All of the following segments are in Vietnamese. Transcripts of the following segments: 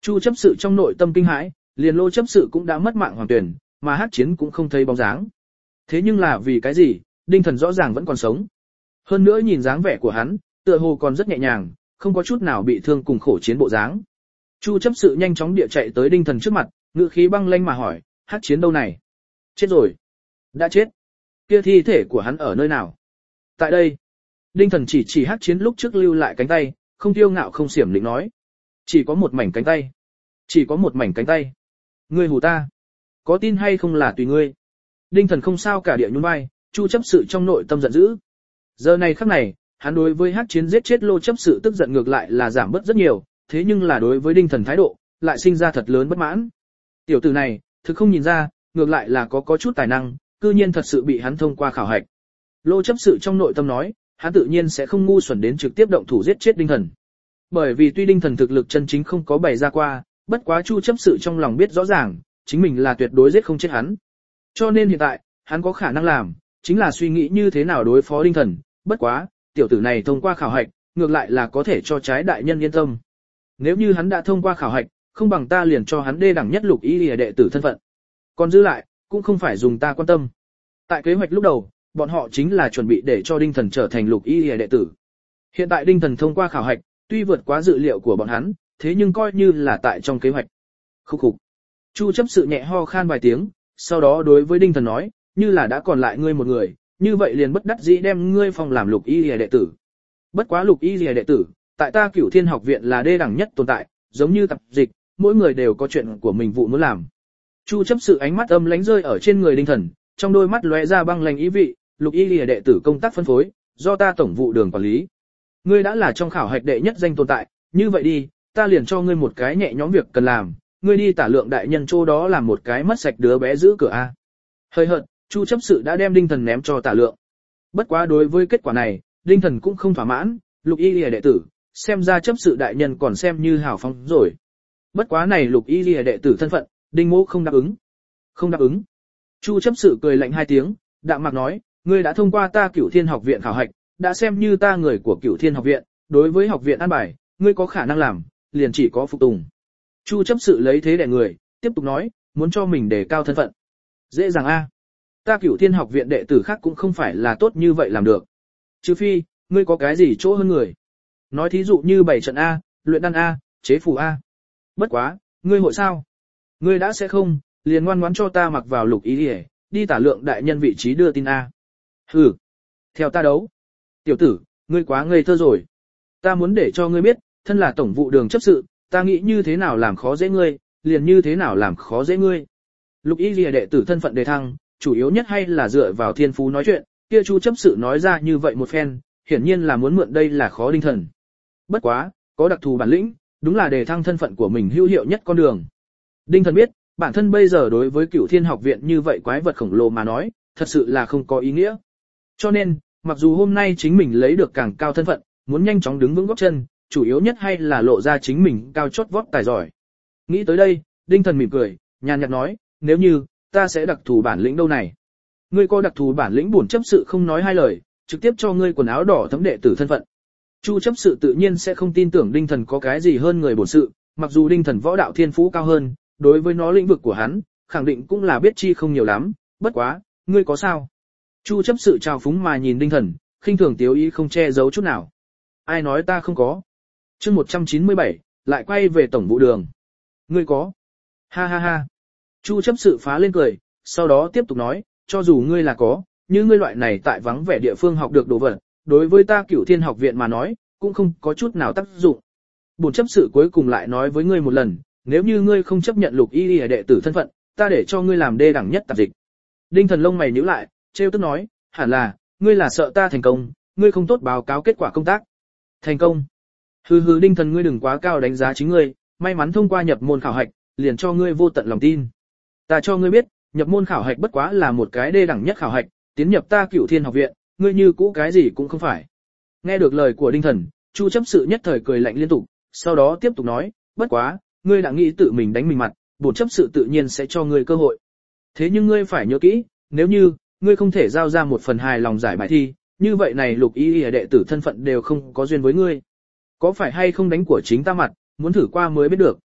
Chu chấp sự trong nội tâm kinh hãi, liền Lô chấp sự cũng đã mất mạng hoàn tuyển, mà Hắc Chiến cũng không thấy bóng dáng. Thế nhưng là vì cái gì, Đinh Thần rõ ràng vẫn còn sống. Hơn nữa nhìn dáng vẻ của hắn, tựa hồ còn rất nhẹ nhàng, không có chút nào bị thương cùng khổ chiến bộ dáng. Chu chấp sự nhanh chóng địa chạy tới Đinh Thần trước mặt, ngữ khí băng lãnh mà hỏi, Hắc Chiến đâu này? Chết rồi. Đã chết. Kia thi thể của hắn ở nơi nào? Tại đây. Đinh Thần chỉ Hắc Chiến lúc trước lưu lại cánh tay, không tiêu ngạo không xiểm lĩnh nói. Chỉ có một mảnh cánh tay. Chỉ có một mảnh cánh tay. Ngươi hù ta. Có tin hay không là tùy ngươi. Đinh Thần không sao cả địa nhún vai, Chu chấp sự trong nội tâm giận dữ. Giờ này khắc này, hắn đối với Hắc Chiến giết chết Lô chấp sự tức giận ngược lại là giảm bớt rất nhiều, thế nhưng là đối với Đinh Thần thái độ, lại sinh ra thật lớn bất mãn. Tiểu tử này, thực không nhìn ra, ngược lại là có chút tài năng, cư nhiên thật sự bị hắn thông qua khảo hạch. Lô chấp sự trong nội tâm nói, hắn tự nhiên sẽ không ngu xuẩn đến trực tiếp động thủ giết chết Đinh Thần. Bởi vì tuy Đinh Thần thực lực chân chính không có bày ra qua, bất quá Chu chấp sự trong lòng biết rõ ràng, chính mình là tuyệt đối giết không chết hắn. Cho nên hiện tại, hắn có khả năng làm, chính là suy nghĩ như thế nào đối phó Đinh Thần, bất quá, tiểu tử này thông qua khảo hạch, ngược lại là có thể cho trái đại nhân yên tâm. Nếu như hắn đã thông qua khảo hạch, không bằng ta liền cho hắn đê đẳng nhất Lục Y Lìa đệ tử thân phận. Còn giữ lại, cũng không phải dùng ta quan tâm. Tại kế hoạch lúc đầu, bọn họ chính là chuẩn bị để cho Đinh Thần trở thành Lục Y Lìa đệ tử. Hiện tại Đinh Thần thông qua khảo hạch, tuy vượt quá dự liệu của bọn hắn, thế nhưng coi như là tại trong kế hoạch. Khúc khục. Chu chấp sự nhẹ ho khan vài tiếng, sau đó đối với Đinh Thần nói, như là đã còn lại ngươi một người, như vậy liền bất đắc dĩ đem ngươi phong làm Lục Y Lìa đệ tử. Bất quá Lục Y Lìa đệ tử, tại ta Cửu Thiên học viện là đê đẳng nhất tồn tại, giống như tập dịch, mỗi người đều có chuyện của mình vụ muốn làm. Chu chấp sự ánh mắt âm lãnh rơi ở trên người Đinh Thần, trong đôi mắt lóe ra băng lãnh ý vị, Lục Y Lìa đệ tử công tác phân phối, do ta tổng vụ đường quản lý. Ngươi đã là trong khảo hạch đệ nhất danh tồn tại, như vậy đi, ta liền cho ngươi một cái nhẹ nhõm việc cần làm, ngươi đi tả lượng đại nhân chỗ đó làm một cái mất sạch đứa bé giữ cửa a. Hơi hợt, Chu chấp sự đã đem Đinh Thần ném cho tả lượng. Bất quá đối với kết quả này, Đinh Thần cũng không thỏa mãn, Lục Y Lìa đệ tử, xem ra chấp sự đại nhân còn xem như hào phóng rồi. Bất quá này Lục Y Lìa đệ tử thân phận, Đinh Mỗ không đáp ứng. Không đáp ứng. Chu chấp sự cười lạnh hai tiếng, đạm mạc nói, ngươi đã thông qua ta Cửu Thiên học viện khảo hạch, đã xem như ta người của Cửu Thiên học viện, đối với học viện an bài, ngươi có khả năng làm, liền chỉ có phục tùng. Chu chấp sự lấy thế đè người, tiếp tục nói, muốn cho mình đề cao thân phận. Dễ dàng a. Ta Cửu Thiên học viện đệ tử khác cũng không phải là tốt như vậy làm được. Trừ phi, ngươi có cái gì chỗ hơn người. Nói thí dụ như bảy trận A, luyện đan A, chế phù A. Bất quá, ngươi hội sao? Ngươi đã sẽ không, liền ngoan ngoãn cho ta mặc vào Lục Y Lìa, đi tả lượng đại nhân vị trí đưa tin A. Hừ. Theo ta đấu. Tiểu tử, ngươi quá ngây thơ rồi. Ta muốn để cho ngươi biết, thân là tổng vụ đường chấp sự, ta nghĩ như thế nào làm khó dễ ngươi, liền như thế nào làm khó dễ ngươi. Lục Y Lìa đệ tử thân phận đề thăng, chủ yếu nhất hay là dựa vào thiên phú nói chuyện, kia Chu chấp sự nói ra như vậy một phen, hiển nhiên là muốn mượn đây là khó Đinh Thần. Bất quá, có đặc thù bản lĩnh, đúng là đề thăng thân phận của mình hữu hiệu nhất con đường. Đinh Thần biết, bản thân bây giờ đối với Cửu Thiên học viện như vậy quái vật khổng lồ mà nói, thật sự là không có ý nghĩa. Cho nên, mặc dù hôm nay chính mình lấy được càng cao thân phận, muốn nhanh chóng đứng vững gót chân, chủ yếu nhất hay là lộ ra chính mình cao chót vót tài giỏi. Nghĩ tới đây, Đinh Thần mỉm cười, nhàn nhạt nói, nếu như, ta sẽ đặc thù bản lĩnh đâu này. Ngươi có đặc thù bản lĩnh bổn chấp sự không nói hai lời, trực tiếp cho ngươi quần áo đỏ thấm đệ tử thân phận. Chu chấp sự tự nhiên sẽ không tin tưởng Đinh Thần có cái gì hơn người bổn sự, mặc dù Đinh Thần võ đạo thiên phú cao hơn, đối với nó lĩnh vực của hắn, khẳng định cũng là biết chi không nhiều lắm, bất quá, ngươi có sao? Chu chấp sự trào phúng mà nhìn Đinh Thần, khinh thường tiếu ý không che giấu chút nào. Ai nói ta không có? Chương 197, lại quay về tổng vụ đường. Ngươi có? Ha ha ha. Chu chấp sự phá lên cười, sau đó tiếp tục nói, cho dù ngươi là có, như ngươi loại này tại vắng vẻ địa phương học được đồ vật, đối với ta Cửu Thiên học viện mà nói, cũng không có chút nào tác dụng. Bổn chấp sự cuối cùng lại nói với ngươi một lần, nếu như ngươi không chấp nhận Lục Y Lìa đệ tử thân phận, ta để cho ngươi làm đê đẳng nhất tạp dịch. Đinh Thần lông mày nhíu lại, trêu tức nói, hẳn là, ngươi là sợ ta thành công, ngươi không tốt báo cáo kết quả công tác. Thành công? Hừ hừ, Đinh Thần ngươi đừng quá cao đánh giá chính ngươi, may mắn thông qua nhập môn khảo hạch, liền cho ngươi vô tận lòng tin. Ta cho ngươi biết, nhập môn khảo hạch bất quá là một cái đê đẳng nhất khảo hạch, tiến nhập ta Cửu Thiên học viện, ngươi như cũ cái gì cũng không phải. Nghe được lời của Đinh Thần, Chu chấp sự nhất thời cười lạnh liên tục, sau đó tiếp tục nói, bất quá, ngươi đã nghĩ tự mình đánh mình mặt, bổn chấp sự tự nhiên sẽ cho ngươi cơ hội. Thế nhưng ngươi phải nhớ kỹ, nếu như ngươi không thể giao ra 1/2 hài lòng giải bài thi, như vậy này Lục Y Lìa đệ tử thân phận đều không có duyên với ngươi. Có phải hay không đánh của chính ta mặt, muốn thử qua mới biết được.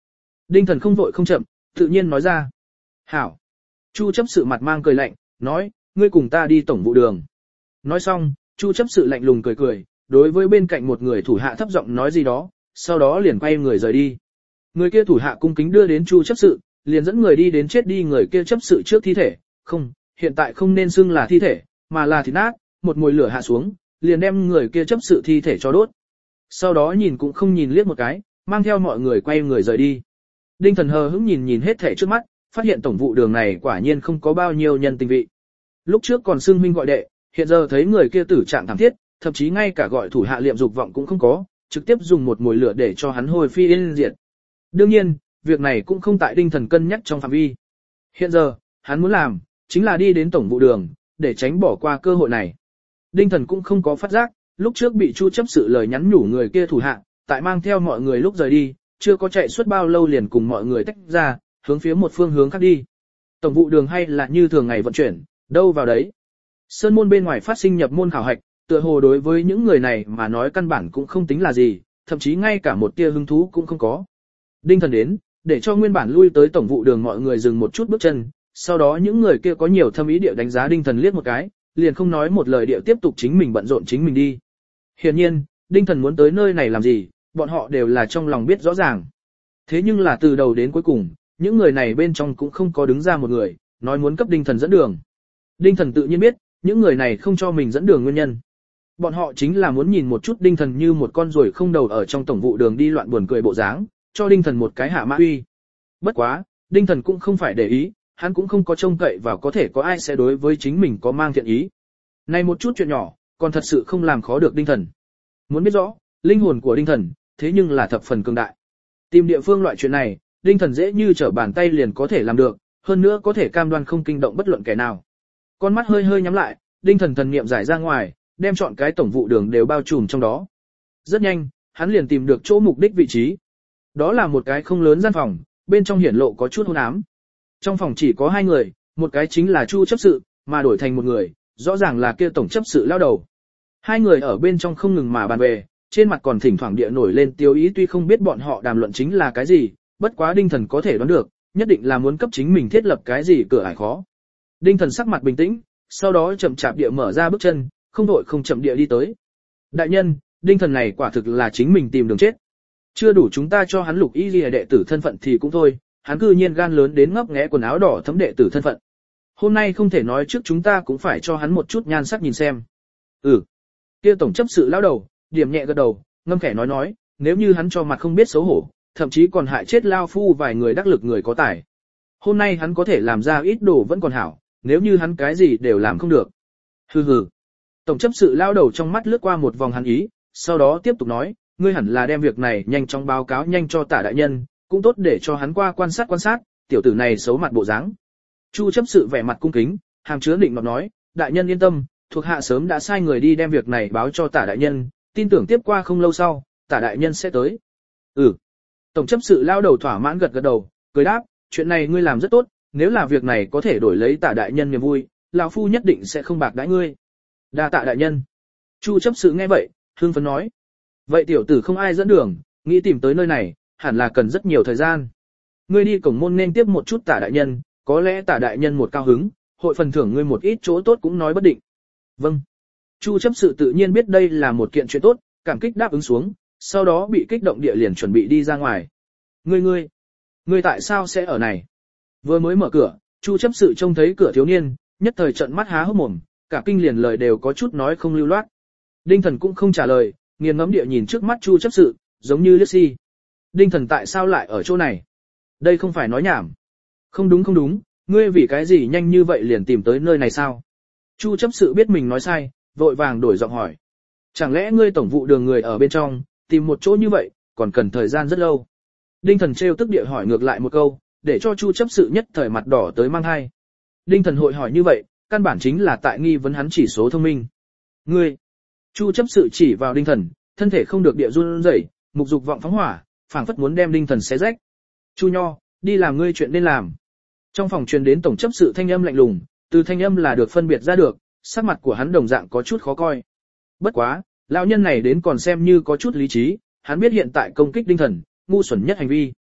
Đinh Thần không vội không chậm, tự nhiên nói ra. Hảo. Chu chấp sự mặt mang cười lạnh, nói, ngươi cùng ta đi tổng vụ đường. Nói xong, Chu chấp sự lạnh lùng cười cười, đối với bên cạnh một người thủ hạ thấp giọng nói gì đó, sau đó liền quay người rời đi. Người kia thủ hạ cung kính đưa đến Chu chấp sự, liền dẫn người đi đến chết đi người kia chấp sự trước thi thể, không, hiện tại không nên xưng là thi thể, mà là thịt nát, một mùi lửa hạ xuống, liền đem người kia chấp sự thi thể cho đốt. Sau đó nhìn cũng không nhìn liếc một cái, mang theo mọi người quay người rời đi. Đinh Thần hờ hững nhìn hết thể trước mắt, phát hiện tổng vụ đường này quả nhiên không có bao nhiêu nhân tình vị. Lúc trước còn xưng huynh gọi đệ, hiện giờ thấy người kia tử trạng thảm thiết, thậm chí ngay cả gọi thủ hạ liệm dục vọng cũng không có, trực tiếp dùng một mùi lửa để cho hắn hồi phi yên diệt. Đương nhiên, việc này cũng không tại Đinh Thần cân nhắc trong phạm vi. Hiện giờ, hắn muốn làm, chính là đi đến tổng vụ đường, để tránh bỏ qua cơ hội này. Đinh Thần cũng không có phát giác, lúc trước bị Chu chấp sự lời nhắn nhủ người kia thủ hạ, tại mang theo mọi người lúc rời đi, chưa có chạy suốt bao lâu liền cùng mọi người tách ra, hướng phía một phương hướng khác đi. Tổng vụ đường hay là như thường ngày vận chuyển, đâu vào đấy. Sơn môn bên ngoài phát sinh nhập môn khảo hạch, tựa hồ đối với những người này mà nói căn bản cũng không tính là gì, thậm chí ngay cả một tia hứng thú cũng không có. Đinh Thần đến, để cho nguyên bản lui tới tổng vụ đường mọi người dừng một chút bước chân, sau đó những người kia có nhiều thâm ý địa đánh giá Đinh Thần liếc một cái, liền không nói một lời địa tiếp tục chính mình bận rộn chính mình đi. Hiển nhiên, Đinh Thần muốn tới nơi này làm gì, bọn họ đều là trong lòng biết rõ ràng. Thế nhưng là từ đầu đến cuối cùng, những người này bên trong cũng không có đứng ra một người, nói muốn cấp Đinh Thần dẫn đường. Đinh Thần tự nhiên biết, những người này không cho mình dẫn đường nguyên nhân. Bọn họ chính là muốn nhìn một chút Đinh Thần như một con ruồi không đầu ở trong tổng vụ đường đi loạn buồn cười bộ dáng, cho Đinh Thần một cái hạ mã uy. Bất quá, Đinh Thần cũng không phải để ý, hắn cũng không có trông cậy vào có thể có ai sẽ đối với chính mình có mang thiện ý. Này một chút chuyện nhỏ, còn thật sự không làm khó được Đinh Thần. Muốn biết rõ, linh hồn của Đinh Thần, thế nhưng là thập phần cường đại. Tìm địa phương loại chuyện này, Đinh Thần dễ như trở bàn tay liền có thể làm được, hơn nữa có thể cam đoan không kinh động bất luận kẻ nào. Con mắt hơi hơi nhắm lại, Đinh Thần thần niệm giải ra ngoài, đem chọn cái tổng vụ đường đều bao trùm trong đó. Rất nhanh, hắn liền tìm được chỗ mục đích vị trí. Đó là một cái không lớn gian phòng, bên trong hiển lộ có chút hôn ám. Trong phòng chỉ có hai người, một cái chính là Chu chấp sự, mà đổi thành một người, rõ ràng là kia tổng chấp sự lao đầu. Hai người ở bên trong không ngừng mà bàn về, trên mặt còn thỉnh thoảng địa nổi lên tiêu ý, tuy không biết bọn họ đàm luận chính là cái gì, bất quá Đinh Thần có thể đoán được, nhất định là muốn cấp chính mình thiết lập cái gì cửa ải khó. Đinh Thần sắc mặt bình tĩnh, sau đó chậm chạp địa mở ra bước chân, không vội không chậm địa đi tới. Đại nhân, Đinh Thần này quả thực là chính mình tìm đường chết. Chưa đủ chúng ta cho hắn lục y liề đệ tử thân phận thì cũng thôi, hắn cư nhiên gan lớn đến ngấp nghé quần áo đỏ thấm đệ tử thân phận. Hôm nay không thể nói trước chúng ta cũng phải cho hắn một chút nhan sắc nhìn xem. Kia tổng chấp sự lão đầu, điểm nhẹ gật đầu, ngâm khẽ nói, nếu như hắn cho mặt không biết xấu hổ, thậm chí còn hại chết lao phu vài người đắc lực người có tài. Hôm nay hắn có thể làm ra ít đồ vẫn còn hảo, nếu như hắn cái gì đều làm không được. Hừ hừ. Tổng chấp sự lão đầu trong mắt lướt qua một vòng hắn ý, sau đó tiếp tục nói, ngươi hẳn là đem việc này nhanh chóng báo cáo nhanh cho Tả đại nhân, cũng tốt để cho hắn qua quan sát, tiểu tử này xấu mặt bộ dáng. Chu chấp sự vẻ mặt cung kính, hàm chứa định nọt nói, đại nhân yên tâm, thuộc hạ sớm đã sai người đi đem việc này báo cho Tả đại nhân, tin tưởng tiếp qua không lâu sau, Tả đại nhân sẽ tới. Tổng chấp sự lao đầu thỏa mãn gật gật đầu, cười đáp, chuyện này ngươi làm rất tốt, nếu là việc này có thể đổi lấy Tả đại nhân niềm vui, lão phu nhất định sẽ không bạc đãi ngươi. Đa tạ đại nhân. Chu chấp sự nghe vậy, hưng phấn nói, vậy tiểu tử không ai dẫn đường, nghĩ tìm tới nơi này, hẳn là cần rất nhiều thời gian. Ngươi đi cổng môn nên tiếp một chút Tả đại nhân, có lẽ Tả đại nhân một cao hứng, hội phần thưởng ngươi một ít chỗ tốt cũng nói bất định. Vâng. Chu chấp sự tự nhiên biết đây là một kiện chuyện tốt, cảm kích đáp ứng xuống, sau đó bị kích động địa liền chuẩn bị đi ra ngoài. Ngươi tại sao sẽ ở này? Vừa mới mở cửa, Chu chấp sự trông thấy cửa thiếu niên, nhất thời trợn mắt há hốc mồm, cả kinh liền lời đều có chút nói không lưu loát. Đinh Thần cũng không trả lời, nghiền ngẫm địa nhìn trước mắt Chu chấp sự, giống như liếc si. Đinh Thần tại sao lại ở chỗ này? Đây không phải nói nhảm. Không đúng, ngươi vì cái gì nhanh như vậy liền tìm tới nơi này sao? Chu chấp sự biết mình nói sai, vội vàng đổi giọng hỏi. Chẳng lẽ ngươi tổng vụ đường người ở bên trong, tìm một chỗ như vậy, còn cần thời gian rất lâu? Đinh Thần trêu tức địa hỏi ngược lại một câu, để cho Chu chấp sự nhất thời mặt đỏ tới mang hai. Đinh Thần hội hỏi như vậy, căn bản chính là tại nghi vấn hắn chỉ số thông minh. Ngươi! Chu chấp sự chỉ vào Đinh Thần, thân thể không được địa run rẩy, mục dục vọng phóng hỏa, phảng phất muốn đem Đinh Thần xé rách. Chu Nho, đi làm ngươi chuyện nên làm. Trong phòng truyền đến tổng chấp sự thanh âm lạnh lùng, từ thanh âm là được phân biệt ra được, sắc mặt của hắn đồng dạng có chút khó coi. Bất quá, lão nhân này đến còn xem như có chút lý trí, hắn biết hiện tại công kích Đinh Thần, ngu xuẩn nhất hành vi.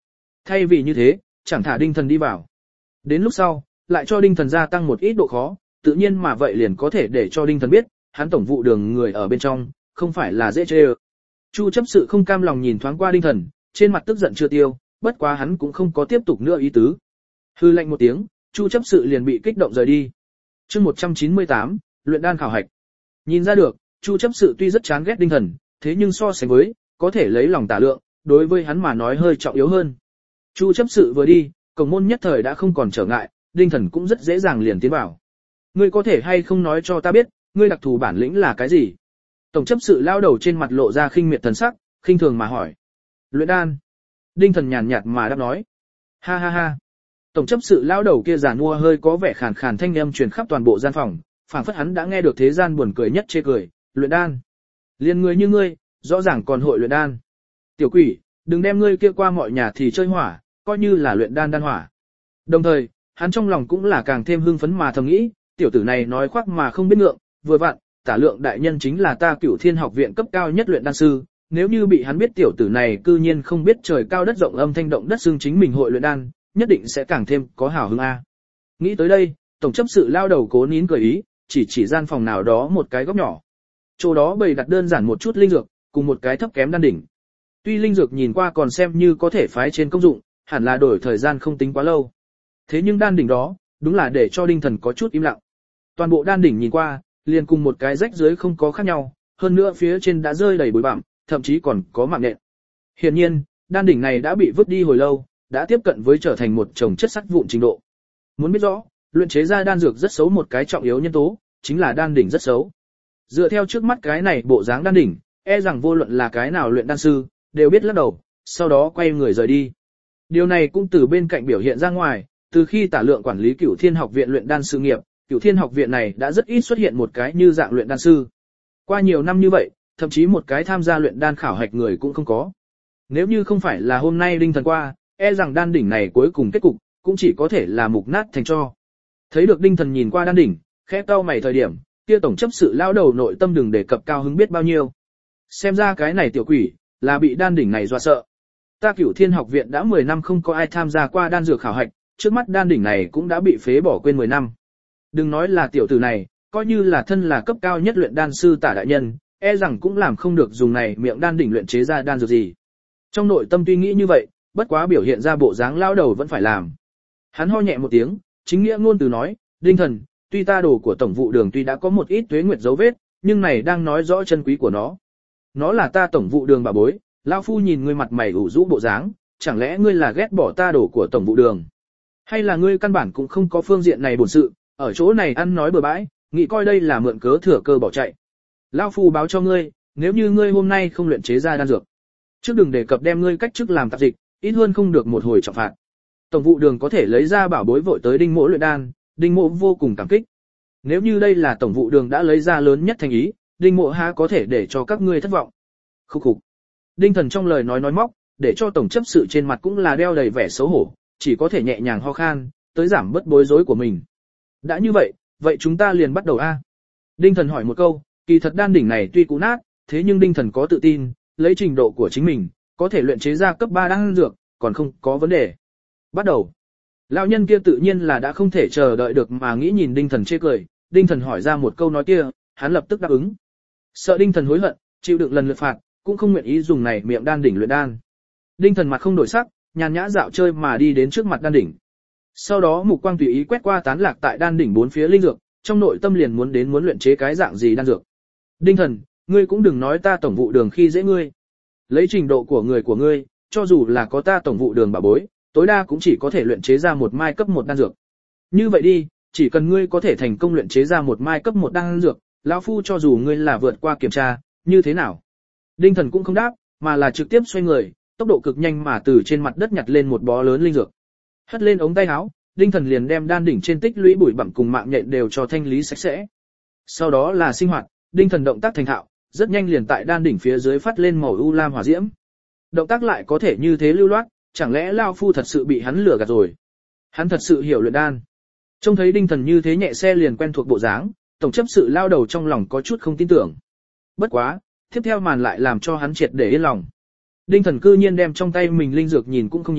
thay vì như thế, chẳng thả Đinh Thần đi vào. Đến lúc sau, lại cho Đinh Thần gia tăng một ít độ khó, tự nhiên mà vậy liền có thể để cho Đinh Thần biết, hắn tổng vụ đường người ở bên trong, không phải là dễ chơi. Chu chấp sự không cam lòng nhìn thoáng qua Đinh Thần, trên mặt tức giận chưa tiêu, bất quá hắn cũng không có tiếp tục nữa ý tứ. Hư lệnh một tiếng, Chu chấp sự liền bị kích động rời đi. Chương 198, luyện đan khảo hạch. Nhìn ra được, Chu chấp sự tuy rất chán ghét Đinh Thần, thế nhưng so sánh với, có thể lấy lòng tả lượng, đối với hắn mà nói hơi trọng yếu hơn. Chu chấp sự vừa đi, cổng môn nhất thời đã không còn trở ngại, Đinh Thần cũng rất dễ dàng liền tiến vào. Ngươi có thể hay không nói cho ta biết, ngươi đặc thù bản lĩnh là cái gì? Tổng chấp sự lao đầu trên mặt lộ ra khinh miệt thần sắc, khinh thường mà hỏi. Luyện đan. Đinh Thần nhàn nhạt mà đáp nói. Ha ha ha. Tổng chấp sự lao đầu kia giàn mua hơi có vẻ khàn khàn thanh âm truyền khắp toàn bộ gian phòng, phảng phất hắn đã nghe được thế gian buồn cười nhất chê cười, luyện đan. Liên người như ngươi, rõ ràng còn hội luyện đan. Tiểu quỷ, đừng đem ngươi kia qua mọi nhà thì chơi hỏa, coi như là luyện đan đan hỏa. Đồng thời, hắn trong lòng cũng là càng thêm hưng phấn mà thầm nghĩ, tiểu tử này nói khoác mà không biết ngượng, vừa vặn, Tả Lượng đại nhân chính là ta Cửu Thiên học viện cấp cao nhất luyện đan sư, nếu như bị hắn biết tiểu tử này cư nhiên không biết trời cao đất rộng âm thanh động đất xương chính mình hội luyện đan, nhất định sẽ càng thêm có hào hứng a. Nghĩ tới đây, tổng chấp sự lao đầu cố nín cười ý, chỉ gian phòng nào đó một cái góc nhỏ. Chỗ đó bày đặt đơn giản một chút linh dược, cùng một cái thấp kém đan đỉnh. Tuy linh dược nhìn qua còn xem như có thể phái trên công dụng, hẳn là đổi thời gian không tính quá lâu. Thế nhưng đan đỉnh đó, đúng là để cho Đinh Thần có chút im lặng. Toàn bộ đan đỉnh nhìn qua, liền cùng một cái rách dưới không có khác nhau, hơn nữa phía trên đã rơi đầy bụi bặm, thậm chí còn có mạng nhện. Hiển nhiên, đan đỉnh này đã bị vứt đi hồi lâu, đã tiếp cận với trở thành một chồng chất sắt vụn trình độ. Muốn biết rõ, luyện chế ra đan dược rất xấu một cái trọng yếu nhân tố, chính là đan đỉnh rất xấu. Dựa theo trước mắt cái này bộ dáng đan đỉnh, e rằng vô luận là cái nào luyện đan sư, đều biết lắc đầu, sau đó quay người rời đi. Điều này cũng từ bên cạnh biểu hiện ra ngoài, từ khi Tả Lượng quản lý Cửu Thiên học viện luyện đan sự nghiệp, Cửu Thiên học viện này đã rất ít xuất hiện một cái như dạng luyện đan sư. Qua nhiều năm như vậy, thậm chí một cái tham gia luyện đan khảo hạch người cũng không có. Nếu như không phải là hôm nay Đinh Thần qua, e rằng đan đỉnh này cuối cùng kết cục cũng chỉ có thể là mục nát thành tro. Thấy được Đinh Thần nhìn qua đan đỉnh, khẽ cau mày thời điểm, kia tổng chấp sự lao đầu nội tâm đừng đề cập cao hứng biết bao nhiêu. Xem ra cái này tiểu quỷ là bị đan đỉnh này dọa sợ. Ta Cửu Thiên học viện đã 10 năm không có ai tham gia qua đan dược khảo hạch, trước mắt đan đỉnh này cũng đã bị phế bỏ quên 10 năm. Đừng nói là tiểu tử này, coi như là thân là cấp cao nhất luyện đan sư Tả đại nhân, e rằng cũng làm không được dùng này miệng đan đỉnh luyện chế ra đan dược gì. Trong nội tâm tuy nghĩ như vậy, bất quá biểu hiện ra bộ dáng lao đầu vẫn phải làm. Hắn ho nhẹ một tiếng, chính nghĩa ngôn từ nói, Đinh Thần, tuy ta đồ của tổng vụ đường tuy đã có một ít tuế nguyệt dấu vết, nhưng này đang nói rõ chân quý của nó. Nó là ta tổng vụ đường bà bối, lão phu nhìn ngươi mặt mày ủ rũ bộ dáng, chẳng lẽ ngươi là ghét bỏ ta đồ của tổng vụ đường? Hay là ngươi căn bản cũng không có phương diện này bổn sự, ở chỗ này ăn nói bừa bãi, nghĩ coi đây là mượn cớ thừa cơ bỏ chạy. Lão phu báo cho ngươi, nếu như ngươi hôm nay không luyện chế ra đan dược, trước đừng đề cập đem ngươi cách chức làm tạp dịch, ít hơn không được một hồi trọng phạt. Tổng vụ đường có thể lấy ra bảo bối vội tới Đinh Mỗ luyện đan, Đinh Mỗ vô cùng cảm kích. Nếu như đây là tổng vụ đường đã lấy ra lớn nhất thành ý, Đinh Mỗ há có thể để cho các ngươi thất vọng. Khúc khục. Đinh Thần trong lời nói móc, để cho tổng chấp sự trên mặt cũng là đeo đầy vẻ xấu hổ, chỉ có thể nhẹ nhàng ho khan, tới giảm bớt bối rối của mình. Đã như vậy, vậy chúng ta liền bắt đầu a. Đinh Thần hỏi một câu, kỳ thật đan đỉnh này tuy cũ nát, thế nhưng Đinh Thần có tự tin, lấy trình độ của chính mình, có thể luyện chế ra cấp 3 đan dược, còn không có vấn đề. Bắt đầu. Lão nhân kia tự nhiên là đã không thể chờ đợi được mà nghĩ nhìn Đinh Thần chê cười, Đinh Thần hỏi ra một câu nói kia, hắn lập tức đáp ứng. Sợ Đinh Thần hối hận, chịu đựng lần lượt phạt, cũng không nguyện ý dùng này miệng đan đỉnh luyện đan. Đinh Thần mặt không đổi sắc, nhàn nhã dạo chơi mà đi đến trước mặt đan đỉnh. Sau đó mục quang tùy ý quét qua tán lạc tại đan đỉnh bốn phía linh dược, trong nội tâm liền muốn luyện chế cái dạng gì đan dược. Đinh Thần, ngươi cũng đừng nói ta tổng vụ đường khi dễ ngươi. Lấy trình độ của ngươi, cho dù là có ta tổng vụ đường bảo bối, tối đa cũng chỉ có thể luyện chế ra một mai cấp 1 đan dược. Như vậy đi, chỉ cần ngươi có thể thành công luyện chế ra một mai cấp 1 đan dược, lão phu cho dù ngươi là vượt qua kiểm tra, như thế nào? Đinh Thần cũng không đáp, mà là trực tiếp xoay người, tốc độ cực nhanh mà từ trên mặt đất nhặt lên một bó lớn linh dược. Hất lên ống tay áo, Đinh Thần liền đem đan đỉnh trên tích lũy bụi bặm cùng mạng nhện đều cho thanh lý sạch sẽ. Sau đó là sinh hoạt, Đinh Thần động tác thành thạo, rất nhanh liền tại đan đỉnh phía dưới phát lên màu u lam hỏa diễm. Động tác lại có thể như thế lưu loát, chẳng lẽ lão phu thật sự bị hắn lừa gạt rồi? Hắn thật sự hiểu luyện đan. Trông thấy Đinh Thần như thế nhẹ xe liền quen thuộc bộ dáng, tổng chấp sự lao đầu trong lòng có chút không tin tưởng. Bất quá, tiếp theo màn lại làm cho hắn triệt để yên lòng. Đinh Thần cư nhiên đem trong tay mình linh dược nhìn cũng không nhìn,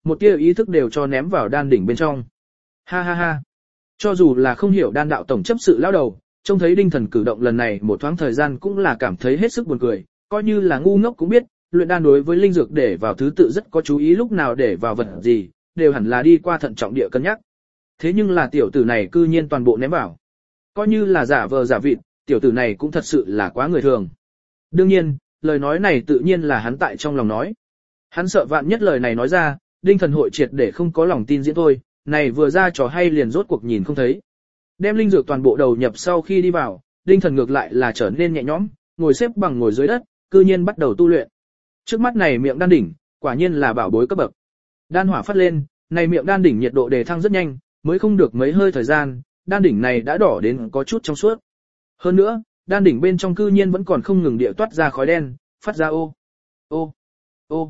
một tia ý thức đều cho ném vào đan đỉnh bên trong. Ha ha ha. Cho dù là không hiểu đan đạo tổng chấp sự lão đầu, trông thấy Đinh Thần cử động lần này một thoáng thời gian cũng là cảm thấy hết sức buồn cười, coi như là ngu ngốc cũng biết, luyện đan đối với linh dược để vào thứ tự rất có chú ý, lúc nào để vào vật gì, đều hẳn là đi qua thận trọng địa cân nhắc. Thế nhưng là tiểu tử này cư nhiên toàn bộ ném vào. Coi như là giả vờ giả vịt, tiểu tử này cũng thật sự là quá người thường. Đương nhiên, lời nói này tự nhiên là hắn tại trong lòng nói. Hắn sợ vạn nhất lời này nói ra, Đinh Thần hội triệt để không có lòng tin diễn thôi, này vừa ra trò hay liền rốt cuộc nhìn không thấy. Đem linh dược toàn bộ đầu nhập sau khi đi vào, Đinh Thần ngược lại là trở nên nhẹ nhõm, ngồi xếp bằng ngồi dưới đất, cư nhiên bắt đầu tu luyện. Trước mắt này miệng đan đỉnh, quả nhiên là bảo bối cấp bậc. Đan hỏa phát lên, này miệng đan đỉnh nhiệt độ đề thăng rất nhanh, mới không được mấy hơi thời gian, đan đỉnh này đã đỏ đến có chút trong suốt. Hơn nữa, đan đỉnh bên trong cư nhiên vẫn còn không ngừng địa toát ra khói đen, phát ra ô, ô, ô,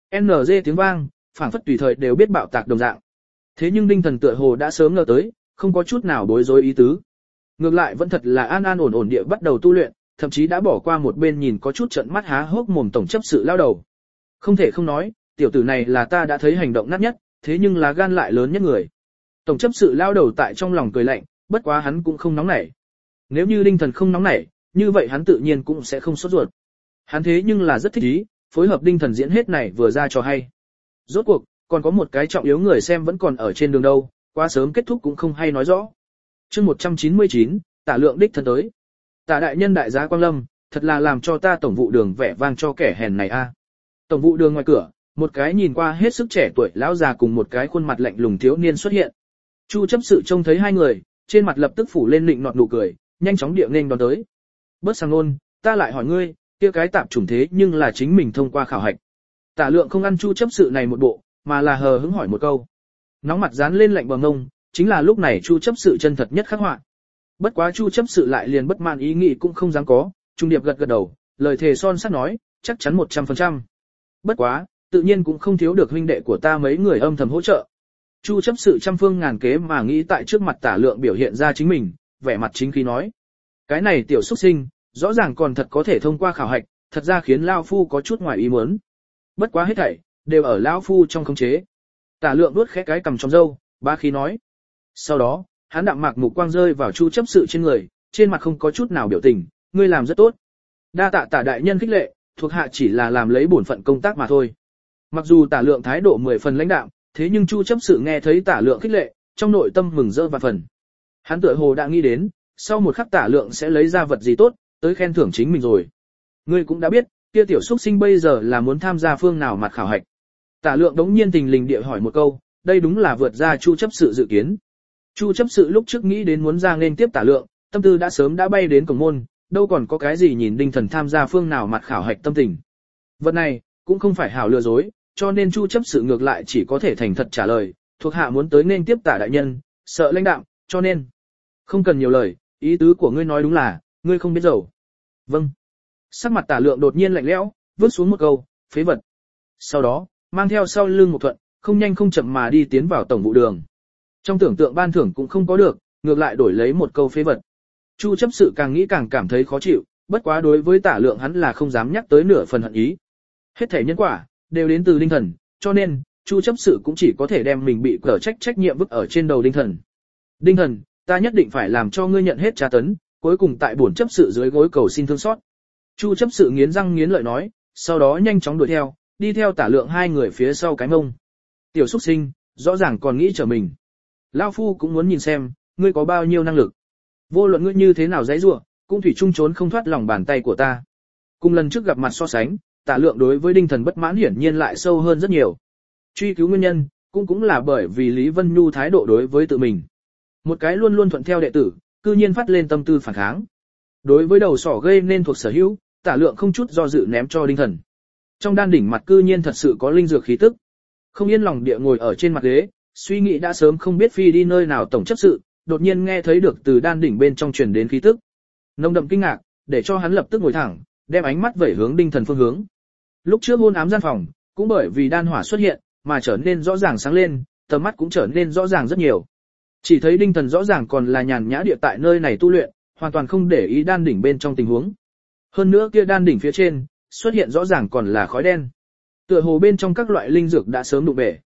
NG tiếng vang, phảng phất tùy thời đều biết bạo tạc đồng dạng. Thế nhưng Đinh Thần tựa hồ đã sớm ngờ tới, không có chút nào bối rối ý tứ. Ngược lại vẫn thật là an an ổn ổn địa bắt đầu tu luyện, thậm chí đã bỏ qua một bên nhìn có chút trợn mắt há hốc mồm tổng chấp sự lao đầu. Không thể không nói, tiểu tử này là ta đã thấy hành động nát nhất, thế nhưng là gan lại lớn nhất người. Tổng chấp sự lao đầu tại trong lòng cười lạnh, bất quá hắn cũng không nóng nảy. Nếu như Đinh Thần không nóng nảy, như vậy hắn tự nhiên cũng sẽ không sốt ruột. Hắn thế nhưng là rất thích ý, phối hợp Đinh Thần diễn hết này vừa ra trò hay. Rốt cuộc, còn có một cái trọng yếu người xem vẫn còn ở trên đường đâu, quá sớm kết thúc cũng không hay nói rõ. Chương 199, Tả Lượng đích thân tới. Tả đại nhân đại giá Quang Lâm, thật là làm cho ta tổng vụ đường vẻ vang cho kẻ hèn này a. Tổng vụ đường ngoài cửa, một cái nhìn qua hết sức trẻ tuổi lão già cùng một cái khuôn mặt lạnh lùng thiếu niên xuất hiện. Chu chấp sự trông thấy hai người, trên mặt lập tức phủ lên nịnh nọt nụ cười, nhanh chóng địa nghênh đón tới. Bớt sang ngôn, ta lại hỏi ngươi, kia cái tạp chủng thế nhưng là chính mình thông qua khảo hạch. Tả Lượng không ăn Chu chấp sự này một bộ, mà là hờ hững hỏi một câu. Nóng mặt dán lên lạnh bờ ngông, chính là lúc này Chu chấp sự chân thật nhất khắc họa. Bất quá Chu chấp sự lại liền bất mãn ý nghĩ cũng không dám có, trung điệp gật gật đầu, lời thề son sắt nói, chắc chắn 100%. Bất quá, tự nhiên cũng không thiếu được huynh đệ của ta mấy người âm thầm hỗ trợ. Chu chấp sự trăm phương ngàn kế mà nghĩ tại trước mặt Tả Lượng biểu hiện ra chính mình, vẻ mặt chính khí nói. Cái này tiểu xuất sinh, rõ ràng còn thật có thể thông qua khảo hạch, thật ra khiến Lao Phu có chút ngoài ý muốn. Bất quá hết thảy, đều ở Lao Phu trong khống chế. Tả Lượng vuốt khẽ cái cằm trong râu, ba khí nói. Sau đó, hắn đạm mạc mục quang rơi vào Chu chấp sự trên người, trên mặt không có chút nào biểu tình, ngươi làm rất tốt. Đa tạ Tả đại nhân khích lệ, thuộc hạ chỉ là làm lấy bổn phận công tác mà thôi. Mặc dù Tả Lượng thái độ 10 phần lãnh đạm, thế nhưng Chu chấp sự nghe thấy Tả Lượng khích lệ, trong nội tâm mừng rỡ và phần. Hắn tựa hồ đã nghĩ đến, sau một khắc Tả Lượng sẽ lấy ra vật gì tốt, tới khen thưởng chính mình rồi. Ngươi cũng đã biết, kia tiểu xuất sinh bây giờ là muốn tham gia phương nào mặt khảo hạch. Tả Lượng đống nhiên tình lình địa hỏi một câu, đây đúng là vượt ra Chu chấp sự dự kiến. Chu chấp sự lúc trước nghĩ đến muốn ra nên tiếp Tả Lượng, tâm tư đã sớm đã bay đến cổng môn, đâu còn có cái gì nhìn Đinh Thần tham gia phương nào mặt khảo hạch tâm tình. Vật này, cũng không phải hảo lừa dối, cho nên Chu chấp sự ngược lại chỉ có thể thành thật trả lời, thuộc hạ muốn tới nên tiếp Tả đại nhân, sợ lãnh đạm, cho nên không cần nhiều lời, ý tứ của ngươi nói đúng là, ngươi không biết dầu. Vâng. Sắc mặt Tả Lượng đột nhiên lạnh lẽo, vứt xuống một câu, phế vật. Sau đó, mang theo sau lưng một thuận, không nhanh không chậm mà đi tiến vào tổng vụ đường. Trong tưởng tượng ban thưởng cũng không có được, ngược lại đổi lấy một câu phế vật. Chu chấp sự càng nghĩ càng cảm thấy khó chịu, bất quá đối với Tả Lượng hắn là không dám nhắc tới nửa phần hận ý. Hết thảy nhân quả đều đến từ Đinh Thần, cho nên Chu chấp sự cũng chỉ có thể đem mình bị cở trách nhiệm vứt ở trên đầu Đinh Thần. Đinh Thần, ta nhất định phải làm cho ngươi nhận hết tra tấn, cuối cùng tại bổn chấp sự dưới gối cầu xin thương xót. Chu chấp sự nghiến răng nghiến lợi nói, sau đó nhanh chóng đuổi theo, đi theo Tả Lượng hai người phía sau cái mông. Tiểu xuất sinh, rõ ràng còn nghĩ trở mình. Lão Phu cũng muốn nhìn xem, ngươi có bao nhiêu năng lực. Vô luận ngươi như thế nào giãy giụa, cũng thủy chung trốn không thoát lòng bàn tay của ta. Cùng lần trước gặp mặt so sánh, Tả Lượng đối với Đinh Thần bất mãn hiển nhiên lại sâu hơn rất nhiều. Truy cứu nguyên nhân, cũng là bởi vì Lý Vân Nhu thái độ đối với tự mình. Một cái luôn luôn thuận theo đệ tử, cư nhiên phát lên tâm tư phản kháng. Đối với đầu sỏ gây nên thuộc sở hữu, Tả Lượng không chút do dự ném cho Đinh Thần. Trong đan đỉnh mặt cư nhiên thật sự có linh dược khí tức. Không yên lòng địa ngồi ở trên mặt ghế, suy nghĩ đã sớm không biết phi đi nơi nào tổng chấp sự, đột nhiên nghe thấy được từ đan đỉnh bên trong truyền đến khí tức. Nồng đậm kinh ngạc, để cho hắn lập tức ngồi thẳng, đem ánh mắt vẩy hướng Đinh Thần phương hướng. Lúc trước hôn ám gian phòng, cũng bởi vì đan hỏa xuất hiện, mà trở nên rõ ràng sáng lên, tầm mắt cũng trở nên rõ ràng rất nhiều. Chỉ thấy Đinh Thần rõ ràng còn là nhàn nhã địa tại nơi này tu luyện, hoàn toàn không để ý đan đỉnh bên trong tình huống. Hơn nữa kia đan đỉnh phía trên, xuất hiện rõ ràng còn là khói đen. Tựa hồ bên trong các loại linh dược đã sớm đụng bể.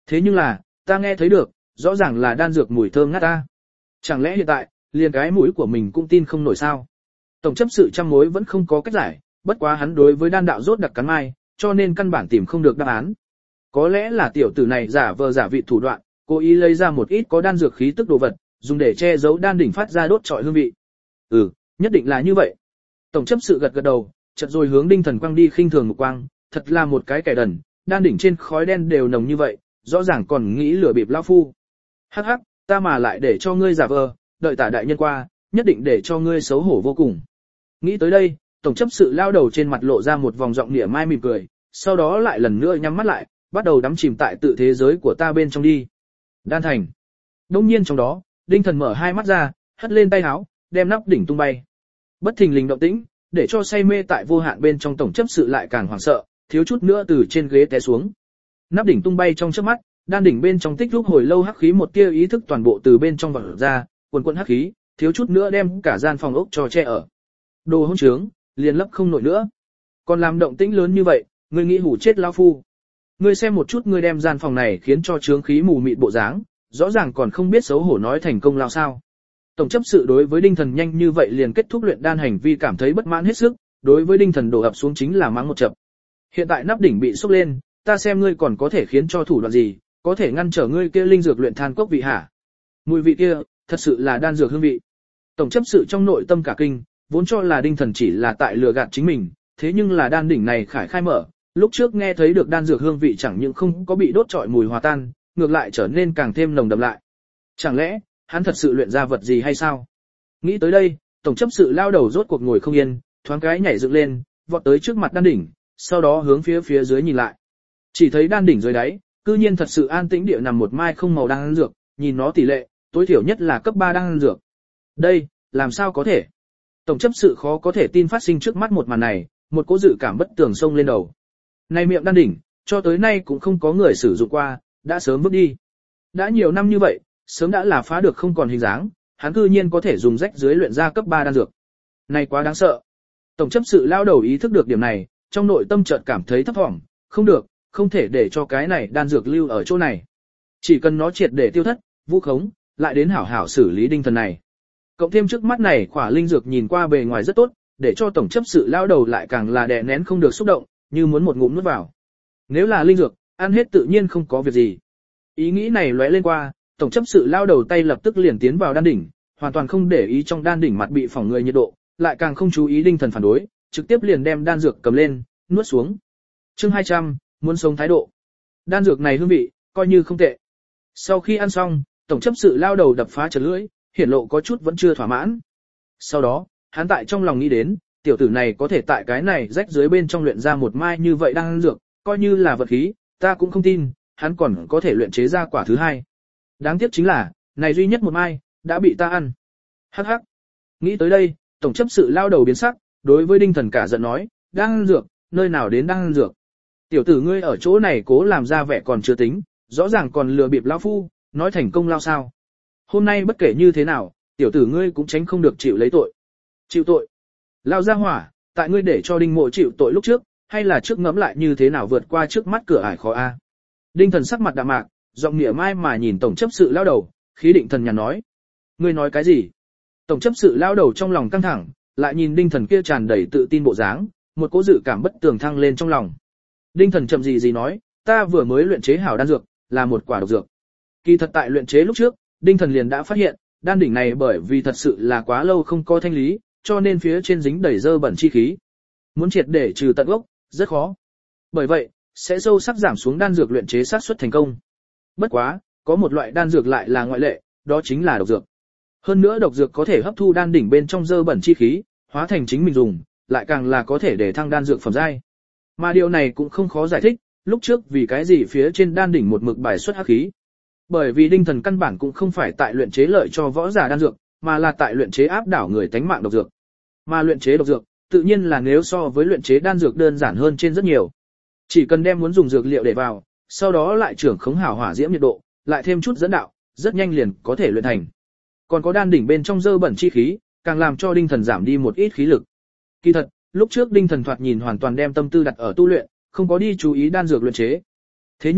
Thế nhưng là, ta nghe thấy được, rõ ràng là đan dược mùi thơm ngát ta. Chẳng lẽ hiện tại, liền cái mũi của mình cũng tin không nổi sao? Tổng chấp sự trăm mối vẫn không có cách giải, bất quá hắn đối với đan đạo rốt đặc cắn mai, cho nên căn bản tìm không được đáp án. Có lẽ là tiểu tử này giả vờ giả vị thủ đoạn, cố ý lấy ra một ít có đan dược khí tức đồ vật, dùng để che giấu đan đỉnh phát ra đốt trọi hương vị. Nhất định là như vậy. Tổng chấp sự gật gật đầu, chợt rồi hướng Đinh Thần quang đi khinh thường một quang, thật là một cái kẻ đần, đan đỉnh trên khói đen đều nồng như vậy, rõ ràng còn nghĩ lừa bịp lão phu. Hắc hắc, ta mà lại để cho ngươi giả vờ, đợi Tả đại nhân qua, nhất định để cho ngươi xấu hổ vô cùng. Nghĩ tới đây, tổng chấp sự lao đầu trên mặt lộ ra một vòng giọng nịa mai mỉm cười, sau đó lại lần nữa nhắm mắt lại, bắt đầu đắm chìm tại tự thế giới của ta bên trong đi. Đan thành. Đông nhiên trong đó, Đinh Thần mở hai mắt ra, hất lên tay áo, đem nắp đỉnh tung bay. Bất thình lình động tĩnh, để cho say mê tại vô hạn bên trong tổng chấp sự lại càng hoảng sợ, thiếu chút nữa từ trên ghế té xuống. Nắp đỉnh tung bay trong chớp mắt, đan đỉnh bên trong tích lúc hồi lâu hắc khí một tia ý thức toàn bộ từ bên trong vọt ra, quần quần hắc khí, thiếu chút nữa đem cả gian phòng ốc cho che ở. Đồ hỗn trướng, liền lấp không nổi nữa. Còn làm động tĩnh lớn như vậy, ngươi nghĩ hủ chết lão phu. Ngươi xem một chút ngươi đem gian phòng này khiến cho trướng khí mù mịt bộ dáng, rõ ràng còn không biết xấu hổ nói thành công lao sao. Tổng chấp sự đối với Đinh Thần nhanh như vậy liền kết thúc luyện đan hành vi cảm thấy bất mãn hết sức, đối với Đinh Thần đổ ập xuống chính là mắng một chập. Hiện tại nắp đỉnh bị xúc lên, ta xem ngươi còn có thể khiến cho thủ đoạn gì, có thể ngăn trở ngươi kia linh dược luyện than cốc vị hả? Mùi vị kia, thật sự là đan dược hương vị. Tổng chấp sự trong nội tâm cả kinh, vốn cho là Đinh Thần chỉ là tại lừa gạt chính mình, thế nhưng là đan đỉnh này khải khai mở, lúc trước nghe thấy được đan dược hương vị chẳng những không có bị đốt trọi mùi hòa tan, ngược lại trở nên càng thêm nồng đậm lại. Chẳng lẽ, hắn thật sự luyện ra vật gì hay sao? Nghĩ tới đây, tổng chấp sự lao đầu rốt cuộc ngồi không yên, thoáng cái nhảy dựng lên, vọt tới trước mặt đan đỉnh, sau đó hướng phía dưới nhìn lại. Chỉ thấy đan đỉnh dưới đáy, cư nhiên thật sự an tĩnh địa nằm một mai không màu đan dược, nhìn nó tỷ lệ, tối thiểu nhất là cấp 3 đan dược. Đây, làm sao có thể? Tổng chấp sự khó có thể tin phát sinh trước mắt một màn này, một cỗ dự cảm bất tường xông lên đầu. Này miệng đan đỉnh, cho tới nay cũng không có người sử dụng qua, đã sớm vứt đi. Đã nhiều năm như vậy, sớm đã là phá được không còn hình dáng, hắn cư nhiên có thể dùng rách dưới luyện ra cấp 3 đan dược. Này quá đáng sợ. Tổng chấp sự lao đầu ý thức được điểm này, trong nội tâm chợt cảm thấy thấp thỏm, không được, không thể để cho cái này đan dược lưu ở chỗ này. Chỉ cần nó triệt để tiêu thất, vu khống, lại đến hảo hảo xử lý Đinh Thần này. Cộng thêm trước mắt này khỏa linh dược nhìn qua bề ngoài rất tốt, để cho tổng chấp sự lao đầu lại càng là đè nén không được xúc động, như muốn một ngụm nuốt vào. Nếu là linh dược, ăn hết tự nhiên không có việc gì. Ý nghĩ này lóe lên qua, tổng chấp sự lao đầu tay lập tức liền tiến vào đan đỉnh, hoàn toàn không để ý trong đan đỉnh mặt bị phỏng người nhiệt độ, lại càng không chú ý Đinh Thần phản đối, trực tiếp liền đem đan dược cầm lên, nuốt xuống. Chương 200, muốn sống thái độ. Đan dược này hương vị, coi như không tệ. Sau khi ăn xong, tổng chấp sự lao đầu đập phá chật lưỡi, hiển lộ có chút vẫn chưa thỏa mãn. Sau đó, hắn tại trong lòng nghĩ đến, tiểu tử này có thể tại cái này rách dưới bên trong luyện ra một mai như vậy đan dược, coi như là vật khí, ta cũng không tin, hắn còn có thể luyện chế ra quả thứ hai. Đáng tiếc chính là, này duy nhất một mai, đã bị ta ăn. Hắc hắc. Nghĩ tới đây, tổng chấp sự lao đầu biến sắc, đối với Đinh Thần cả giận nói, đan dược, nơi nào đến đan dược. Tiểu tử ngươi ở chỗ này cố làm ra vẻ còn chưa tính, rõ ràng còn lừa bịp lão phu, nói thành công lao sao. Hôm nay bất kể như thế nào, tiểu tử ngươi cũng tránh không được chịu lấy tội. Chịu tội. Lao ra hỏa, tại ngươi để cho Đinh Mộ chịu tội lúc trước, hay là trước ngẫm lại như thế nào vượt qua trước mắt cửa ải khó a. Đinh Thần sắc mặt đạm mạc, giọng nghĩa mai mà nhìn tổng chấp sự lao đầu, khí định thần nhàn nói. Ngươi nói cái gì? Tổng chấp sự lao đầu trong lòng căng thẳng, lại nhìn Đinh Thần kia tràn đầy tự tin bộ dáng, một cỗ dự cảm bất tường thăng lên trong lòng. Đinh Thần chậm gì nói, ta vừa mới luyện chế hảo đan dược, là một quả độc dược. Kỳ thật tại luyện chế lúc trước, Đinh Thần liền đã phát hiện, đan đỉnh này bởi vì thật sự là quá lâu không có thanh lý, cho nên phía trên dính đầy dơ bẩn chi khí. Muốn triệt để trừ tận gốc, rất khó. Bởi vậy, sẽ sâu sắc giảm xuống đan dược luyện chế xác suất thành công. Bất quá, có một loại đan dược lại là ngoại lệ, đó chính là độc dược. Hơn nữa độc dược có thể hấp thu đan đỉnh bên trong dơ bẩn chi khí, hóa thành chính mình dùng, lại càng là có thể để thăng đan dược phẩm giai. Mà điều này cũng không khó giải thích, lúc trước vì cái gì phía trên đan đỉnh một mực bài xuất hắc khí. Bởi vì Đinh Thần căn bản cũng không phải tại luyện chế lợi cho võ giả đan dược, mà là tại luyện chế áp đảo người tánh mạng độc dược. Mà luyện chế độc dược, tự nhiên là nếu so với luyện chế đan dược đơn giản hơn trên rất nhiều. Chỉ cần đem muốn dùng dược liệu để vào, sau đó lại trưởng khống hảo hỏa diễm nhiệt độ, lại thêm chút dẫn đạo, rất nhanh liền có thể luyện thành. Còn có đan đỉnh bên trong dơ bẩn chi khí, càng làm cho Đinh Thần giảm đi một ít khí lực. Kỳ thật, lúc trước Đinh Thần thoạt nhìn hoàn toàn đem tâm tư đặt ở tu luyện, không có đi chú ý đan dược luyện chế. Thế nhưng,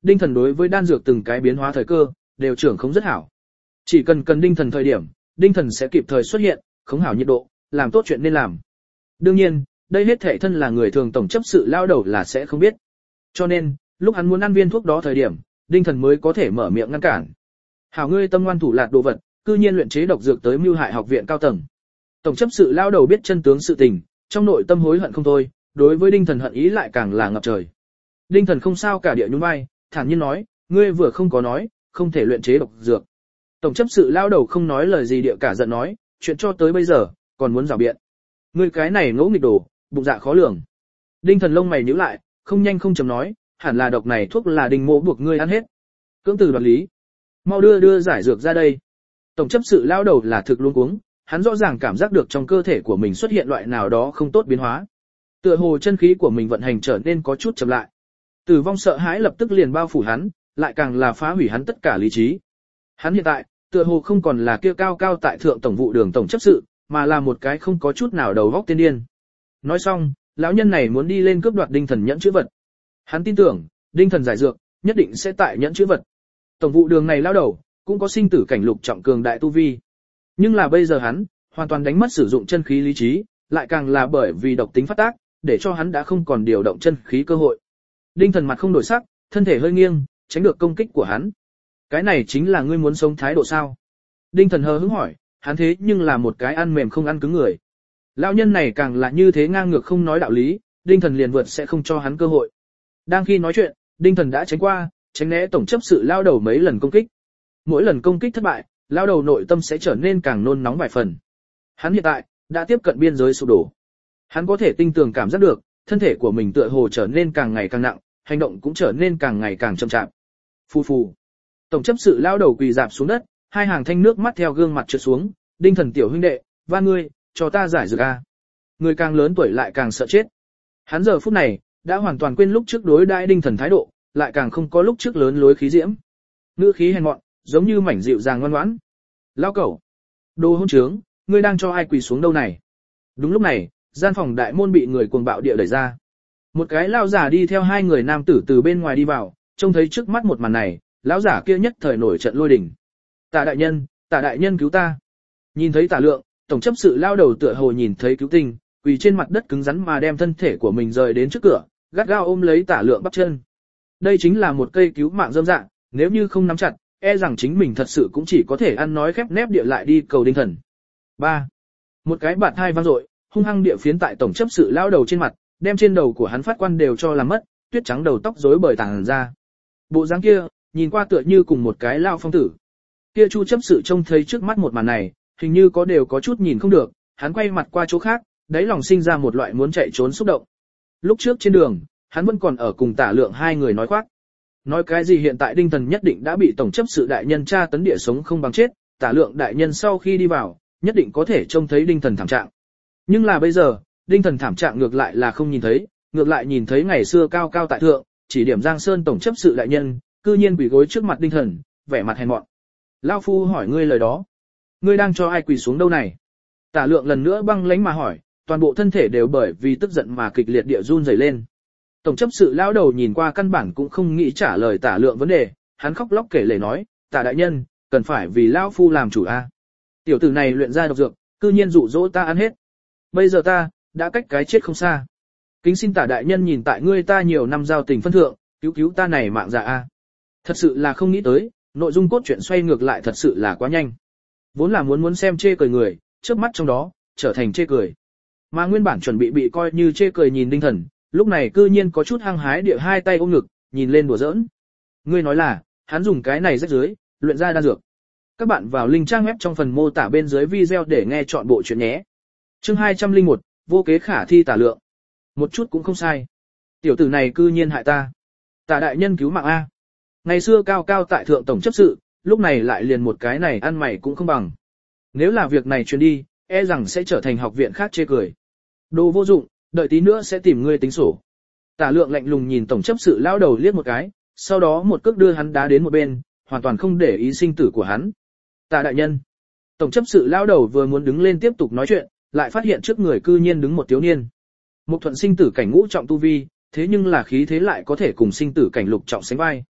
Đinh Thần đối với đan dược từng cái biến hóa thời cơ, đều trưởng không rất hảo. Chỉ cần Đinh Thần thời điểm, Đinh Thần sẽ kịp thời xuất hiện, khống hảo nhiệt độ, làm tốt chuyện nên làm. Đương nhiên, đây hết thảy thân là người thường tổng chấp sự lao đầu là sẽ không biết. Cho nên, lúc hắn muốn ăn viên thuốc đó thời điểm, Đinh Thần mới có thể mở miệng ngăn cản. Hảo ngươi tâm ngoan thủ lạt đồ vật, cư nhiên luyện chế độc dược tới mưu hại học viện cao tầng. Tổng chấp sự lao đầu biết chân tướng sự tình, trong nội tâm hối hận không thôi, đối với Đinh Thần hận ý lại càng là ngập trời. Đinh Thần không sao cả địa nhún vai, thản nhiên nói, ngươi vừa không có nói, không thể luyện chế độc dược. Tổng chấp sự lao đầu không nói lời gì địa cả giận nói, chuyện cho tới bây giờ, còn muốn rảo biện. Ngươi cái này ngỗ nghịch đồ, bụng dạ khó lường. Đinh Thần lông mày nhíu lại, không nhanh không chậm nói, hẳn là độc này thuốc là Đinh Mỗ buộc ngươi ăn hết. Cưỡng từ đoạt lý. Mau đưa giải dược ra đây. Tổng chấp sự lao đầu là thực luống cuống, hắn rõ ràng cảm giác được trong cơ thể của mình xuất hiện loại nào đó không tốt biến hóa. Tựa hồ chân khí của mình vận hành trở nên có chút chậm lại. Tử vong sợ hãi lập tức liền bao phủ hắn, lại càng là phá hủy hắn tất cả lý trí. Hắn hiện tại, tựa hồ không còn là kia cao cao tại thượng tổng vụ đường tổng chấp sự, mà là một cái không có chút nào đầu góc tiên điên. Nói xong, lão nhân này muốn đi lên cướp đoạt Đinh Thần nhẫn chữ vật. Hắn tin tưởng, Đinh Thần giải dược, nhất định sẽ tại nhẫn chữ vật. Tổng vụ đường này lao đầu, cũng có sinh tử cảnh lục trọng cường đại tu vi. Nhưng là bây giờ hắn, hoàn toàn đánh mất sử dụng chân khí lý trí, lại càng là bởi vì độc tính phát tác, để cho hắn đã không còn điều động chân khí cơ hội. Đinh Thần mặt không đổi sắc, thân thể hơi nghiêng, tránh được công kích của hắn. Cái này chính là ngươi muốn sống thái độ sao? Đinh Thần hờ hững hỏi, hắn thế nhưng là một cái ăn mềm không ăn cứng người. Lão nhân này càng là như thế ngang ngược không nói đạo lý, Đinh Thần liền vượt sẽ không cho hắn cơ hội. Đang khi nói chuyện, Đinh Thần đã tránh qua, tránh né tổng chấp sự lao đầu mấy lần công kích. Mỗi lần công kích thất bại, lao đầu nội tâm sẽ trở nên càng nôn nóng vài phần. Hắn hiện tại đã tiếp cận biên giới sụp đổ. Hắn có thể tinh tường cảm giác được, thân thể của mình tựa hồ trở nên càng ngày càng nặng, hành động cũng trở nên càng ngày càng chậm chạp. Phù phù. Tổng chấp sự lao đầu quỳ rạp xuống đất, hai hàng thanh nước mắt theo gương mặt trượt xuống, Đinh Thần tiểu huynh đệ, van ngươi, cho ta giải dược a. Người càng lớn tuổi lại càng sợ chết. Hắn giờ phút này đã hoàn toàn quên lúc trước đối đãi Đinh Thần thái độ, lại càng không có lúc trước lớn lối khí diễm. Ngữ khí hèn mọn, giống như mảnh dịu dàng ngoan ngoãn. Lao cẩu, đồ hỗn trướng, ngươi đang cho ai quỳ xuống đâu này? Đúng lúc này, gian phòng đại môn bị người cuồng bạo địa đẩy ra. Một cái lão giả đi theo hai người nam tử từ bên ngoài đi vào, trông thấy trước mắt một màn này, lão giả kia nhất thời nổi trận lôi đình. Tạ đại nhân cứu ta. Nhìn thấy Tạ Lượng, tổng chấp sự lao đầu tựa hồ nhìn thấy cứu tinh, quỳ trên mặt đất cứng rắn mà đem thân thể của mình rời đến trước cửa, gắt gao ôm lấy Tạ Lượng bắp chân. Đây chính là một cây cứu mạng dâm dạng, nếu như không nắm chặt, e rằng chính mình thật sự cũng chỉ có thể ăn nói khép nép địa lại đi cầu Đinh Thần. 3. Một cái bạt hai vang dội, hung hăng địa phiến tại tổng chấp sự lao đầu trên mặt, đem trên đầu của hắn phát quan đều cho làm mất, tuyết trắng đầu tóc rối bời tàng ra. Bộ dáng kia, nhìn qua tựa như cùng một cái lao phong tử. Kia Chu chấp sự trông thấy trước mắt một màn này, hình như có chút nhìn không được, hắn quay mặt qua chỗ khác, đáy lòng sinh ra một loại muốn chạy trốn xúc động. Lúc trước trên đường, hắn vẫn còn ở cùng Tạ Lượng hai người nói khoác. Nói cái gì hiện tại Đinh Thần nhất định đã bị tổng chấp sự đại nhân tra tấn địa sống không bằng chết, Tạ Lượng đại nhân sau khi đi vào, nhất định có thể trông thấy Đinh Thần thảm trạng. Nhưng là bây giờ, Đinh Thần thảm trạng ngược lại là không nhìn thấy, ngược lại nhìn thấy ngày xưa cao cao tại thượng, chỉ điểm Giang Sơn tổng chấp sự đại nhân, cư nhiên quỳ gối trước mặt Đinh Thần, vẻ mặt hèn mọn. Lão phu hỏi ngươi lời đó, ngươi đang cho ai quỳ xuống đâu này? Tạ Lượng lần nữa băng lãnh mà hỏi, toàn bộ thân thể đều bởi vì tức giận mà kịch liệt địa run rẩy lên. Tổng chấp sự lão đầu nhìn qua căn bản cũng không nghĩ trả lời Tạ Lượng vấn đề, hắn khóc lóc kể lể nói, Tạ đại nhân, cần phải vì lão phu làm chủ a. Tiểu tử này luyện ra độc dược, cư nhiên dụ dỗ ta ăn hết. Bây giờ ta đã cách cái chết không xa. Kính xin Tạ đại nhân nhìn tại ngươi ta nhiều năm giao tình phân thượng, cứu ta này mạng già a. Thật sự là không nghĩ tới, nội dung cốt truyện xoay ngược lại thật sự là quá nhanh. Vốn là muốn xem chê cười người, chớp mắt trong đó trở thành chê cười. Mà nguyên bản chuẩn bị coi như chê cười nhìn Đinh Thần, lúc này cư nhiên có chút hăng hái địa hai tay ôm ngực, nhìn lên đùa giỡn. Ngươi nói là, hắn dùng cái này rách dưới, luyện ra đan dược. Các bạn vào link trang web trong phần mô tả bên dưới video để nghe chọn bộ truyện nhé. Chương 201, vô kế khả thi Tạ Lượng. Một chút cũng không sai. Tiểu tử này cư nhiên hại ta. Tạ đại nhân cứu mạng a. Ngày xưa cao cao tại thượng tổng chấp sự, lúc này lại liền một cái này ăn mày cũng không bằng. Nếu là việc này truyền đi, e rằng sẽ trở thành học viện khác chê cười. Đồ vô dụng, đợi tí nữa sẽ tìm ngươi tính sổ. Tạ Lượng lạnh lùng nhìn tổng chấp sự lao đầu liếc một cái, sau đó một cước đưa hắn đá đến một bên, hoàn toàn không để ý sinh tử của hắn. Tạ đại nhân. Tổng chấp sự lao đầu vừa muốn đứng lên tiếp tục nói chuyện, lại phát hiện trước người cư nhiên đứng một thiếu niên. Một thuận sinh tử cảnh ngũ trọng tu vi, thế nhưng là khí thế lại có thể cùng sinh tử cảnh lục trọng sánh vai.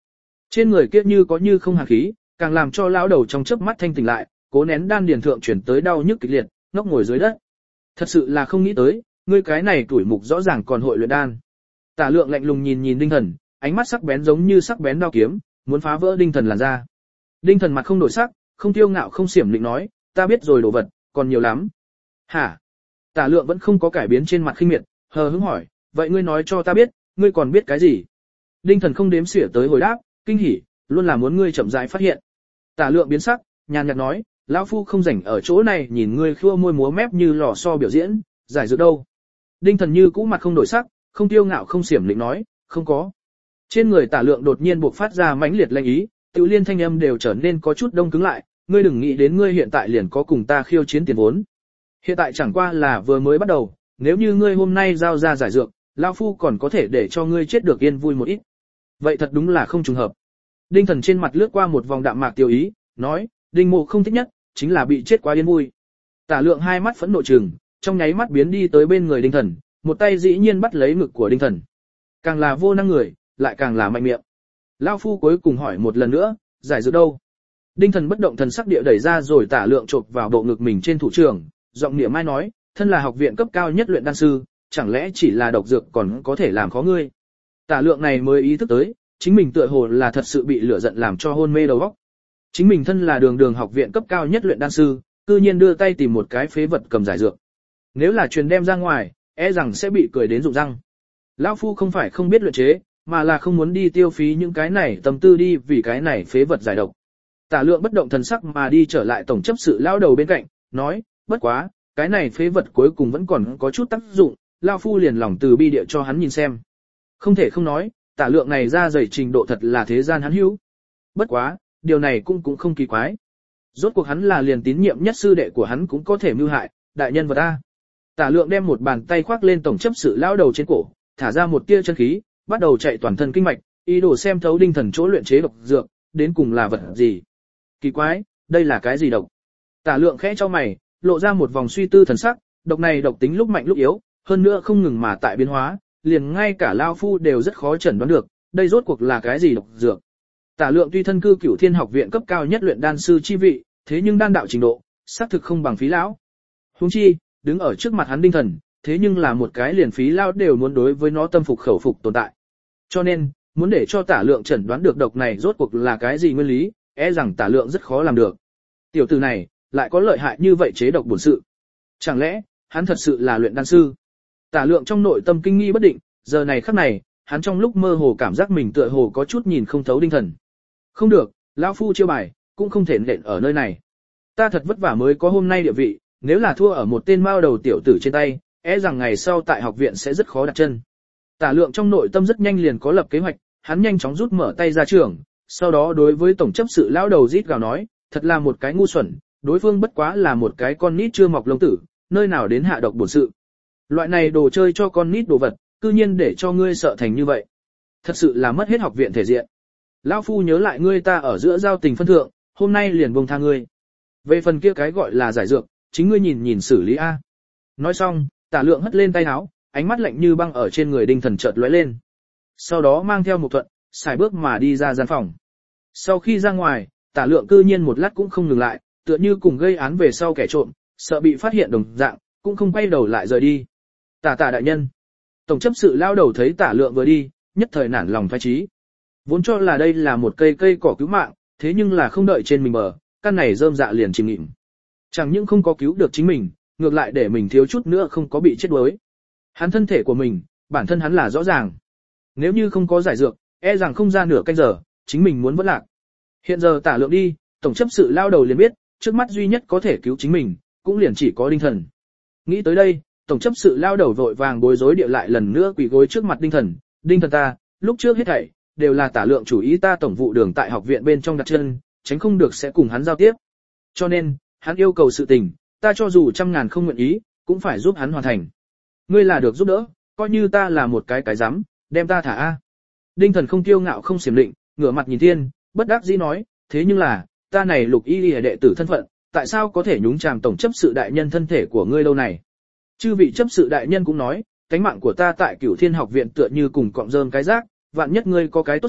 Trên người kia như có như không hàn khí, càng làm cho lão đầu trong chớp mắt thanh tỉnh lại, cố nén đan điền thượng chuyển tới đau nhức kịch liệt, ngốc ngồi dưới đất. Thật sự là không nghĩ tới, ngươi cái này tuổi mục rõ ràng còn hội luyện đan. Tả Lượng lạnh lùng nhìn Đinh Thần, ánh mắt sắc bén giống như sắc bén đao kiếm, muốn phá vỡ Đinh Thần làn da. Đinh Thần mặt không đổi sắc, không tiêu ngạo không xiểm định nói, ta biết rồi đồ vật, còn nhiều lắm. Hả? Tả Lượng vẫn không có cải biến trên mặt khinh miệt, hờ hững hỏi, vậy ngươi nói cho ta biết, ngươi còn biết cái gì? Đinh Thần không đếm xỉa tới hồi đáp, kinh hỉ, luôn là muốn ngươi chậm rãi phát hiện. Tả Lượng biến sắc, nhàn nhạt nói, lão phu không rảnh ở chỗ này nhìn ngươi khua môi múa mép như lò xo biểu diễn, giải dược đâu? Đinh Thần như cũ mặt không đổi sắc, không tiêu ngạo không xiểm định nói, không có. Trên người Tả Lượng đột nhiên buộc phát ra mãnh liệt lanh ý, tự liên thanh âm đều trở nên có chút đông cứng lại, ngươi đừng nghĩ đến ngươi hiện tại liền có cùng ta khiêu chiến tiền vốn. Hiện tại chẳng qua là vừa mới bắt đầu, nếu như ngươi hôm nay giao ra giải dược, lão phu còn có thể để cho ngươi chết được yên vui một ít. Vậy thật đúng là không trùng hợp. Đinh Thần trên mặt lướt qua một vòng đạm mạc tiêu ý, nói, Đinh Mộ không thích nhất, chính là bị chết quá yên vui. Tả Lượng hai mắt phẫn nộ trừng, trong nháy mắt biến đi tới bên người Đinh Thần, một tay dĩ nhiên bắt lấy ngực của Đinh Thần. Càng là vô năng người, lại càng là mạnh miệng. Lão phu cuối cùng hỏi một lần nữa, giải dược đâu? Đinh Thần bất động thần sắc địa đẩy ra rồi Tả Lượng chộp vào bộ ngực mình trên thủ trưởng, giọng niệm mai nói, thân là học viện cấp cao nhất luyện đan sư, chẳng lẽ chỉ là độc dược còn có thể làm khó ngươi? Tả Lượng này mới ý thức tới, chính mình tựa hồ là thật sự bị lửa giận làm cho hôn mê đầu óc. Chính mình thân là đường học viện cấp cao nhất luyện đan sư, cư nhiên đưa tay tìm một cái phế vật cầm giải dược. Nếu là truyền đem ra ngoài, e rằng sẽ bị cười đến rụng răng. Lão phu không phải không biết luyện chế, mà là không muốn đi tiêu phí những cái này tâm tư đi vì cái này phế vật giải độc. Tả Lượng bất động thần sắc mà đi trở lại tổng chấp sự lão đầu bên cạnh, nói, bất quá, cái này phế vật cuối cùng vẫn còn có chút tác dụng, lão phu liền lòng từ bi địa cho hắn nhìn xem. Không thể không nói, Tả Lượng này ra dày trình độ thật là thế gian hắn hữu. Bất quá, điều này cũng không kỳ quái. Rốt cuộc hắn là liền tín nhiệm nhất sư đệ của hắn cũng có thể mưu hại, đại nhân vật ta. Tả Lượng đem một bàn tay khoác lên tổng chấp sự lão đầu trên cổ, thả ra một tia chân khí, bắt đầu chạy toàn thân kinh mạch, ý đồ xem thấu Đinh Thần chỗ luyện chế độc dược, đến cùng là vật gì. Kỳ quái, đây là cái gì độc? Tả Lượng khẽ cho mày, lộ ra một vòng suy tư thần sắc, độc này độc tính lúc mạnh lúc yếu, hơn nữa không ngừng mà tại biến hóa, liền ngay cả lão phu đều rất khó chẩn đoán được, đây rốt cuộc là cái gì độc dược. Tả Lượng tuy thân cư Cửu Thiên học viện cấp cao nhất luyện đan sư chi vị, thế nhưng đan đạo trình độ, xác thực không bằng Phí lão. Huống chi, đứng ở trước mặt hắn Đinh Thần, thế nhưng là một cái liền Phí lão đều muốn đối với nó tâm phục khẩu phục tồn tại. Cho nên, muốn để cho Tả Lượng chẩn đoán được độc này rốt cuộc là cái gì nguyên lý, e rằng Tả Lượng rất khó làm được. Tiểu tử này, lại có lợi hại như vậy chế độc bổn sự. Chẳng lẽ, hắn thật sự là luyện đan sư? Tả Lượng trong nội tâm kinh nghi bất định, giờ này khắc này, hắn trong lúc mơ hồ cảm giác mình tựa hồ có chút nhìn không thấu Đinh Thần. Không được, lão phu chiêu bài, cũng không thể nện ở nơi này. Ta thật vất vả mới có hôm nay địa vị, nếu là thua ở một tên mao đầu tiểu tử trên tay, e rằng ngày sau tại học viện sẽ rất khó đặt chân. Tả Lượng trong nội tâm rất nhanh liền có lập kế hoạch, hắn nhanh chóng rút mở tay ra trường, sau đó đối với tổng chấp sự lão đầu rít gào nói, thật là một cái ngu xuẩn, đối phương bất quá là một cái con nít chưa mọc lông tử, nơi nào đến hạ độc bổn sự. Loại này đồ chơi cho con nít đồ vật, cư nhiên để cho ngươi sợ thành như vậy. Thật sự là mất hết học viện thể diện. Lão phu nhớ lại ngươi ta ở giữa giao tình phân thượng, hôm nay liền buông tha ngươi. Về phần kia cái gọi là giải dược, chính ngươi nhìn nhìn xử lý a. Nói xong, Tả Lượng hất lên tay áo, ánh mắt lạnh như băng ở trên người Đinh Thần chợt lóe lên. Sau đó mang theo một thuận, xài bước mà đi ra gian phòng. Sau khi ra ngoài, Tả Lượng cư nhiên một lát cũng không ngừng lại, tựa như cùng gây án về sau kẻ trộm, sợ bị phát hiện đồng dạng, cũng không quay đầu lại rời đi. Tả đại nhân. Tổng chấp sự lao đầu thấy Tả Lượng vừa đi, nhất thời nản lòng phái trí. Vốn cho là đây là một cây cỏ cứu mạng, thế nhưng là không đợi trên mình bờ, căn này rơm dạ liền chìm nghỉm. Chẳng những không có cứu được chính mình, ngược lại để mình thiếu chút nữa không có bị chết đuối. Hắn thân thể của mình, bản thân hắn là rõ ràng. Nếu như không có giải dược, e rằng không ra nửa canh giờ, chính mình muốn vẫn lạc. Hiện giờ Tả Lượng đi, tổng chấp sự lao đầu liền biết, trước mắt duy nhất có thể cứu chính mình, cũng liền chỉ có Đinh Thần. Nghĩ tới đây, tổng chấp sự lao đầu vội vàng bối rối địa lại lần nữa quỳ gối trước mặt Đinh Thần. Đinh Thần ta, lúc trước hết thảy đều là Tả Lượng chủ ý ta tổng vụ đường tại học viện bên trong đặt chân, tránh không được sẽ cùng hắn giao tiếp. Cho nên, hắn yêu cầu sự tình, ta cho dù trăm ngàn không nguyện ý, cũng phải giúp hắn hoàn thành. Ngươi là được giúp đỡ, coi như ta là một cái rắm, đem ta thả a. Đinh Thần không kiêu ngạo không xiểm định, ngửa mặt nhìn thiên, bất đắc dĩ nói, thế nhưng là, ta này Lục Y đệ tử thân phận, tại sao có thể nhúng chàm tổng chấp sự đại nhân thân thể của ngươi lâu này? Chư vị chấp sự đại nhân cũng nói, cánh mạng của ta tại Cửu Thiên học viện tựa như cùng cọng rơm cái rác, vạn nhất ngươi có cái tốt xấu,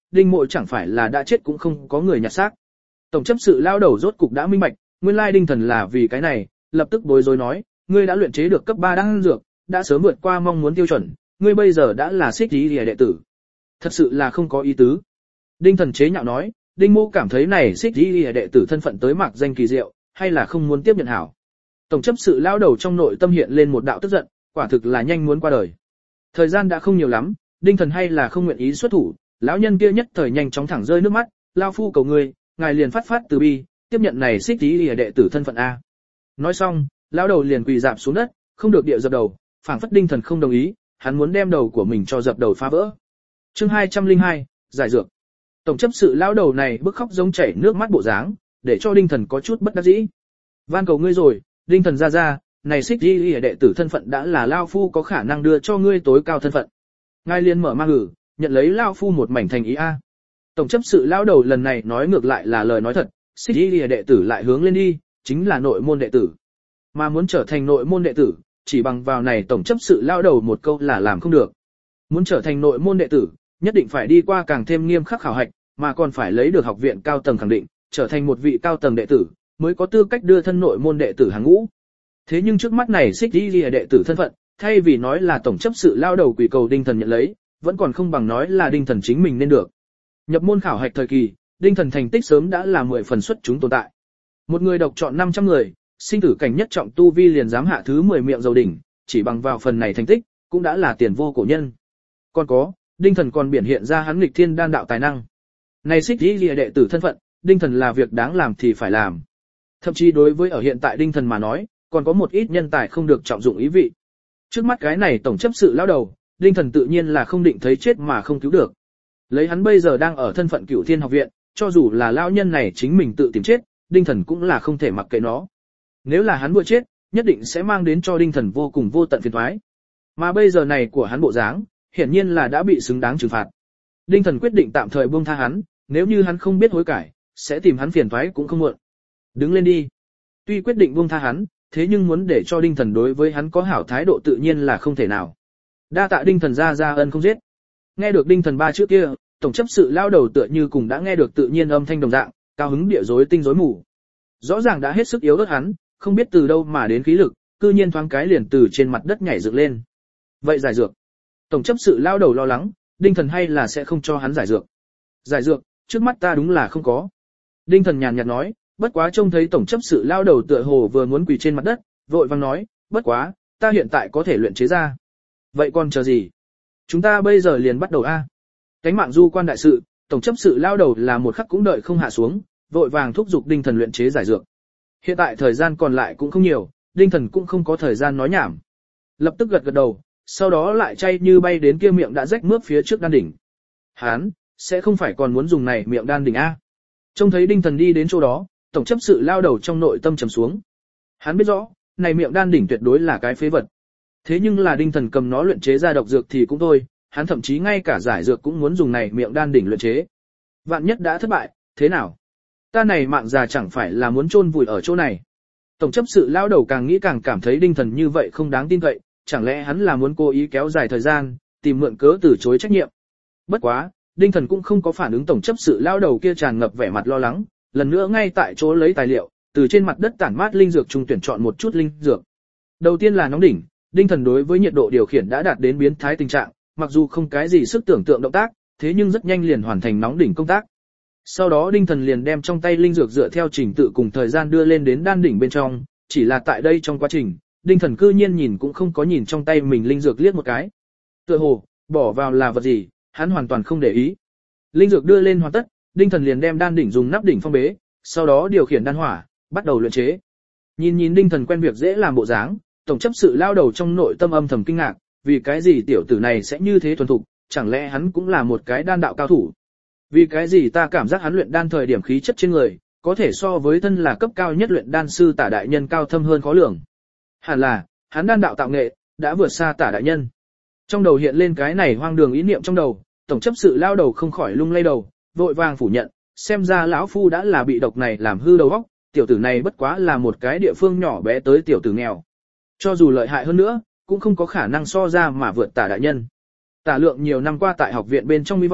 Đinh Mộ chẳng phải là đã chết cũng không có người nhặt xác. Tổng chấp sự lao đầu rốt cục đã minh bạch, nguyên lai Đinh Thần là vì cái này, lập tức bối rối nói, ngươi đã luyện chế được cấp 3 đan dược, đã sớm vượt qua mong muốn tiêu chuẩn, ngươi bây giờ đã là Xích Ý Lìa đệ tử. Thật sự là không có ý tứ. Đinh Thần chế nhạo nói, Đinh Mộ cảm thấy này Xích Ý Lìa đệ tử thân phận tới mạc danh kỳ diệu, hay là không muốn tiếp nhận hảo. Tổng chấp sự lao đầu trong nội tâm hiện lên một đạo tức giận, quả thực là nhanh muốn qua đời. Thời gian đã không nhiều lắm, Đinh Thần hay là không nguyện ý xuất thủ, lão nhân kia nhất thời nhanh chóng thẳng rơi nước mắt, lao phu cầu ngươi, ngài liền phát từ bi, tiếp nhận này Xích Ý Lìa đệ tử thân phận a. Nói xong, lão đầu liền quỳ rạp xuống đất, không được địa dập đầu, phảng phất Đinh Thần không đồng ý, hắn muốn đem đầu của mình cho dập đầu phá vỡ. Chương 202, giải dược. Tổng chấp sự lão đầu này bức khóc giống chảy nước mắt bộ dáng, để cho Đinh Thần có chút bất đắc dĩ. Van cầu ngươi rồi, Đinh Thần ra, này Xích Ý Lìa đệ tử thân phận đã là lao phu có khả năng đưa cho ngươi tối cao thân phận. Ngài liền mở mang ngử, nhận lấy lao phu một mảnh thành ý a. Tổng chấp sự lão đầu lần này nói ngược lại là lời nói thật, Xích Ý Lìa đệ tử lại hướng lên đi, chính là nội môn đệ tử. Mà muốn trở thành nội môn đệ tử, chỉ bằng vào này tổng chấp sự lão đầu một câu là làm không được. Muốn trở thành nội môn đệ tử, nhất định phải đi qua càng thêm nghiêm khắc khảo hạch, mà còn phải lấy được học viện cao tầng khẳng định, trở thành một vị cao tầng đệ tử, mới có tư cách đưa thân nội môn đệ tử hàng ngũ. Thế nhưng trước mắt này Xích Ý Lìa đệ tử thân phận, thay vì nói là tổng chấp sự lão đầu quỷ cầu Đinh Thần nhận lấy, vẫn còn không bằng nói là Đinh Thần chính mình nên được. Nhập môn khảo hạch thời kỳ, Đinh Thần thành tích sớm đã là 10 phần xuất chúng tồn tại. Một người độc chọn 500 người, sinh tử cảnh nhất trọng tu vi liền dám hạ thứ 10 miệng dầu đỉnh, chỉ bằng vào phần này thành tích, cũng đã là tiền vô cổ nhân. Còn có, Đinh Thần còn biểu hiện ra hắn nghịch thiên đan đạo tài năng. Này Xích Ý Lìa đệ tử thân phận, Đinh Thần là việc đáng làm thì phải làm. Thậm chí đối với ở hiện tại Đinh Thần mà nói, còn có một ít nhân tài không được trọng dụng ý vị. Trước mắt cái này tổng chấp sự lão đầu, Đinh Thần tự nhiên là không định thấy chết mà không cứu được. Lấy hắn bây giờ đang ở thân phận Cửu Thiên học viện, cho dù là lão nhân này chính mình tự tìm chết, Đinh Thần cũng là không thể mặc kệ nó. Nếu là hắn vừa chết, nhất định sẽ mang đến cho Đinh Thần vô cùng vô tận phiền toái. Mà bây giờ này của hắn bộ dáng, hiển nhiên là đã bị xứng đáng trừng phạt. Đinh Thần quyết định tạm thời buông tha hắn, nếu như hắn không biết hối cải, sẽ tìm hắn phiền toái cũng không muộn. Đứng lên đi. Tuy quyết định buông tha hắn, thế nhưng muốn để cho Đinh Thần đối với hắn có hảo thái độ tự nhiên là không thể nào. Đa tạ Đinh Thần ra ân không giết. Nghe được Đinh Thần ba trước kia, tổng chấp sự lao đầu tựa như cùng đã nghe được tự nhiên âm thanh đồng dạng, cao hứng địa rối tinh rối mù. Rõ ràng đã hết sức yếu ớt hắn, không biết từ đâu mà đến khí lực, cư nhiên thoáng cái liền từ trên mặt đất nhảy dựng lên. Vậy giải dược. Tổng chấp sự lao đầu lo lắng, Đinh Thần hay là sẽ không cho hắn giải dược. Giải dược, trước mắt ta đúng là không có. Đinh Thần nhàn nhạt nói, bất quá trông thấy tổng chấp sự lao đầu tựa hồ vừa muốn quỳ trên mặt đất, vội vang nói, bất quá, ta hiện tại có thể luyện chế ra. Vậy còn chờ gì? Chúng ta bây giờ liền bắt đầu a. Cánh mạng du quan đại sự, tổng chấp sự lao đầu là một khắc cũng đợi không hạ xuống, vội vàng thúc giục Đinh Thần luyện chế giải dược. Hiện tại thời gian còn lại cũng không nhiều, Đinh Thần cũng không có thời gian nói nhảm. Lập tức gật đầu, sau đó lại chay như bay đến kia miệng đã rách mướp phía trước đan đỉnh. Hán, sẽ không phải còn muốn dùng này miệng đan đỉnh a? Trông thấy Đinh Thần đi đến chỗ đó, tổng chấp sự lao đầu trong nội tâm trầm xuống. Hắn biết rõ, này miệng đan đỉnh tuyệt đối là cái phế vật. Thế nhưng là Đinh Thần cầm nó luyện chế ra độc dược thì cũng thôi, hắn thậm chí ngay cả giải dược cũng muốn dùng này miệng đan đỉnh luyện chế. Vạn nhất đã thất bại, thế nào? Ta này mạng già chẳng phải là muốn chôn vùi ở chỗ này. Tổng chấp sự lao đầu càng nghĩ càng cảm thấy Đinh Thần như vậy không đáng tin cậy, chẳng lẽ hắn là muốn cố ý kéo dài thời gian, tìm mượn cớ từ chối trách nhiệm. Bất quá, Đinh Thần cũng không có phản ứng tổng chấp sự lao đầu kia tràn ngập vẻ mặt lo lắng, lần nữa ngay tại chỗ lấy tài liệu, từ trên mặt đất tản mát linh dược trung tuyển chọn một chút linh dược. Đầu tiên là nóng đỉnh, Đinh Thần đối với nhiệt độ điều khiển đã đạt đến biến thái tình trạng, mặc dù không cái gì sức tưởng tượng động tác, thế nhưng rất nhanh liền hoàn thành nóng đỉnh công tác. Sau đó Đinh Thần liền đem trong tay linh dược dựa theo trình tự cùng thời gian đưa lên đến đan đỉnh bên trong, chỉ là tại đây trong quá trình, Đinh Thần cư nhiên nhìn cũng không có nhìn trong tay mình linh dược liếc một cái. Tựa hồ, bỏ vào là vật gì, hắn hoàn toàn không để ý. Linh dược đưa lên hoàn tất, Đinh Thần liền đem đan đỉnh dùng nắp đỉnh phong bế, sau đó điều khiển đan hỏa, bắt đầu luyện chế. Nhìn Đinh Thần quen việc dễ làm bộ dáng, tổng chấp sự lao đầu trong nội tâm âm thầm kinh ngạc, vì cái gì tiểu tử này sẽ như thế thuần thục, chẳng lẽ hắn cũng là một cái đan đạo cao thủ? Vì cái gì ta cảm giác hắn luyện đan thời điểm khí chất trên người, có thể so với thân là cấp cao nhất luyện đan sư Tả đại nhân cao thâm hơn khó lường. Hẳn là, hắn đan đạo tạo nghệ, đã vượt xa Tả đại nhân. Trong đầu hiện lên cái này hoang đường ý niệm trong đầu, tổng chấp sự lao đầu không khỏi lung lay đầu, vội vàng phủ nhận, xem ra lão phu đã là bị độc này làm hư đầu óc, tiểu tử này bất quá là một cái địa phương nhỏ bé tới tiểu tử nghèo. Cho dù lợi hại hơn nữa, cũng không có khả năng so ra mà vượt Tả đại nhân. Tả Lượng nhiều năm qua tại học viện bên trong hy vọng,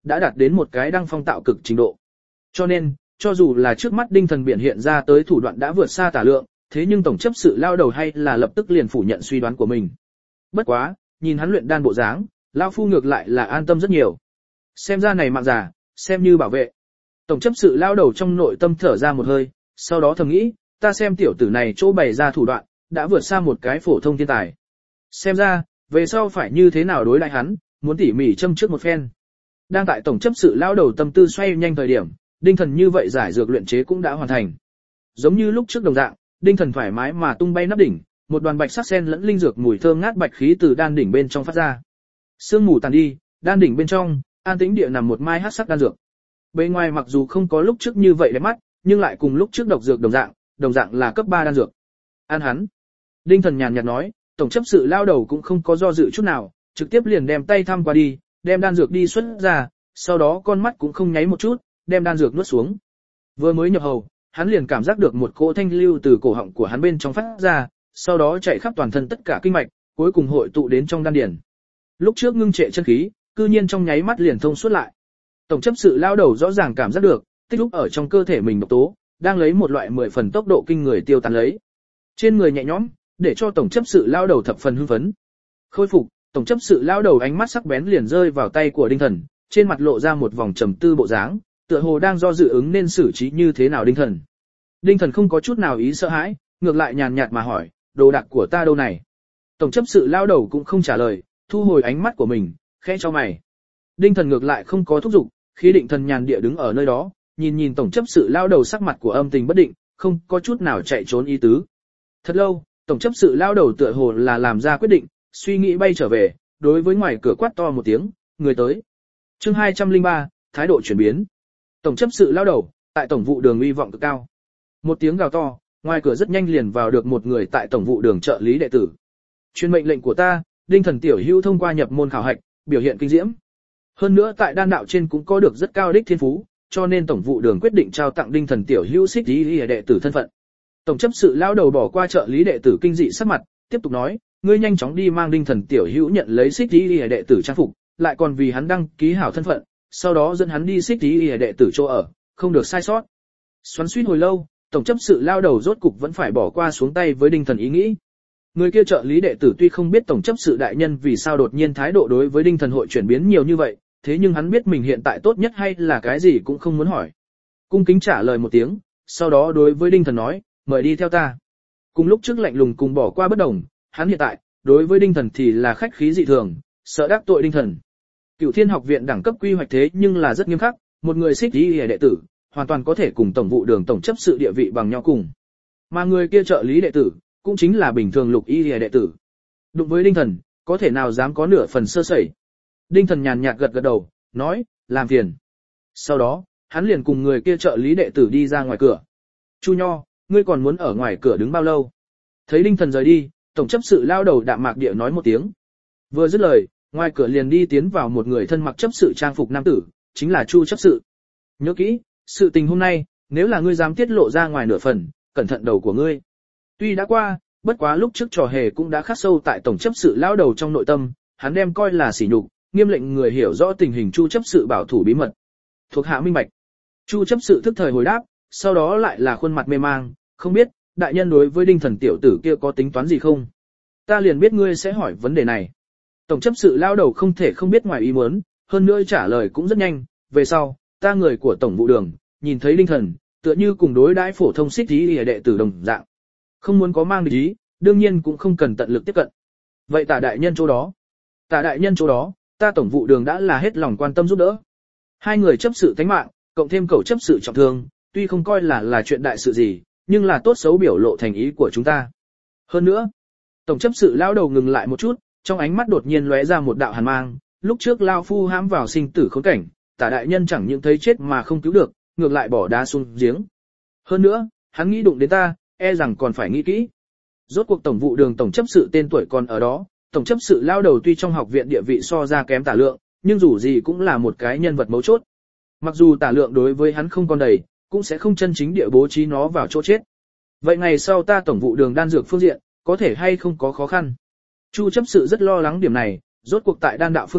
đã đạt đến một cái đăng phong tạo cực trình độ. Cho nên, cho dù là trước mắt Đinh Thần biểu hiện ra tới thủ đoạn đã vượt xa tả lượng, thế nhưng tổng chấp sự lao đầu hay là lập tức liền phủ nhận suy đoán của mình. Bất quá, nhìn hắn luyện đan bộ dáng, lão phu ngược lại là an tâm rất nhiều. Xem ra này mạng già, xem như bảo vệ. Tổng chấp sự lao đầu trong nội tâm thở ra một hơi, sau đó thầm nghĩ, ta xem tiểu tử này chỗ bày ra thủ đoạn, đã vượt xa một cái phổ thông thiên tài. Xem ra, về sau phải như thế nào đối lại hắn, muốn tỉ mỉ châm trước một phen. Đang tại tổng chấp sự lao đầu tâm tư xoay nhanh thời điểm, Đinh Thần như vậy giải dược luyện chế cũng đã hoàn thành. Giống như lúc trước đồng dạng, Đinh Thần thoải mái mà tung bay nắp đỉnh, một đoàn bạch sắc sen lẫn linh dược mùi thơm ngát bạch khí từ đan đỉnh bên trong phát ra. Sương mù tàn đi, đan đỉnh bên trong, an tĩnh địa nằm một mai hắc sắc đan dược. Bên ngoài mặc dù không có lúc trước như vậy đẹp mắt, nhưng lại cùng lúc trước độc dược đồng dạng là cấp 3 đan dược. An hắn. Đinh Thần nhàn nhạt nói, tổng chấp sự lao đầu cũng không có do dự chút nào, trực tiếp liền đem tay thăm qua đi, đem đan dược đi xuất ra, sau đó con mắt cũng không nháy một chút, đem đan dược nuốt xuống. Vừa mới nhập hầu, hắn liền cảm giác được một cỗ thanh lưu từ cổ họng của hắn bên trong phát ra, sau đó chạy khắp toàn thân tất cả kinh mạch, cuối cùng hội tụ đến trong đan điền. Lúc trước ngưng trệ chân khí, cư nhiên trong nháy mắt liền thông suốt lại. Tổng chấp sự lao đầu rõ ràng cảm giác được, tích lúc ở trong cơ thể mình độc tố, đang lấy một loại 10 phần tốc độ kinh người tiêu tán lấy. Trên người nhẹ nhõm, để cho tổng chấp sự lao đầu thập phần hưng phấn. Khôi phục, tổng chấp sự lao đầu ánh mắt sắc bén liền rơi vào tay của Đinh Thần, trên mặt lộ ra một vòng trầm tư bộ dáng, tựa hồ đang do dự ứng nên xử trí như thế nào Đinh Thần. Đinh Thần không có chút nào ý sợ hãi, ngược lại nhàn nhạt mà hỏi, đồ đạc của ta đâu này? Tổng chấp sự lao đầu cũng không trả lời, thu hồi ánh mắt của mình, khẽ cho mày. Đinh Thần ngược lại không có thúc giục, khí định thần nhàn địa đứng ở nơi đó, nhìn tổng chấp sự lao đầu sắc mặt của âm tình bất định, không có chút nào chạy trốn ý tứ. Thật lâu, tổng chấp sự lao đầu tựa hồ là làm ra quyết định, suy nghĩ bay trở về, đối với ngoài cửa quát to một tiếng, người tới. Chương 203, thái độ chuyển biến. Tổng chấp sự lao đầu, tại tổng vụ đường uy vọng cực cao. Một tiếng gào to, ngoài cửa rất nhanh liền vào được một người tại tổng vụ đường trợ lý đệ tử. Truyền mệnh lệnh của ta, Đinh Thần tiểu hữu thông qua nhập môn khảo hạch, biểu hiện kinh diễm. Hơn nữa tại đan đạo trên cũng có được rất cao đích thiên phú, cho nên tổng vụ đường quyết định trao tặng Đinh Thần tiểu hữu xích lý đệ tử thân phận. Tổng chấp sự lao đầu bỏ qua trợ lý đệ tử kinh dị sắc mặt, tiếp tục nói, ngươi nhanh chóng đi mang Đinh Thần tiểu hữu nhận lấy xích lý đệ tử trang phục, lại còn vì hắn đăng ký hảo thân phận, sau đó dẫn hắn đi xích lý đệ tử chỗ ở, không được sai sót. Xoắn xuýt hồi lâu, tổng chấp sự lao đầu rốt cục vẫn phải bỏ qua xuống tay với Đinh Thần ý nghĩ. Người kia trợ lý đệ tử tuy không biết tổng chấp sự đại nhân vì sao đột nhiên thái độ đối với Đinh Thần hội chuyển biến nhiều như vậy, thế nhưng hắn biết mình hiện tại tốt nhất hay là cái gì cũng không muốn hỏi. Cung kính trả lời một tiếng, sau đó đối với Đinh Thần nói, mời đi theo ta. Cùng lúc trước lạnh lùng cùng bỏ qua bất đồng, hắn hiện tại, đối với Đinh Thần thì là khách khí dị thường, sợ đắc tội Đinh Thần. Cửu Thiên học viện đẳng cấp quy hoạch thế nhưng là rất nghiêm khắc, một người xích lý đệ tử, hoàn toàn có thể cùng tổng vụ đường tổng chấp sự địa vị bằng nhau cùng. Mà người kia trợ lý đệ tử, cũng chính là bình thường lục y đệ tử. Đụng với Đinh Thần, có thể nào dám có nửa phần sơ sẩy. Đinh Thần nhàn nhạt gật gật đầu, nói, làm phiền. Sau đó, hắn liền cùng người kia trợ lý đệ tử đi ra ngoài cửa. Chu Nho, ngươi còn muốn ở ngoài cửa đứng bao lâu? Thấy Đinh Thần rời đi, tổng chấp sự lao đầu đạm mạc địa nói một tiếng. Vừa dứt lời, ngoài cửa liền đi tiến vào một người thân mặc chấp sự trang phục nam tử, chính là Chu chấp sự. Nhớ kỹ, sự tình hôm nay, nếu là ngươi dám tiết lộ ra ngoài nửa phần, cẩn thận đầu của ngươi. Tuy đã qua, bất quá lúc trước trò hề cũng đã khắc sâu tại tổng chấp sự lao đầu trong nội tâm, hắn đem coi là sỉ nhục, nghiêm lệnh người hiểu rõ tình hình Chu chấp sự bảo thủ bí mật. Thuộc hạ minh bạch. Chu chấp sự thức thời hồi đáp, sau đó lại là khuôn mặt mê mang, không biết, đại nhân đối với Đinh Thần tiểu tử kia có tính toán gì không? Ta liền biết ngươi sẽ hỏi vấn đề này. Tổng chấp sự lao đầu không thể không biết ngoài ý muốn, hơn nữa trả lời cũng rất nhanh, về sau, ta người của tổng vụ đường, nhìn thấy Đinh Thần, tựa như cùng đối đãi phổ thông xích lý đệ tử đồng dạng. Không muốn có mang địch ý, đương nhiên cũng không cần tận lực tiếp cận. Vậy Tả đại nhân chỗ đó? Tả đại nhân chỗ đó, ta tổng vụ đường đã là hết lòng quan tâm giúp đỡ. Hai người chấp sự tánh mạng, cộng thêm cậu chấp sự trọng thương, tuy không coi là chuyện đại sự gì, nhưng là tốt xấu biểu lộ thành ý của chúng ta. Hơn nữa, tổng chấp sự lão đầu ngừng lại một chút, trong ánh mắt đột nhiên lóe ra một đạo hàn mang, lúc trước lao phu hãm vào sinh tử khốn cảnh, Tả đại nhân chẳng những thấy chết mà không cứu được, ngược lại bỏ đá xuống giếng. Hơn nữa, hắn nghĩ đụng đến ta, e rằng còn phải nghĩ kỹ. Rốt cuộc tổng vụ đường tổng chấp sự tên tuổi còn ở đó, tổng chấp sự lao đầu tuy trong học viện địa vị so ra kém Tả lượng, nhưng dù gì cũng là một cái nhân vật mấu chốt. Mặc dù Tả lượng đối với hắn không còn đầy, cũng sẽ không chân chính địa bố trí nó vào chỗ chết. Vậy ngày sau ta tổng vụ đường đan dược phương diện, có thể hay không có khó khăn? Chu chấp sự rất lo lắng điểm này, rốt cuộc tại đan đạo phương diện,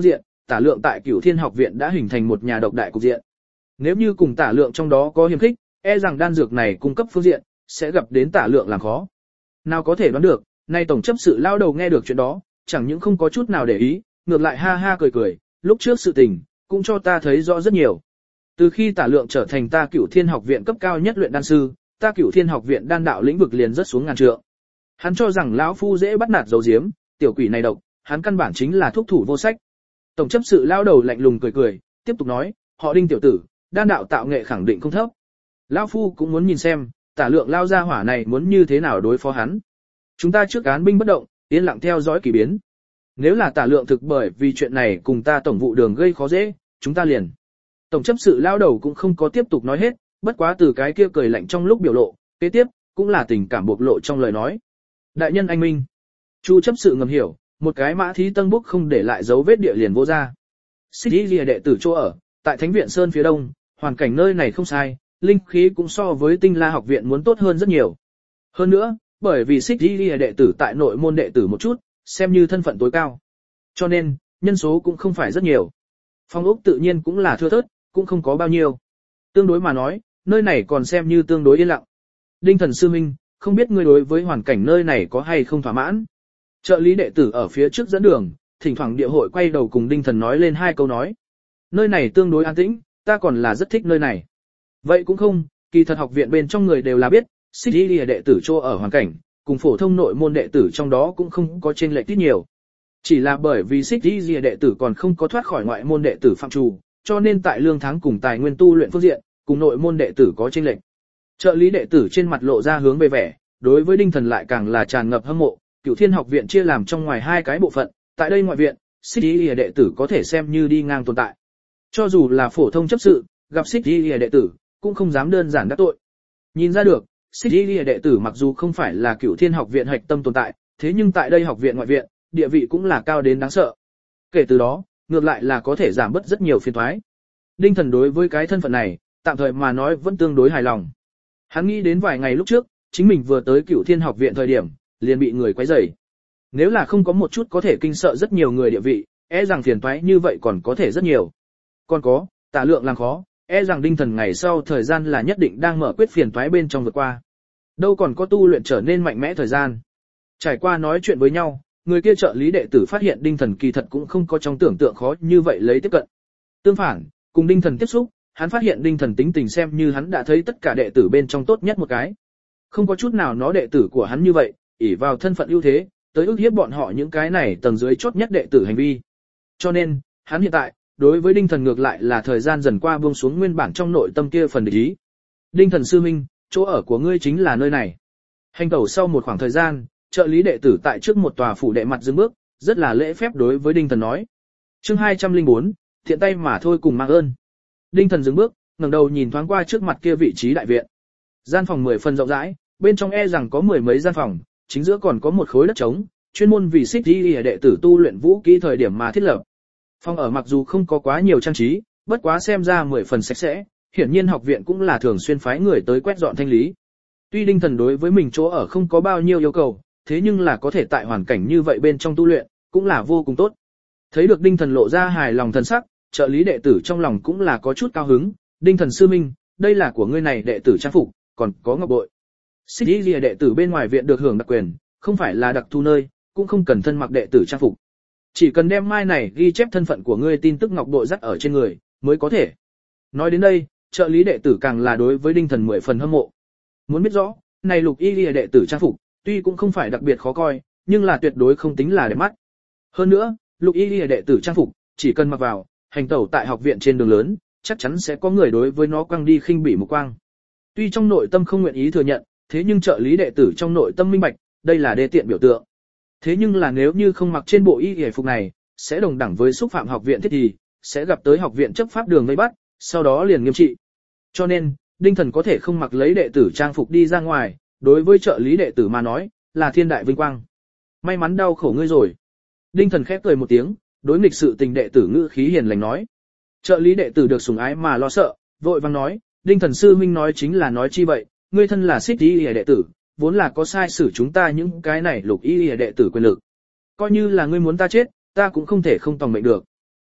Tả Lượng tại Cửu Thiên Học viện đã hình thành một nhà độc đại cục diện. Nếu như cùng Tả Lượng trong đó có hiềm khích, e rằng đan dược này cung cấp phương diện sẽ gặp đến Tả Lượng làm khó. Nào có thể đoán được, nay tổng chấp sự lao đầu nghe được chuyện đó, chẳng những không có chút nào để ý, ngược lại ha ha cười cười, lúc trước sự tình cũng cho ta thấy rõ rất nhiều. Từ khi Tả Lượng trở thành ta Cửu Thiên Học viện cấp cao nhất luyện đan sư, ta Cửu Thiên Học viện đan đạo lĩnh vực liền rất xuống ngàn trượng. Hắn cho rằng lão phu dễ bắt nạt giấu giếm, tiểu quỷ này độc, hắn căn bản chính là thuốc thủ vô sách. Tổng chấp sự lao đầu lạnh lùng cười cười, tiếp tục nói, họ Đinh tiểu tử, đan đạo tạo nghệ khẳng định không thấp. Lão phu cũng muốn nhìn xem, Tả Lượng lao ra hỏa này muốn như thế nào đối phó hắn. Chúng ta trước án binh bất động, yên lặng theo dõi kỳ biến. Nếu là Tả Lượng thực bởi vì chuyện này cùng ta tổng vụ đường gây khó dễ, chúng ta liền. Tổng chấp sự lao đầu cũng không có tiếp tục nói hết, bất quá từ cái kia cười lạnh trong lúc biểu lộ, kế tiếp cũng là tình cảm bộc lộ trong lời nói. Đại nhân anh minh. Chu chấp sự ngầm hiểu, một cái mã thí tân búc không để lại dấu vết địa liền vô ra. Xích Y Lìa đệ tử chỗ ở, tại Thánh viện Sơn phía đông, hoàn cảnh nơi này không sai, linh khí cũng so với Tinh La học viện muốn tốt hơn rất nhiều. Hơn nữa, bởi vì Xích Y Lìa đệ tử tại nội môn đệ tử một chút, xem như thân phận tối cao. Cho nên, nhân số cũng không phải rất nhiều. Phong ốc tự nhiên cũng là thưa thớt, cũng không có bao nhiêu. Tương đối mà nói, nơi này còn xem như tương đối yên lặng. Đinh thần sư minh, không biết ngươi đối với hoàn cảnh nơi này có hay không thỏa mãn. Trợ lý đệ tử ở phía trước dẫn đường, thỉnh thoảng địa hội quay đầu cùng Đinh thần nói lên hai câu nói. Nơi này tương đối an tĩnh, ta còn là rất thích nơi này. Vậy cũng không, kỳ thật học viện bên trong người đều là biết, Xích Y Lìa đệ tử chỗ ở hoàn cảnh, cùng phổ thông nội môn đệ tử trong đó cũng không có chênh lệch ít nhiều. Chỉ là bởi vì Xích Y Lìa đệ tử còn không có thoát khỏi ngoại môn đệ tử phạm trù, cho nên tại lương tháng cùng tài nguyên tu luyện phương diện, cùng nội môn đệ tử có chênh lệch. Trợ lý đệ tử trên mặt lộ ra hướng về vẻ, đối với Đinh thần lại càng là tràn ngập hâm mộ. Cửu Thiên Học viện chia làm trong ngoài hai cái bộ phận, tại đây ngoại viện, Xích Y Lìa đệ tử có thể xem như đi ngang tồn tại. Cho dù là phổ thông chấp sự, gặp Xích Y Lìa đệ tử, cũng không dám đơn giản đắc tội. Nhìn ra được, Xích Y Lìa đệ tử mặc dù không phải là Cửu Thiên Học viện hạch tâm tồn tại, thế nhưng tại đây học viện ngoại viện, địa vị cũng là cao đến đáng sợ. Kể từ đó, ngược lại là có thể giảm bớt rất nhiều phiền toái. Đinh thần đối với cái thân phận này, tạm thời mà nói vẫn tương đối hài lòng. Hắn nghĩ đến vài ngày lúc trước, chính mình vừa tới Cửu Thiên Học viện thời điểm, liền bị người quấy rầy. Nếu là không có một chút có thể kinh sợ rất nhiều người địa vị, e rằng phiền toái như vậy còn có thể rất nhiều. Còn có, Tả Lượng làm khó, e rằng Đinh thần ngày sau thời gian là nhất định đang mở quyết phiền toái bên trong vượt qua. Đâu còn có tu luyện trở nên mạnh mẽ thời gian. Trải qua nói chuyện với nhau, người kia trợ lý đệ tử phát hiện Đinh thần kỳ thật cũng không có trong tưởng tượng khó như vậy lấy tiếp cận. Tương phản, cùng Đinh thần tiếp xúc, hắn phát hiện Đinh thần tính tình xem như hắn đã thấy tất cả đệ tử bên trong tốt nhất một cái. Không có chút nào nó đệ tử của hắn như vậy, ỷ vào thân phận ưu thế, tới ức hiếp bọn họ những cái này tầng dưới chốt nhất đệ tử hành vi. Cho nên, hắn hiện tại, đối với Đinh thần ngược lại là thời gian dần qua buông xuống nguyên bản trong nội tâm kia phần địch ý. Đinh thần sư minh, chỗ ở của ngươi chính là nơi này. Hành tẩu sau một khoảng thời gian, trợ lý đệ tử tại trước một tòa phủ đệ mặt dừng bước, rất là lễ phép đối với Đinh thần nói. Chương 204, thiện tay mà thôi cùng mang ơn. Đinh thần dừng bước, ngẩng đầu nhìn thoáng qua trước mặt kia vị trí đại viện. Gian phòng 10 phần rộng rãi, bên trong e rằng có mười mấy gian phòng, chính giữa còn có một khối đất trống, chuyên môn vì Xích Y Lìa đệ tử tu luyện vũ kỹ thời điểm mà thiết lập. Phòng ở mặc dù không có quá nhiều trang trí, bất quá xem ra 10 phần sạch sẽ, hiển nhiên học viện cũng là thường xuyên phái người tới quét dọn thanh lý. Tuy Đinh thần đối với mình chỗ ở không có bao nhiêu yêu cầu, thế nhưng là có thể tại hoàn cảnh như vậy bên trong tu luyện, cũng là vô cùng tốt. Thấy được Đinh thần lộ ra hài lòng thần sắc, trợ lý đệ tử trong lòng cũng là có chút cao hứng. Đinh thần sư minh, đây là của ngươi này đệ tử trang phục, còn có ngọc bội. Xích Y Lìa đệ tử bên ngoài viện được hưởng đặc quyền, không phải là đặc thu nơi, cũng không cần thân mặc đệ tử trang phục. Chỉ cần đem mai này ghi chép thân phận của ngươi tin tức ngọc bội dắt ở trên người, mới có thể. Nói đến đây, trợ lý đệ tử càng là đối với Đinh thần 10 phần hâm mộ. Muốn biết rõ, này Lục Y Lìa đệ tử trang phục, tuy cũng không phải đặc biệt khó coi, nhưng là tuyệt đối không tính là đẹp mắt. Hơn nữa, Lục Y Lìa đệ tử trang phục, chỉ cần mặc vào, hành tẩu tại học viện trên đường lớn, chắc chắn sẽ có người đối với nó quăng đi khinh bỉ mục quang. Tuy trong nội tâm không nguyện ý thừa nhận, thế nhưng trợ lý đệ tử trong nội tâm minh bạch, đây là đê tiện biểu tượng. Thế nhưng là nếu như không mặc trên bộ y y phục này, sẽ đồng đẳng với xúc phạm học viện thiết thì, sẽ gặp tới học viện chấp pháp đường vây bắt, sau đó liền nghiêm trị. Cho nên, Đinh thần có thể không mặc lấy đệ tử trang phục đi ra ngoài, đối với trợ lý đệ tử mà nói, là thiên đại vinh quang. May mắn đau khổ ngươi rồi. Đinh thần khép cười một tiếng, đối nghịch sự tình đệ tử ngữ khí hiền lành nói. Trợ lý đệ tử được sủng ái mà lo sợ, vội vàng nói, Đinh thần sư huynh nói chính là nói chi vậy, ngươi thân là Xích Y Lìa đệ tử, vốn là có sai xử chúng ta những cái này Lục Y Lìa đệ tử quyền lực. Coi như là ngươi muốn ta chết, ta cũng không thể không tòng mệnh được.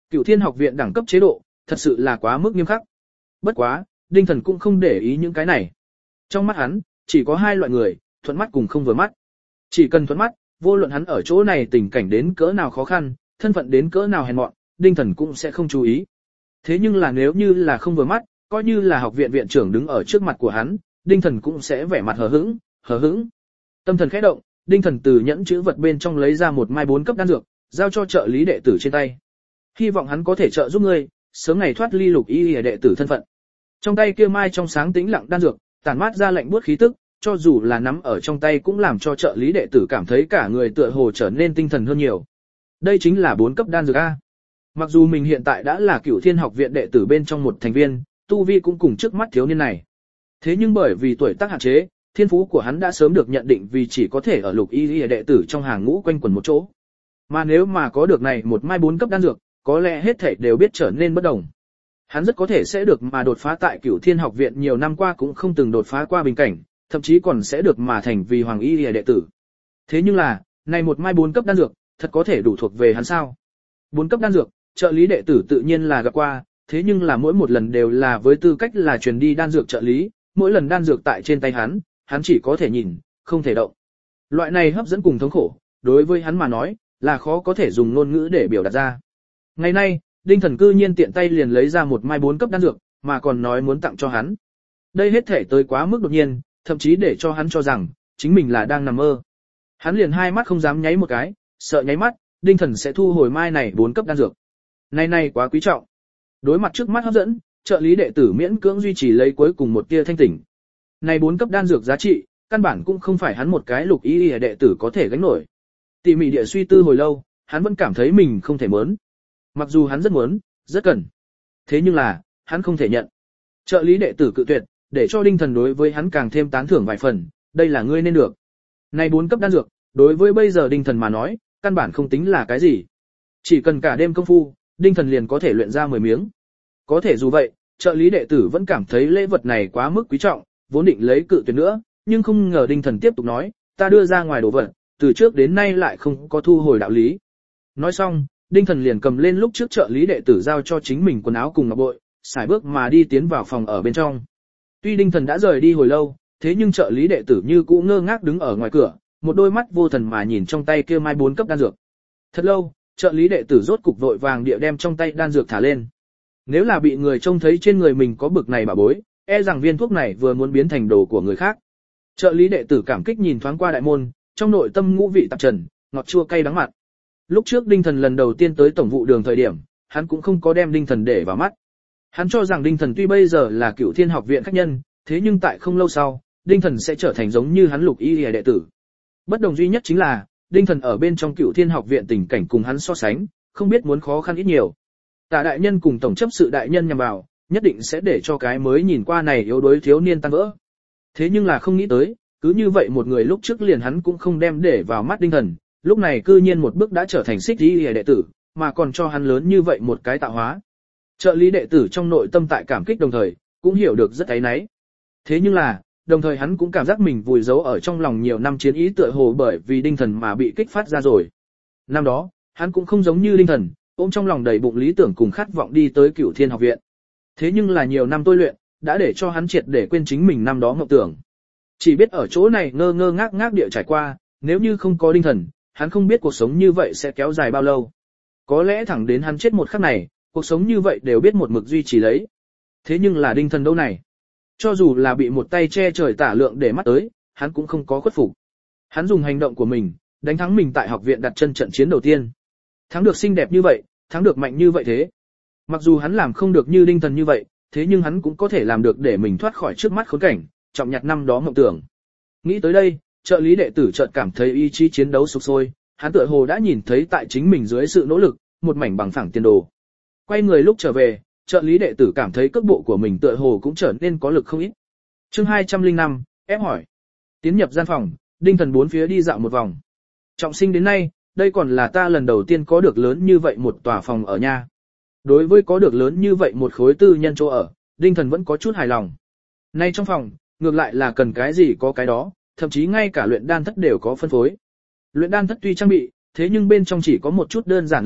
Cửu Thiên học viện đẳng cấp chế độ, thật sự là quá mức nghiêm khắc. Bất quá, Đinh Thần cũng không để ý những cái này. Trong mắt hắn, chỉ có hai loại người, thuận mắt cùng không vừa mắt. Chỉ cần thuận mắt, vô luận hắn ở chỗ này tình cảnh đến cỡ nào khó khăn, thân phận đến cỡ nào hèn mọn, Đinh Thần cũng sẽ không chú ý. Thế nhưng là nếu như là không vừa mắt, coi như là học viện viện trưởng đứng ở trước mặt của hắn, Đinh Thần cũng sẽ vẻ mặt hờ hững. Tâm thần khẽ động, Đinh Thần từ nhẫn chữ vật bên trong lấy ra một mai 4 cấp đan dược, giao cho trợ lý đệ tử trên tay. Hy vọng hắn có thể trợ giúp ngươi, sớm ngày thoát ly lục y đệ tử thân phận. Trong tay kia mai trong sáng tĩnh lặng đan dược, tản mát ra lạnh buốt khí tức, cho dù là nắm ở trong tay cũng làm cho trợ lý đệ tử cảm thấy cả người tựa hồ trở nên tinh thần hơn nhiều. Đây chính là 4 cấp đan dược A. Mặc dù mình hiện tại đã là Cửu Thiên học viện đệ tử bên trong một thành viên, tu vi cũng cùng trước mắt thiếu niên này. Thế nhưng bởi vì tuổi tác hạn chế, thiên phú của hắn đã sớm được nhận định vì chỉ có thể ở lục y đệ tử trong hàng ngũ quanh quẩn một chỗ. Mà nếu mà có được này một mai 4 cấp đan dược, có lẽ hết thảy đều biết trở nên bất đồng. Hắn rất có thể sẽ được mà đột phá tại Cửu Thiên học viện nhiều năm qua cũng không từng đột phá qua bình cảnh, thậm chí còn sẽ được mà thành vì hoàng y đệ tử. Thế nhưng là, này một mai 4 cấp đan dược, thật có thể đủ thuộc về hắn sao? 4 cấp đan dược, trợ lý đệ tử tự nhiên là gặp qua, thế nhưng là mỗi một lần đều là với tư cách là truyền đi đan dược trợ lý, mỗi lần đan dược tại trên tay hắn chỉ có thể nhìn, không thể động. Loại này hấp dẫn cùng thống khổ, đối với hắn mà nói, là khó có thể dùng ngôn ngữ để biểu đạt ra. Ngày nay, Đinh Thần cư nhiên tiện tay liền lấy ra một mai 4 cấp đan dược, mà còn nói muốn tặng cho hắn. Đây hết thể tới quá mức đột nhiên, thậm chí để cho hắn cho rằng, chính mình là đang nằm mơ. Hắn liền hai mắt không dám nháy một cái, sợ nháy mắt, Đinh Thần sẽ thu hồi mai này 4 cấp đan dược. Này quá quý trọng. Đối mặt trước mắt hấp dẫn, trợ lý đệ tử miễn cưỡng duy trì lấy cuối cùng một tia thanh tỉnh. Này 4 cấp đan dược giá trị, căn bản cũng không phải hắn một cái lục y đệ tử có thể gánh nổi. Tỉ mỉ địa suy tư hồi lâu, hắn vẫn cảm thấy mình không thể muốn. Mặc dù hắn rất muốn, rất cần. Thế nhưng là, hắn không thể nhận. Trợ lý đệ tử cự tuyệt, để cho Đinh Thần đối với hắn càng thêm tán thưởng vài phần, đây là ngươi nên được. Này 4 cấp đan dược, đối với bây giờ Đinh Thần mà nói, căn bản không tính là cái gì. Chỉ cần cả đêm công phu, Đinh Thần liền có thể luyện ra 10 miếng. Có thể dù vậy, trợ lý đệ tử vẫn cảm thấy lễ vật này quá mức quý trọng, vốn định lấy cự tuyệt nữa, nhưng không ngờ Đinh Thần tiếp tục nói, ta đưa ra ngoài đồ vật, từ trước đến nay lại không có thu hồi đạo lý. Nói xong, Đinh Thần liền cầm lên lúc trước trợ lý đệ tử giao cho chính mình quần áo cùng ngọc bội, sải bước mà đi tiến vào phòng ở bên trong. Tuy Đinh Thần đã rời đi hồi lâu, thế nhưng trợ lý đệ tử như cũ ngơ ngác đứng ở ngoài cửa, một đôi mắt vô thần mà nhìn trong tay kia mai 4 cấp đan dược. Thật lâu, trợ lý đệ tử rốt cục vội vàng địa đem trong tay đan dược thả lên. Nếu là bị người trông thấy trên người mình có bực này bảo bối, e rằng viên thuốc này vừa muốn biến thành đồ của người khác. Trợ lý đệ tử cảm kích nhìn thoáng qua đại môn, trong nội tâm ngũ vị tạp trần, ngọt chua cay đắng mặn. Lúc trước Đinh Thần lần đầu tiên tới tổng vụ đường thời điểm, hắn cũng không có đem Đinh Thần để vào mắt. Hắn cho rằng Đinh Thần tuy bây giờ là Cửu Thiên học viện khách nhân, thế nhưng tại không lâu sau, Đinh Thần sẽ trở thành giống như hắn lục y đệ tử. Bất đồng duy nhất chính là, Đinh Thần ở bên trong Cửu Thiên học viện tình cảnh cùng hắn so sánh, không biết muốn khó khăn ít nhiều. Tạ đại nhân cùng tổng chấp sự đại nhân nhằm vào, nhất định sẽ để cho cái mới nhìn qua này yếu đuối thiếu niên tan vỡ. Thế nhưng là không nghĩ tới, cứ như vậy một người lúc trước liền hắn cũng không đem để vào mắt Đinh Thần, lúc này cư nhiên một bước đã trở thành xích y đệ tử, mà còn cho hắn lớn như vậy một cái tạo hóa. Trợ lý đệ tử trong nội tâm tại cảm kích đồng thời, cũng hiểu được rất áy náy. Thế nhưng là, đồng thời hắn cũng cảm giác mình vùi giấu ở trong lòng nhiều năm chiến ý tựa hồ bởi vì Đinh Thần mà bị kích phát ra rồi. Năm đó, hắn cũng không giống như Đinh Thần, ôm trong lòng đầy bụng lý tưởng cùng khát vọng đi tới Cửu Thiên học viện. Thế nhưng là nhiều năm tôi luyện, đã để cho hắn triệt để quên chính mình năm đó mộng tưởng. Chỉ biết ở chỗ này ngơ ngơ ngác ngác địa trải qua, nếu như không có Đinh Thần, hắn không biết cuộc sống như vậy sẽ kéo dài bao lâu. Có lẽ thẳng đến hắn chết một khắc này, cuộc sống như vậy đều biết một mực duy trì lấy. Thế nhưng là Đinh Thần đâu này? Cho dù là bị một tay che trời tả lượng để mắt tới, hắn cũng không có khuất phục. Hắn dùng hành động của mình, đánh thắng mình tại học viện đặt chân trận chiến đầu tiên. Thắng được xinh đẹp như vậy, thắng được mạnh như vậy thế. Mặc dù hắn làm không được như Đinh Thần như vậy, thế nhưng hắn cũng có thể làm được để mình thoát khỏi trước mắt khốn cảnh, trọng nhặt năm đó mộng tưởng. Nghĩ tới đây, trợ lý đệ tử chợt cảm thấy ý chí chiến đấu sục sôi, hắn tựa hồ đã nhìn thấy tại chính mình dưới sự nỗ lực, một mảnh bằng phẳng tiền đồ. Quay người lúc trở về, trợ lý đệ tử cảm thấy cước bộ của mình tựa hồ cũng trở nên có lực không ít. Chương 205, ép hỏi. Tiến nhập gian phòng, Đinh Thần bốn phía đi dạo một vòng. Trọng sinh đến nay, đây còn là ta lần đầu tiên có được lớn như vậy một tòa phòng ở nha. Đối với có được lớn như vậy một khối tư nhân chỗ ở, Đinh Thần vẫn có chút hài lòng. Nay trong phòng, ngược lại là cần cái gì có cái đó, thậm chí ngay cả luyện đan thất đều có phân phối. Luyện đan thất tuy trang bị, thế nhưng bên trong chỉ có một chút đơn giản linh dược,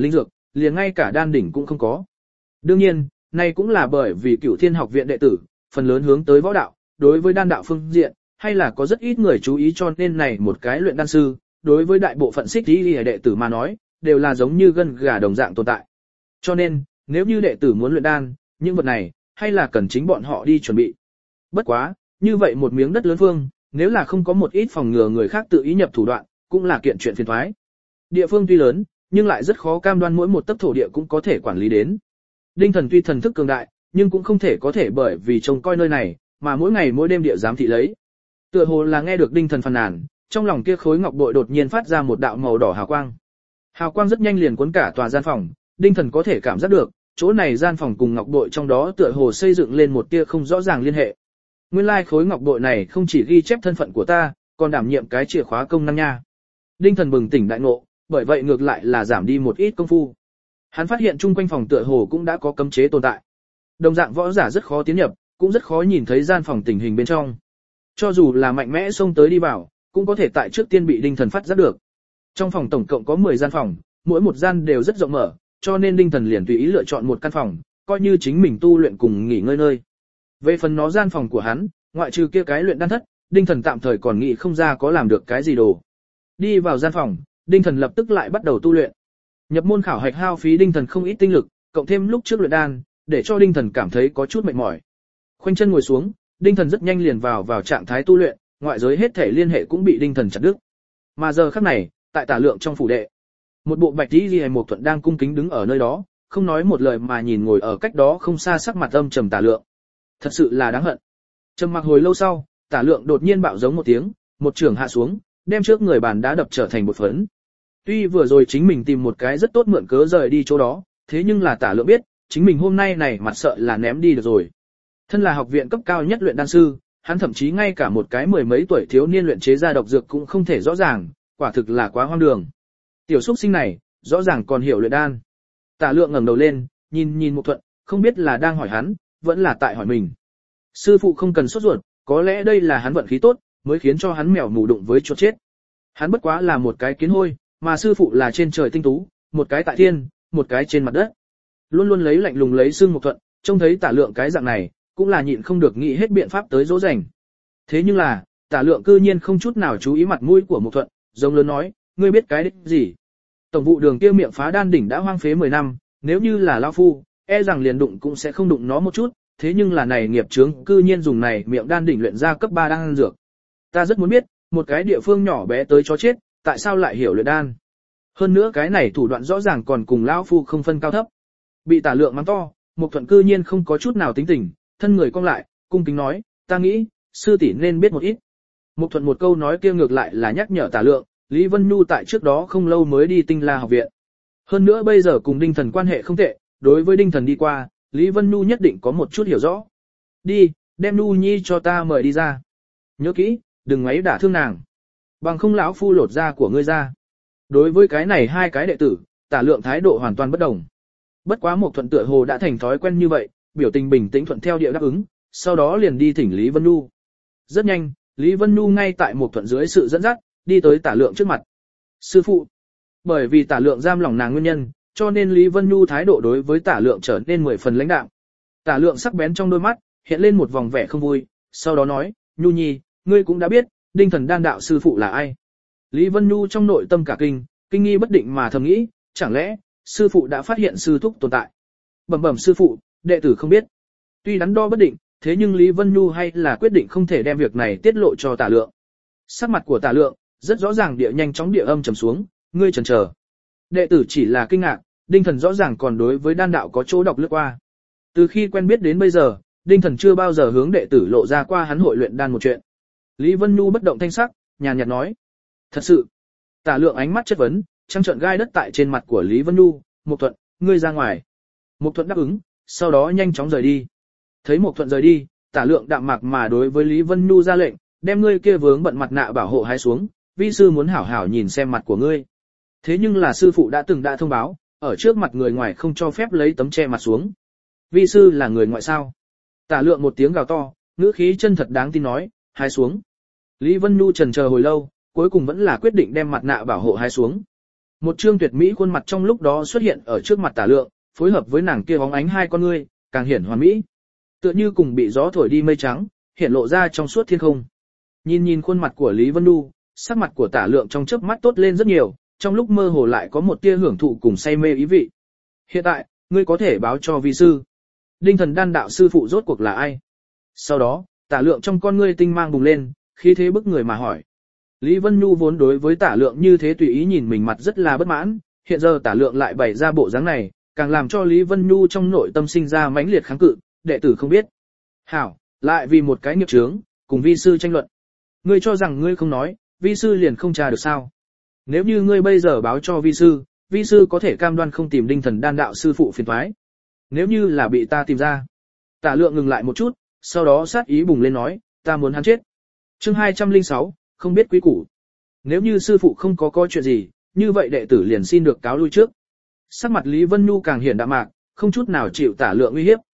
liền ngay cả đan đỉnh cũng không có. Đương nhiên, này cũng là bởi vì Cửu Thiên học viện đệ tử, phần lớn hướng tới võ đạo, đối với đan đạo phương diện, hay là có rất ít người chú ý, cho nên này một cái luyện đan sư, đối với đại bộ phận Xích Y đệ tử mà nói, đều là giống như gân gà đồng dạng tồn tại. Cho nên, nếu như đệ tử muốn luyện đan, những vật này, hay là cần chính bọn họ đi chuẩn bị. Bất quá, như vậy một miếng đất lớn phương, nếu là không có một ít phòng ngừa người khác tự ý nhập thủ đoạn, cũng là kiện chuyện phiền toái. Địa phương tuy lớn, nhưng lại rất khó cam đoan mỗi một tấc thổ địa cũng có thể quản lý đến. Đinh Thần tuy thần thức cường đại, nhưng cũng không thể có thể bởi vì trông coi nơi này, mà mỗi ngày mỗi đêm địa giám thị lấy. Tựa hồ là nghe được Đinh Thần phàn nàn, trong lòng kia khối ngọc bội đột nhiên phát ra một đạo màu đỏ hào quang. Hào quang rất nhanh liền cuốn cả tòa gian phòng, Đinh Thần có thể cảm giác được, chỗ này gian phòng cùng ngọc bội trong đó tựa hồ xây dựng lên một tia không rõ ràng liên hệ. Nguyên lai khối ngọc bội này không chỉ ghi chép thân phận của ta, còn đảm nhiệm cái chìa khóa công năng nha. Đinh Thần bừng tỉnh đại ngộ, bởi vậy ngược lại là giảm đi một ít công phu. Hắn phát hiện chung quanh phòng tựa hồ cũng đã có cấm chế tồn tại. Đồng dạng võ giả rất khó tiến nhập, cũng rất khó nhìn thấy gian phòng tình hình bên trong. Cho dù là mạnh mẽ xông tới đi vào, cũng có thể tại trước tiên bị Đinh Thần phát giác được. Trong phòng tổng cộng có 10 gian phòng, mỗi một gian đều rất rộng mở, cho nên Đinh Thần liền tùy ý lựa chọn một căn phòng, coi như chính mình tu luyện cùng nghỉ ngơi nơi. Về phần nó gian phòng của hắn, ngoại trừ kia cái luyện đan thất, Đinh Thần tạm thời còn nghĩ không ra có làm được cái gì đồ. Đi vào gian phòng, Đinh Thần lập tức lại bắt đầu tu luyện. Nhập môn khảo hạch hao phí Đinh Thần không ít tinh lực, cộng thêm lúc trước luyện đan, để cho Đinh Thần cảm thấy có chút mệt mỏi. Khoanh chân ngồi xuống, Đinh Thần rất nhanh liền vào trạng thái tu luyện, ngoại giới hết thể liên hệ cũng bị Đinh Thần chặt đứt. Mà giờ khắc này, tại Tả Lượng trong phủ đệ, một bộ bạch y liễu Mộc Thuận đang cung kính đứng ở nơi đó, không nói một lời mà nhìn ngồi ở cách đó không xa sắc mặt âm trầm Tả Lượng. Thật sự là đáng hận. Trầm mặc hồi lâu sau, Tả Lượng đột nhiên bạo giống một tiếng, một chưởng hạ xuống, đem trước người bàn đá đập trở thành bột phấn. Tuy vừa rồi chính mình tìm một cái rất tốt mượn cớ rời đi chỗ đó, thế nhưng là Tả Lượng biết, chính mình hôm nay này mặt sợ là ném đi được rồi. Thân là học viện cấp cao nhất luyện đan sư, hắn thậm chí ngay cả một cái mười mấy tuổi thiếu niên luyện chế ra độc dược cũng không thể rõ ràng, quả thực là quá hoang đường. Tiểu xuất sinh này, rõ ràng còn hiểu luyện đan. Tả Lượng ngẩng đầu lên, nhìn Mộc Thuận, không biết là đang hỏi hắn, vẫn là tại hỏi mình. Sư phụ không cần sốt ruột, có lẽ đây là hắn vận khí tốt, mới khiến cho hắn mèo mù đụng với chuột chết. Hắn bất quá là một cái kiến hôi, mà sư phụ là trên trời tinh tú, một cái tại thiên, một cái trên mặt đất. Luôn luôn lấy lạnh lùng lấy xương Mộc Thuận, trông thấy Tả Lượng cái dạng này, cũng là nhịn không được nghĩ hết biện pháp tới dỗ dành. Thế nhưng là, Tả Lượng cư nhiên không chút nào chú ý mặt mũi của Mộc Thuận, giống lớn nói, ngươi biết cái đích gì? Tổng vụ Đường kia miệng phá đan đỉnh đã hoang phế 10 năm, nếu như là lão phu, e rằng liền đụng cũng sẽ không đụng nó một chút, thế nhưng là này nghiệp chướng cư nhiên dùng này miệng đan đỉnh luyện ra cấp 3 đan dược. Ta rất muốn biết, một cái địa phương nhỏ bé tới chó chết, tại sao lại hiểu luyện đan? Hơn nữa cái này thủ đoạn rõ ràng còn cùng lão phu không phân cao thấp. Bị Tả Lượng mắng to, Mộc Thuận cư nhiên không có chút nào tính tình, thân người cong lại, cung kính nói, ta nghĩ, sư tỷ nên biết một ít. Mộc Thuận một câu nói kia ngược lại là nhắc nhở Tả Lượng, Lý Vân Nhu tại trước đó không lâu mới đi Tinh La học viện. Hơn nữa bây giờ cùng Đinh Thần quan hệ không tệ, đối với Đinh Thần đi qua, Lý Vân Nhu nhất định có một chút hiểu rõ. Đi, đem Nhu Nhi cho ta mời đi ra. Nhớ kỹ, đừng ngoáy đả thương nàng. Bằng không lão phu lột da của ngươi ra. Đối với cái này hai cái đệ tử, Tả Lượng thái độ hoàn toàn bất đồng. Bất quá Mộc Thuận tựa hồ đã thành thói quen như vậy, biểu tình bình tĩnh thuận theo địa đáp ứng, sau đó liền đi thỉnh Lý Vân Nhu. Rất nhanh, Lý Vân Nhu ngay tại Mộc Thuận dưới sự dẫn dắt, đi tới Tả Lượng trước mặt. Sư phụ, bởi vì Tả Lượng giam lỏng nàng nguyên nhân, cho nên Lý Vân Nhu thái độ đối với Tả Lượng trở nên 10 phần lãnh đạm. Tả Lượng sắc bén trong đôi mắt, hiện lên một vòng vẻ không vui, sau đó nói, Nhu Nhi, ngươi cũng đã biết, Đinh Thần đan đạo sư phụ là ai. Lý Vân Nhu trong nội tâm cả kinh nghi bất định mà thầm nghĩ, chẳng lẽ, sư phụ đã phát hiện sư thúc tồn tại. Bẩm sư phụ, đệ tử không biết. Tuy đắn đo bất định, thế nhưng Lý Vân Nhu hay là quyết định không thể đem việc này tiết lộ cho Tả Lượng. Sắc mặt của Tả Lượng, rất rõ ràng địa nhanh chóng địa âm trầm xuống, ngươi chần chờ. Đệ tử chỉ là kinh ngạc, Đinh Thần rõ ràng còn đối với đan đạo có chỗ đọc lướt qua. Từ khi quen biết đến bây giờ, Đinh Thần chưa bao giờ hướng đệ tử lộ ra qua hắn hội luyện đan một chuyện. Lý Vân Nhu bất động thanh sắc, nhàn nhạt nói. Thật sự. Tả Lượng ánh mắt chất vấn, trăng trợn gai đất tại trên mặt của Lý Vân Nhu, Mộc Thuận, ngươi ra ngoài. Mộc Thuận đáp ứng, sau đó nhanh chóng rời đi. Thấy Mộc Thuận rời đi, Tả Lượng đạm mạc mà đối với Lý Vân Nhu ra lệnh, đem ngươi kia vướng bận mặt nạ bảo hộ hái xuống, vi sư muốn hảo hảo nhìn xem mặt của ngươi. Thế nhưng là sư phụ đã thông báo, ở trước mặt người ngoài không cho phép lấy tấm che mặt xuống. Vi sư là người ngoại sao? Tả Lượng một tiếng gào to, ngữ khí chân thật đáng tin nói, hái xuống. Lý Vân Nhu chần chờ hồi lâu, cuối cùng vẫn là quyết định đem mặt nạ bảo hộ hái xuống. Một trương tuyệt mỹ khuôn mặt trong lúc đó xuất hiện ở trước mặt Tả Lượng, phối hợp với nàng kia bóng ánh hai con ngươi, càng hiển hoàn mỹ. Tựa như cùng bị gió thổi đi mây trắng, hiện lộ ra trong suốt thiên không. Nhìn khuôn mặt của Lý Vân Nhu, sắc mặt của Tả Lượng trong chớp mắt tốt lên rất nhiều, trong lúc mơ hồ lại có một tia hưởng thụ cùng say mê ý vị. Hiện tại, ngươi có thể báo cho vi sư. Đinh Thần Đan đạo sư phụ rốt cuộc là ai? Sau đó, Tả Lượng trong con ngươi tinh mang bùng lên, khí thế bức người mà hỏi. Lý Vân Nhu vốn đối với Tả Lượng như thế tùy ý nhìn mình mặt rất là bất mãn, hiện giờ Tả Lượng lại bày ra bộ dáng này, càng làm cho Lý Vân Nhu trong nội tâm sinh ra mãnh liệt kháng cự, đệ tử không biết. Hảo, lại vì một cái nghiệp chướng, cùng vi sư tranh luận. Ngươi cho rằng ngươi không nói, vi sư liền không tra được sao? Nếu như ngươi bây giờ báo cho vi sư có thể cam đoan không tìm Đinh Thần Đan đạo sư phụ phiền toái. Nếu như là bị ta tìm ra. Tả Lượng ngừng lại một chút, sau đó sát ý bùng lên nói, ta muốn hắn chết. Chương 206, không biết quý củ. Nếu như sư phụ không có chuyện gì, như vậy đệ tử liền xin được cáo lui trước. Sắc mặt Lý Vân Nhu càng hiển đạm mạc, không chút nào chịu Tả Lượng uy hiếp.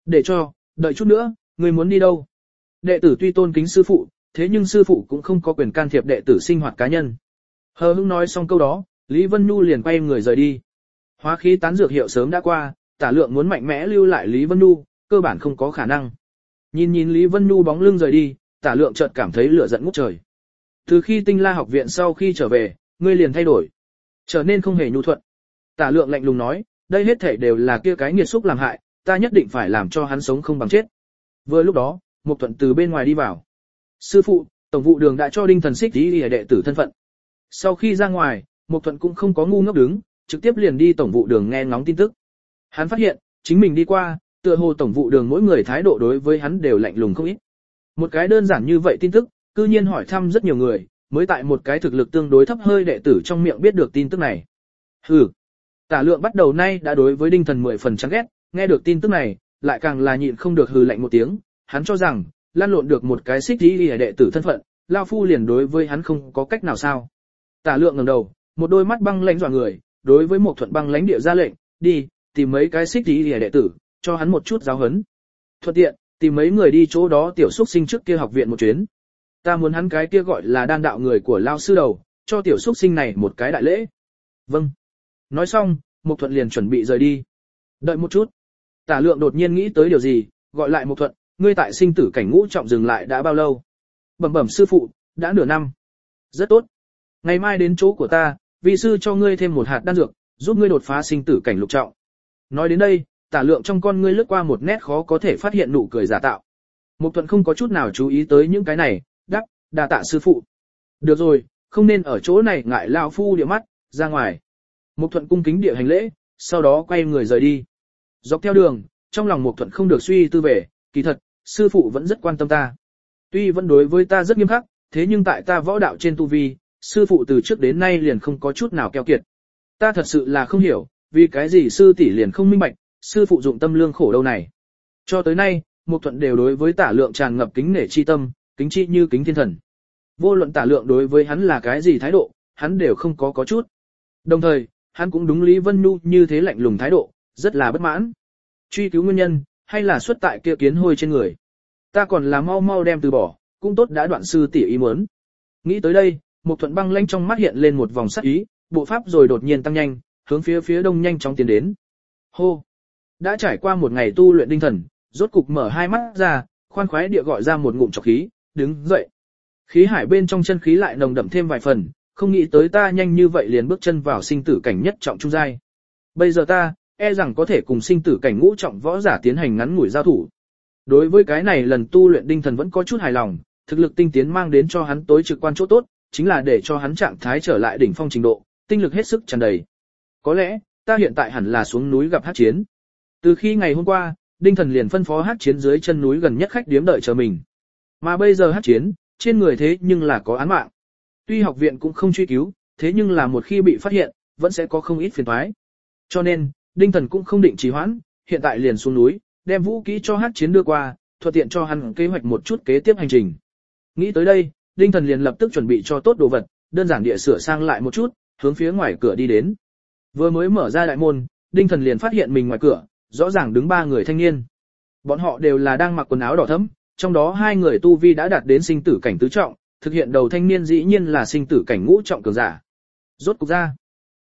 Đợi chút nữa, ngươi muốn đi đâu? Đệ tử tuy tôn kính sư phụ, thế nhưng sư phụ cũng không có quyền can thiệp đệ tử sinh hoạt cá nhân. Hờ hững nói xong câu đó, Lý Vân Nhu liền quay người rời đi. Hóa khí tán dược hiệu sớm đã qua, Tả Lượng muốn mạnh mẽ lưu lại Lý Vân Nhu, cơ bản không có khả năng. Nhìn Lý Vân Nhu bóng lưng rời đi, Tả Lượng chợt cảm thấy lửa giận ngút trời. Từ khi Tinh La học viện sau khi trở về, ngươi liền thay đổi, trở nên không hề nhu thuận. Tả Lượng lạnh lùng nói, đây hết thảy đều là kia cái nghiệt xúc làm hại, ta nhất định phải làm cho hắn sống không bằng chết. Vừa lúc đó, Mục Thuận từ bên ngoài đi vào. Sư phụ, tổng vụ đường đã cho Đinh Thần Xích đi đệ tử thân phận. Sau khi ra ngoài, Mục Thuận cũng không có ngu ngốc đứng, trực tiếp liền đi tổng vụ đường nghe ngóng tin tức. Hắn phát hiện, chính mình đi qua, tựa hồ tổng vụ đường mỗi người thái độ đối với hắn đều lạnh lùng không ít. Một cái đơn giản như vậy tin tức, cư nhiên hỏi thăm rất nhiều người, mới tại một cái thực lực tương đối thấp hơi đệ tử trong miệng biết được tin tức này. Hừ. Tả Lượng bắt đầu nay đã đối với Đinh Thần 10 phần chán ghét, nghe được tin tức này, lại càng là nhịn không được hừ lạnh một tiếng, hắn cho rằng, lan lộn được một cái xích đi đệ tử thân phận, lao phu liền đối với hắn không có cách nào sao. Tả Lượng ngẩng đầu, một đôi mắt băng lãnh dọa người, đối với Mục Thuận băng lãnh địa ra lệnh, đi, tìm mấy cái xích đi đệ tử, cho hắn một chút giáo huấn. Thuận tiện, tìm mấy người đi chỗ đó tiểu xuất sinh trước kia học viện một chuyến. Ta muốn hắn cái kia gọi là đan đạo người của lao sư đầu, cho tiểu xuất sinh này một cái đại lễ. Vâng. Nói xong, Mục Thuận liền chuẩn bị rời đi. Đợi một chút. Tả Lượng đột nhiên nghĩ tới điều gì, gọi lại Mục Thuận, ngươi tại sinh tử cảnh ngũ trọng dừng lại đã bao lâu? Bẩm sư phụ, đã nửa năm. Rất tốt. Ngày mai đến chỗ của ta, vi sư cho ngươi thêm một hạt đan dược, giúp ngươi đột phá sinh tử cảnh lục trọng. Nói đến đây, Tả Lượng trong con ngươi lướt qua một nét khó có thể phát hiện nụ cười giả tạo. Mục Thuận không có chút nào chú ý tới những cái này, đa tạ sư phụ. Được rồi, không nên ở chỗ này ngại lão phu địa mắt, ra ngoài. Mục Thuận cung kính địa hành lễ, sau đó quay người rời đi. Dọc theo đường, trong lòng Mục Thuận không được suy tư về, kỳ thật, sư phụ vẫn rất quan tâm ta. Tuy vẫn đối với ta rất nghiêm khắc, thế nhưng tại ta võ đạo trên tu vi, sư phụ từ trước đến nay liền không có chút nào keo kiệt. Ta thật sự là không hiểu, vì cái gì sư tỷ liền không minh bạch, sư phụ dụng tâm lương khổ đâu này. Cho tới nay, Mục Thuận đều đối với Tả Lượng tràn ngập kính nể chi tâm, kính chi như kính thiên thần. Vô luận Tả Lượng đối với hắn là cái gì thái độ, hắn đều không có chút. Đồng thời, hắn cũng đúng Lý Vân Nhu như thế lạnh lùng thái độ, rất là bất mãn. Truy cứu nguyên nhân, hay là xuất tại kia kiến hôi trên người. Ta còn là mau đem từ bỏ, cũng tốt đã đoạn sư tỷ ý muốn. Nghĩ tới đây, Mục Thuận băng lãnh trong mắt hiện lên một vòng sắc ý, bộ pháp rồi đột nhiên tăng nhanh, hướng phía đông nhanh chóng tiến đến. Hô! Đã trải qua một ngày tu luyện Đinh Thần, rốt cục mở hai mắt ra, khoan khoái địa gọi ra một ngụm trọc khí, đứng dậy. Khí hải bên trong chân khí lại nồng đậm thêm vài phần, không nghĩ tới ta nhanh như vậy liền bước chân vào sinh tử cảnh nhất trọng trung giai. Bây giờ ta, e rằng có thể cùng sinh tử cảnh ngũ trọng võ giả tiến hành ngắn ngủi giao thủ. Đối với cái này lần tu luyện Đinh Thần vẫn có chút hài lòng, thực lực tinh tiến mang đến cho hắn tối trực quan chỗ tốt, chính là để cho hắn trạng thái trở lại đỉnh phong trình độ, tinh lực hết sức tràn đầy. Có lẽ, ta hiện tại hẳn là xuống núi gặp Hắc Chiến. Từ khi ngày hôm qua, Đinh Thần liền phân phó Hắc Chiến dưới chân núi gần nhất khách điếm đợi chờ mình. Mà bây giờ Hắc Chiến, trên người thế nhưng là có án mạng. Tuy học viện cũng không truy cứu, thế nhưng là một khi bị phát hiện, vẫn sẽ có không ít phiền toái. Cho nên, Đinh Thần cũng không định trì hoãn, hiện tại liền xuống núi, đem vũ khí cho Hắc Chiến đưa qua, thuận tiện cho hắn kế hoạch một chút kế tiếp hành trình. Nghĩ tới đây, Đinh Thần liền lập tức chuẩn bị cho tốt đồ vật, đơn giản địa sửa sang lại một chút, hướng phía ngoài cửa đi đến. Vừa mới mở ra đại môn, Đinh Thần liền phát hiện mình ngoài cửa, rõ ràng đứng ba người thanh niên. Bọn họ đều là đang mặc quần áo đỏ thẫm, trong đó hai người tu vi đã đạt đến sinh tử cảnh tứ trọng, thực hiện đầu thanh niên dĩ nhiên là sinh tử cảnh ngũ trọng cường giả. Rốt cục ra,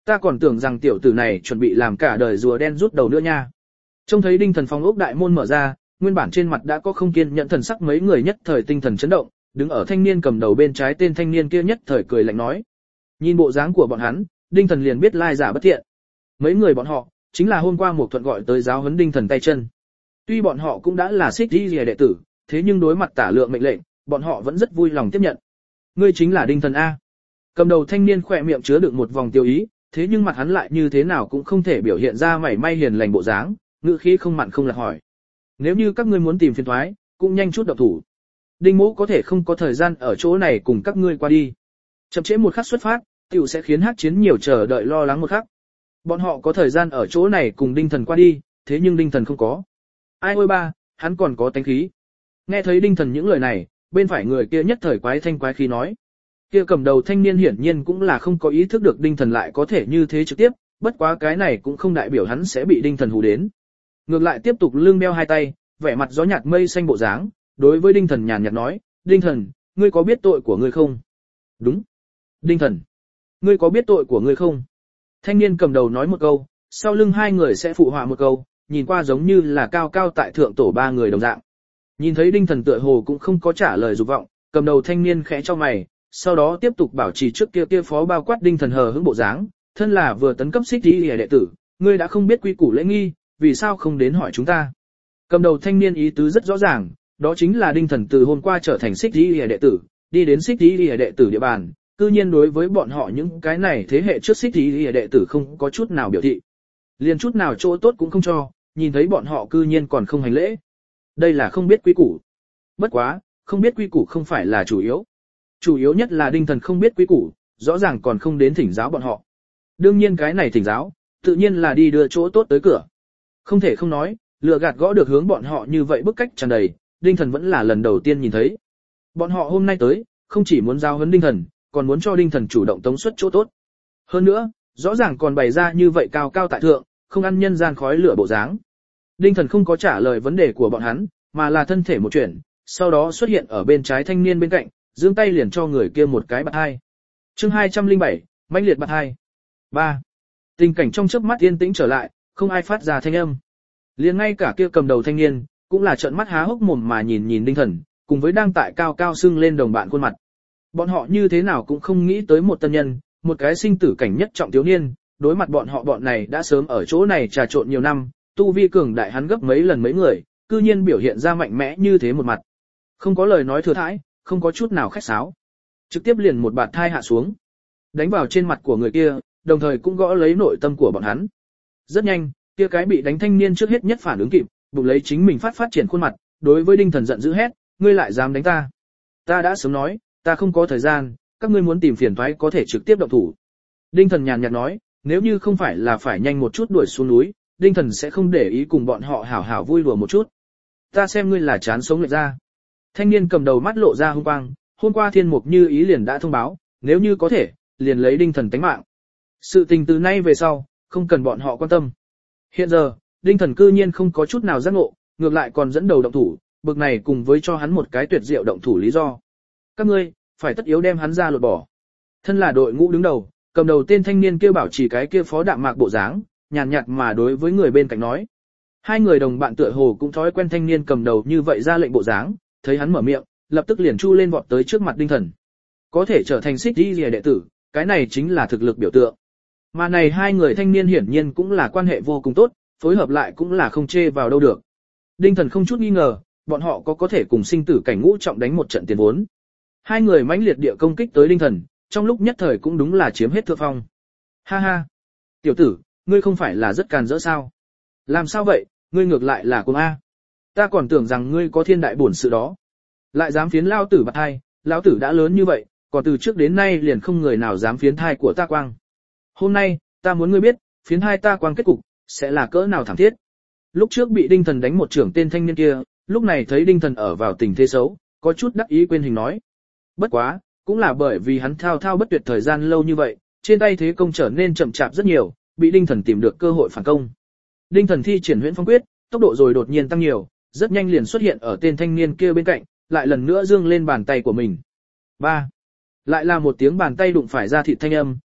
Ta còn tưởng rằng tiểu tử này chuẩn bị làm cả đời rùa đen rút đầu nữa nha. Trông thấy Đinh Thần phòng ốc đại môn mở ra, nguyên bản trên mặt đã có không kiên nhẫn thần sắc mấy người nhất thời tinh thần chấn động, đứng ở thanh niên cầm đầu bên trái tên thanh niên kia nhất thời cười lạnh nói. Nhìn bộ dáng của bọn hắn, Đinh Thần liền biết lai giả bất thiện. Mấy người bọn họ, chính là hôm qua một thuận gọi tới giáo huấn Đinh Thần tay chân. Tuy bọn họ cũng đã là xích đi đệ tử, thế nhưng đối mặt tả lượng mệnh lệnh, bọn họ vẫn rất vui lòng tiếp nhận. Ngươi chính là Đinh Thần A. Cầm đầu thanh niên khỏe miệng chứa đựng một vòng tiêu ý, thế nhưng mặt hắn lại như thế nào cũng không thể biểu hiện ra mảy may hiền lành bộ dáng, ngữ khí không mặn không lạt hỏi. Nếu như các ngươi muốn tìm phiền toái, cũng nhanh chút động thủ. Đinh Mỗ có thể không có thời gian ở chỗ này cùng các ngươi qua đi. Chậm trễ một khắc xuất phát, tiểu sẽ khiến Hắc Chiến nhiều chờ đợi lo lắng một khắc. Bọn họ có thời gian ở chỗ này cùng Đinh Thần qua đi, thế nhưng Đinh Thần không có. Ai ôi ba, hắn còn có tánh khí. Nghe thấy Đinh Thần những lời này, bên phải người kia nhất thời quái thanh quái khí nói. Kia cầm đầu thanh niên hiển nhiên cũng là không có ý thức được Đinh Thần lại có thể như thế trực tiếp, bất quá cái này cũng không đại biểu hắn sẽ bị Đinh Thần hù đến. Ngược lại tiếp tục lưng đeo hai tay, vẻ mặt gió nhạt mây xanh bộ dáng, đối với Đinh Thần nhàn nhạt nói, Đinh Thần, ngươi có biết tội của ngươi không? Đúng. Đinh Thần, ngươi có biết tội của ngươi không? Thanh niên cầm đầu nói một câu, sau lưng hai người sẽ phụ họa một câu, nhìn qua giống như là cao cao tại thượng tổ ba người đồng dạng. Nhìn thấy Đinh Thần tựa hồ cũng không có trả lời dục vọng, cầm đầu thanh niên khẽ cho mày, sau đó tiếp tục bảo trì trước kia phó bao quát Đinh Thần hờ hững bộ dáng, thân là vừa tấn cấp xích đi đệ tử, ngươi đã không biết quy củ lễ nghi, vì sao không đến hỏi chúng ta? Cầm đầu thanh niên ý tứ rất rõ ràng, đó chính là Đinh Thần từ hôm qua trở thành xích đi đệ tử, đi đến xích đi đệ tử địa bàn, cư nhiên đối với bọn họ những cái này thế hệ trước xích đi đệ tử không có chút nào biểu thị, liền chút nào chỗ tốt cũng không cho, nhìn thấy bọn họ cư nhiên còn không hành lễ. Đây là không biết quy củ. Bất quá, không biết quy củ không phải là chủ yếu. Chủ yếu nhất là Đinh Thần không biết quy củ, rõ ràng còn không đến thỉnh giáo bọn họ. Đương nhiên cái này thỉnh giáo, tự nhiên là đi đưa chỗ tốt tới cửa. Không thể không nói, lừa gạt gõ được hướng bọn họ như vậy bức cách tràn đầy, Đinh Thần vẫn là lần đầu tiên nhìn thấy. Bọn họ hôm nay tới, không chỉ muốn giao huấn Đinh Thần, còn muốn cho Đinh Thần chủ động tống xuất chỗ tốt. Hơn nữa, rõ ràng còn bày ra như vậy cao cao tại thượng, không ăn nhân gian khói lửa bộ dáng. Đinh Thần không có trả lời vấn đề của bọn hắn, mà là thân thể một chuyển, sau đó xuất hiện ở bên trái thanh niên bên cạnh, giương tay liền cho người kia một cái bạt hai. Chương 207, mãnh liệt bạt hai. 3. Tình cảnh trong chớp mắt yên tĩnh trở lại, không ai phát ra thanh âm. Liền ngay cả kia cầm đầu thanh niên, cũng là trợn mắt há hốc mồm mà nhìn Đinh Thần, cùng với đang tại cao cao sưng lên đồng bạn khuôn mặt. Bọn họ như thế nào cũng không nghĩ tới một tân nhân, một cái sinh tử cảnh nhất trọng thiếu niên, đối mặt bọn này đã sớm ở chỗ này trà trộn nhiều năm, tu vi cường đại hắn gấp mấy lần mấy người, cư nhiên biểu hiện ra mạnh mẽ như thế một mặt. Không có lời nói thừa thãi, không có chút nào khách sáo. Trực tiếp liền một bạt thai hạ xuống, đánh vào trên mặt của người kia, đồng thời cũng gõ lấy nội tâm của bọn hắn. Rất nhanh, kia cái bị đánh thanh niên trước hết nhất phản ứng kịp, bụng lấy chính mình phát triển khuôn mặt, đối với Đinh Thần giận dữ hét, ngươi lại dám đánh ta? Ta đã sớm nói, ta không có thời gian, các ngươi muốn tìm phiền toái có thể trực tiếp động thủ. Đinh Thần nhàn nhạt nói, nếu như không phải là phải nhanh một chút đuổi xuống núi, Đinh Thần sẽ không để ý cùng bọn họ hảo hảo vui đùa một chút. Ta xem ngươi là chán sống lệch ra. Thanh niên cầm đầu mắt lộ ra hung quang, hôm qua Thiên Mục Như ý liền đã thông báo, nếu như có thể, liền lấy Đinh Thần tánh mạng. Sự tình từ nay về sau, không cần bọn họ quan tâm. Hiện giờ, Đinh Thần cư nhiên không có chút nào giác ngộ, ngược lại còn dẫn đầu động thủ, bực này cùng với cho hắn một cái tuyệt diệu động thủ lý do. Các ngươi, phải tất yếu đem hắn ra lột bỏ. Thân là đội ngũ đứng đầu, cầm đầu tên thanh niên kia bảo trì cái kia phó đạm mạc bộ dáng, nhàn nhạt mà đối với người bên cạnh nói. Hai người đồng bạn tựa hồ cũng thói quen thanh niên cầm đầu như vậy ra lệnh bộ dáng, thấy hắn mở miệng, lập tức liền chu lên vọt tới trước mặt Đinh Thần. Có thể trở thành xích đi đệ tử, cái này chính là thực lực biểu tượng. Mà này hai người thanh niên hiển nhiên cũng là quan hệ vô cùng tốt, phối hợp lại cũng là không chê vào đâu được. Đinh Thần không chút nghi ngờ, bọn họ có thể cùng sinh tử cảnh ngũ trọng đánh một trận tiền vốn. Hai người mãnh liệt địa công kích tới Đinh Thần, trong lúc nhất thời cũng đúng là chiếm hết thượng phong. Ha ha, tiểu tử, ngươi không phải là rất càn rỡ sao? Làm sao vậy, ngươi ngược lại là cuồng A. Ta còn tưởng rằng ngươi có thiên đại bổn sự đó. Lại dám phiến lao tử bạt thai, lão tử đã lớn như vậy, còn từ trước đến nay liền không người nào dám phiến thai của ta quang. Hôm nay, ta muốn ngươi biết, phiến thai ta quang kết cục, sẽ là cỡ nào thảm thiết. Lúc trước bị Đinh Thần đánh một trưởng tên thanh niên kia, lúc này thấy Đinh Thần ở vào tình thế xấu, có chút đắc ý quên hình nói. Bất quá, cũng là bởi vì hắn thao thao bất tuyệt thời gian lâu như vậy, trên tay thế công trở nên chậm chạp rất nhiều, bị Đinh Thần tìm được cơ hội phản công. Đinh Thần thi triển Huyễn Phong Quyết, tốc độ rồi đột nhiên tăng nhiều, rất nhanh liền xuất hiện ở tên thanh niên kia bên cạnh, lại lần nữa giương lên bàn tay của mình. 3. Lại là một tiếng bàn tay đụng phải ra thịt thanh âm,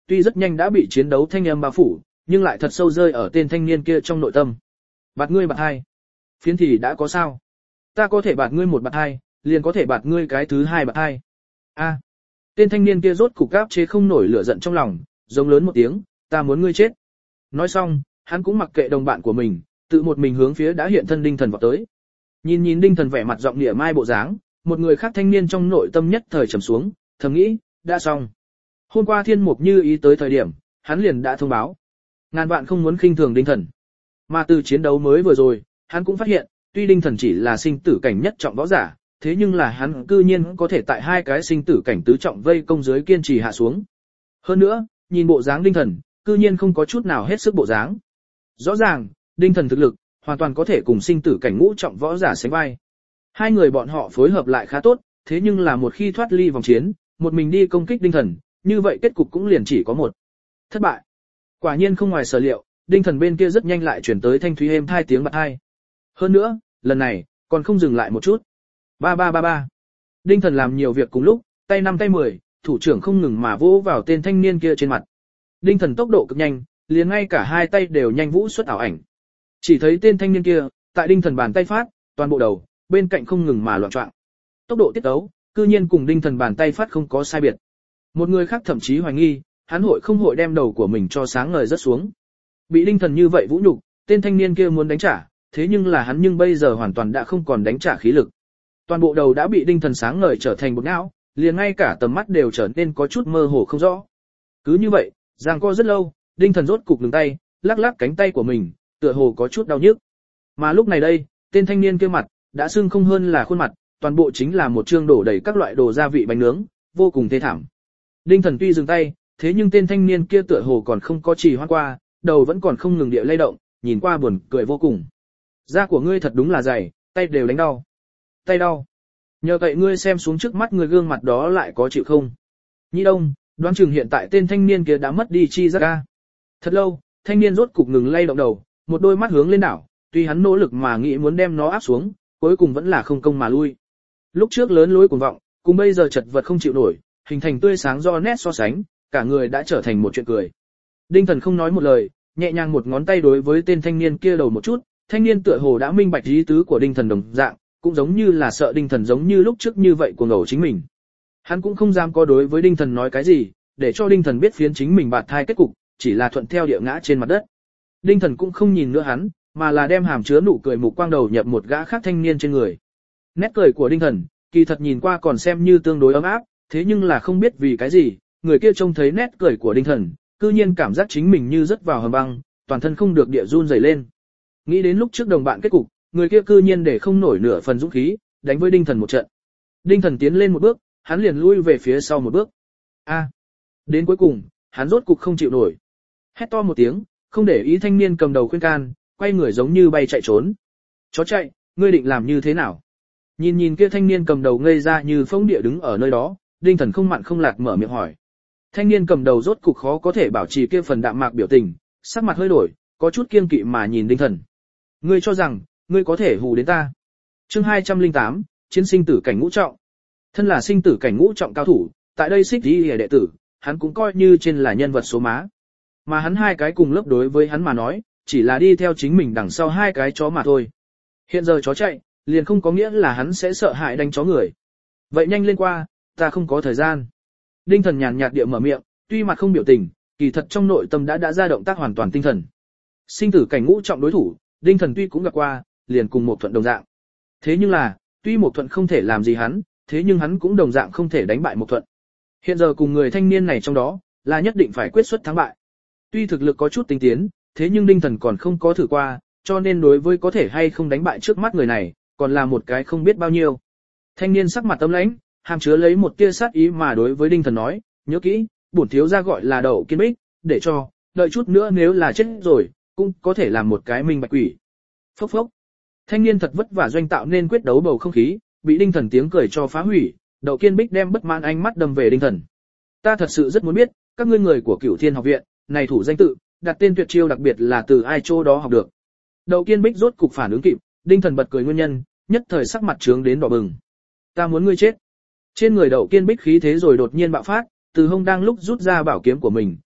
tuy rất nhanh đã bị chiến đấu thanh âm bao phủ, nhưng lại thật sâu rơi ở tên thanh niên kia trong nội tâm. Bạt ngươi bạt hai. Phiến thì đã có sao? Ta có thể bạt ngươi một bạt hai, liền có thể bạt ngươi cái thứ hai bạt hai. A. Tên thanh niên kia rốt cục áp chế không nổi lửa giận trong lòng, giống lớn một tiếng, ta muốn ngươi chết. Nói xong, hắn cũng mặc kệ đồng bạn của mình, tự một mình hướng phía đã hiện thân Đinh Thần vọt tới. Nhìn Đinh Thần vẻ mặt giọng địa mai bộ dáng, một người khác thanh niên trong nội tâm nhất thời trầm xuống, thầm nghĩ, đã xong. Hôm qua Thiên Mục Như ý tới thời điểm, hắn liền đã thông báo. Ngàn vạn không muốn khinh thường Đinh Thần. Mà từ chiến đấu mới vừa rồi, hắn cũng phát hiện, tuy Đinh Thần chỉ là sinh tử cảnh nhất trọng võ giả, thế nhưng là hắn cư nhiên có thể tại hai cái sinh tử cảnh tứ trọng vây công dưới kiên trì hạ xuống. Hơn nữa, nhìn bộ dáng Đinh Thần, cư nhiên không có chút nào hết sức bộ dáng. Rõ ràng, Đinh Thần thực lực, hoàn toàn có thể cùng sinh tử cảnh ngũ trọng võ giả sánh vai. Hai người bọn họ phối hợp lại khá tốt, thế nhưng là một khi thoát ly vòng chiến, một mình đi công kích Đinh Thần, như vậy kết cục cũng liền chỉ có một. Thất bại. Quả nhiên không ngoài sở liệu, Đinh Thần bên kia rất nhanh lại chuyển tới thanh thúy êm thai tiếng bạt hai. Hơn nữa, lần này, còn không dừng lại một chút. Ba ba ba ba. Đinh Thần làm nhiều việc cùng lúc, tay 5 tay 10, thủ trưởng không ngừng mà vỗ vào tên thanh niên kia trên mặt. Đinh Thần tốc độ cực nhanh, liền ngay cả hai tay đều nhanh vũ xuất ảo ảnh. Chỉ thấy tên thanh niên kia, tại Đinh Thần bàn tay phát, toàn bộ đầu, bên cạnh không ngừng mà loạn choạng. Tốc độ tiết tấu, cư nhiên cùng Đinh Thần bàn tay phát không có sai biệt. Một người khác thậm chí hoài nghi, hắn hội không hội đem đầu của mình cho sáng ngời rất xuống. Bị Đinh Thần như vậy vũ nhục, tên thanh niên kia muốn đánh trả, thế nhưng là hắn nhưng bây giờ hoàn toàn đã không còn đánh trả khí lực. Toàn bộ đầu đã bị Đinh Thần sáng ngời trở thành bột não, liền ngay cả tầm mắt đều trở nên có chút mơ hồ không rõ. Cứ như vậy, giằng co rất lâu, Đinh Thần rốt cục ngừng tay, lắc lắc cánh tay của mình, tựa hồ có chút đau nhức. Mà lúc này đây, tên thanh niên kia mặt đã sưng không hơn là khuôn mặt, toàn bộ chính là một trương đổ đầy các loại đồ gia vị bánh nướng, vô cùng thê thảm. Đinh Thần tuy dừng tay, thế nhưng tên thanh niên kia tựa hồ còn không có trì hoãn qua, đầu vẫn còn không ngừng địa lay động, nhìn qua buồn cười vô cùng. Da của ngươi thật đúng là dày, tay đều đánh đau. Tay đau. Nhờ vậy ngươi xem xuống trước mắt người gương mặt đó lại có chịu không? Nhĩ Đông, đoán chừng hiện tại tên thanh niên kia đã mất đi chi giác ga. Thật lâu, thanh niên rốt cục ngừng lay động đầu, một đôi mắt hướng lên đảo, tuy hắn nỗ lực mà nghĩ muốn đem nó áp xuống, cuối cùng vẫn là không công mà lui. Lúc trước lớn lối cuồng vọng, cùng bây giờ chật vật không chịu nổi, hình thành tươi sáng do nét so sánh, cả người đã trở thành một chuyện cười. Đinh Thần không nói một lời, nhẹ nhàng một ngón tay đối với tên thanh niên kia đầu một chút, thanh niên tựa hồ đã minh bạch ý tứ của Đinh Thần đồng dạng, cũng giống như là sợ Đinh Thần giống như lúc trước như vậy cuồng ngầu chính mình. Hắn cũng không dám có đối với Đinh Thần nói cái gì, để cho Đinh Thần biết phiến chính mình bạt thai kết cục, chỉ là thuận theo địa ngã trên mặt đất. Đinh Thần cũng không nhìn nữa hắn, mà là đem hàm chứa nụ cười mục quang đầu nhập một gã khác thanh niên trên người. Nét cười của Đinh Thần, kỳ thật nhìn qua còn xem như tương đối ấm áp, thế nhưng là không biết vì cái gì, người kia trông thấy nét cười của Đinh Thần, cư nhiên cảm giác chính mình như rớt vào hầm băng, toàn thân không được địa run rẩy lên. Nghĩ đến lúc trước đồng bạn kết cục, người kia cư nhiên để không nổi nửa phần dũng khí, đánh với Đinh Thần một trận. Đinh Thần tiến lên một bước, hắn liền lui về phía sau một bước. Đến cuối cùng, hắn rốt cục không chịu nổi. Hét to một tiếng, không để ý thanh niên cầm đầu khuyên can, quay người giống như bay chạy trốn. Chó chạy, ngươi định làm như thế nào? Nhìn kia thanh niên cầm đầu ngây ra như phóng địa đứng ở nơi đó, Đinh Thần không mặn không lạt mở miệng hỏi. Thanh niên cầm đầu rốt cục khó có thể bảo trì kia phần đạm mạc biểu tình, sắc mặt hơi đổi, có chút kiêng kỵ mà nhìn Đinh Thần. Ngươi cho rằng, ngươi có thể hù đến ta? Chương 208, chiến sinh tử cảnh ngũ trọng. Thân là sinh tử cảnh ngũ trọng cao thủ, tại đây Xích Y Lìa đệ tử, hắn cũng coi như trên là nhân vật số má. Mà hắn hai cái cùng lớp đối với hắn mà nói, chỉ là đi theo chính mình đằng sau hai cái chó mà thôi. Hiện giờ chó chạy, liền không có nghĩa là hắn sẽ sợ hãi đánh chó người. Vậy nhanh lên qua, ta không có thời gian. Đinh Thần nhàn nhạt địa mở miệng, tuy mặt không biểu tình, kỳ thật trong nội tâm đã ra động tác hoàn toàn tinh thần. Sinh tử cảnh ngũ trọng đối thủ, Đinh Thần tuy cũng gặp qua, liền cùng một thuận đồng dạng. Thế nhưng là, tuy một thuận không thể làm gì hắn, thế nhưng hắn cũng đồng dạng không thể đánh bại một thuận. Hiện giờ cùng người thanh niên này trong đó, là nhất định phải quyết xuất thắng bại. Tuy thực lực có chút tinh tiến, thế nhưng Đinh Thần còn không có thử qua, cho nên đối với có thể hay không đánh bại trước mắt người này, còn là một cái không biết bao nhiêu. Thanh niên sắc mặt tâm lãnh, hàm chứa lấy một tia sát ý mà đối với Đinh Thần nói, nhớ kỹ, bổn thiếu gia gọi là Đậu Kiên Bích, để cho, đợi chút nữa nếu là chết rồi, cũng có thể làm một cái minh bạch quỷ. Phốc phốc. Thanh niên thật vất vả doanh tạo nên quyết đấu bầu không khí, bị Đinh Thần tiếng cười cho phá hủy, Đậu Kiên Bích đem bất mãn ánh mắt đâm về Đinh Thần. Ta thật sự rất muốn biết, các ngươi người của Cửu Thiên học viện, này thủ danh tự, đặt tên tuyệt chiêu đặc biệt là từ ai chỗ đó học được. Đậu Kiên Bích rốt cục phản ứng kịp, Đinh Thần bật cười nguyên nhân, nhất thời sắc mặt trướng đến đỏ bừng. Ta muốn ngươi chết. Trên người Đậu Kiên Bích khí thế rồi đột nhiên bạo phát, từ hông đang lúc rút ra bảo kiếm của mình,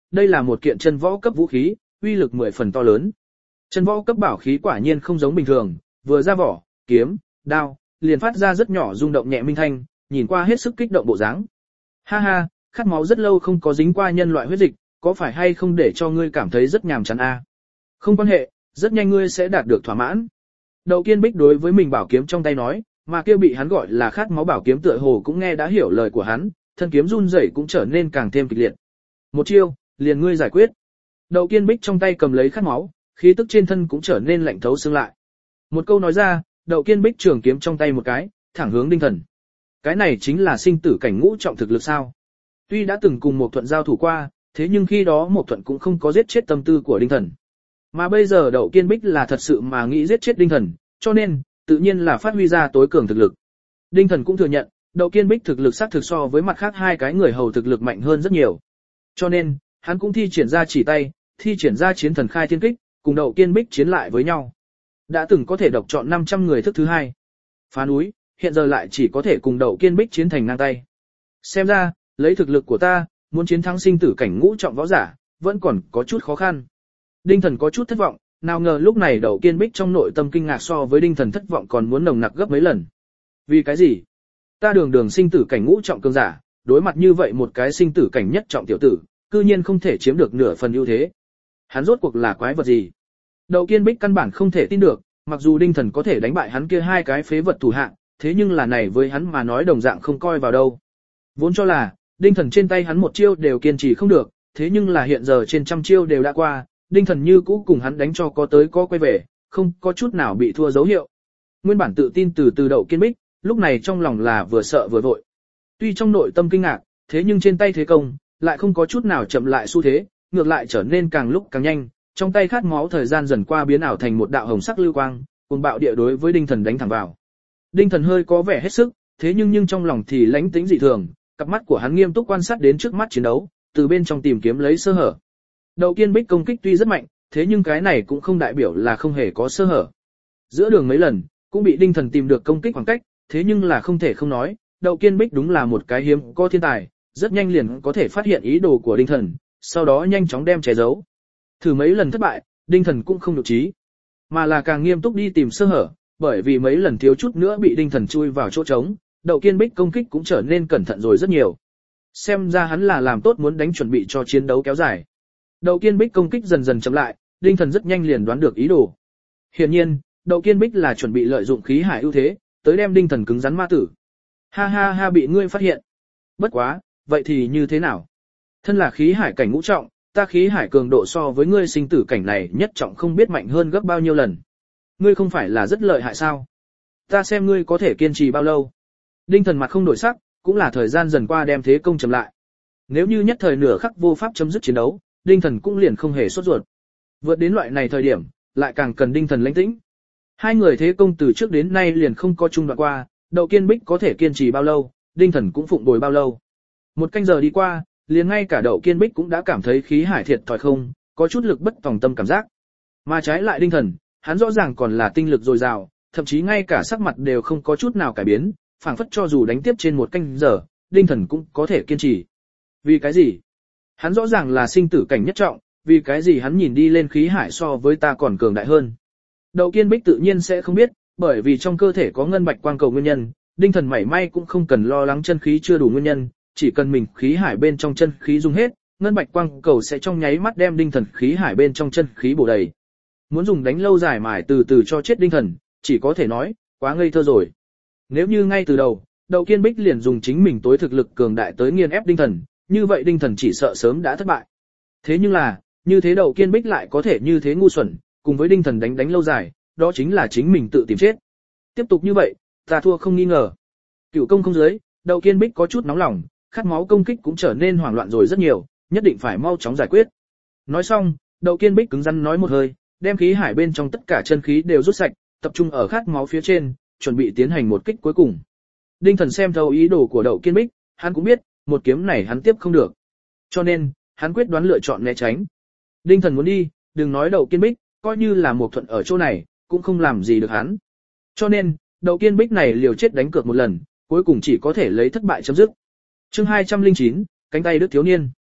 đây là một kiện chân võ cấp vũ khí, uy lực 10 phần to lớn. Chân võ cấp bảo khí quả nhiên không giống bình thường, vừa ra vỏ, kiếm, đao, liền phát ra rất nhỏ rung động nhẹ minh thanh, nhìn qua hết sức kích động bộ dáng. Ha ha, khát máu rất lâu không có dính qua nhân loại huyết dịch, có phải hay không để cho ngươi cảm thấy rất nhàm chán a? Không quan hệ, rất nhanh ngươi sẽ đạt được thỏa mãn. Đậu Kiên Bích đối với mình bảo kiếm trong tay nói, mà kia bị hắn gọi là khát máu bảo kiếm tựa hồ cũng nghe đã hiểu lời của hắn, thân kiếm run rẩy cũng trở nên càng thêm kịch liệt. Một chiêu, liền ngươi giải quyết. Đậu Kiên Bích trong tay cầm lấy khát máu, khí tức trên thân cũng trở nên lạnh thấu xương lại. Một câu nói ra, Đậu Kiên Bích trường kiếm trong tay một cái, thẳng hướng Đinh Thần. Cái này chính là sinh tử cảnh ngũ trọng thực lực sao? Tuy đã từng cùng một thuận giao thủ qua, thế nhưng khi đó một thuận cũng không có giết chết tâm tư của Đinh Thần. Mà bây giờ Đậu Kiên Bích là thật sự mà nghĩ giết chết Đinh Thần, cho nên, tự nhiên là phát huy ra tối cường thực lực. Đinh Thần cũng thừa nhận, Đậu Kiên Bích thực lực xác thực so với mặt khác hai cái người hầu thực lực mạnh hơn rất nhiều. Cho nên, hắn cũng thi triển ra chỉ tay, thi triển ra chiến thần khai thiên kích, cùng Đậu Kiên Bích chiến lại với nhau. Đã từng có thể độc chọn 500 người thức thứ hai. Phá núi, hiện giờ lại chỉ có thể cùng Đậu Kiên Bích chiến thành ngang tay. Xem ra, lấy thực lực của ta, muốn chiến thắng sinh tử cảnh ngũ trọng võ giả, vẫn còn có chút khó khăn. Đinh Thần có chút thất vọng, nào ngờ lúc này Đậu Kiên Bích trong nội tâm kinh ngạc so với Đinh Thần thất vọng còn muốn nồng nặc gấp mấy lần. Vì cái gì? Ta đường sinh tử cảnh ngũ trọng cường giả, đối mặt như vậy một cái sinh tử cảnh nhất trọng tiểu tử, cư nhiên không thể chiếm được nửa phần ưu thế. Hắn rốt cuộc là quái vật gì? Đậu Kiên Bích căn bản không thể tin được, mặc dù Đinh Thần có thể đánh bại hắn kia hai cái phế vật thủ hạ, thế nhưng là này với hắn mà nói đồng dạng không coi vào đâu. Vốn cho là, Đinh Thần trên tay hắn một chiêu đều kiên trì không được, thế nhưng là hiện giờ trên trăm chiêu đều đã qua, Đinh Thần như cũ cùng hắn đánh cho có tới có quay về, không có chút nào bị thua dấu hiệu. Nguyên bản tự tin từ Đậu Kiên Bích, lúc này trong lòng là vừa sợ vừa vội. Tuy trong nội tâm kinh ngạc, thế nhưng trên tay thế công, lại không có chút nào chậm lại xu thế, ngược lại trở nên càng lúc càng nhanh, trong tay khát máu thời gian dần qua biến ảo thành một đạo hồng sắc lưu quang, cùng bạo địa đối với Đinh Thần đánh thẳng vào. Đinh Thần hơi có vẻ hết sức, thế nhưng trong lòng thì lãnh tĩnh dị thường, cặp mắt của hắn nghiêm túc quan sát đến trước mắt chiến đấu, từ bên trong tìm kiếm lấy sơ hở. Đậu Kiên Bích công kích tuy rất mạnh, thế nhưng cái này cũng không đại biểu là không hề có sơ hở. Giữa đường mấy lần, cũng bị Đinh Thần tìm được công kích khoảng cách, thế nhưng là không thể không nói, Đậu Kiên Bích đúng là một cái hiếm có thiên tài, rất nhanh liền có thể phát hiện ý đồ của Đinh Thần, sau đó nhanh chóng đem che giấu. Thử mấy lần thất bại, Đinh Thần cũng không nhục trí, mà là càng nghiêm túc đi tìm sơ hở, bởi vì mấy lần thiếu chút nữa bị Đinh Thần chui vào chỗ trống, Đậu Kiên Bích công kích cũng trở nên cẩn thận rồi rất nhiều. Xem ra hắn là làm tốt muốn đánh chuẩn bị cho chiến đấu kéo dài. Đậu Kiên Bích công kích dần dần chậm lại, Đinh Thần rất nhanh liền đoán được ý đồ. Hiển nhiên, Đậu Kiên Bích là chuẩn bị lợi dụng khí hải ưu thế, tới đem Đinh Thần cứng rắn ma tử. Ha ha ha, bị ngươi phát hiện. Bất quá, vậy thì như thế nào? Thân là khí hải cảnh ngũ trọng, ta khí hải cường độ so với ngươi sinh tử cảnh này nhất trọng không biết mạnh hơn gấp bao nhiêu lần. Ngươi không phải là rất lợi hại sao? Ta xem ngươi có thể kiên trì bao lâu. Đinh Thần mặt không đổi sắc, cũng là thời gian dần qua đem thế công chậm lại. Nếu như nhất thời nửa khắc vô pháp chấm dứt chiến đấu, Đinh Thần cũng liền không hề sốt ruột. Vượt đến loại này thời điểm, lại càng cần Đinh Thần lãnh tĩnh. Hai người thế công từ trước đến nay liền không có chung đoạn qua, Đậu Kiên Bích có thể kiên trì bao lâu, Đinh Thần cũng phụng bồi bao lâu. Một canh giờ đi qua, liền ngay cả Đậu Kiên Bích cũng đã cảm thấy khí hải thiệt thòi không, có chút lực bất tòng tâm cảm giác. Mà trái lại Đinh Thần, hắn rõ ràng còn là tinh lực dồi dào, thậm chí ngay cả sắc mặt đều không có chút nào cải biến, phảng phất cho dù đánh tiếp trên một canh giờ, Đinh Thần cũng có thể kiên trì. Vì cái gì? Hắn rõ ràng là sinh tử cảnh nhất trọng, vì cái gì hắn nhìn đi lên khí hải so với ta còn cường đại hơn? Đậu Kiên Bích tự nhiên sẽ không biết, bởi vì trong cơ thể có ngân bạch quang cầu nguyên nhân, Đinh Thần mảy may cũng không cần lo lắng chân khí chưa đủ nguyên nhân, chỉ cần mình khí hải bên trong chân khí dùng hết, ngân bạch quang cầu sẽ trong nháy mắt đem Đinh Thần khí hải bên trong chân khí bổ đầy. Muốn dùng đánh lâu dài mãi từ từ cho chết Đinh Thần, chỉ có thể nói, quá ngây thơ rồi. Nếu như ngay từ đầu, Đậu Kiên Bích liền dùng chính mình tối thực lực cường đại tới nghiền ép Đinh Thần, như vậy Đinh Thần chỉ sợ sớm đã thất bại. Thế nhưng là, như thế Đậu Kiên Bích lại có thể như thế ngu xuẩn, cùng với Đinh Thần đánh lâu dài, đó chính là chính mình tự tìm chết. Tiếp tục như vậy, ta thua không nghi ngờ. Cửu công không dưới, Đậu Kiên Bích có chút nóng lòng, khát máu công kích cũng trở nên hoảng loạn rồi rất nhiều, nhất định phải mau chóng giải quyết. Nói xong, Đậu Kiên Bích cứng rắn nói một hơi, đem khí hải bên trong tất cả chân khí đều rút sạch, tập trung ở khát máu phía trên, chuẩn bị tiến hành một kích cuối cùng. Đinh Thần xem thấu ý đồ của Đậu Kiên Bích, hắn cũng biết, một kiếm này hắn tiếp không được. Cho nên, hắn quyết đoán lựa chọn né tránh. Đinh Thần muốn đi, đừng nói Đậu Kiên Bích, coi như là một thuận ở chỗ này, cũng không làm gì được hắn. Cho nên, Đậu Kiên Bích này liều chết đánh cược một lần, cuối cùng chỉ có thể lấy thất bại chấm dứt. Chương 209, cánh tay đứt thiếu niên.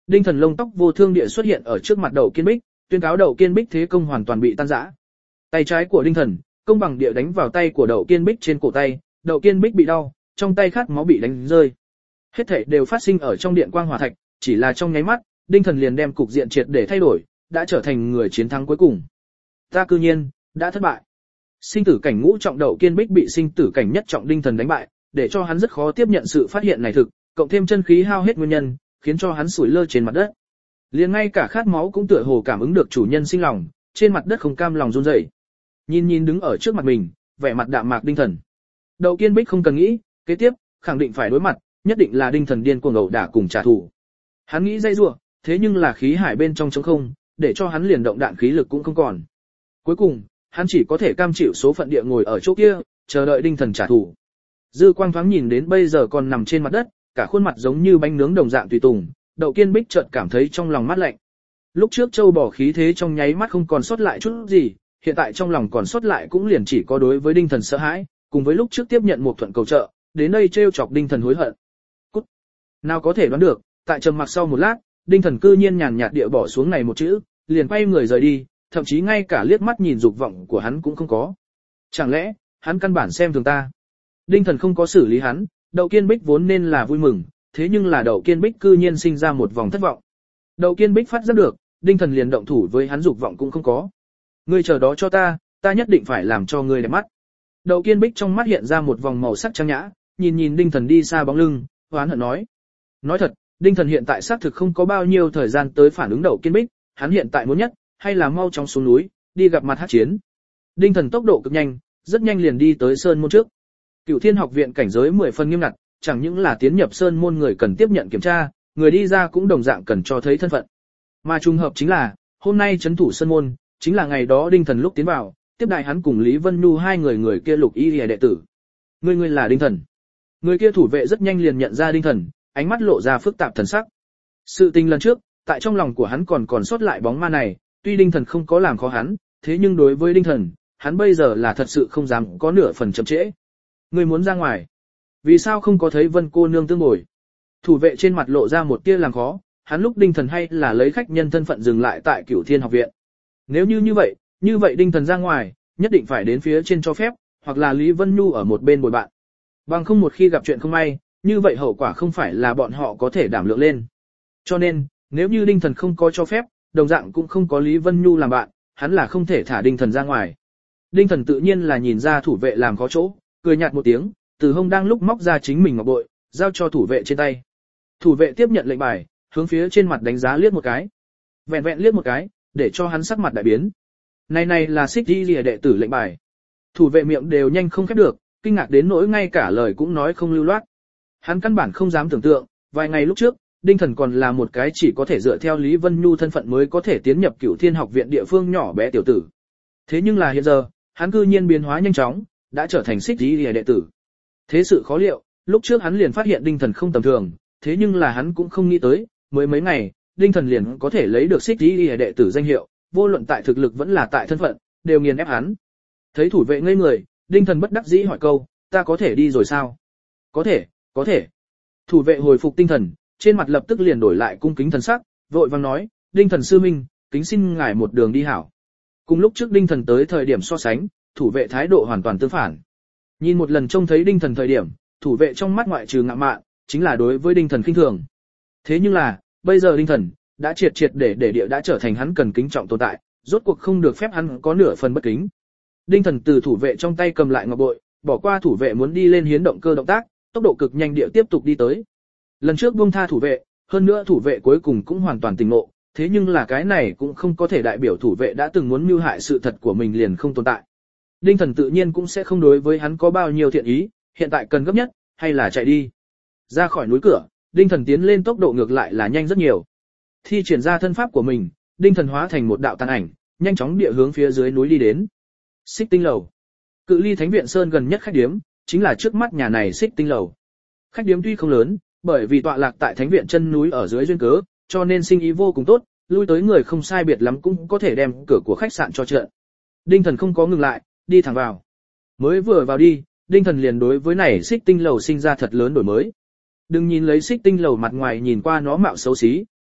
Đinh Thần lông tóc vô thương địa xuất hiện ở trước mặt Đậu Kiên Bích, tuyên cáo Đậu Kiên Bích thế công hoàn toàn bị tan rã. Tay trái của Đinh Thần công bằng địa đánh vào tay của Đậu Kiên Bích trên cổ tay, Đậu Kiên Bích bị đau, trong tay khát máu bị đánh rơi. Hết thảy đều phát sinh ở trong điện quang hỏa thạch, chỉ là trong nháy mắt, Đinh Thần liền đem cục diện triệt để thay đổi, đã trở thành người chiến thắng cuối cùng. Ta cư nhiên đã thất bại. Sinh tử cảnh ngũ trọng Đậu Kiên Bích bị sinh tử cảnh nhất trọng Đinh Thần đánh bại, để cho hắn rất khó tiếp nhận sự phát hiện này thực, cộng thêm chân khí hao hết nguyên nhân, khiến cho hắn sủi lơ trên mặt đất. Liền ngay cả khát máu cũng tựa hồ cảm ứng được chủ nhân sinh lòng, trên mặt đất không cam lòng run rẩy. Nhìn đứng ở trước mặt mình, vẻ mặt đạm mạc Đinh Thần. Đậu Kiên Bích không cần nghĩ, kế tiếp khẳng định phải đối mặt, nhất định là Đinh Thần điên cuồng ẩu đả cùng trả thù. Hắn nghĩ dây rủa, thế nhưng là khí hải bên trong trống không, để cho hắn liền động đạn khí lực cũng không còn. Cuối cùng, hắn chỉ có thể cam chịu số phận địa ngồi ở chỗ kia, chờ đợi Đinh Thần trả thù. Dư quang thoáng nhìn đến bây giờ còn nằm trên mặt đất, cả khuôn mặt giống như bánh nướng đồng dạng tùy tùng, Đậu Kiên Bích chợt cảm thấy trong lòng mát lạnh. Lúc trước châu bỏ khí thế trong nháy mắt không còn sót lại chút gì, hiện tại trong lòng còn sót lại cũng liền chỉ có đối với Đinh Thần sợ hãi, cùng với lúc trước tiếp nhận một thuận cầu trợ, đến đây trêu chọc Đinh Thần hối hận. Cút. Nào có thể đoán được, tại trầm mặc sau một lát, Đinh Thần cư nhiên nhàn nhạt địa bỏ xuống này một chữ, liền quay người rời đi, thậm chí ngay cả liếc mắt nhìn dục vọng của hắn cũng không có. Chẳng lẽ, hắn căn bản xem thường ta? Đinh Thần không có xử lý hắn, Đậu Kiên Bích vốn nên là vui mừng, thế nhưng là Đậu Kiên Bích cư nhiên sinh ra một vòng thất vọng. Đậu Kiên Bích phát giác được, Đinh Thần liền động thủ với hắn dục vọng cũng không có. Ngươi chờ đó cho ta nhất định phải làm cho ngươi đẹp mắt. Đậu Kiên Bích trong mắt hiện ra một vòng màu sắc trang nhã, nhìn Đinh Thần đi xa bóng lưng, hoán hận nói. Nói thật, Đinh Thần hiện tại xác thực không có bao nhiêu thời gian tới phản ứng Đậu Kiên Bích, hắn hiện tại muốn nhất, hay là mau chóng xuống núi, đi gặp mặt Hắc Chiến. Đinh Thần tốc độ cực nhanh, rất nhanh liền đi tới sơn môn trước. Cửu Thiên Học viện cảnh giới 10 phần nghiêm ngặt, chẳng những là tiến nhập sơn môn người cần tiếp nhận kiểm tra, người đi ra cũng đồng dạng cần cho thấy thân phận. Mà trùng hợp chính là, hôm nay trấn thủ sơn môn, chính là ngày đó Đinh Thần lúc tiến vào, tiếp đại hắn cùng Lý Vân Nhu hai người kia Lục Y Liễu đệ tử. Ngươi là Đinh Thần. Người kia thủ vệ rất nhanh liền nhận ra Đinh Thần, ánh mắt lộ ra phức tạp thần sắc. Sự tình lần trước, tại trong lòng của hắn còn sót lại bóng ma này, tuy Đinh Thần không có làm khó hắn, thế nhưng đối với Đinh Thần, hắn bây giờ là thật sự không dám có nửa phần chậm trễ. Ngươi muốn ra ngoài? Vì sao không có thấy Vân cô nương tương bồi? Thủ vệ trên mặt lộ ra một tia làm khó, hắn lúc Đinh Thần hay là lấy khách nhân thân phận dừng lại tại Cửu Thiên Học viện. Nếu như vậy Đinh Thần ra ngoài, nhất định phải đến phía trên cho phép, hoặc là Lý Vân Nhu ở một bên bồi bạn. Bằng không một khi gặp chuyện không may, như vậy hậu quả không phải là bọn họ có thể đảm lượng lên. Cho nên, nếu như Đinh Thần không có cho phép, đồng dạng cũng không có Lý Vân Nhu làm bạn, hắn là không thể thả Đinh Thần ra ngoài. Đinh Thần tự nhiên là nhìn ra thủ vệ làm khó chỗ, cười nhạt một tiếng, từ hông đang lúc móc ra chính mình ngọc bội, giao cho thủ vệ trên tay. Thủ vệ tiếp nhận lệnh bài, hướng phía trên mặt đánh giá liếc một cái. Vẹn liếc một cái, để cho hắn sắc mặt đại biến. Này là Xích Di Lìa đệ tử lệnh bài. Thủ vệ miệng đều nhanh không khép được, kinh ngạc đến nỗi ngay cả lời cũng nói không lưu loát. Hắn căn bản không dám tưởng tượng, vài ngày lúc trước, Đinh Thần còn là một cái chỉ có thể dựa theo Lý Vân Nhu thân phận mới có thể tiến nhập Cửu Thiên Học viện địa phương nhỏ bé tiểu tử. Thế nhưng là hiện giờ, hắn cư nhiên biến hóa nhanh chóng, đã trở thành Xích Di Lìa đệ tử. Thế sự khó liệu, lúc trước hắn liền phát hiện Đinh Thần không tầm thường, thế nhưng là hắn cũng không nghĩ tới, mới mấy ngày, Đinh Thần liền có thể lấy được Xích Di Lìa đệ tử danh hiệu, vô luận tại thực lực vẫn là tại thân phận, đều nghiền ép hắn. Thấy thủ vệ ngây người, Đinh Thần bất đắc dĩ hỏi câu, ta có thể đi rồi sao? Có thể. Thủ vệ hồi phục tinh thần, trên mặt lập tức liền đổi lại cung kính thần sắc, vội vàng nói, Đinh Thần sư minh, kính xin ngài một đường đi hảo. Cùng lúc trước Đinh Thần tới thời điểm so sánh, thủ vệ thái độ hoàn toàn tương phản. Nhìn một lần trông thấy Đinh Thần thời điểm, thủ vệ trong mắt ngoại trừ ngạo mạn, chính là đối với Đinh Thần khinh thường. Thế nhưng là, bây giờ Đinh Thần đã triệt để địa đã trở thành hắn cần kính trọng tồn tại, rốt cuộc không được phép hắn có nửa phần bất kính. Đinh Thần từ thủ vệ trong tay cầm lại ngọc bội, bỏ qua thủ vệ muốn đi lên hiến động cơ động tác, tốc độ cực nhanh địa tiếp tục đi tới. Lần trước buông tha thủ vệ, hơn nữa thủ vệ cuối cùng cũng hoàn toàn tỉnh ngộ, thế nhưng là cái này cũng không có thể đại biểu thủ vệ đã từng muốn mưu hại sự thật của mình liền không tồn tại. Đinh Thần tự nhiên cũng sẽ không đối với hắn có bao nhiêu thiện ý, hiện tại cần gấp nhất, hay là chạy đi. Ra khỏi núi cửa, Đinh Thần tiến lên tốc độ ngược lại là nhanh rất nhiều. Thi triển ra thân pháp của mình, Đinh Thần hóa thành một đạo tàn ảnh, nhanh chóng địa hướng phía dưới núi đi đến. Xích Tinh lầu. Cự ly Thánh viện Sơn gần nhất khách điếm, chính là trước mắt nhà này Xích Tinh lầu. Khách điếm tuy không lớn, bởi vì tọa lạc tại Thánh viện chân núi ở dưới duyên cớ, cho nên sinh ý vô cùng tốt, lui tới người không sai biệt lắm cũng có thể đem cửa của khách sạn cho trợn. Đinh Thần không có ngừng lại, đi thẳng vào. Mới vừa vào đi, Đinh Thần liền đối với này Xích Tinh lầu sinh ra thật lớn đổi mới. Đừng nhìn lấy Xích Tinh lầu mặt ngoài nhìn qua nó mạo xấu xí,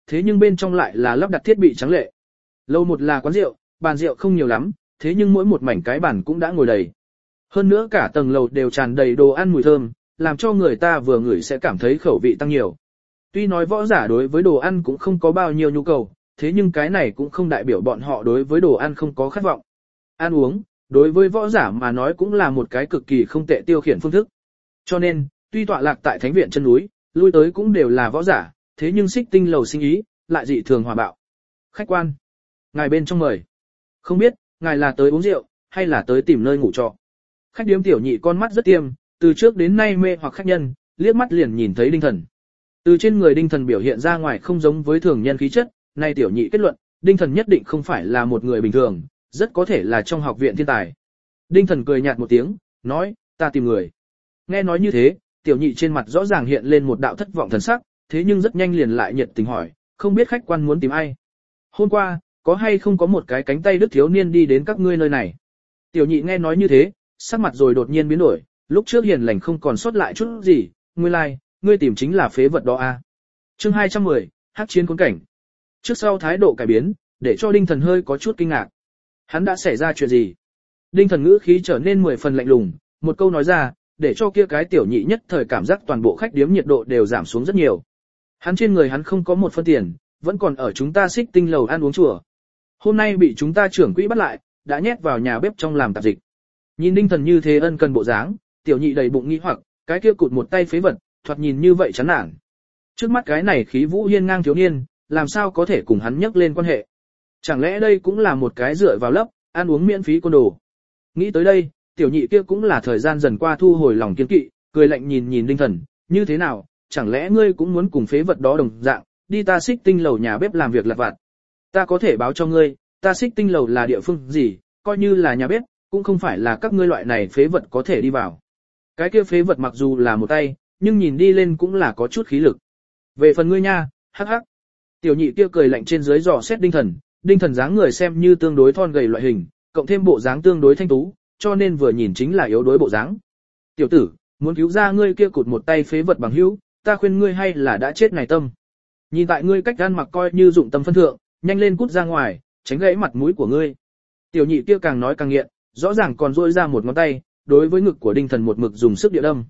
thế nhưng bên trong lại là lắp đặt thiết bị trắng lệ. Lầu 1 là quán rượu, bàn rượu không nhiều lắm, thế nhưng mỗi một mảnh cái bàn cũng đã ngồi đầy. Hơn nữa cả tầng lầu đều tràn đầy đồ ăn mùi thơm, làm cho người ta vừa ngửi sẽ cảm thấy khẩu vị tăng nhiều. Tuy nói võ giả đối với đồ ăn cũng không có bao nhiêu nhu cầu, thế nhưng cái này cũng không đại biểu bọn họ đối với đồ ăn không có khát vọng. Ăn uống, đối với võ giả mà nói cũng là một cái cực kỳ không tệ tiêu khiển phương thức. Cho nên, tuy tọa lạc tại thánh viện chân núi, lui tới cũng đều là võ giả, thế nhưng Xích Tinh lầu sinh ý lại dị thường hòa bạo. Khách quan, ngài bên trong mời. Không biết, ngài là tới uống rượu, hay là tới tìm nơi ngủ trọ. Khách điếm tiểu nhị con mắt rất tiêm, từ trước đến nay mê hoặc khách nhân, liếc mắt liền nhìn thấy Đinh Thần. Từ trên người Đinh Thần biểu hiện ra ngoài không giống với thường nhân khí chất, nay tiểu nhị kết luận, Đinh Thần nhất định không phải là một người bình thường, rất có thể là trong học viện thiên tài. Đinh Thần cười nhạt một tiếng, nói, ta tìm người. Nghe nói như thế, tiểu nhị trên mặt rõ ràng hiện lên một đạo thất vọng thần sắc, thế nhưng rất nhanh liền lại nhiệt tình hỏi, không biết khách quan muốn tìm ai. Hôm qua, có hay không có một cái cánh tay đứt thiếu niên đi đến các ngươi nơi này. Tiểu nhị nghe nói như thế, sắc mặt rồi đột nhiên biến đổi, lúc trước hiền lành không còn sót lại chút gì, nguyên lai, ngươi tìm chính là phế vật đó a. Chương 210, hắc chiến cuốn cảnh. Trước sau thái độ cải biến, để cho Đinh Thần hơi có chút kinh ngạc. Hắn đã xảy ra chuyện gì? Đinh Thần ngữ khí trở nên 10 phần lạnh lùng, một câu nói ra, để cho kia cái tiểu nhị nhất thời cảm giác toàn bộ khách điếm nhiệt độ đều giảm xuống rất nhiều. Hắn trên người hắn không có một phân tiền, vẫn còn ở chúng ta Xích Tinh lầu ăn uống chùa. Hôm nay bị chúng ta trưởng quỹ bắt lại, đã nhét vào nhà bếp trong làm tạp dịch. Nhìn Đinh Thần như thế ân cần bộ dáng, tiểu nhị đầy bụng nghi hoặc, cái kia cụt một tay phế vật, thoạt nhìn như vậy chán nản. Trước mắt cái này khí vũ hiên ngang thiếu niên, làm sao có thể cùng hắn nhắc lên quan hệ? Chẳng lẽ đây cũng là một cái dựa vào lấp, ăn uống miễn phí côn đồ? Nghĩ tới đây, tiểu nhị kia cũng là thời gian dần qua thu hồi lòng kiên kỵ, cười lạnh nhìn nhìn Đinh Thần, như thế nào, chẳng lẽ ngươi cũng muốn cùng phế vật đó đồng dạng, đi ta Xích Tinh lầu nhà bếp làm việc lặt vặt? Ta có thể báo cho ngươi, ta Xích Tinh lầu là địa phương gì, coi như là nhà bếp, cũng không phải là các ngươi loại này phế vật có thể đi vào. Cái kia phế vật mặc dù là một tay, nhưng nhìn đi lên cũng là có chút khí lực. Về phần ngươi nha, hắc hắc. Tiểu nhị kia cười lạnh trên dưới dò xét Đinh Thần dáng người xem như tương đối thon gầy loại hình, cộng thêm bộ dáng tương đối thanh tú, cho nên vừa nhìn chính là yếu đuối bộ dáng. Tiểu tử, muốn cứu ra ngươi kia cụt một tay phế vật bằng hữu, ta khuyên ngươi hay là đã chết này tâm. Nhìn tại ngươi cách ăn mặc coi như dụng tâm phân thượng, nhanh lên cút ra ngoài, tránh gãy mặt mũi của ngươi. Tiểu nhị kia càng nói càng nghiện, rõ ràng còn duỗi ra một ngón tay, đối với ngực của Đinh Thần một mực dùng sức địa đâm.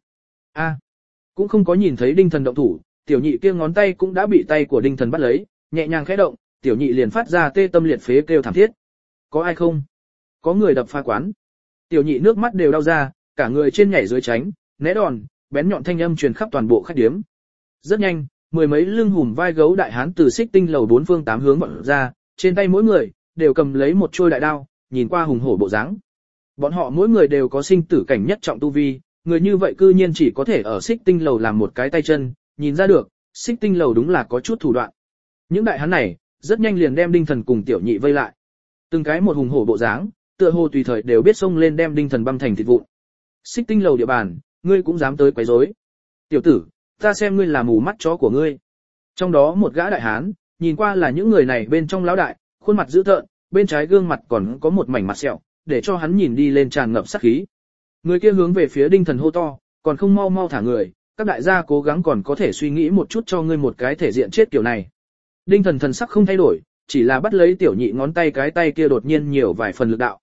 Cũng không có nhìn thấy Đinh Thần động thủ, tiểu nhị kia ngón tay cũng đã bị tay của Đinh Thần bắt lấy, nhẹ nhàng khẽ động, tiểu nhị liền phát ra tê tâm liệt phế kêu thảm thiết. Có ai không? Có người đập phá quán. Tiểu nhị nước mắt đều đau ra, cả người trên nhảy dưới tránh, né đòn, bén nhọn thanh âm truyền khắp toàn bộ khách điếm. Rất nhanh, mười mấy lưng hùm vai gấu đại hán từ Xích Tinh lầu bốn phương tám hướng bọn ra, trên tay mỗi người đều cầm lấy một trôi đại đao, nhìn qua hùng hổ bộ dáng. Bọn họ mỗi người đều có sinh tử cảnh nhất trọng tu vi, người như vậy cư nhiên chỉ có thể ở Xích Tinh lầu làm một cái tay chân, nhìn ra được, Xích Tinh lầu đúng là có chút thủ đoạn. Những đại hán này, rất nhanh liền đem Đinh Thần cùng tiểu nhị vây lại. Từng cái một hùng hổ bộ dáng, tựa hồ tùy thời đều biết xông lên đem Đinh Thần băm thành thịt vụn. Xích Tinh lầu địa bàn, ngươi cũng dám tới quấy rối? Tiểu tử, ta xem ngươi là mù mắt chó của ngươi. Trong đó một gã đại hán, nhìn qua là những người này bên trong lão đại, khuôn mặt dữ tợn, bên trái gương mặt còn có một mảnh mặt sẹo, để cho hắn nhìn đi lên tràn ngập sát khí. Người kia hướng về phía Đinh Thần hô to, còn không mau mau thả người, các đại gia cố gắng còn có thể suy nghĩ một chút cho ngươi một cái thể diện chết kiểu này. Đinh Thần thần sắc không thay đổi, chỉ là bắt lấy tiểu nhị ngón tay, cái tay kia đột nhiên nhiều vài phần lực đạo.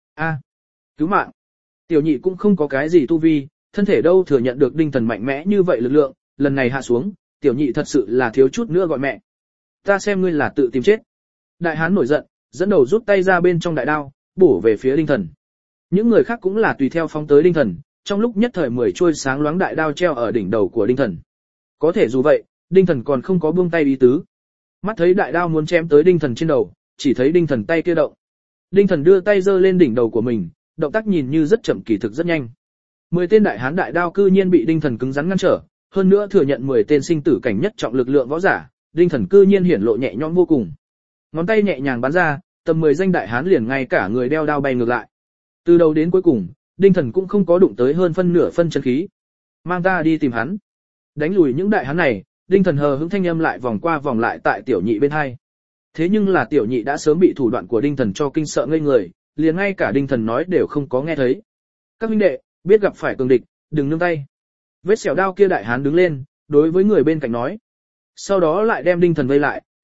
Cứu mạng! Tiểu nhị cũng không có cái gì tu vi, thân thể đâu thừa nhận được Đinh Thần mạnh mẽ như vậy lực lượng, lần này hạ xuống, tiểu nhị thật sự là thiếu chút nữa gọi mẹ. Ta xem ngươi là tự tìm chết. Đại hán nổi giận, dẫn đầu rút tay ra bên trong đại đao, bổ về phía Đinh Thần. Những người khác cũng là tùy theo phóng tới Đinh Thần, trong lúc nhất thời 10 chuôi sáng loáng đại đao treo ở đỉnh đầu của Đinh Thần. Có thể dù vậy, Đinh Thần còn không có buông tay ý tứ. Mắt thấy đại đao muốn chém tới Đinh Thần trên đầu, chỉ thấy Đinh Thần tay kia động. Đinh Thần đưa tay giơ lên đỉnh đầu của mình, động tác nhìn như rất chậm kỳ thực rất nhanh. 10 tên đại hán đại đao cư nhiên bị Đinh Thần cứng rắn ngăn trở, hơn nữa thừa nhận 10 tên sinh tử cảnh nhất trọng lực lượng võ giả, Đinh Thần cư nhiên hiển lộ nhẹ nhõm vô cùng. Ngón tay nhẹ nhàng bắn ra, tầm 10 danh đại hán liền ngay cả người đeo đao bay ngược lại. Từ đầu đến cuối cùng, Đinh Thần cũng không có đụng tới hơn phân nửa phân chân khí. Mang ta đi tìm hắn. Đánh lùi những đại hán này, Đinh Thần hờ hững thanh âm lại vòng qua vòng lại tại tiểu nhị bên hai. Thế nhưng là tiểu nhị đã sớm bị thủ đoạn của Đinh Thần cho kinh sợ ngây người, liền ngay cả Đinh Thần nói đều không có nghe thấy. Các huynh đệ, biết gặp phải cường địch, đừng nương tay. Vết xẻo đao kia đại hán đứng lên, đối với người bên cạnh nói. Sau đó lại đem Đinh Thần vây lại,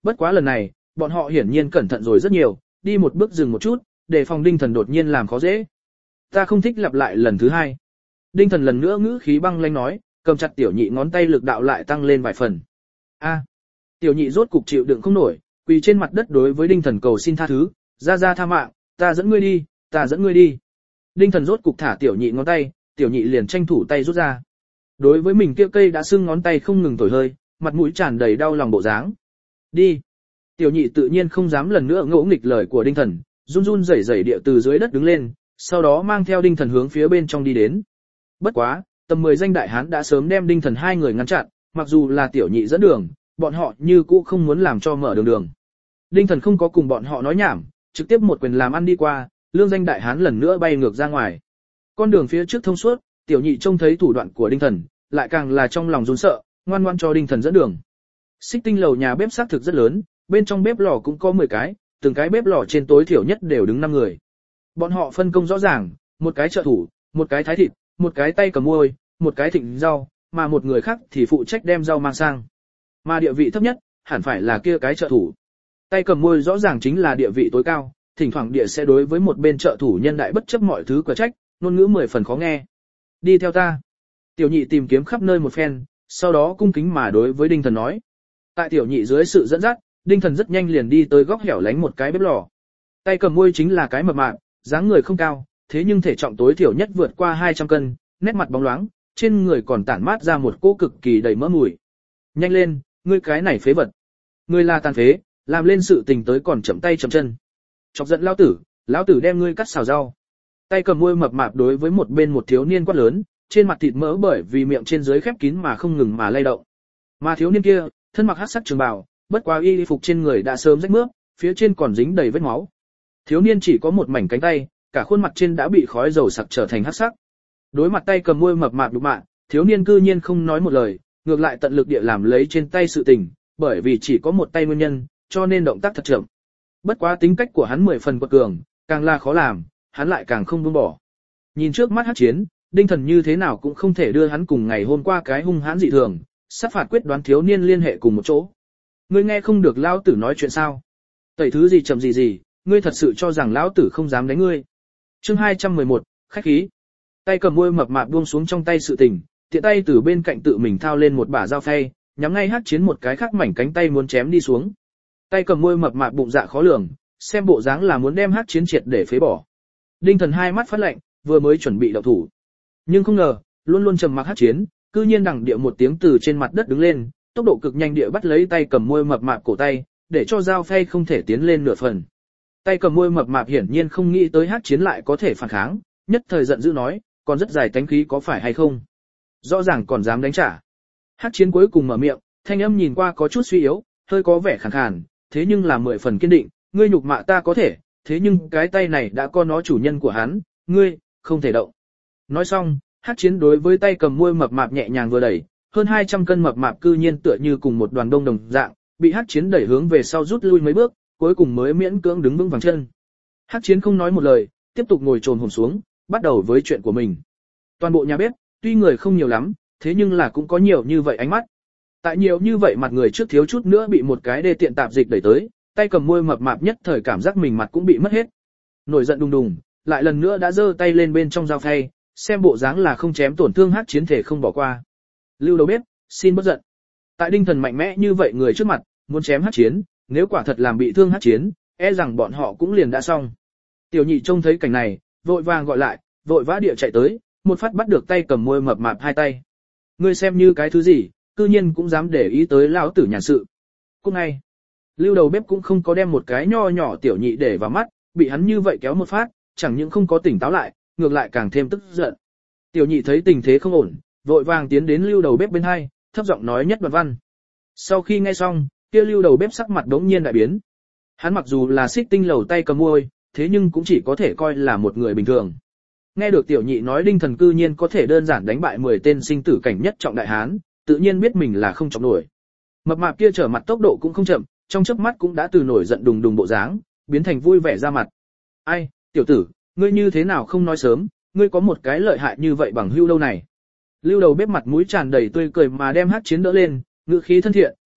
bất quá lần này, bọn họ hiển nhiên cẩn thận rồi rất nhiều, đi một bước dừng một chút, để phòng Đinh Thần đột nhiên làm khó dễ. Ta không thích lặp lại lần thứ hai. Đinh Thần lần nữa ngữ khí băng lãnh nói, cầm chặt tiểu nhị ngón tay lực đạo lại tăng lên vài phần. A, tiểu nhị rốt cục chịu đựng không nổi, quỳ trên mặt đất đối với Đinh Thần cầu xin tha thứ, ra tha mạng, ta dẫn ngươi đi, ta dẫn ngươi đi. Đinh Thần rốt cục thả tiểu nhị ngón tay, tiểu nhị liền tranh thủ tay rút ra. Đối với mình kia cây đã sưng ngón tay không ngừng thổi hơi, mặt mũi tràn đầy đau lòng bộ dáng. Đi. Tiểu nhị tự nhiên không dám lần nữa ngỗ nghịch lời của Đinh Thần, run run rẩy rẩy địa từ dưới đất đứng lên, sau đó mang theo Đinh Thần hướng phía bên trong đi đến. Bất quá, tầm 10 danh đại hán đã sớm đem Đinh Thần hai người ngăn chặn, mặc dù là tiểu nhị dẫn đường, bọn họ như cũ không muốn làm cho mở đường. Đinh Thần không có cùng bọn họ nói nhảm, trực tiếp một quyền làm ăn đi qua, lương danh đại hán lần nữa bay ngược ra ngoài. Con đường phía trước thông suốt, tiểu nhị trông thấy thủ đoạn của Đinh Thần, lại càng là trong lòng run sợ, ngoan ngoãn cho Đinh Thần dẫn đường. Xích Tinh lầu nhà bếp xác thực rất lớn, bên trong bếp lò cũng có 10 cái, từng cái bếp lò trên tối thiểu nhất đều đứng 5 người. Bọn họ phân công rõ ràng, một cái trợ thủ, một cái thái thịt, một cái tay cầm muôi, một cái thịnh rau, mà một người khác thì phụ trách đem rau mang sang. Mà địa vị thấp nhất, hẳn phải là kia cái trợ thủ. Tay cầm muôi rõ ràng chính là địa vị tối cao, thỉnh thoảng địa sẽ đối với một bên trợ thủ nhân đại bất chấp mọi thứ quả trách, ngôn ngữ 10 phần khó nghe. Đi theo ta. Tiểu nhị tìm kiếm khắp nơi một phen, sau đó cung kính mà đối với Đinh Thần nói. Tại tiểu nhị dưới sự dẫn dắt, Đinh Thần rất nhanh liền đi tới góc hẻo lánh một cái bếp lò. Tay cầm muôi chính là cái mập mạp, dáng người không cao, thế nhưng thể trọng tối thiểu nhất vượt qua 200 cân, nét mặt bóng loáng, trên người còn tản mát ra một cỗ cực kỳ đầy mỡ mùi. Nhanh lên, ngươi cái này phế vật. Ngươi là tàn phế, làm lên sự tình tới còn chậm tay chậm chân. Chọc giận lão tử đem ngươi cắt xào rau. Tay cầm muôi mập mạp đối với một bên một thiếu niên quát lớn, trên mặt thịt mỡ bởi vì miệng trên dưới khép kín mà không ngừng mà lay động. Mà thiếu niên kia, thân mặc hắc sắc trường bào, bất quá y phục trên người đã sớm rách mướp, phía trên còn dính đầy vết máu. Thiếu niên chỉ có một mảnh cánh tay, cả khuôn mặt trên đã bị khói dầu sặc trở thành hắc sắc. Đối mặt tay cầm muôi mập mạp đục mạ, thiếu niên cư nhiên không nói một lời, ngược lại tận lực địa làm lấy trên tay sự tình, bởi vì chỉ có một tay nguyên nhân, cho nên động tác thật chậm. Bất quá tính cách của hắn 10 phần quật cường, càng là khó làm, hắn lại càng không buông bỏ. Nhìn trước mắt Hắc Chiến, Đinh Thần như thế nào cũng không thể đưa hắn cùng ngày hôm qua cái hung hãn dị thường, sát phạt quyết đoán thiếu niên liên hệ cùng một chỗ. Ngươi nghe không được lão tử nói chuyện sao? Tẩy thứ gì chậm gì, ngươi thật sự cho rằng lão tử không dám đánh ngươi? Chương 211, khách khí. Tay cầm muôi mập mạp buông xuống trong tay sự tình, tiện tay từ bên cạnh tự mình thao lên một bả dao phay, nhắm ngay Hắc Chiến một cái khác mảnh cánh tay muốn chém đi xuống. Tay cầm muôi mập mạp bụng dạ khó lường, xem bộ dáng là muốn đem Hắc Chiến triệt để phế bỏ. Đinh Thần hai mắt phát lạnh, vừa mới chuẩn bị động thủ, nhưng không ngờ, luôn luôn trầm mặc Hắc Chiến, cư nhiên đằng địa một tiếng từ trên mặt đất đứng lên, tốc độ cực nhanh địa bắt lấy tay cầm muôi mập mạp cổ tay, để cho dao phay không thể tiến lên nửa phần. Tay cầm muôi mập mạp hiển nhiên không nghĩ tới Hắc Chiến lại có thể phản kháng, nhất thời giận dữ nói, còn rất dài tánh khí có phải hay không? Rõ ràng còn dám đánh trả. Hắc Chiến cuối cùng mở miệng, thanh âm nhìn qua có chút suy yếu, hơi có vẻ khàn khàn, thế nhưng là 10 phần kiên định, ngươi nhục mạ ta có thể, thế nhưng cái tay này đã có nó chủ nhân của hắn, ngươi không thể động. Nói xong, Hắc Chiến đối với tay cầm muôi mập mạp nhẹ nhàng vừa đẩy, hơn 200 cân mập mạp cư nhiên tựa như cùng một đoàn đông đồng dạng, bị Hắc Chiến đẩy hướng về sau rút lui mấy bước, cuối cùng mới miễn cưỡng đứng vững vàng chân. Hắc Chiến không nói một lời, tiếp tục ngồi chồm hổm xuống, bắt đầu với chuyện của mình. Toàn bộ nhà bếp, tuy người không nhiều lắm, thế nhưng là cũng có nhiều như vậy ánh mắt. Tại nhiều như vậy mặt người trước thiếu chút nữa bị một cái đê tiện tạp dịch đẩy tới, tay cầm muôi mập mạp nhất thời cảm giác mình mặt cũng bị mất hết. Nổi giận đùng đùng, lại lần nữa đã giơ tay lên bên trong dao phay, xem bộ dáng là không chém tổn thương Hắc Chiến thể không bỏ qua. Lưu đầu bếp, xin bất giận. Tại Đinh Thần mạnh mẽ như vậy người trước mặt, muốn chém Hắc Chiến, nếu quả thật làm bị thương Hắc Chiến, e rằng bọn họ cũng liền đã xong. Tiểu nhị trông thấy cảnh này, vội vàng gọi lại, vội vã địa chạy tới, một phát bắt được tay cầm muôi mập mạp hai tay. Ngươi xem như cái thứ gì, cư nhiên cũng dám để ý tới lão tử nhàn sự. Cũng ngay, Lưu đầu bếp cũng không có đem một cái nho nhỏ tiểu nhị để vào mắt, bị hắn như vậy kéo một phát, chẳng những không có tỉnh táo lại, ngược lại càng thêm tức giận. Tiểu nhị thấy tình thế không ổn, vội vàng tiến đến Lưu đầu bếp bên hai, thấp giọng nói nhất đoạn văn. Sau khi nghe xong, kia Lưu đầu bếp sắc mặt đống nhiên đại biến. Hắn mặc dù là Xích Tinh lầu tay cầm muôi, thế nhưng cũng chỉ có thể coi là một người bình thường. Nghe được tiểu nhị nói Đinh Thần cư nhiên có thể đơn giản đánh bại 10 tên sinh tử cảnh nhất trọng đại hán, tự nhiên biết mình là không trọng nổi. Mập mạp kia trở mặt tốc độ cũng không chậm, trong chớp mắt cũng đã từ nổi giận đùng đùng bộ dáng, biến thành vui vẻ ra mặt. Ai, tiểu tử, ngươi như thế nào không nói sớm, ngươi có một cái lợi hại như vậy bằng hưu đâu này. Lưu đầu bếp mặt mũi tràn đầy tươi cười mà đem Hắc Chiến đỡ lên, ngữ khí thân thiện,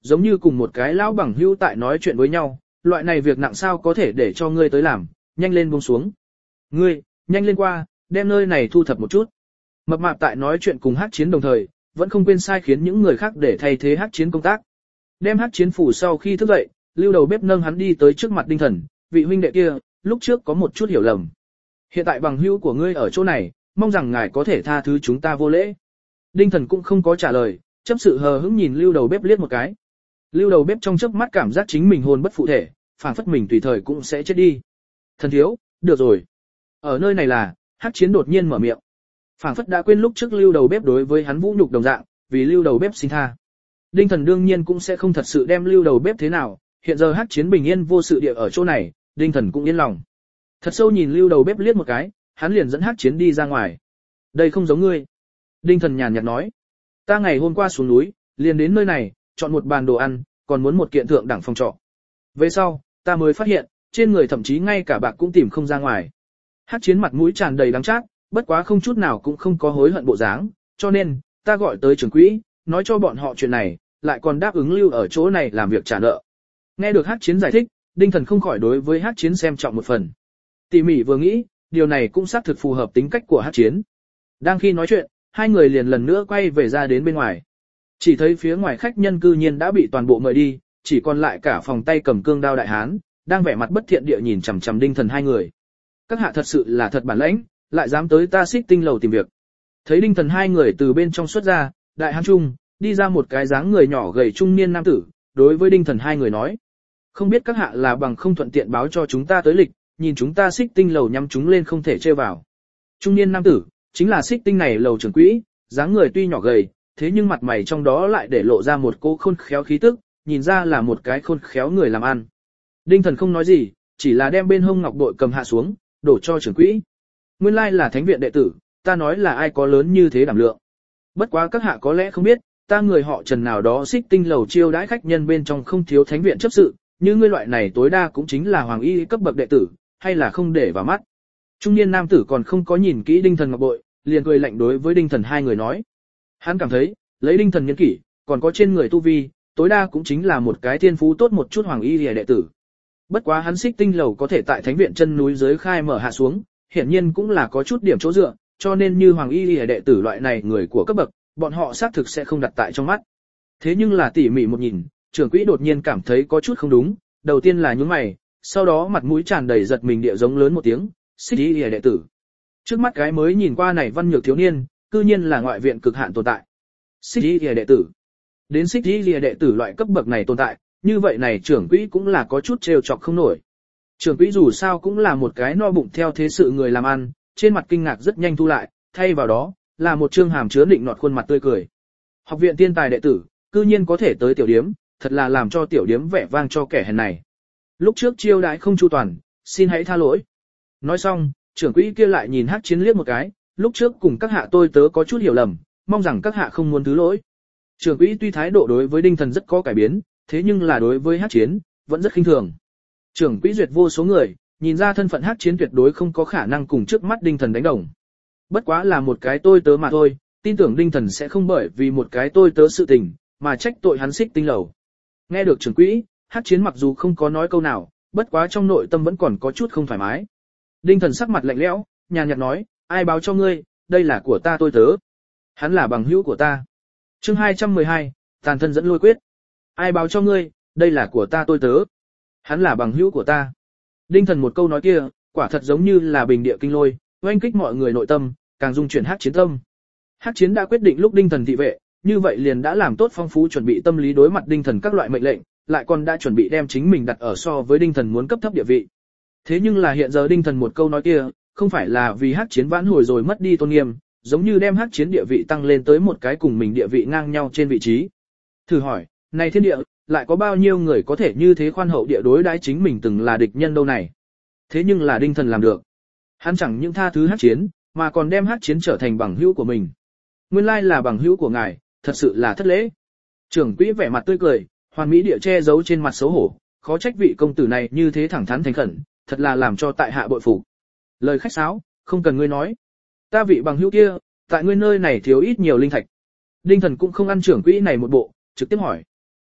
giống như cùng một cái lão bằng hữu tại nói chuyện với nhau, loại này việc nặng sao có thể để cho ngươi tới làm, nhanh lên buông xuống. Ngươi, nhanh lên qua, đem nơi này thu thập một chút. Mập mạp tại nói chuyện cùng Hắc Chiến đồng thời, vẫn không quên sai khiến những người khác để thay thế Hắc Chiến công tác. Đem Hắc Chiến phủ sau khi thức dậy, Lưu Đầu Bếp nâng hắn đi tới trước mặt Đinh Thần, vị huynh đệ kia, lúc trước có một chút hiểu lầm. Hiện tại bằng hữu của ngươi ở chỗ này, mong rằng ngài có thể tha thứ chúng ta vô lễ. Đinh Thần cũng không có trả lời, chấp sự hờ hững nhìn Lưu Đầu Bếp liếc một cái. Lưu Đầu Bếp trong chớp mắt cảm giác chính mình hồn bất phụ thể, phảng phất mình tùy thời cũng sẽ chết đi. Thần thiếu, được rồi. Ở nơi này là, Hắc Chiến đột nhiên mở miệng. Phảng phất đã quên lúc trước Lưu Đầu Bếp đối với hắn vũ nhục đồng dạng, vì Lưu Đầu Bếp xin tha. Đinh Thần đương nhiên cũng sẽ không thật sự đem Lưu Đầu Bếp thế nào, hiện giờ Hắc Chiến bình yên vô sự địa ở chỗ này, Đinh Thần cũng yên lòng. Thật sâu nhìn Lưu Đầu Bếp liếc một cái, hắn liền dẫn Hắc Chiến đi ra ngoài. Đây không giống ngươi. Đinh Thần nhàn nhạt nói. Ta ngày hôm qua xuống núi, liền đến nơi này, chọn một bàn đồ ăn, còn muốn một kiện thượng đẳng phòng trọ. Về sau, ta mới phát hiện, trên người thậm chí ngay cả bạc cũng tìm không ra ngoài. Hắc Chiến mặt mũi tràn đầy đắng chát, bất quá không chút nào cũng không có hối hận bộ dáng, cho nên, ta gọi tới trưởng quỹ, nói cho bọn họ chuyện này, lại còn đáp ứng lưu ở chỗ này làm việc trả nợ. Nghe được Hắc Chiến giải thích, Đinh Thần không khỏi đối với Hắc Chiến xem trọng một phần. Tỉ mỉ vừa nghĩ, điều này cũng xác thực phù hợp tính cách của Hắc Chiến. Đang khi nói chuyện, hai người liền lần nữa quay về ra đến bên ngoài. Chỉ thấy phía ngoài khách nhân cư nhiên đã bị toàn bộ mời đi, chỉ còn lại cả phòng tay cầm cương đao đại hán, đang vẻ mặt bất thiện địa nhìn chằm chằm Đinh Thần hai người. Các hạ thật sự là thật bản lãnh, lại dám tới ta Xích Tinh lầu tìm việc. Thấy Đinh Thần hai người từ bên trong xuất ra, đại hán trung, đi ra một cái dáng người nhỏ gầy trung niên nam tử, đối với Đinh Thần hai người nói: "Không biết các hạ là bằng không thuận tiện báo cho chúng ta tới lịch, nhìn chúng ta Xích Tinh lầu nhắm chúng lên không thể chơi vào." Trung niên nam tử chính là Xích Tinh này lầu trưởng quỹ, dáng người tuy nhỏ gầy, thế nhưng mặt mày trong đó lại để lộ ra một cô khôn khéo khí tức, nhìn ra là một cái khôn khéo người làm ăn. Đinh Thần không nói gì, chỉ là đem bên hông ngọc bội cầm hạ xuống, đổ cho trưởng quỹ. Nguyên lai là thánh viện đệ tử, ta nói là ai có lớn như thế đảm lượng. Bất quá các hạ có lẽ không biết, ta người họ Trần nào đó Xích Tinh lầu chiêu đãi khách nhân bên trong không thiếu thánh viện chấp sự, như ngươi loại này tối đa cũng chính là hoàng y cấp bậc đệ tử, hay là không để vào mắt. Trung niên nam tử còn không có nhìn kỹ Đinh Thần ngọc bội, liền cười lạnh đối với Đinh Thần hai người nói. Hắn cảm thấy, lấy Đinh Thần nhân kỷ, còn có trên người tu vi, tối đa cũng chính là một cái thiên phú tốt một chút hoàng y đệ tử. Bất quá hắn Xích Tinh lầu có thể tại thánh viện chân núi dưới khai mở hạ xuống, hiển nhiên cũng là có chút điểm chỗ dựa, cho nên như hoàng y đệ tử loại này người của cấp bậc, bọn họ xác thực sẽ không đặt tại trong mắt. Thế nhưng là tỉ mỉ một nhìn, trưởng quỹ đột nhiên cảm thấy có chút không đúng, đầu tiên là nhướng mày, sau đó mặt mũi tràn đầy giật mình địa giống lớn một tiếng, Xích y đệ tử. Trước mắt cái mới nhìn qua này văn nhược thiếu niên, cư nhiên là ngoại viện cực hạn tồn tại. Xích y đệ tử. Đến Xích y đệ tử loại cấp bậc này tồn tại, như vậy này trưởng quỹ cũng là có chút trêu chọc không nổi. Trưởng quỹ dù sao cũng là một cái no bụng theo thế sự người làm ăn, trên mặt kinh ngạc rất nhanh thu lại, thay vào đó là một trương hàm chứa định nọt khuôn mặt tươi cười. Học viện tiên tài đệ tử, cư nhiên có thể tới tiểu điếm, thật là làm cho tiểu điếm vẻ vang cho kẻ hèn này. Lúc trước chiêu đãi không chu toàn, xin hãy tha lỗi. Nói xong, trưởng quỹ kia lại nhìn Hắc Chiến liếc một cái, lúc trước cùng các hạ tôi tớ có chút hiểu lầm, mong rằng các hạ không muốn thứ lỗi. Trưởng quỹ tuy thái độ đối với Đinh Thần rất có cải biến, thế nhưng là đối với Hắc Chiến, vẫn rất khinh thường. Trưởng quỹ duyệt vô số người, nhìn ra thân phận Hắc Chiến tuyệt đối không có khả năng cùng trước mắt Đinh Thần đánh đồng. Bất quá là một cái tôi tớ mà thôi, tin tưởng Đinh Thần sẽ không bởi vì một cái tôi tớ sự tình, mà trách tội hắn Xích Tinh lầu. Nghe được trưởng quỹ, Hắc Chiến mặc dù không có nói câu nào, bất quá trong nội tâm vẫn còn có chút không thoải mái. Đinh Thần sắc mặt lạnh lẽo, nhàn nhạt nói, ai báo cho ngươi, đây là của ta tôi tớ. Hắn là bằng hữu của ta. Chương 212, tàn thân dẫn lôi quyết. Ai báo cho ngươi, đây là của ta tôi tớ. Hắn là bằng hữu của ta. Đinh Thần một câu nói kia, quả thật giống như là bình địa kinh lôi, oanh kích mọi người nội tâm, càng dung chuyển Hắc Chiến tâm. Hắc Chiến đã quyết định lúc Đinh Thần thị vệ, như vậy liền đã làm tốt phong phú chuẩn bị tâm lý đối mặt Đinh Thần các loại mệnh lệnh, lại còn đã chuẩn bị đem chính mình đặt ở so với Đinh Thần muốn cấp thấp địa vị. Thế nhưng là hiện giờ Đinh Thần một câu nói kia, không phải là vì Hắc Chiến vãn hồi rồi mất đi tôn nghiêm, giống như đem Hắc Chiến địa vị tăng lên tới một cái cùng mình địa vị ngang nhau trên vị trí. Thử hỏi, này thiên địa, lại có bao nhiêu người có thể như thế khoan hậu địa đối đãi chính mình từng là địch nhân đâu này. Thế nhưng là Đinh Thần làm được. Hắn chẳng những tha thứ Hắc Chiến, mà còn đem Hắc Chiến trở thành bằng hữu của mình. Nguyên lai là bằng hữu của ngài, thật sự là thất lễ. Trưởng quỹ vẻ mặt tươi cười, hoàn mỹ địa che giấu trên mặt xấu hổ, khó trách vị công tử này như thế thẳng thắn thành khẩn, thật là làm cho tại hạ bội phục. Lời khách sáo, không cần ngươi nói. Ta vị bằng hữu kia, tại ngươi nơi này thiếu ít nhiều linh thạch. Đinh Thần cũng không ăn trưởng quỹ này một bộ, trực tiếp hỏi.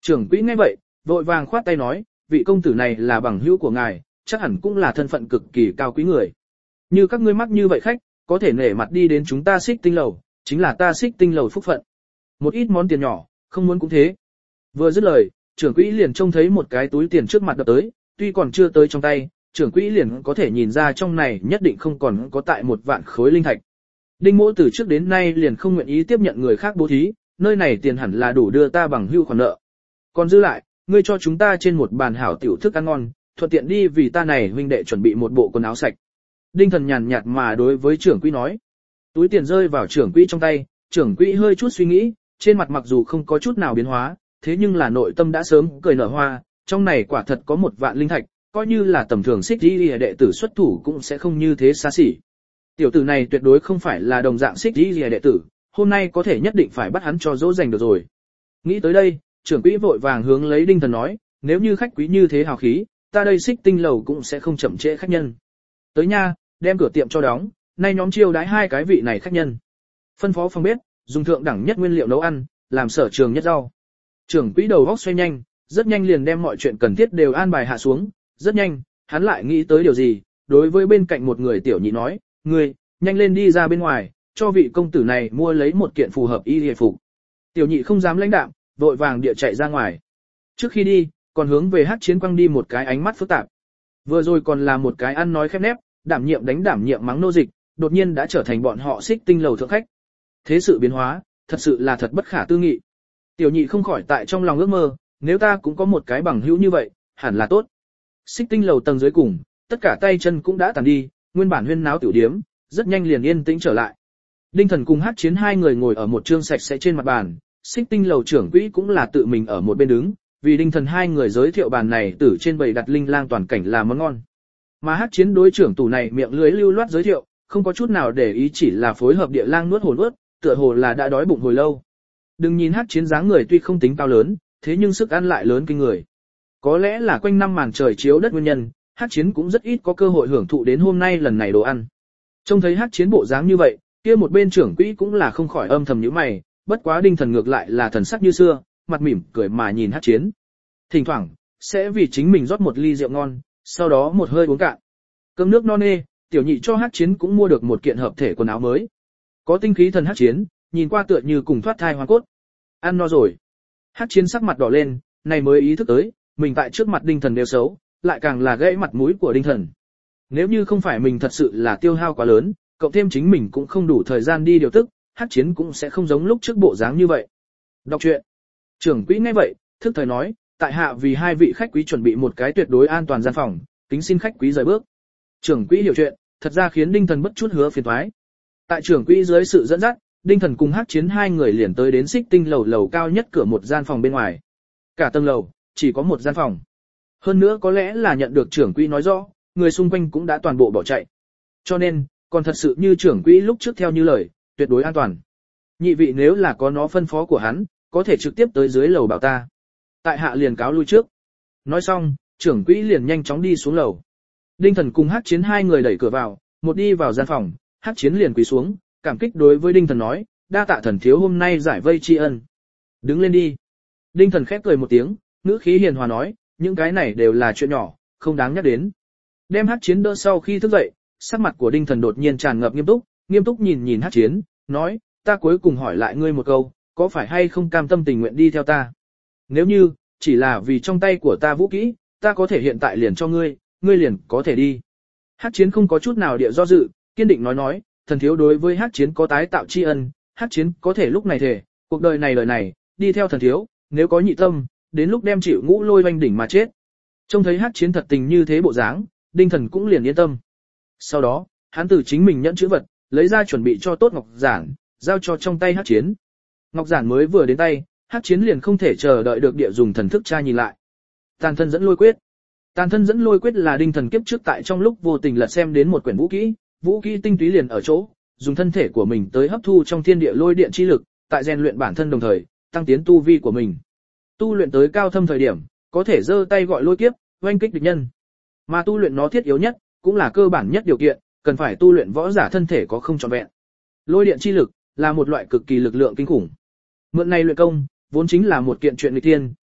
Trưởng quỹ nghe vậy, vội vàng khoát tay nói, vị công tử này là bằng hữu của ngài, chắc hẳn cũng là thân phận cực kỳ cao quý người. Như các ngươi mắc như vậy khách, có thể nể mặt đi đến chúng ta Xích Tinh lầu, chính là ta Xích Tinh lầu phúc phận. Một ít món tiền nhỏ, không muốn cũng thế. Vừa dứt lời, trưởng quỹ liền trông thấy một cái túi tiền trước mặt đập tới, tuy còn chưa tới trong tay, trưởng quỹ liền có thể nhìn ra trong này nhất định không còn có tại 1.000 khối linh thạch. Đinh Mỗ từ trước đến nay liền không nguyện ý tiếp nhận người khác bố thí, nơi này tiền hẳn là đủ đưa ta bằng hưu khoản nợ. Còn giữ lại, ngươi cho chúng ta trên một bàn hảo tiểu thức ăn ngon, thuận tiện đi vì ta này huynh đệ chuẩn bị một bộ quần áo sạch. Đinh Thần nhàn nhạt mà đối với trưởng quỹ nói. Túi tiền rơi vào trưởng quỹ trong tay, trưởng quỹ hơi chút suy nghĩ, trên mặt mặc dù không có chút nào biến hóa, thế nhưng là nội tâm đã sớm cười nở hoa, trong này quả thật có 1.000 linh thạch, coi như là tầm thường Xích Di đệ tử xuất thủ cũng sẽ không như thế xa xỉ. Tiểu tử này tuyệt đối không phải là đồng dạng Xích Di đệ tử, hôm nay có thể nhất định phải bắt hắn cho dỗ dành được rồi. Nghĩ tới đây, trưởng quỹ vội vàng hướng lấy Đinh Thần nói, nếu như khách quý như thế hào khí, ta đây Xích Tinh lầu cũng sẽ không chậm trễ khách nhân. Tới nha, đem cửa tiệm cho đóng, nay nhóm chiêu đãi 2 cái vị này khách nhân. Phân phó phòng bếp, dùng thượng đẳng nhất nguyên liệu nấu ăn, làm sở trường nhất rau. Trưởng quỹ đầu óc xoay nhanh, rất nhanh liền đem mọi chuyện cần thiết đều an bài hạ xuống, rất nhanh, hắn lại nghĩ tới điều gì, đối với bên cạnh một người tiểu nhị nói, ngươi, nhanh lên đi ra bên ngoài, cho vị công tử này mua lấy một kiện phù hợp y y phục. Tiểu nhị không dám lãnh đạm, vội vàng địa chạy ra ngoài. Trước khi đi, còn hướng về Hắc Chiến quăng đi một cái ánh mắt phức tạp. Vừa rồi còn là một cái ăn nói khép nép, đảm nhiệm mắng nô dịch, đột nhiên đã trở thành bọn họ Xích Tinh lầu thượng khách. Thế sự biến hóa, thật sự là thật bất khả tư nghị. Tiểu nhị không khỏi tại trong lòng ước mơ, nếu ta cũng có một cái bằng hữu như vậy, hẳn là tốt. Xích Tinh lầu tầng dưới cùng, tất cả tay chân cũng đã tàn đi, nguyên bản huyên náo tiểu điếm, rất nhanh liền yên tĩnh trở lại. Đinh Thần cùng Hắc Chiến 2 người ngồi ở một trương sạch sẽ trên mặt bàn, Xích Tinh lầu trưởng quỹ cũng là tự mình ở một bên đứng, vì Đinh Thần 2 người giới thiệu bàn này tử trên bày đặt linh lang toàn cảnh là món ngon. Mà Hắc Chiến đối trưởng tủ này miệng lưới lưu loát giới thiệu, không có chút nào để ý, chỉ là phối hợp địa lang nuốt hồn ướt, tựa hồ là đã đói bụng hồi lâu. Đừng nhìn Hắc Chiến dáng người tuy không tính cao lớn, thế nhưng sức ăn lại lớn kinh người. Có lẽ là quanh năm màn trời chiếu đất nguyên nhân, Hắc Chiến cũng rất ít có cơ hội hưởng thụ đến hôm nay lần này đồ ăn. Trông thấy Hắc Chiến bộ dáng như vậy, kia một bên trưởng quỹ cũng là không khỏi âm thầm nhíu mày, bất quá Đinh Thần ngược lại là thần sắc như xưa, mặt mỉm cười mà nhìn Hắc Chiến. Thỉnh thoảng sẽ vì chính mình rót một ly rượu ngon, sau đó một hơi uống cạn. Cơm nước no nê, tiểu nhị cho Hắc Chiến cũng mua được một kiện hợp thể quần áo mới. Có tinh khí thần Hắc Chiến, nhìn qua tựa như cùng thoát thai hoàn cốt. Ăn no rồi. Hắc Chiến sắc mặt đỏ lên, này mới ý thức tới, mình tại trước mặt Đinh Thần đều xấu, lại càng là gãy mặt mũi của Đinh Thần. Nếu như không phải mình thật sự là tiêu hao quá lớn, cộng thêm chính mình cũng không đủ thời gian đi điều tức, Hắc Chiến cũng sẽ không giống lúc trước bộ dáng như vậy. Đọc truyện. Trưởng quỹ nghe vậy, thức thời nói, tại hạ vì 2 vị khách quý chuẩn bị một cái tuyệt đối an toàn gian phòng, kính xin khách quý rời bước. Trưởng quỹ hiểu chuyện, thật ra khiến Đinh Thần bất chút hứa phiền toái. Tại trưởng quỹ dưới sự dẫn dắt, Đinh Thần cùng Hắc Chiến 2 người liền tới đến Xích Tinh lầu lầu cao nhất cửa một gian phòng bên ngoài. Cả tầng lầu chỉ có một gian phòng. Hơn nữa có lẽ là nhận được trưởng quỹ nói rõ, người xung quanh cũng đã toàn bộ bỏ chạy. Cho nên, còn thật sự như trưởng quỹ lúc trước theo như lời, tuyệt đối an toàn. Nhị vị nếu là có nó phân phó của hắn, có thể trực tiếp tới dưới lầu bảo ta. Tại hạ liền cáo lui trước. Nói xong, trưởng quỹ liền nhanh chóng đi xuống lầu. Đinh Thần cùng Hắc Chiến 2 người đẩy cửa vào, một đi vào gian phòng, Hắc Chiến liền quỳ xuống, cảm kích đối với Đinh Thần nói, đa tạ thần thiếu hôm nay giải vây tri ân. Đứng lên đi. Đinh Thần khép cười một tiếng, ngữ khí hiền hòa nói, những cái này đều là chuyện nhỏ, không đáng nhắc đến. Đem Hắc Chiến đỡ sau khi thức dậy, sắc mặt của Đinh Thần đột nhiên tràn ngập nghiêm túc nhìn Hắc Chiến, nói, ta cuối cùng hỏi lại ngươi một câu, có phải hay không cam tâm tình nguyện đi theo ta? Nếu như, chỉ là vì trong tay của ta vũ kỹ, ta có thể hiện tại liền cho ngươi, ngươi liền có thể đi. Hắc Chiến không có chút nào địa do dự, kiên định nói, thần thiếu đối với Hắc Chiến có tái tạo tri ân, Hắc Chiến có thể lúc này thể, cuộc đời này, đi theo thần thiếu, nếu có nhị tâm, đến lúc đem chịu ngũ lôi oanh đỉnh mà chết. Trông thấy Hắc Chiến thật tình như thế bộ dáng, Đinh Thần cũng liền yên tâm. Sau đó, hắn từ chính mình nhẫn chữ vật, lấy ra chuẩn bị cho tốt ngọc giản, giao cho trong tay Hắc Chiến. Ngọc giản mới vừa đến tay, Hắc Chiến liền không thể chờ đợi được địa dùng thần thức tra nhìn lại. Tàn thân dẫn lôi quyết. Tàn thân dẫn lôi quyết là Đinh Thần kiếp trước tại trong lúc vô tình lật xem đến một quyển vũ kỹ tinh túy liền ở chỗ, dùng thân thể của mình tới hấp thu trong thiên địa lôi điện chi lực, tại rèn luyện bản thân đồng thời, tăng tiến tu vi của mình. Tu luyện tới cao thâm thời điểm, có thể giơ tay gọi lôi kiếp, oanh kích địch nhân. Mà tu luyện nó thiết yếu nhất, cũng là cơ bản nhất điều kiện, cần phải tu luyện võ giả thân thể có không trọn vẹn. Lôi điện chi lực là một loại cực kỳ lực lượng kinh khủng. Mượn này luyện công, vốn chính là một kiện chuyện nghịch thiên,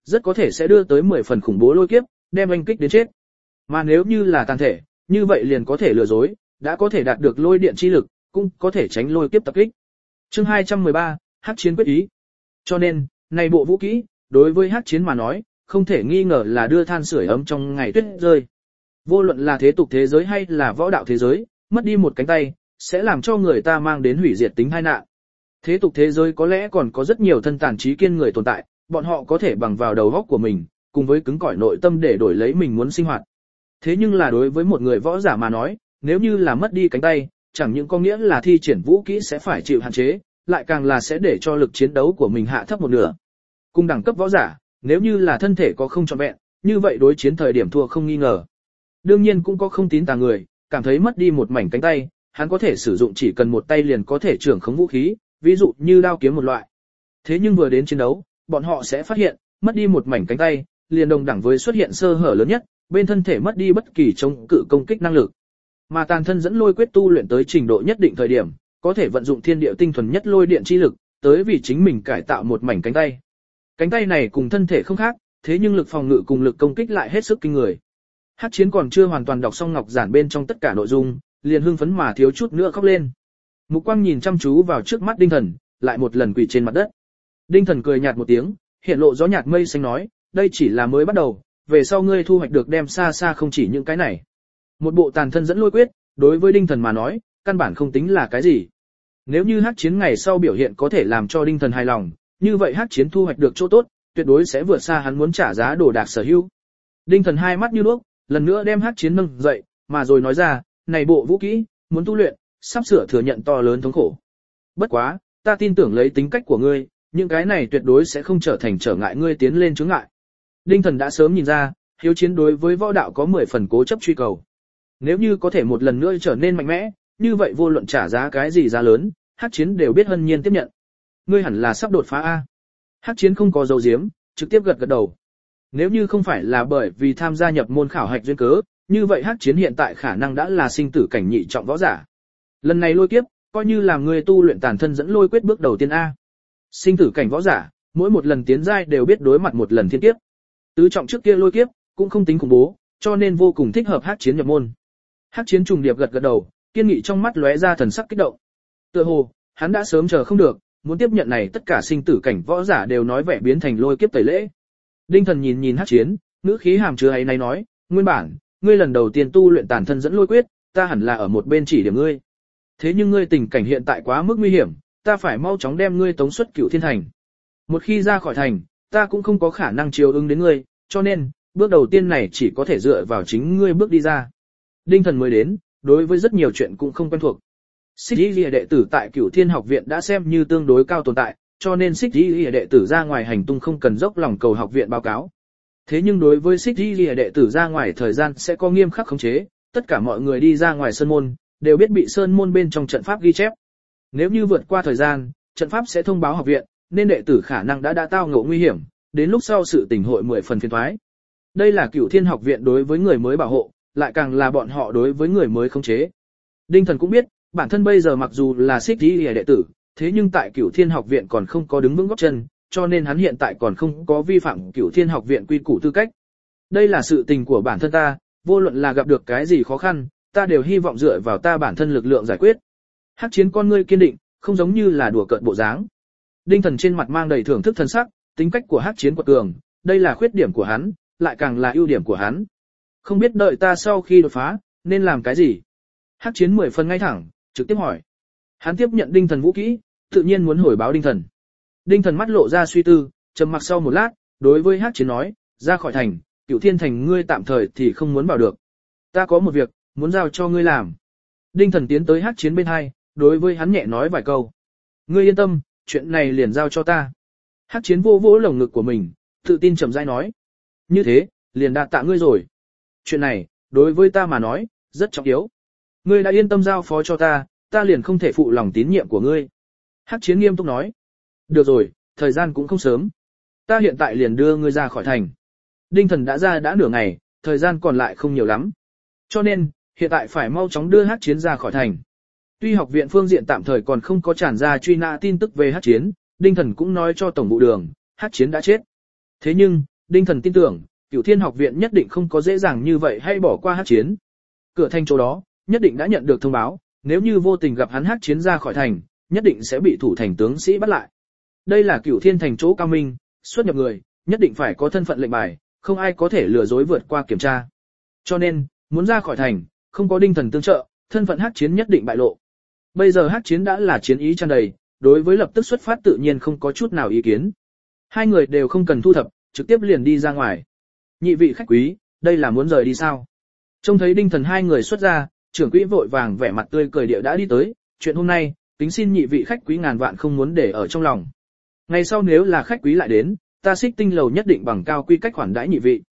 rất có thể sẽ đưa tới 10 phần khủng bố lôi kiếp, đem anh kích đến chết. Mà nếu như là tàn thể, như vậy liền có thể lừa dối, đã có thể đạt được lôi điện chi lực, cũng có thể tránh lôi kiếp tập kích. Chương 213, Hắc chiến quyết ý. Cho nên, này bộ vũ kỹ, đối với Hắc chiến mà nói, không thể nghi ngờ là đưa than sưởi ấm trong ngày tuyết rơi. Vô luận là thế tục thế giới hay là võ đạo thế giới, mất đi một cánh tay, sẽ làm cho người ta mang đến hủy diệt tính tai nạn. Thế tục thế giới có lẽ còn có rất nhiều thân tàn trí kiên người tồn tại, bọn họ có thể bằng vào đầu óc của mình, cùng với cứng cỏi nội tâm để đổi lấy mình muốn sinh hoạt. Thế nhưng là đối với một người võ giả mà nói, nếu như là mất đi cánh tay, chẳng những có nghĩa là thi triển vũ kỹ sẽ phải chịu hạn chế, lại càng là sẽ để cho lực chiến đấu của mình hạ thấp một nửa. Cùng đẳng cấp võ giả, nếu như là thân thể có không trọn vẹn, như vậy đối chiến thời điểm thua không nghi ngờ. Đương nhiên cũng có không tín tà người, cảm thấy mất đi một mảnh cánh tay, hắn có thể sử dụng chỉ cần một tay liền có thể trưởng khống vũ khí, ví dụ như đao kiếm một loại. Thế nhưng vừa đến chiến đấu, bọn họ sẽ phát hiện, mất đi một mảnh cánh tay, liền đồng đẳng với xuất hiện sơ hở lớn nhất, bên thân thể mất đi bất kỳ chống cự công kích năng lực. Mà tàn thân dẫn lôi quyết tu luyện tới trình độ nhất định thời điểm, có thể vận dụng thiên địa tinh thuần nhất lôi điện chi lực, tới vì chính mình cải tạo một mảnh cánh tay. Cánh tay này cùng thân thể không khác, thế nhưng lực phòng ngự cùng lực công kích lại hết sức kinh người. Hắc chiến còn chưa hoàn toàn đọc xong ngọc giản bên trong tất cả nội dung, liền hưng phấn mà thiếu chút nữa khóc lên. Mục Quang nhìn chăm chú vào trước mắt Đinh Thần, lại một lần quỳ trên mặt đất. Đinh Thần cười nhạt một tiếng, hiện lộ gió nhạt mây xanh nói, đây chỉ là mới bắt đầu, về sau ngươi thu hoạch được đem xa xa không chỉ những cái này. Một bộ tàn thân dẫn lôi quyết, đối với Đinh Thần mà nói, căn bản không tính là cái gì. Nếu như Hắc chiến ngày sau biểu hiện có thể làm cho Đinh Thần hài lòng, như vậy Hắc chiến thu hoạch được chỗ tốt, tuyệt đối sẽ vượt xa hắn muốn trả giá đồ đạc sở hữu. Đinh Thần hai mắt như đuốc, lần nữa đem Hắc chiến nâng dậy, mà rồi nói ra, này bộ vũ kỹ, muốn tu luyện, sắp sửa thừa nhận to lớn thống khổ. Bất quá, ta tin tưởng lấy tính cách của ngươi, những cái này tuyệt đối sẽ không trở thành trở ngại ngươi tiến lên chướng ngại. Đinh Thần đã sớm nhìn ra, hiếu chiến đối với võ đạo có 10 phần cố chấp truy cầu. Nếu như có thể một lần nữa trở nên mạnh mẽ, như vậy vô luận trả giá cái gì giá lớn, Hắc chiến đều biết hân nhiên tiếp nhận. Ngươi hẳn là sắp đột phá a. Hắc chiến không có dấu diếm, trực tiếp gật gật đầu. Nếu như không phải là bởi vì tham gia nhập môn khảo hạch duyên cớ, như vậy Hắc chiến hiện tại khả năng đã là sinh tử cảnh nhị trọng võ giả. Lần này lôi kiếp, coi như là ngươi tu luyện tàn thân dẫn lôi quyết bước đầu tiên a. Sinh tử cảnh võ giả, mỗi một lần tiến giai đều biết đối mặt một lần thiên kiếp. Tứ trọng trước kia lôi kiếp cũng không tính khủng bố, cho nên vô cùng thích hợp Hắc chiến nhập môn. Hắc chiến trùng điệp gật gật đầu, kiên nghị trong mắt lóe ra thần sắc kích động. Tựa hồ, hắn đã sớm chờ không được, muốn tiếp nhận này tất cả sinh tử cảnh võ giả đều nói vẻ biến thành lôi kiếp tẩy lễ. Đinh Thần nhìn nhìn Hắc chiến, ngữ khí hàm chứa ấy này nói, nguyên bản, ngươi lần đầu tiên tu luyện tàn thân dẫn lôi quyết, ta hẳn là ở một bên chỉ điểm ngươi. Thế nhưng ngươi tình cảnh hiện tại quá mức nguy hiểm, ta phải mau chóng đem ngươi tống xuất Cửu Thiên Thành. Một khi ra khỏi thành, ta cũng không có khả năng chiều ứng đến ngươi, cho nên, bước đầu tiên này chỉ có thể dựa vào chính ngươi bước đi ra. Đinh Thần mới đến, đối với rất nhiều chuyện cũng không quen thuộc. Xích Y Lìa đệ tử tại Cửu Thiên học viện đã xem như tương đối cao tồn tại, cho nên Xích Y Lìa đệ tử ra ngoài hành tung không cần dốc lòng cầu học viện báo cáo. Thế nhưng đối với Xích Y Lìa đệ tử ra ngoài thời gian sẽ có nghiêm khắc khống chế, tất cả mọi người đi ra ngoài sơn môn, đều biết bị sơn môn bên trong trận pháp ghi chép. Nếu như vượt qua thời gian, trận pháp sẽ thông báo học viện, nên đệ tử khả năng đã tao ngộ nguy hiểm, đến lúc sau sự tình hội 10 phần phiền toái. Đây là Cửu Thiên học viện đối với người mới bảo hộ, lại càng là bọn họ đối với người mới khống chế. Đinh Thần cũng biết, bản thân bây giờ mặc dù là Xích Y Lìa đệ tử, thế nhưng tại Cửu Thiên học viện còn không có đứng vững gót chân, cho nên hắn hiện tại còn không có vi phạm Cửu Thiên học viện quy củ tư cách. Đây là sự tình của bản thân ta, vô luận là gặp được cái gì khó khăn, ta đều hy vọng dựa vào ta bản thân lực lượng giải quyết. Hắc chiến con ngươi kiên định, không giống như là đùa cợt bộ dáng. Đinh Thần trên mặt mang đầy thưởng thức thần sắc, tính cách của Hắc chiến quật cường, đây là khuyết điểm của hắn, lại càng là ưu điểm của hắn. Không biết đợi ta sau khi đột phá, nên làm cái gì? Hắc chiến 10 phần ngay thẳng, trực tiếp hỏi. Hắn tiếp nhận Đinh Thần vũ kỹ, tự nhiên muốn hồi báo Đinh Thần. Đinh Thần mắt lộ ra suy tư, trầm mặc sau một lát, đối với Hắc chiến nói, ra khỏi thành, Cửu Thiên thành ngươi tạm thời thì không muốn vào được. Ta có một việc, muốn giao cho ngươi làm. Đinh Thần tiến tới Hắc chiến bên hai, đối với hắn nhẹ nói vài câu. Ngươi yên tâm, chuyện này liền giao cho ta. Hắc chiến vô vỗ lồng ngực của mình, tự tin trầm rãi nói. Như thế, liền đa tạ ngươi rồi. Chuyện này, đối với ta mà nói, rất trọng yếu. Ngươi đã yên tâm giao phó cho ta, ta liền không thể phụ lòng tín nhiệm của ngươi. Hắc chiến nghiêm túc nói. Được rồi, thời gian cũng không sớm. Ta hiện tại liền đưa ngươi ra khỏi thành. Đinh Thần đã ra đã nửa ngày, thời gian còn lại không nhiều lắm. Cho nên, hiện tại phải mau chóng đưa Hắc chiến ra khỏi thành. Tuy học viện phương diện tạm thời còn không có tràn ra truy nã tin tức về Hắc chiến, Đinh Thần cũng nói cho tổng vụ đường, Hắc chiến đã chết. Thế nhưng, Đinh Thần tin tưởng, Cửu Thiên học viện nhất định không có dễ dàng như vậy hay bỏ qua Hắc Chiến. Cửa thành chỗ đó, nhất định đã nhận được thông báo, nếu như vô tình gặp hắn Hắc Chiến ra khỏi thành, nhất định sẽ bị thủ thành tướng sĩ bắt lại. Đây là Cửu Thiên thành chỗ cao minh, xuất nhập người, nhất định phải có thân phận lệnh bài, không ai có thể lừa dối vượt qua kiểm tra. Cho nên, muốn ra khỏi thành, không có Đinh Thần tương trợ, thân phận Hắc Chiến nhất định bại lộ. Bây giờ Hắc Chiến đã là chiến ý tràn đầy, đối với lập tức xuất phát tự nhiên không có chút nào ý kiến. Hai người đều không cần thu thập, trực tiếp liền đi ra ngoài. Nhị vị khách quý, đây là muốn rời đi sao? Trông thấy Đinh Thần hai người xuất ra, trưởng quỹ vội vàng vẻ mặt tươi cười địa đã đi tới, chuyện hôm nay, kính xin nhị vị khách quý ngàn vạn không muốn để ở trong lòng. Ngày sau nếu là khách quý lại đến, ta Xích Tinh lầu nhất định bằng cao quy cách khoản đãi nhị vị.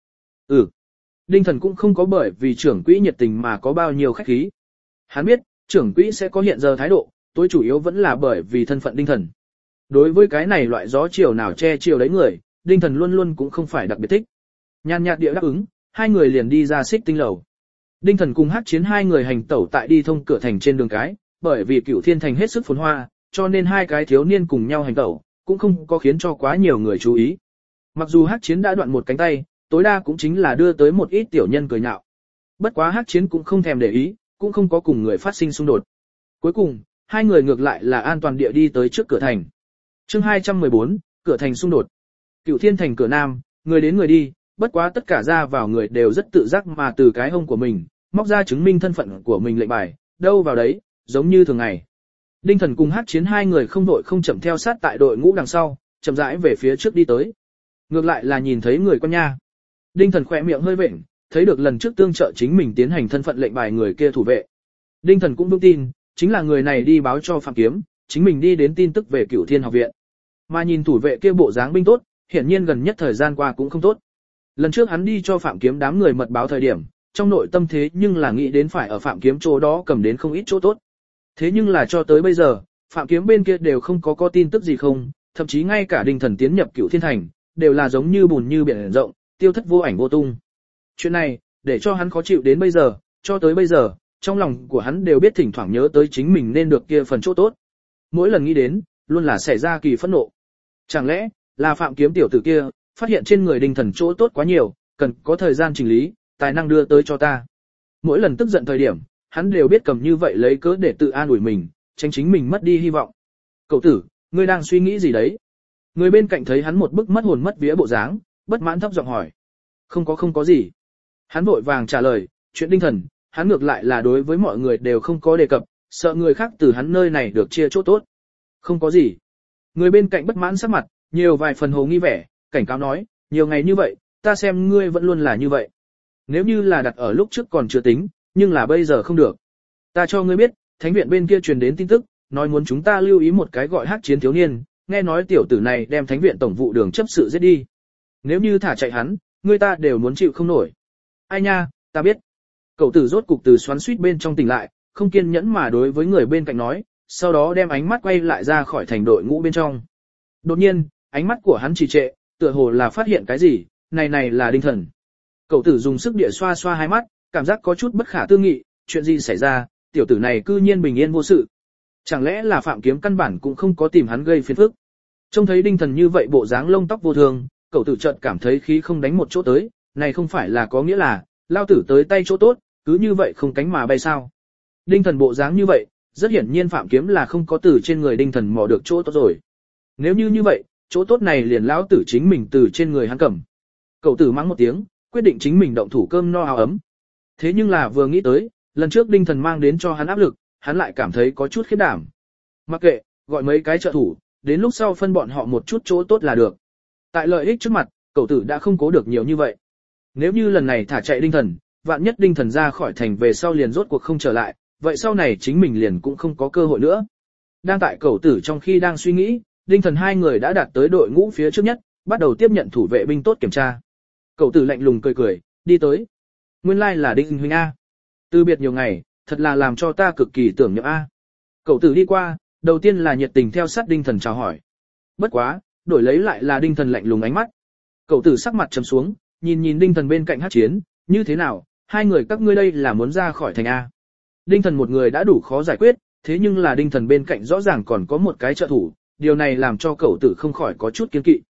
Đinh Thần cũng không có bởi vì trưởng quỹ nhiệt tình mà có bao nhiêu khách khí. Hắn biết, trưởng quỹ sẽ có hiện giờ thái độ, tối chủ yếu vẫn là bởi vì thân phận Đinh Thần. Đối với cái này loại gió chiều nào che chiều đấy người, Đinh Thần luôn luôn cũng không phải đặc biệt thích. Nhàn nhạt địa đáp ứng, hai người liền đi ra Xích Tinh lầu. Đinh Thần cùng Hắc Chiến hai người hành tẩu tại đi thông cửa thành trên đường cái, bởi vì Cửu Thiên thành hết sức phồn hoa, cho nên hai cái thiếu niên cùng nhau hành tẩu, cũng không có khiến cho quá nhiều người chú ý. Mặc dù Hắc Chiến đã đoạn một cánh tay, tối đa cũng chính là đưa tới một ít tiểu nhân cười nhạo. Bất quá Hắc Chiến cũng không thèm để ý, cũng không có cùng người phát sinh xung đột. Cuối cùng, hai người ngược lại là an toàn địa đi tới trước cửa thành. Chương 214, cửa thành xung đột. Cửu Thiên thành cửa nam, người đến người đi, bất quá tất cả ra vào người đều rất tự giác mà từ cái hông của mình, móc ra chứng minh thân phận của mình lệnh bài, đâu vào đấy, giống như thường ngày. Đinh Thần cùng Hắc Chiến hai người không vội không chậm theo sát tại đội ngũ đằng sau, chậm rãi về phía trước đi tới. Ngược lại là nhìn thấy người quen nha. Đinh Thần khỏe miệng hơi vện, thấy được lần trước tương trợ chính mình tiến hành thân phận lệnh bài người kia thủ vệ. Đinh Thần cũng vững tin, chính là người này đi báo cho Phạm Kiếm, chính mình đi đến tin tức về Cửu Thiên học viện. Mà nhìn thủ vệ kia bộ dáng binh tốt, hiển nhiên gần nhất thời gian qua cũng không tốt. Lần trước hắn đi cho Phạm Kiếm đám người mật báo thời điểm, trong nội tâm thế nhưng là nghĩ đến phải ở Phạm Kiếm chỗ đó cầm đến không ít chỗ tốt. Thế nhưng là cho tới bây giờ, Phạm Kiếm bên kia đều không có tin tức gì không, thậm chí ngay cả Đinh Thần tiến nhập Cửu Thiên thành, đều là giống như bùn như biển rộng, tiêu thất vô ảnh vô tung. Chuyện này, để cho hắn khó chịu đến bây giờ, cho tới bây giờ, trong lòng của hắn đều biết thỉnh thoảng nhớ tới chính mình nên được kia phần chỗ tốt. Mỗi lần nghĩ đến, luôn là xảy ra kỳ phẫn nộ. Chẳng lẽ, là Phạm Kiếm tiểu tử kia, phát hiện trên người Đinh Thần chỗ tốt quá nhiều, cần có thời gian chỉnh lý, tài năng đưa tới cho ta. Mỗi lần tức giận thời điểm, hắn đều biết cầm như vậy lấy cớ để tự an ủi mình, tránh chính mình mất đi hy vọng. Cậu tử, ngươi đang suy nghĩ gì đấy? Người bên cạnh thấy hắn một bức mất hồn mất vía bộ dáng, bất mãn thấp giọng hỏi. Không có gì. Hắn vội vàng trả lời, chuyện Đinh Thần, hắn ngược lại là đối với mọi người đều không có đề cập, sợ người khác từ hắn nơi này được chia chỗ tốt. Không có gì. Người bên cạnh bất mãn sắc mặt, nhiều vài phần hồ nghi vẻ, cảnh cáo nói, nhiều ngày như vậy, ta xem ngươi vẫn luôn là như vậy. Nếu như là đặt ở lúc trước còn chưa tính, nhưng là bây giờ không được. Ta cho ngươi biết, thánh viện bên kia truyền đến tin tức, nói muốn chúng ta lưu ý một cái gọi Hắc Chiến thiếu niên, nghe nói tiểu tử này đem thánh viện tổng vụ đường chấp sự giết đi. Nếu như thả chạy hắn, người ta đều muốn chịu không nổi. Ai nha, ta biết. Cậu tử rốt cục từ xoắn xuýt bên trong tỉnh lại, không kiên nhẫn mà đối với người bên cạnh nói, sau đó đem ánh mắt quay lại ra khỏi thành đội ngũ bên trong. Đột nhiên, ánh mắt của hắn trì trệ, tựa hồ là phát hiện cái gì, này là Đinh Thần. Cậu tử dùng sức địa xoa xoa hai mắt, cảm giác có chút bất khả tư nghị, chuyện gì xảy ra, tiểu tử này cư nhiên bình yên vô sự. Chẳng lẽ là Phạm Kiếm căn bản cũng không có tìm hắn gây phiền phức. Trông thấy Đinh Thần như vậy bộ dáng lông tóc vô thường, cậu tử chợt cảm thấy khí không đánh một chỗ tới, này không phải là có nghĩa là, lao tử tới tay chỗ tốt, cứ như vậy không cánh mà bay sao. Đinh Thần bộ dáng như vậy, rất hiển nhiên Phạm Kiếm là không có từ trên người Đinh Thần mò được chỗ tốt rồi. Nếu như vậy, chỗ tốt này liền lão tử chính mình từ trên người hắn cầm. Cậu tử mắng một tiếng, quyết định chính mình động thủ cơm no áo ấm. Thế nhưng là vừa nghĩ tới, lần trước Đinh Thần mang đến cho hắn áp lực, hắn lại cảm thấy có chút khiếp đảm. Mặc kệ, gọi mấy cái trợ thủ, đến lúc sau phân bọn họ một chút chỗ tốt là được. Tại lợi ích trước mặt, cậu tử đã không cố được nhiều như vậy. Nếu như lần này thả chạy Đinh Thần, vạn nhất Đinh Thần ra khỏi thành về sau liền rốt cuộc không trở lại, vậy sau này chính mình liền cũng không có cơ hội nữa. Đang tại cậu tử trong khi đang suy nghĩ, Đinh Thần hai người đã đạt tới đội ngũ phía trước nhất, bắt đầu tiếp nhận thủ vệ binh tốt kiểm tra. Cậu tử lạnh lùng cười, đi tới. Nguyên lai là Đinh huynh A. Từ biệt nhiều ngày, thật là làm cho ta cực kỳ tưởng nhậm A. Cậu tử đi qua, đầu tiên là nhiệt tình theo sát Đinh Thần chào hỏi. Bất quá, đổi lấy lại là Đinh Thần lạnh lùng ánh mắt. Cậu tử sắc mặt trầm xuống, nhìn Đinh Thần bên cạnh Hắc Chiến, như thế nào, hai người các ngươi đây là muốn ra khỏi thành A. Đinh Thần một người đã đủ khó giải quyết, thế nhưng là Đinh Thần bên cạnh rõ ràng còn có một cái trợ thủ, điều này làm cho cậu tử không khỏi có chút kiêng kỵ.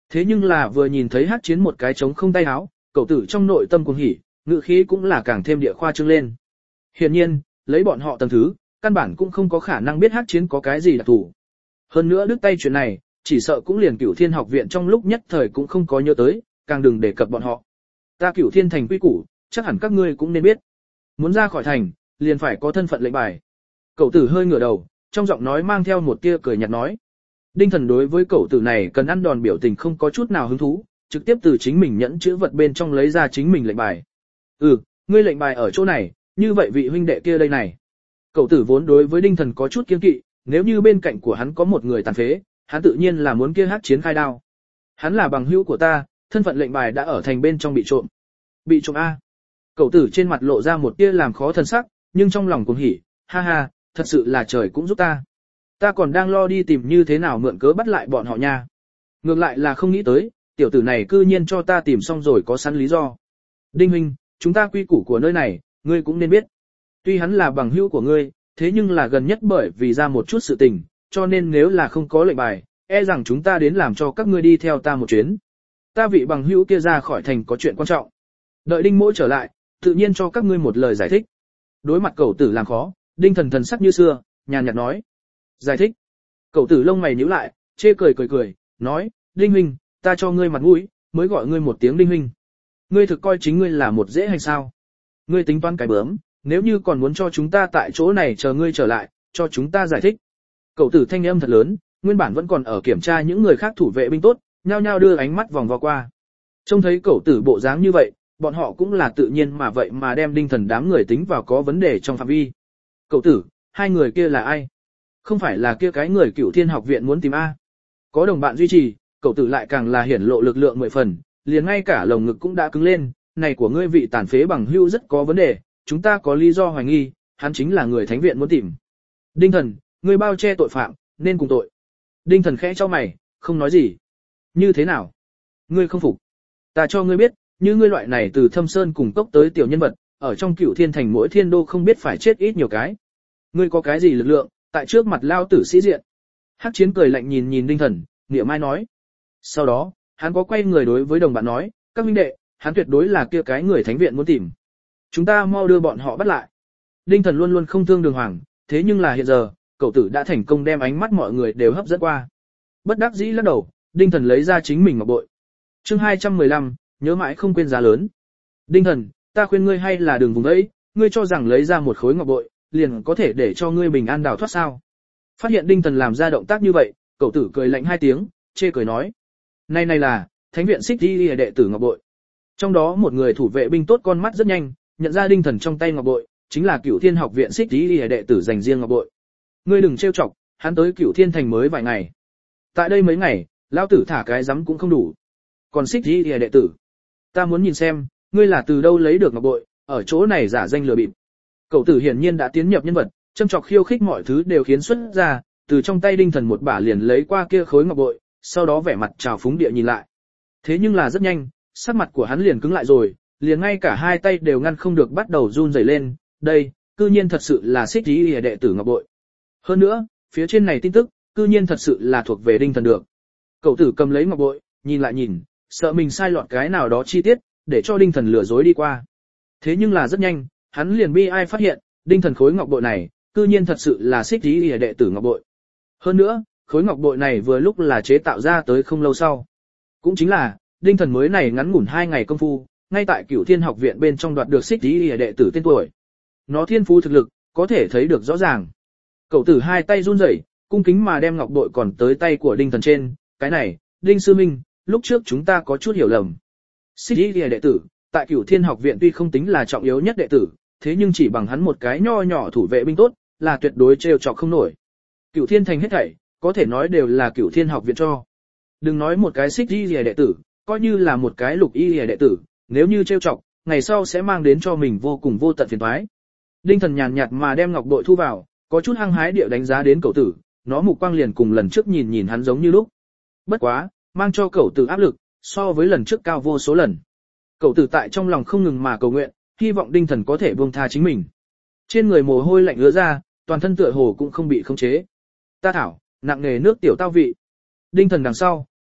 Thế nhưng là vừa nhìn thấy Hắc Chiến một cái trống không tay áo, cậu tử trong nội tâm cuồng hỉ, ngự khí cũng là càng thêm địa khoa trương lên. Hiển nhiên, lấy bọn họ tầng thứ, căn bản cũng không có khả năng biết Hắc Chiến có cái gì đặc thù. Hơn nữa đứt tay chuyện này, chỉ sợ cũng liền Cửu Thiên học viện trong lúc nhất thời cũng không có nhớ tới, càng đừng đề cập bọn họ. Ta Cửu Thiên thành quy củ, chắc hẳn các ngươi cũng nên biết. Muốn ra khỏi thành, liền phải có thân phận lệnh bài. Cậu tử hơi ngửa đầu, trong giọng nói mang theo một tia cười nhạt nói. Đinh Thần đối với cậu tử này cần ăn đòn biểu tình không có chút nào hứng thú, trực tiếp từ chính mình nhẫn chữ vật bên trong lấy ra chính mình lệnh bài. Ngươi lệnh bài ở chỗ này, như vậy vị huynh đệ kia đây này. Cậu tử vốn đối với Đinh Thần có chút kiêng kỵ, nếu như bên cạnh của hắn có một người tàn phế, hắn tự nhiên là muốn kia Hắc Chiến khai đao. Hắn là bằng hữu của ta, thân phận lệnh bài đã ở thành bên trong bị trộm. Bị trộm a? Cậu tử trên mặt lộ ra một tia làm khó thần sắc, nhưng trong lòng cũng hỉ, ha ha, thật sự là trời cũng giúp ta. Ta còn đang lo đi tìm như thế nào mượn cớ bắt lại bọn họ nha. Ngược lại là không nghĩ tới, tiểu tử này cư nhiên cho ta tìm xong rồi có sẵn lý do. Đinh huynh, chúng ta quy củ của nơi này, ngươi cũng nên biết. Tuy hắn là bằng hữu của ngươi, thế nhưng là gần nhất bởi vì ra một chút sự tình, cho nên nếu là không có lệnh bài, e rằng chúng ta đến làm cho các ngươi đi theo ta một chuyến. Ta vị bằng hữu kia ra khỏi thành có chuyện quan trọng. Đợi Đinh Mỗ trở lại, tự nhiên cho các ngươi một lời giải thích. Đối mặt cậu tử làm khó, Đinh Thần thần sắc như xưa, nhàn nhạt nói. Giải thích. Cậu tử lông mày nhíu lại, chê cười, nói, Đinh huynh, ta cho ngươi mặt mũi, mới gọi ngươi một tiếng Đinh huynh. Ngươi thực coi chính ngươi là một dễ hành sao? Ngươi tính toán cái bướm, nếu như còn muốn cho chúng ta tại chỗ này chờ ngươi trở lại, cho chúng ta giải thích. Cậu tử thanh âm thật lớn, nguyên bản vẫn còn ở kiểm tra những người khác thủ vệ binh tốt, nhao nhao đưa ánh mắt vòng vào qua. Trông thấy cậu tử bộ dáng như vậy, bọn họ cũng là tự nhiên mà vậy mà đem Đinh Thần đám người tính vào có vấn đề trong phạm vi. Cậu tử, hai người kia là ai? Không phải là kia cái người Cửu Thiên học viện muốn tìm A. Có đồng bạn duy trì, cậu tử lại càng là hiển lộ lực lượng 10 phần, liền ngay cả lồng ngực cũng đã cứng lên, này của ngươi vị tàn phế bằng hữu rất có vấn đề, chúng ta có lý do hoài nghi, hắn chính là người thánh viện muốn tìm. Đinh Thần, ngươi bao che tội phạm, nên cùng tội. Đinh Thần khẽ cho mày, không nói gì. Như thế nào? Ngươi không phục. Ta cho ngươi biết, như ngươi loại này từ Thâm Sơn cùng cốc tới tiểu nhân vật, ở trong Cửu Thiên thành mỗi thiên đô không biết phải chết ít nhiều cái. Ngươi có cái gì lực lượng, tại trước mặt lao tử sĩ diện. Hắc Chiến cười lạnh nhìn Đinh Thần, nghĩa mai nói. Sau đó, hắn có quay người đối với đồng bạn nói, các huynh đệ, hắn tuyệt đối là kia cái người thánh viện muốn tìm. Chúng ta mau đưa bọn họ bắt lại. Đinh Thần luôn luôn không thương đường hoàng, thế nhưng là hiện giờ, cậu tử đã thành công đem ánh mắt mọi người đều hấp dẫn qua. Bất đắc dĩ lắc đầu, Đinh Thần lấy ra chính mình ngọc bội. Chương 215, nhớ mãi không quên giá lớn. Đinh Thần, ta khuyên ngươi hay là đừng vùng ấy, ngươi cho rằng lấy ra một khối ngọc bội, liền có thể để cho ngươi bình an đào thoát sao? Phát hiện Đinh Thần làm ra động tác như vậy, cậu tử cười lạnh hai tiếng, chê cười nói: "Này là Thánh viện Xích Di đệ tử ngọc bội." Trong đó một người thủ vệ binh tốt con mắt rất nhanh, nhận ra Đinh Thần trong tay ngọc bội, chính là Cửu Thiên học viện Xích Di đệ tử dành riêng ngọc bội. Ngươi đừng trêu chọc, hắn tới Cửu Thiên thành mới vài ngày. Tại đây mấy ngày, lão tử thả cái rắm cũng không đủ. Còn Xích Di đệ tử, ta muốn nhìn xem, ngươi là từ đâu lấy được ngọc bội, ở chỗ này giả danh lừa bịp. Cậu tử hiển nhiên đã tiến nhập nhân vật, châm chọc khiêu khích mọi thứ đều khiến xuất ra, từ trong tay Đinh Thần một bả liền lấy qua kia khối ngọc bội, sau đó vẻ mặt trào phúng địa nhìn lại. Thế nhưng là rất nhanh, sắc mặt của hắn liền cứng lại rồi, liền ngay cả hai tay đều ngăn không được bắt đầu run rẩy lên, đây, cư nhiên thật sự là Xích Di đệ tử ngọc bội. Hơn nữa, phía trên này tin tức, cư nhiên thật sự là thuộc về Đinh Thần được. Cậu tử cầm lấy ngọc bội, nhìn lại nhìn, sợ mình sai lọt cái nào đó chi tiết, để cho Đinh Thần lừa dối đi qua. Thế nhưng là rất nhanh, hắn liền bi ai phát hiện, Đinh Thần khối ngọc bội này, cư nhiên thật sự là Xích Di đệ tử ngọc bội. Hơn nữa, khối ngọc bội này vừa lúc là chế tạo ra tới không lâu sau. Cũng chính là, Đinh Thần mới này ngắn ngủn 2 ngày công phu, ngay tại Cửu Thiên học viện bên trong đoạt được Xích Di đệ tử tên tuổi. Nó thiên phú thực lực, có thể thấy được rõ ràng. Cậu tử hai tay run rẩy, cung kính mà đem ngọc bội còn tới tay của Đinh Thần trên, cái này, Đinh sư minh, lúc trước chúng ta có chút hiểu lầm. Xích Di đệ tử, tại Cửu Thiên học viện tuy không tính là trọng yếu nhất đệ tử, thế nhưng chỉ bằng hắn một cái nho nhỏ thủ vệ binh tốt, là tuyệt đối trêu chọc không nổi. Cửu Thiên thành hết thảy, có thể nói đều là Cửu Thiên học viện cho. Đừng nói một cái Xích Di đệ tử, coi như là một cái Lục Y đệ tử, nếu như trêu chọc, ngày sau sẽ mang đến cho mình vô cùng vô tận phiền toái. Đinh Thần nhàn nhạt mà đem ngọc bội thu vào, có chút hăng hái địa đánh giá đến cậu tử, nó mục quang liền cùng lần trước nhìn hắn giống như lúc. Bất quá, mang cho cậu tử áp lực, so với lần trước cao vô số lần. Cậu tử tại trong lòng không ngừng mà cầu nguyện, hy vọng Đinh Thần có thể buông tha chính mình. Trên người mồ hôi lạnh ứa ra, toàn thân tựa hồ cũng không bị khống chế. Ta thảo, nặng nề nước tiểu tao vị. Đinh Thần đằng sau,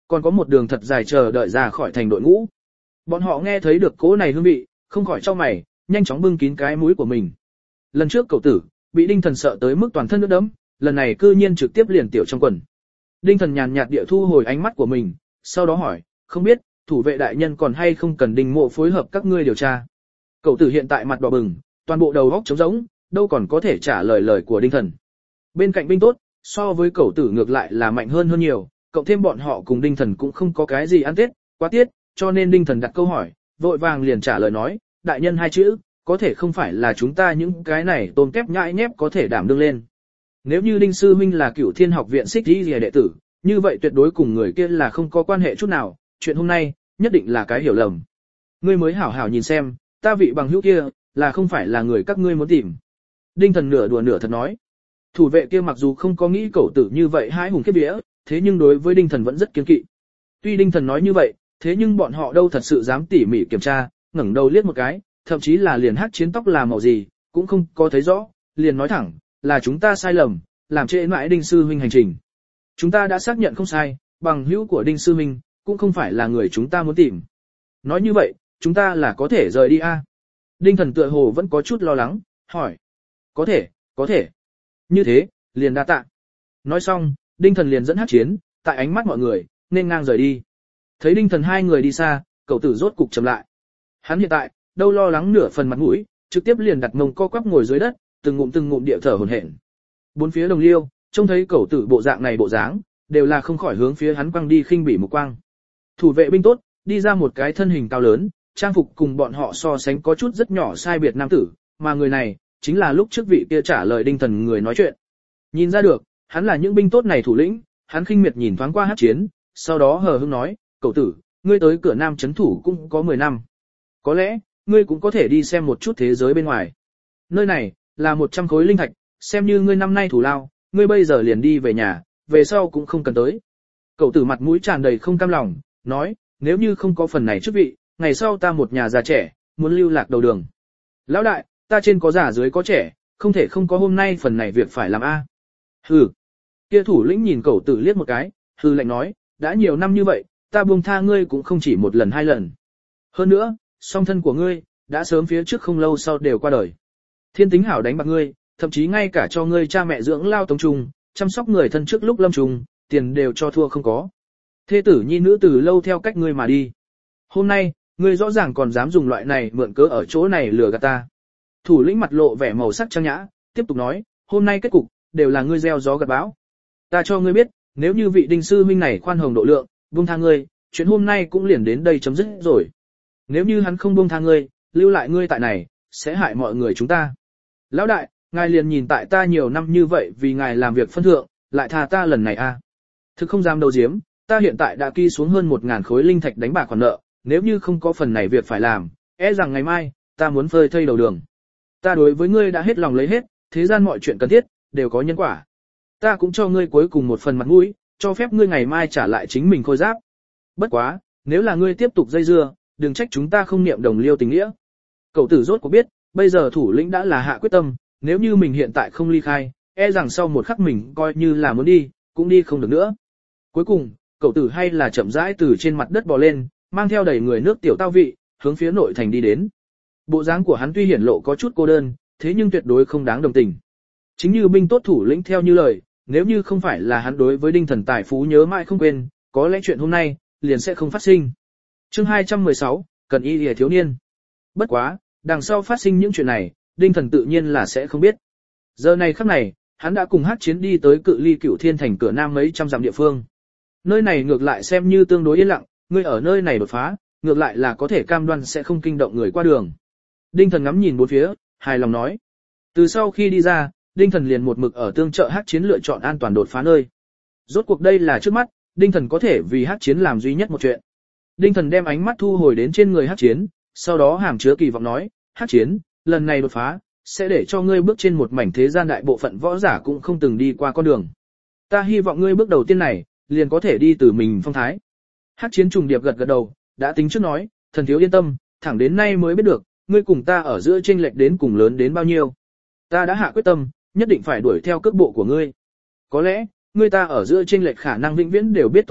còn có một đường thật dài chờ đợi ra khỏi thành đội ngũ. Bọn họ nghe thấy được cỗ này hương vị, không khỏi chau mày, nhanh chóng bưng kín cái mũi của mình. Lần trước cậu tử bị Đinh Thần sợ tới mức toàn thân nước đẫm, lần này cư nhiên trực tiếp liền tiểu trong quần. Đinh Thần nhàn nhạt địa thu hồi ánh mắt của mình, sau đó hỏi, không biết thủ vệ đại nhân còn hay không cần Đinh Mộ phối hợp các ngươi điều tra. Cậu tử hiện tại mặt đỏ bừng, toàn bộ đầu óc trống rỗng, đâu còn có thể trả lời lời của Đinh Thần. Bên cạnh binh tốt, so với cậu tử ngược lại là mạnh hơn nhiều, cộng thêm bọn họ cùng Đinh Thần cũng không có cái gì ăn tết, quá tiết, cho nên Đinh Thần đặt câu hỏi, vội vàng liền trả lời nói, đại nhân hai chữ, có thể không phải là chúng ta những cái này tôm kép nhãi nhép có thể đảm đương lên. Nếu như Đinh Sư Minh là Cửu Thiên Học viện Xích Di Lìa đệ tử, như vậy tuyệt đối cùng người kia là không có quan hệ chút nào, chuyện hôm nay, nhất định là cái hiểu lầm. Ngươi mới hảo hảo nhìn xem, ta vị bằng hữu kia, là không phải là người các ngươi muốn tìm. Đinh Thần nửa đùa nửa thật nói. Thủ vệ kia mặc dù không có nghĩ cẩu tử như vậy hãi hùng khiếp vía, thế nhưng đối với Đinh Thần vẫn rất kiêng kỵ. Tuy Đinh Thần nói như vậy, thế nhưng bọn họ đâu thật sự dám tỉ mỉ kiểm tra, ngẩng đầu liếc một cái, thậm chí là liền Hắc Chiến tóc là màu gì, cũng không có thấy rõ, liền nói thẳng, là chúng ta sai lầm, làm trễ mãi Đinh Sư Huynh hành trình. Chúng ta đã xác nhận không sai, bằng hữu của Đinh Sư Huynh, cũng không phải là người chúng ta muốn tìm. Nói như vậy, chúng ta là có thể rời đi a? Đinh Thần tựa hồ vẫn có chút lo lắng, hỏi. Có thể. Như thế, liền đa tạ. Nói xong, Đinh Thần liền dẫn Hắc Chiến, tại ánh mắt mọi người, nên ngang rời đi. Thấy Đinh Thần hai người đi xa, cậu tử rốt cục trầm lại. Hắn hiện tại, đâu lo lắng nửa phần mặt mũi, trực tiếp liền đặt mông co quắp ngồi dưới đất, từng ngụm địa thở hổn hển. Bốn phía đồng liêu, trông thấy cậu tử bộ dạng này bộ dáng, đều là không khỏi hướng phía hắn quăng đi khinh bỉ mục quang. Thủ vệ binh tốt, đi ra một cái thân hình cao lớn, trang phục cùng bọn họ so sánh có chút rất nhỏ sai biệt nam tử, mà người này, chính là lúc trước vị kia trả lời Đinh Thần người nói chuyện. Nhìn ra được, hắn là những binh tốt này thủ lĩnh, hắn khinh miệt nhìn thoáng qua Hắc Chiến, sau đó hờ hững nói, cậu tử, ngươi tới cửa Nam Chấn Thủ cũng có 10 năm. Có lẽ, ngươi cũng có thể đi xem một chút thế giới bên ngoài. Nơi này, là 100 khối linh thạch, xem như ngươi năm nay thủ lao, ngươi bây giờ liền đi về nhà, về sau cũng không cần tới. Cậu tử mặt mũi tràn đầy không cam lòng, nói, nếu như không có phần này chức vị, ngày sau ta một nhà già trẻ, muốn lưu lạc đầu đường. Lão đại, ta trên có già dưới có trẻ, không thể không có hôm nay phần này việc phải làm a. Hừ. Kia thủ lĩnh nhìn cậu tử liếc một cái, hừ lạnh nói, đã nhiều năm như vậy, ta buông tha ngươi cũng không chỉ một lần hai lần. Hơn nữa, song thân của ngươi, đã sớm phía trước không lâu sau đều qua đời. Thiên tính hảo đánh bạc ngươi, thậm chí ngay cả cho ngươi cha mẹ dưỡng lao tống trùng, chăm sóc người thân trước lúc lâm trùng, tiền đều cho thua không có. Thê tử nhi nữ từ lâu theo cách ngươi mà đi. Hôm nay, ngươi rõ ràng còn dám dùng loại này mượn cớ ở chỗ này lừa gạt ta. Thủ lĩnh mặt lộ vẻ màu sắc trang nhã, tiếp tục nói, hôm nay kết cục, đều là ngươi gieo gió gặt bão. Ta cho ngươi biết, nếu như vị Đinh Sư Minh này khoan hồng độ lượng, buông tha ngươi, chuyện hôm nay cũng liền đến đây chấm dứt rồi. Nếu như hắn không buông tha ngươi, lưu lại ngươi tại này, sẽ hại mọi người chúng ta. Lão đại, ngài liền nhìn tại ta nhiều năm như vậy vì ngài làm việc phân thượng, lại tha ta lần này a. Thực không dám đầu diếm, ta hiện tại đã ký xuống hơn 1000 khối linh thạch đánh bạc khoản nợ, nếu như không có phần này việc phải làm, e rằng ngày mai, ta muốn phơi thây đầu đường. Ta đối với ngươi đã hết lòng lấy hết, thế gian mọi chuyện cần thiết, đều có nhân quả. Ta cũng cho ngươi cuối cùng một phần mặt mũi, cho phép ngươi ngày mai trả lại chính mình khôi giáp. Bất quá, nếu là ngươi tiếp tục dây dưa, đừng trách chúng ta không niệm đồng liêu tình nghĩa. Cậu tử rốt cuộc biết, bây giờ thủ lĩnh đã là hạ quyết tâm, nếu như mình hiện tại không ly khai, e rằng sau một khắc mình coi như là muốn đi, cũng đi không được nữa. Cuối cùng, cậu tử hay là chậm rãi từ trên mặt đất bò lên, mang theo đầy người nước tiểu tao vị, hướng phía nội thành đi đến. Bộ dáng của hắn tuy hiển lộ có chút cô đơn, thế nhưng tuyệt đối không đáng đồng tình. Chính như binh tốt thủ lĩnh theo như lời, nếu như không phải là hắn đối với Đinh Thần tài phú nhớ mãi không quên, có lẽ chuyện hôm nay liền sẽ không phát sinh. Chương 216, cần y lìa thiếu niên. Bất quá, đằng sau phát sinh những chuyện này, Đinh Thần tự nhiên là sẽ không biết. Giờ này khắc này, hắn đã cùng Hắc Chiến đi tới cự ly Cửu Thiên thành cửa nam mấy trăm dặm địa phương. Nơi này ngược lại xem như tương đối yên lặng, người ở nơi này đột phá, ngược lại là có thể cam đoan sẽ không kinh động người qua đường. Đinh Thần ngắm nhìn bốn phía, hài lòng nói. Từ sau khi đi ra, Đinh Thần liền một mực ở tương trợ Hắc Chiến lựa chọn an toàn đột phá nơi. Rốt cuộc đây là trước mắt, Đinh Thần có thể vì Hắc Chiến làm duy nhất một chuyện. Đinh Thần đem ánh mắt thu hồi đến trên người Hắc Chiến, sau đó hàm chứa kỳ vọng nói, Hắc Chiến, lần này đột phá, sẽ để cho ngươi bước trên một mảnh thế gian đại bộ phận võ giả cũng không từng đi qua con đường. Ta hy vọng ngươi bước đầu tiên này, liền có thể đi từ mình phong thái. Hắc Chiến trùng điệp gật gật đầu, đã tính trước nói, thần thiếu yên tâm, thẳng đến nay mới biết được, ngươi cùng ta ở giữa chênh lệch đến cùng lớn đến bao nhiêu. Ta đã hạ quyết tâm, nhất định phải đuổi theo cước bộ của ngươi. Có lẽ, ngươi ta ở giữa chênh lệch khả năng vĩnh viễn đều biết tồn tại,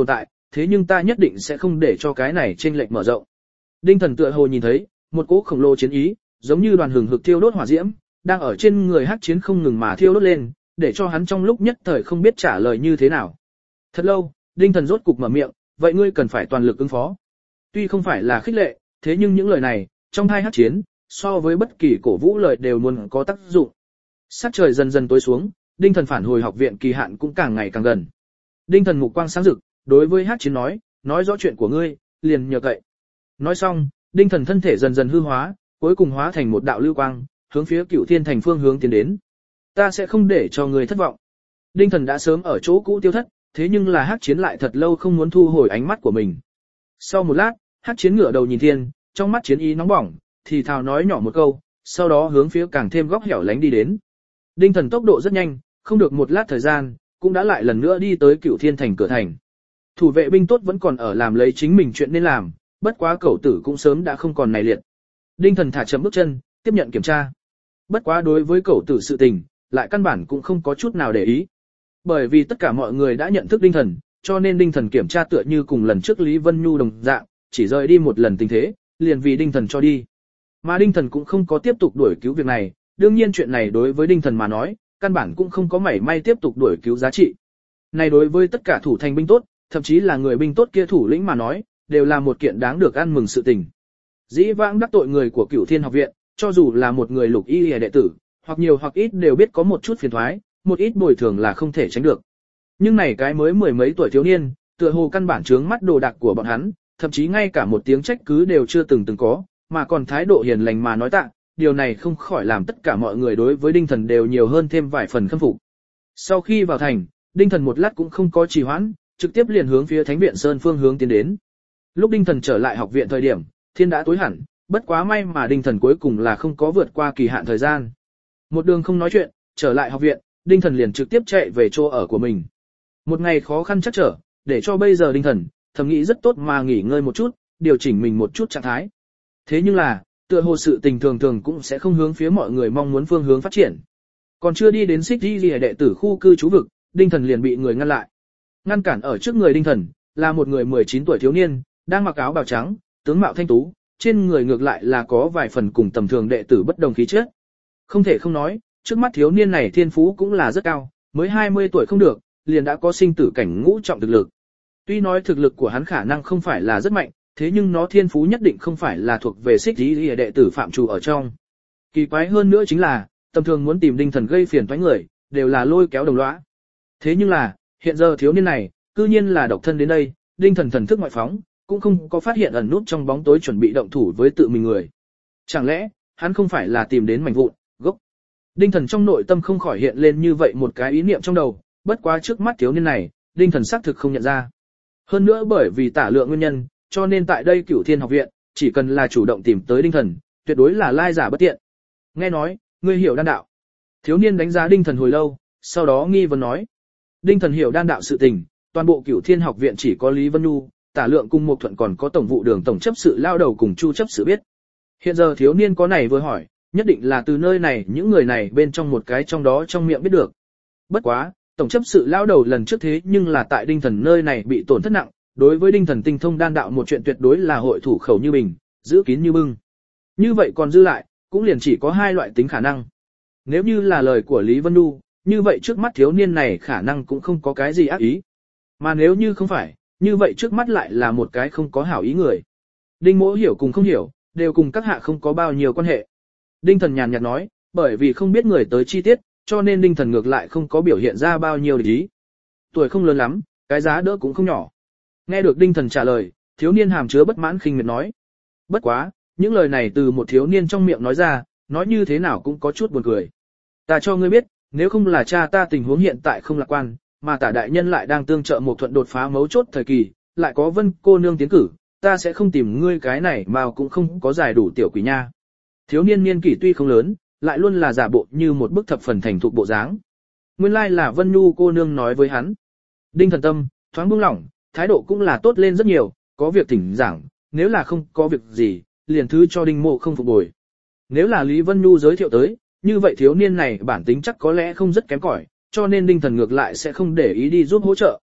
thế nhưng ta nhất định sẽ không để cho cái này chênh lệch mở rộng. Đinh Thần tựa hồ nhìn thấy một cỗ khổng lồ chiến ý, giống như đoàn hừng hực thiêu đốt hỏa diễm, đang ở trên người Hắc Chiến không ngừng mà thiêu đốt lên, để cho hắn trong lúc nhất thời không biết trả lời như thế nào. Thật lâu, Đinh Thần rốt cục mở miệng, vậy ngươi cần phải toàn lực ứng phó. Tuy không phải là khích lệ, thế nhưng những lời này, trong hai Hắc Chiến, so với bất kỳ cổ vũ lời đều muốn có tác dụng. Sắc trời dần dần tối xuống, Đinh Thần phản hồi học viện kỳ hạn cũng càng ngày càng gần. Đinh Thần mục quang sáng rực, đối với Hắc Chiến nói rõ chuyện của ngươi, liền nhờ cậy. Nói xong, Đinh Thần thân thể dần dần hư hóa, cuối cùng hóa thành một đạo lưu quang, hướng phía Cửu Thiên Thành phương hướng tiến đến. Ta sẽ không để cho ngươi thất vọng. Đinh Thần đã sớm ở chỗ cũ tiêu thất, thế nhưng là Hắc Chiến lại thật lâu không muốn thu hồi ánh mắt của mình. Sau một lát, Hắc Chiến ngửa đầu nhìn thiên, trong mắt chiến ý nóng bỏng, thì thào nói nhỏ một câu, sau đó hướng phía càng thêm góc hẻo lánh đi đến. Đinh Thần tốc độ rất nhanh, không được một lát thời gian, cũng đã lại lần nữa đi tới Cửu Thiên Thành cửa thành. Thủ vệ binh tốt vẫn còn ở làm lấy chính mình chuyện nên làm, bất quá cẩu tử cũng sớm đã không còn này liệt. Đinh Thần thả chậm bước chân, tiếp nhận kiểm tra. Bất quá đối với cẩu tử sự tình, lại căn bản cũng không có chút nào để ý. Bởi vì tất cả mọi người đã nhận thức Đinh Thần, cho nên Đinh Thần kiểm tra tựa như cùng lần trước Lý Vân Nhu đồng dạng, chỉ rời đi một lần tình thế, liền vì Đinh Thần cho đi. Mà Đinh Thần cũng không có tiếp tục đuổi cứu việc này, đương nhiên chuyện này đối với Đinh Thần mà nói, căn bản cũng không có mảy may tiếp tục đuổi cứu giá trị. Này đối với tất cả thủ thành binh tốt, thậm chí là người binh tốt kia thủ lĩnh mà nói, đều là một kiện đáng được ăn mừng sự tình. Dĩ vãng đắc tội người của Cửu Thiên học viện, cho dù là một người lục y đệ tử, hoặc nhiều hoặc ít đều biết có một chút phiền toái, một ít bồi thường là không thể tránh được. Nhưng này cái mới mười mấy tuổi thiếu niên, tựa hồ căn bản chướng mắt đồ đạc của bọn hắn, thậm chí ngay cả một tiếng trách cứ đều chưa từng có, mà còn thái độ hiền lành mà nói tạ, điều này không khỏi làm tất cả mọi người đối với Đinh Thần đều nhiều hơn thêm vài phần khâm phục. Sau khi vào thành, Đinh Thần một lát cũng không có trì hoãn, trực tiếp liền hướng phía Thánh viện Sơn phương hướng tiến đến. Lúc Đinh Thần trở lại học viện thời điểm, thiên đã tối hẳn, bất quá may mà Đinh Thần cuối cùng là không có vượt qua kỳ hạn thời gian. Một đường không nói chuyện, trở lại học viện, Đinh Thần liền trực tiếp chạy về chỗ ở của mình. Một ngày khó khăn chắc trở, để cho bây giờ Đinh Thần thầm nghĩ rất tốt mà nghỉ ngơi một chút, điều chỉnh mình một chút trạng thái. Thế nhưng là, tựa hồ sự tình thường thường cũng sẽ không hướng phía mọi người mong muốn phương hướng phát triển. Còn chưa đi đến Xích Di đệ tử khu cư trú vực, Đinh Thần liền bị người ngăn lại. Ngăn cản ở trước người Đinh Thần là một người 19 tuổi thiếu niên, đang mặc áo bào trắng, tướng mạo thanh tú, trên người ngược lại là có vài phần cùng tầm thường đệ tử bất đồng khí chất. Không thể không nói, trước mắt thiếu niên này thiên phú cũng là rất cao, mới 20 tuổi không được, liền đã có sinh tử cảnh ngũ trọng thực lực. Tuy nói thực lực của hắn khả năng không phải là rất mạnh, thế nhưng nó thiên phú nhất định không phải là thuộc về Xích Di đệ tử phạm trù ở trong. Kỳ quái hơn nữa chính là, tầm thường muốn tìm Đinh Thần gây phiền toái người, đều là lôi kéo đồng lõa. Thế nhưng là, hiện giờ thiếu niên này, cư nhiên là độc thân đến đây, Đinh Thần thần thức ngoại phóng, cũng không có phát hiện ẩn nút trong bóng tối chuẩn bị động thủ với tự mình người. Chẳng lẽ, hắn không phải là tìm đến mảnh vụn, gốc. Đinh Thần trong nội tâm không khỏi hiện lên như vậy một cái ý niệm trong đầu, bất quá trước mắt thiếu niên này, Đinh Thần xác thực không nhận ra. Hơn nữa bởi vì tả lượng nguyên nhân, cho nên tại đây Cửu Thiên học viện, chỉ cần là chủ động tìm tới Đinh Thần, tuyệt đối là lai giả bất tiện. Nghe nói, ngươi hiểu đan đạo. Thiếu niên đánh giá Đinh Thần hồi lâu, sau đó nghi vấn nói. Đinh Thần hiểu đan đạo sự tình, toàn bộ Cửu Thiên học viện chỉ có Lý Vân Nhu, Tả Lượng cùng Mục Thuận còn có tổng vụ đường tổng chấp sự lao đầu cùng Chu chấp sự biết. Hiện giờ thiếu niên có này vừa hỏi, nhất định là từ nơi này những người này bên trong một cái trong đó trong miệng biết được. Bất quá, tổng chấp sự lao đầu lần trước thế nhưng là tại Đinh Thần nơi này bị tổn thất nặng, đối với Đinh Thần tinh thông đan đạo một chuyện tuyệt đối là hội thủ khẩu như bình, giữ kín như bưng. Như vậy còn dư lại, cũng liền chỉ có hai loại tính khả năng. Nếu như là lời của Lý Vân Nhu, như vậy trước mắt thiếu niên này khả năng cũng không có cái gì ác ý. Mà nếu như không phải, như vậy trước mắt lại là một cái không có hảo ý người. Đinh Mỗ hiểu cùng không hiểu, đều cùng các hạ không có bao nhiêu quan hệ. Đinh Thần nhàn nhạt nói, bởi vì không biết người tới chi tiết, cho nên Đinh Thần ngược lại không có biểu hiện ra bao nhiêu địch ý. Tuổi không lớn lắm, cái giá đỡ cũng không nhỏ. Nghe được Đinh Thần trả lời, thiếu niên hàm chứa bất mãn khinh miệt nói. Bất quá, những lời này từ một thiếu niên trong miệng nói ra, nói như thế nào cũng có chút buồn cười. Ta cho ngươi biết, nếu không là cha ta tình huống hiện tại không lạc quan, mà Tả đại nhân lại đang tương trợ một thuận đột phá mấu chốt thời kỳ, lại có Vân cô nương tiến cử, ta sẽ không tìm ngươi cái này mà cũng không có giải đủ tiểu quỷ nha. Thiếu niên niên kỷ tuy không lớn, lại luôn là giả bộ như một bức thập phần thành thục bộ dáng. Nguyên lai là Vân Nhu cô nương nói với hắn. Đinh Thần tâm, thoáng buông lỏng, thái độ cũng là tốt lên rất nhiều, có việc thỉnh giảng, nếu là không có việc gì, liền thứ cho Đinh Mộ không phục bồi. Nếu là Lý Vân Nhu giới thiệu tới, như vậy thiếu niên này bản tính chắc có lẽ không rất kém cỏi, cho nên Đinh Thần ngược lại sẽ không để ý đi giúp hỗ trợ.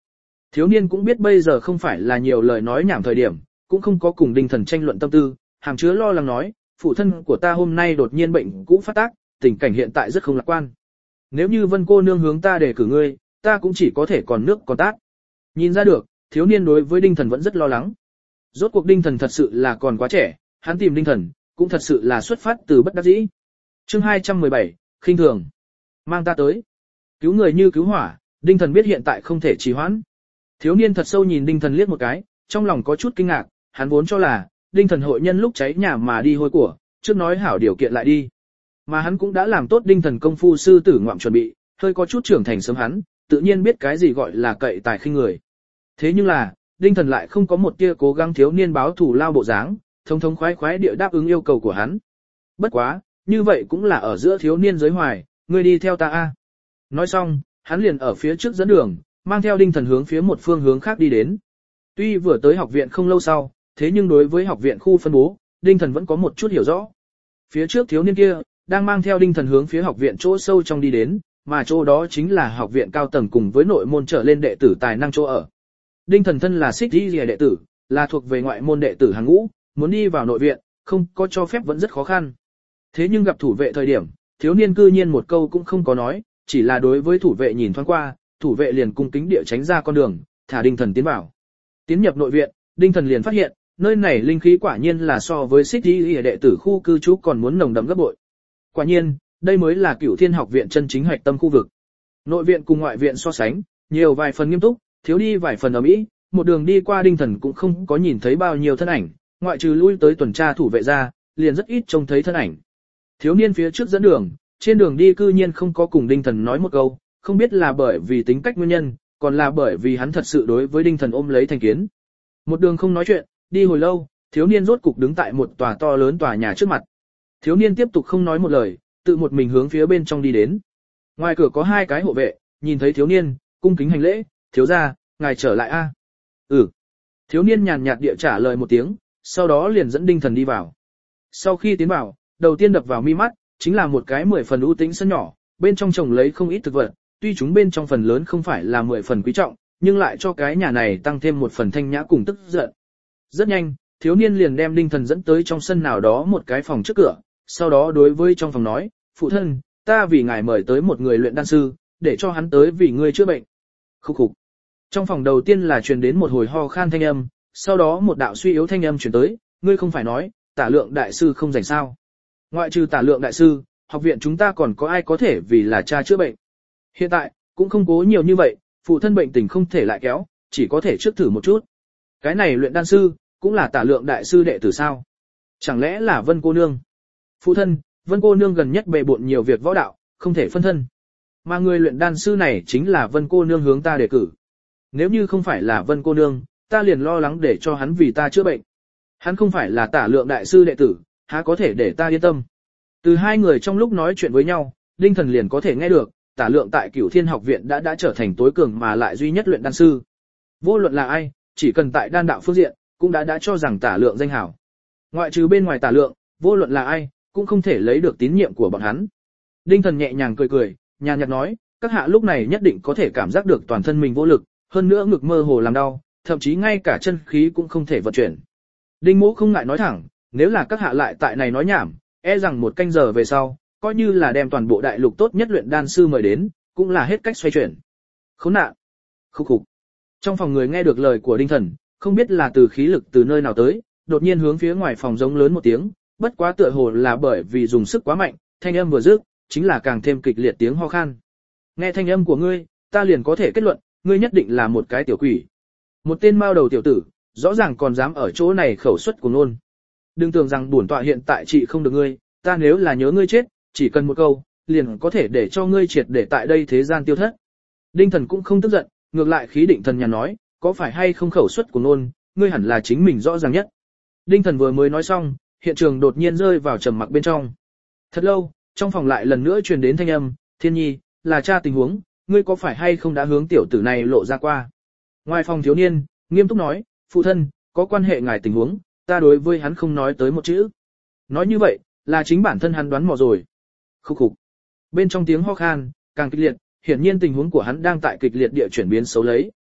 Thiếu niên cũng biết bây giờ không phải là nhiều lời nói nhảm thời điểm, cũng không có cùng Đinh Thần tranh luận tâm tư, hàm chứa lo lắng nói, phụ thân của ta hôm nay đột nhiên bệnh cũ phát tác, tình cảnh hiện tại rất không lạc quan. Nếu như Vân cô nương hướng ta đề cử ngươi, ta cũng chỉ có thể còn nước còn tát. Nhìn ra được, thiếu niên đối với Đinh Thần vẫn rất lo lắng. Rốt cuộc Đinh Thần thật sự là còn quá trẻ, hắn tìm Đinh Thần, cũng thật sự là xuất phát từ bất đắc dĩ. Chương 217, khinh thường. Mang ta tới. Cứu người như cứu hỏa, Đinh Thần biết hiện tại không thể trì hoãn. Thiếu niên thật sâu nhìn Đinh Thần liếc một cái, trong lòng có chút kinh ngạc, hắn vốn cho là Đinh Thần hội nhân lúc cháy nhà mà đi hôi của, trước nói hảo điều kiện lại đi. Mà hắn cũng đã làm tốt Đinh Thần công phu sư tử ngoạm chuẩn bị, hơi có chút trưởng thành sớm hắn, tự nhiên biết cái gì gọi là cậy tài khinh người. Thế nhưng là, Đinh Thần lại không có một tia cố gắng thiếu niên báo thù lao bộ dáng, thông thống khoái khoái địa đáp ứng yêu cầu của hắn. Bất quá, như vậy cũng là ở giữa thiếu niên giới hoài, ngươi đi theo ta a. Nói xong, hắn liền ở phía trước dẫn đường, mang theo Đinh Thần hướng phía một phương hướng khác đi đến. Tuy vừa tới học viện không lâu sau, thế nhưng đối với học viện khu phân bố, Đinh Thần vẫn có một chút hiểu rõ. Phía trước thiếu niên kia, đang mang theo Đinh Thần hướng phía học viện chỗ sâu trong đi đến, mà chỗ đó chính là học viện cao tầng cùng với nội môn trở lên đệ tử tài năng chỗ ở. Đinh Thần thân là Xích Di đệ tử, là thuộc về ngoại môn đệ tử hàng ngũ, muốn đi vào nội viện, không có cho phép vẫn rất khó khăn. Thế nhưng gặp thủ vệ thời điểm, thiếu niên cư nhiên một câu cũng không có nói, chỉ là đối với thủ vệ nhìn thoáng qua, thủ vệ liền cung kính địa tránh ra con đường, thả Đinh Thần tiến vào. Tiến nhập nội viện, Đinh Thần liền phát hiện, nơi này linh khí quả nhiên là so với Xích Di đệ tử khu cư trú còn muốn nồng đậm gấp bội. Quả nhiên, đây mới là Cửu Thiên học viện chân chính hạch tâm khu vực. Nội viện cùng ngoại viện so sánh, nhiều vài phần nghiêm túc, thiếu đi vài phần ầm ĩ, một đường đi qua Đinh Thần cũng không có nhìn thấy bao nhiêu thân ảnh, ngoại trừ lui tới tuần tra thủ vệ ra, liền rất ít trông thấy thân ảnh. Thiếu niên phía trước dẫn đường, trên đường đi cư nhiên không có cùng Đinh Thần nói một câu, không biết là bởi vì tính cách nguyên nhân, còn là bởi vì hắn thật sự đối với Đinh Thần ôm lấy thành kiến. Một đường không nói chuyện, đi hồi lâu, thiếu niên rốt cục đứng tại một tòa to lớn tòa nhà trước mặt. Thiếu niên tiếp tục không nói một lời, tự một mình hướng phía bên trong đi đến. Ngoài cửa có hai cái hộ vệ, nhìn thấy thiếu niên, cung kính hành lễ, thiếu gia, ngài trở lại a. Ừ. Thiếu niên nhàn nhạt địa trả lời một tiếng, sau đó liền dẫn Đinh Thần đi vào. Sau khi tiến vào, đầu tiên đập vào mi mắt, chính là một cái 10 phần ưu tĩnh sân nhỏ, bên trong trồng lấy không ít thực vật, tuy chúng bên trong phần lớn không phải là 10 phần quý trọng, nhưng lại cho cái nhà này tăng thêm một phần thanh nhã cùng tức giận. Rất nhanh, thiếu niên liền đem Đinh Thần dẫn tới trong sân nào đó một cái phòng trước cửa, sau đó đối với trong phòng nói, phụ thân, ta vì ngài mời tới một người luyện đan sư, để cho hắn tới vì ngươi chữa bệnh. Khúc khục. Trong phòng đầu tiên là truyền đến một hồi ho khan thanh âm, sau đó một đạo suy yếu thanh âm truyền tới, ngươi không phải nói, Tả Lượng đại sư không rảnh sao? Ngoại trừ Tả Lượng đại sư, học viện chúng ta còn có ai có thể vì là cha chữa bệnh? Hiện tại, cũng không cố nhiều như vậy, phụ thân bệnh tình không thể lại kéo, chỉ có thể trước thử một chút. Cái này luyện đan sư, cũng là Tả Lượng đại sư đệ tử sao? Chẳng lẽ là Vân cô nương? Phụ thân, Vân cô nương gần nhất bề bộn nhiều việc võ đạo, không thể phân thân. Mà người luyện đan sư này chính là Vân cô nương hướng ta đề cử. Nếu như không phải là Vân cô nương, ta liền lo lắng để cho hắn vì ta chữa bệnh. Hắn không phải là Tả Lượng đại sư đệ tử, há có thể để ta yên tâm. Từ hai người trong lúc nói chuyện với nhau, Đinh Thần liền có thể nghe được, Tả Lượng tại Cửu Thiên học viện đã trở thành tối cường mà lại duy nhất luyện đan sư. Vô luận là ai, chỉ cần tại đan đạo phương diện, cũng đã cho rằng Tả Lượng danh hảo. Ngoại trừ bên ngoài Tả Lượng, vô luận là ai, cũng không thể lấy được tín nhiệm của bọn hắn. Đinh Thần nhẹ nhàng cười cười, nhàn nhạt nói, các hạ lúc này nhất định có thể cảm giác được toàn thân mình vô lực, hơn nữa ngực mơ hồ làm đau, thậm chí ngay cả chân khí cũng không thể vận chuyển. Đinh Mỗ không ngại nói thẳng, nếu là các hạ lại tại này nói nhảm, e rằng một canh giờ về sau, coi như là đem toàn bộ đại lục tốt nhất luyện đan sư mời đến, cũng là hết cách xoay chuyển. Khốn nạn. Khúc khục. Trong phòng người nghe được lời của Đinh Thần, không biết là từ khí lực từ nơi nào tới, đột nhiên hướng phía ngoài phòng giống lớn một tiếng, bất quá tựa hồ là bởi vì dùng sức quá mạnh, thanh âm vừa dứt, chính là càng thêm kịch liệt tiếng ho khan. Nghe thanh âm của ngươi, ta liền có thể kết luận, ngươi nhất định là một cái tiểu quỷ. Một tên mao đầu tiểu tử, rõ ràng còn dám ở chỗ này khẩu suất của nôn. Đừng tưởng rằng bổn tọa hiện tại trị không được ngươi, ta nếu là nhớ ngươi chết, chỉ cần một câu, liền có thể để cho ngươi triệt để tại đây thế gian tiêu thất. Đinh Thần cũng không tức giận, ngược lại khí định thần nhàn nói, có phải hay không khẩu suất của nôn, ngươi hẳn là chính mình rõ ràng nhất. Đinh Thần vừa mới nói xong, hiện trường đột nhiên rơi vào trầm mặc bên trong. Thật lâu, trong phòng lại lần nữa truyền đến thanh âm, Thiên Nhi, là cha tình huống, ngươi có phải hay không đã hướng tiểu tử này lộ ra qua. Ngoài phòng thiếu niên, nghiêm túc nói, phụ thân, có quan hệ ngài tình huống, ta đối với hắn không nói tới một chữ. Nói như vậy, là chính bản thân hắn đoán mò rồi. Khúc khục. Bên trong tiếng ho khan, càng kịch liệt, hiển nhiên tình huống của hắn đang tại kịch liệt địa chuyển biến xấu lấy.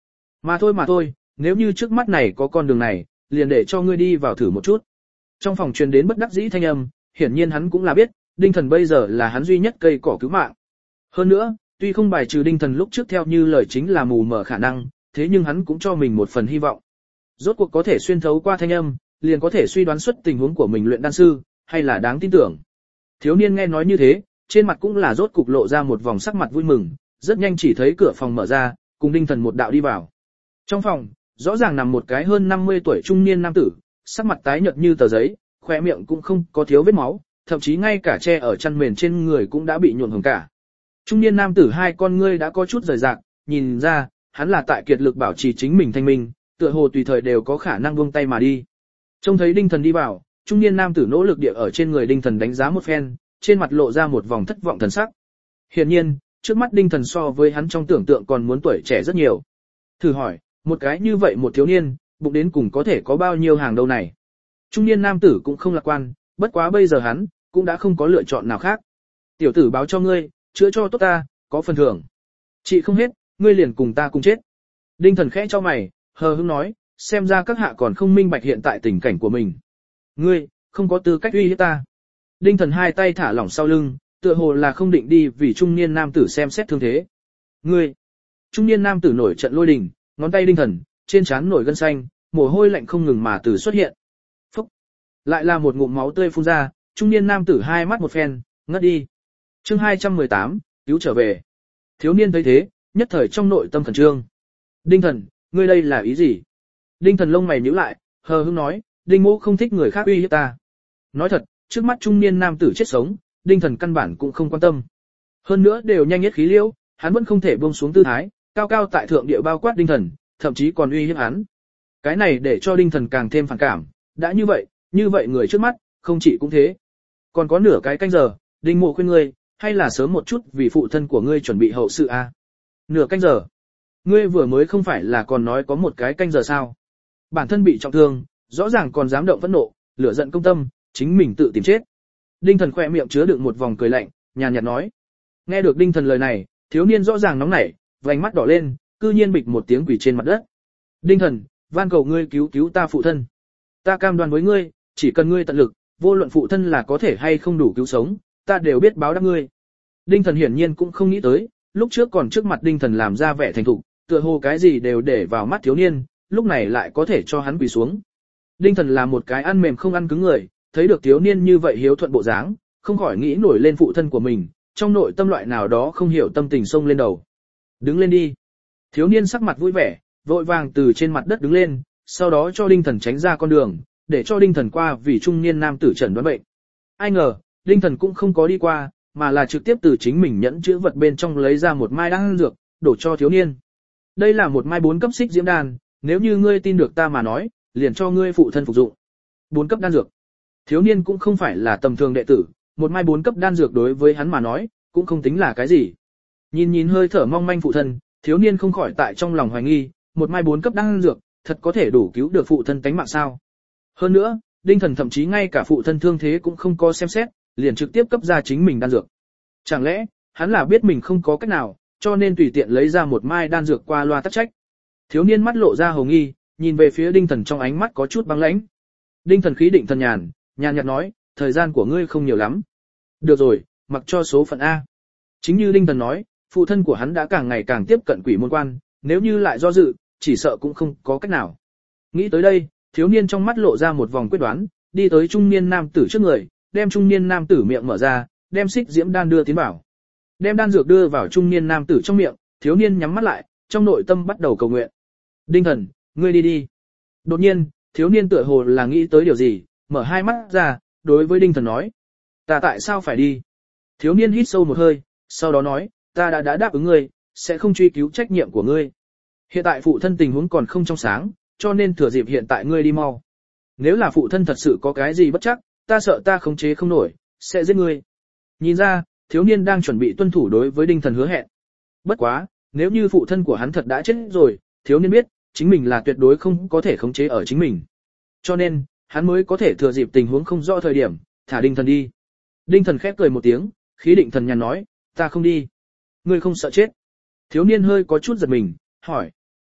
Mà thôi, nếu như trước mắt này có con đường này, liền để cho ngươi đi vào thử một chút. Trong phòng truyền đến bất đắc dĩ thanh âm, hiển nhiên hắn cũng là biết, Đinh Thần bây giờ là hắn duy nhất cây cỏ cứu mạng. Hơn nữa, tuy không bài trừ Đinh Thần lúc trước theo như lời chính là mù mờ khả năng, thế nhưng hắn cũng cho mình một phần hy vọng. Rốt cuộc có thể xuyên thấu qua thanh âm, liền có thể suy đoán xuất tình huống của mình luyện đan sư, hay là đáng tin tưởng. Thiếu niên nghe nói như thế, trên mặt cũng là rốt cục lộ ra một vòng sắc mặt vui mừng, rất nhanh chỉ thấy cửa phòng mở ra, cùng Đinh Thần một đạo đi vào. Trong phòng, rõ ràng nằm một cái hơn 50 tuổi trung niên nam tử, sắc mặt tái nhợt như tờ giấy, khóe miệng cũng không có thiếu vết máu, thậm chí ngay cả che ở chăn mền trên người cũng đã bị nhuộm hồng cả. Trung niên nam tử hai con ngươi đã có chút rời rạc, nhìn ra, hắn là tại kiệt lực bảo trì chính mình thanh minh, tựa hồ tùy thời đều có khả năng buông tay mà đi. Trông thấy Đinh Thần đi vào, trung niên nam tử nỗ lực địa ở trên người Đinh Thần đánh giá một phen, trên mặt lộ ra một vòng thất vọng thần sắc. Hiển nhiên, trước mắt Đinh Thần so với hắn trong tưởng tượng còn muốn tuổi trẻ rất nhiều. Thử hỏi, một cái như vậy một thiếu niên, bụng đến cùng có thể có bao nhiêu hàng đâu này? Trung niên nam tử cũng không lạc quan, bất quá bây giờ hắn cũng đã không có lựa chọn nào khác. Tiểu tử báo cho ngươi, chữa cho tốt ta, có phần thưởng. Chị không hết, ngươi liền cùng ta cùng chết. Đinh Thần khẽ cho mày, hờ hững nói, xem ra các hạ còn không minh bạch hiện tại tình cảnh của mình. Ngươi, không có tư cách uy hiếp ta. Đinh Thần hai tay thả lỏng sau lưng, tựa hồ là không định đi vì trung niên nam tử xem xét thương thế. Ngươi, trung niên nam tử nổi trận lôi đình, ngón tay Đinh Thần, trên trán nổi gân xanh, mồ hôi lạnh không ngừng mà từ xuất hiện. Phúc, lại là một ngụm máu tươi phun ra, trung niên nam tử hai mắt một phen, ngất đi. Chương 218, cứu trở về. Thiếu niên thấy thế, nhất thời trong nội tâm khẩn trương. Đinh Thần, ngươi đây là ý gì? Đinh Thần lông mày nhíu lại, hờ hững nói, Đinh Mỗ không thích người khác uy hiếp ta. Nói thật, trước mắt trung niên nam tử chết sống, Đinh Thần căn bản cũng không quan tâm. Hơn nữa đều nhanh nhất khí liễu, hắn vẫn không thể buông xuống tư thái, cao cao tại thượng địa bao quát Đinh Thần, thậm chí còn uy hiếp hắn. Cái này để cho Đinh Thần càng thêm phản cảm, đã như vậy người trước mắt, không chỉ cũng thế. Còn có nửa cái canh giờ, Đinh Mộ khuyên ngươi, hay là sớm một chút vì phụ thân của ngươi chuẩn bị hậu sự a. Nửa canh giờ. Ngươi vừa mới không phải là còn nói có một cái canh giờ sao? Bản thân bị trọng thương, rõ ràng còn dám động phẫn nộ, lửa giận công tâm, chính mình tự tìm chết. Đinh Thần khỏe miệng chứa đựng một vòng cười lạnh, nhàn nhạt nói. Nghe được Đinh Thần lời này, thiếu niên rõ ràng nóng nảy, vành mắt đỏ lên, cư nhiên bịch một tiếng quỳ trên mặt đất. Đinh Thần, van cầu ngươi cứu cứu ta phụ thân. Ta cam đoan với ngươi, chỉ cần ngươi tận lực, vô luận phụ thân là có thể hay không đủ cứu sống, ta đều biết báo đáp ngươi. Đinh Thần hiển nhiên cũng không nghĩ tới, lúc trước còn trước mặt Đinh Thần làm ra vẻ thành thục, tựa hồ cái gì đều để vào mắt thiếu niên, lúc này lại có thể cho hắn quỳ xuống. Đinh Thần là một cái ăn mềm không ăn cứng người, thấy được thiếu niên như vậy hiếu thuận bộ dáng, không khỏi nghĩ nổi lên phụ thân của mình, trong nội tâm loại nào đó không hiểu tâm tình xông lên đầu. Đứng lên đi. Thiếu niên sắc mặt vui vẻ, vội vàng từ trên mặt đất đứng lên, sau đó cho Đinh Thần tránh ra con đường, để cho Đinh Thần qua vì trung niên nam tử chẩn đoán bệnh. Ai ngờ, Đinh Thần cũng không có đi qua, mà là trực tiếp từ chính mình nhẫn chữ vật bên trong lấy ra một mai đan dược, đổ cho thiếu niên. Đây là một mai 4 cấp xích diễm đan, nếu như ngươi tin được ta mà nói, liền cho ngươi phụ thân phục dụng. 4 cấp đan dược. Thiếu niên cũng không phải là tầm thường đệ tử, một mai 4 cấp đan dược đối với hắn mà nói, cũng không tính là cái gì. Nhìn hơi thở mong manh phụ thân, thiếu niên không khỏi tại trong lòng hoài nghi, một mai 4 cấp đan dược, thật có thể đủ cứu được phụ thân tánh mạng sao? Hơn nữa, Đinh Thần thậm chí ngay cả phụ thân thương thế cũng không có xem xét, liền trực tiếp cấp ra chính mình đan dược. Chẳng lẽ, hắn là biết mình không có cách nào, cho nên tùy tiện lấy ra một mai đan dược qua loa tắc trách. Thiếu niên mắt lộ ra hồ nghi, nhìn về phía Đinh Thần trong ánh mắt có chút băng lãnh. Đinh Thần khí định thần nhàn nhạt nói, thời gian của ngươi không nhiều lắm. Được rồi, mặc cho số phận A. Chính như Đinh Thần nói, phụ thân của hắn đã càng ngày càng tiếp cận quỷ môn quan, nếu như lại do dự, chỉ sợ cũng không có cách nào. Nghĩ tới đây, thiếu niên trong mắt lộ ra một vòng quyết đoán, đi tới trung niên nam tử trước người, đem trung niên nam tử miệng mở ra, đem xích diễm đan đưa tiến vào. Đem đan dược đưa vào trung niên nam tử trong miệng, thiếu niên nhắm mắt lại, trong nội tâm bắt đầu cầu nguyện. Đinh Thần, ngươi đi đi. Đột nhiên, thiếu niên tựa hồ là nghĩ tới điều gì, mở hai mắt ra, đối với Đinh Thần nói. Ta tại sao phải đi? Thiếu niên hít sâu một hơi, sau đó nói, ta đã đáp ứng ngươi, sẽ không truy cứu trách nhiệm của ngươi. Hiện tại phụ thân tình huống còn không trong sáng, cho nên thừa dịp hiện tại ngươi đi mau. Nếu là phụ thân thật sự có cái gì bất chắc, ta sợ ta khống chế không nổi, sẽ giết ngươi. Nhìn ra, thiếu niên đang chuẩn bị tuân thủ đối với Đinh Thần hứa hẹn. Bất quá, nếu như phụ thân của hắn thật đã chết rồi, thiếu niên biết, chính mình là tuyệt đối không có thể khống chế ở chính mình. Cho nên, hắn mới có thể thừa dịp tình huống không rõ thời điểm, thả Đinh Thần đi. Đinh Thần khép cười một tiếng, khí định thần nhàn nói, ta không đi. Ngươi không sợ chết? Thiếu niên hơi có chút giật mình, hỏi.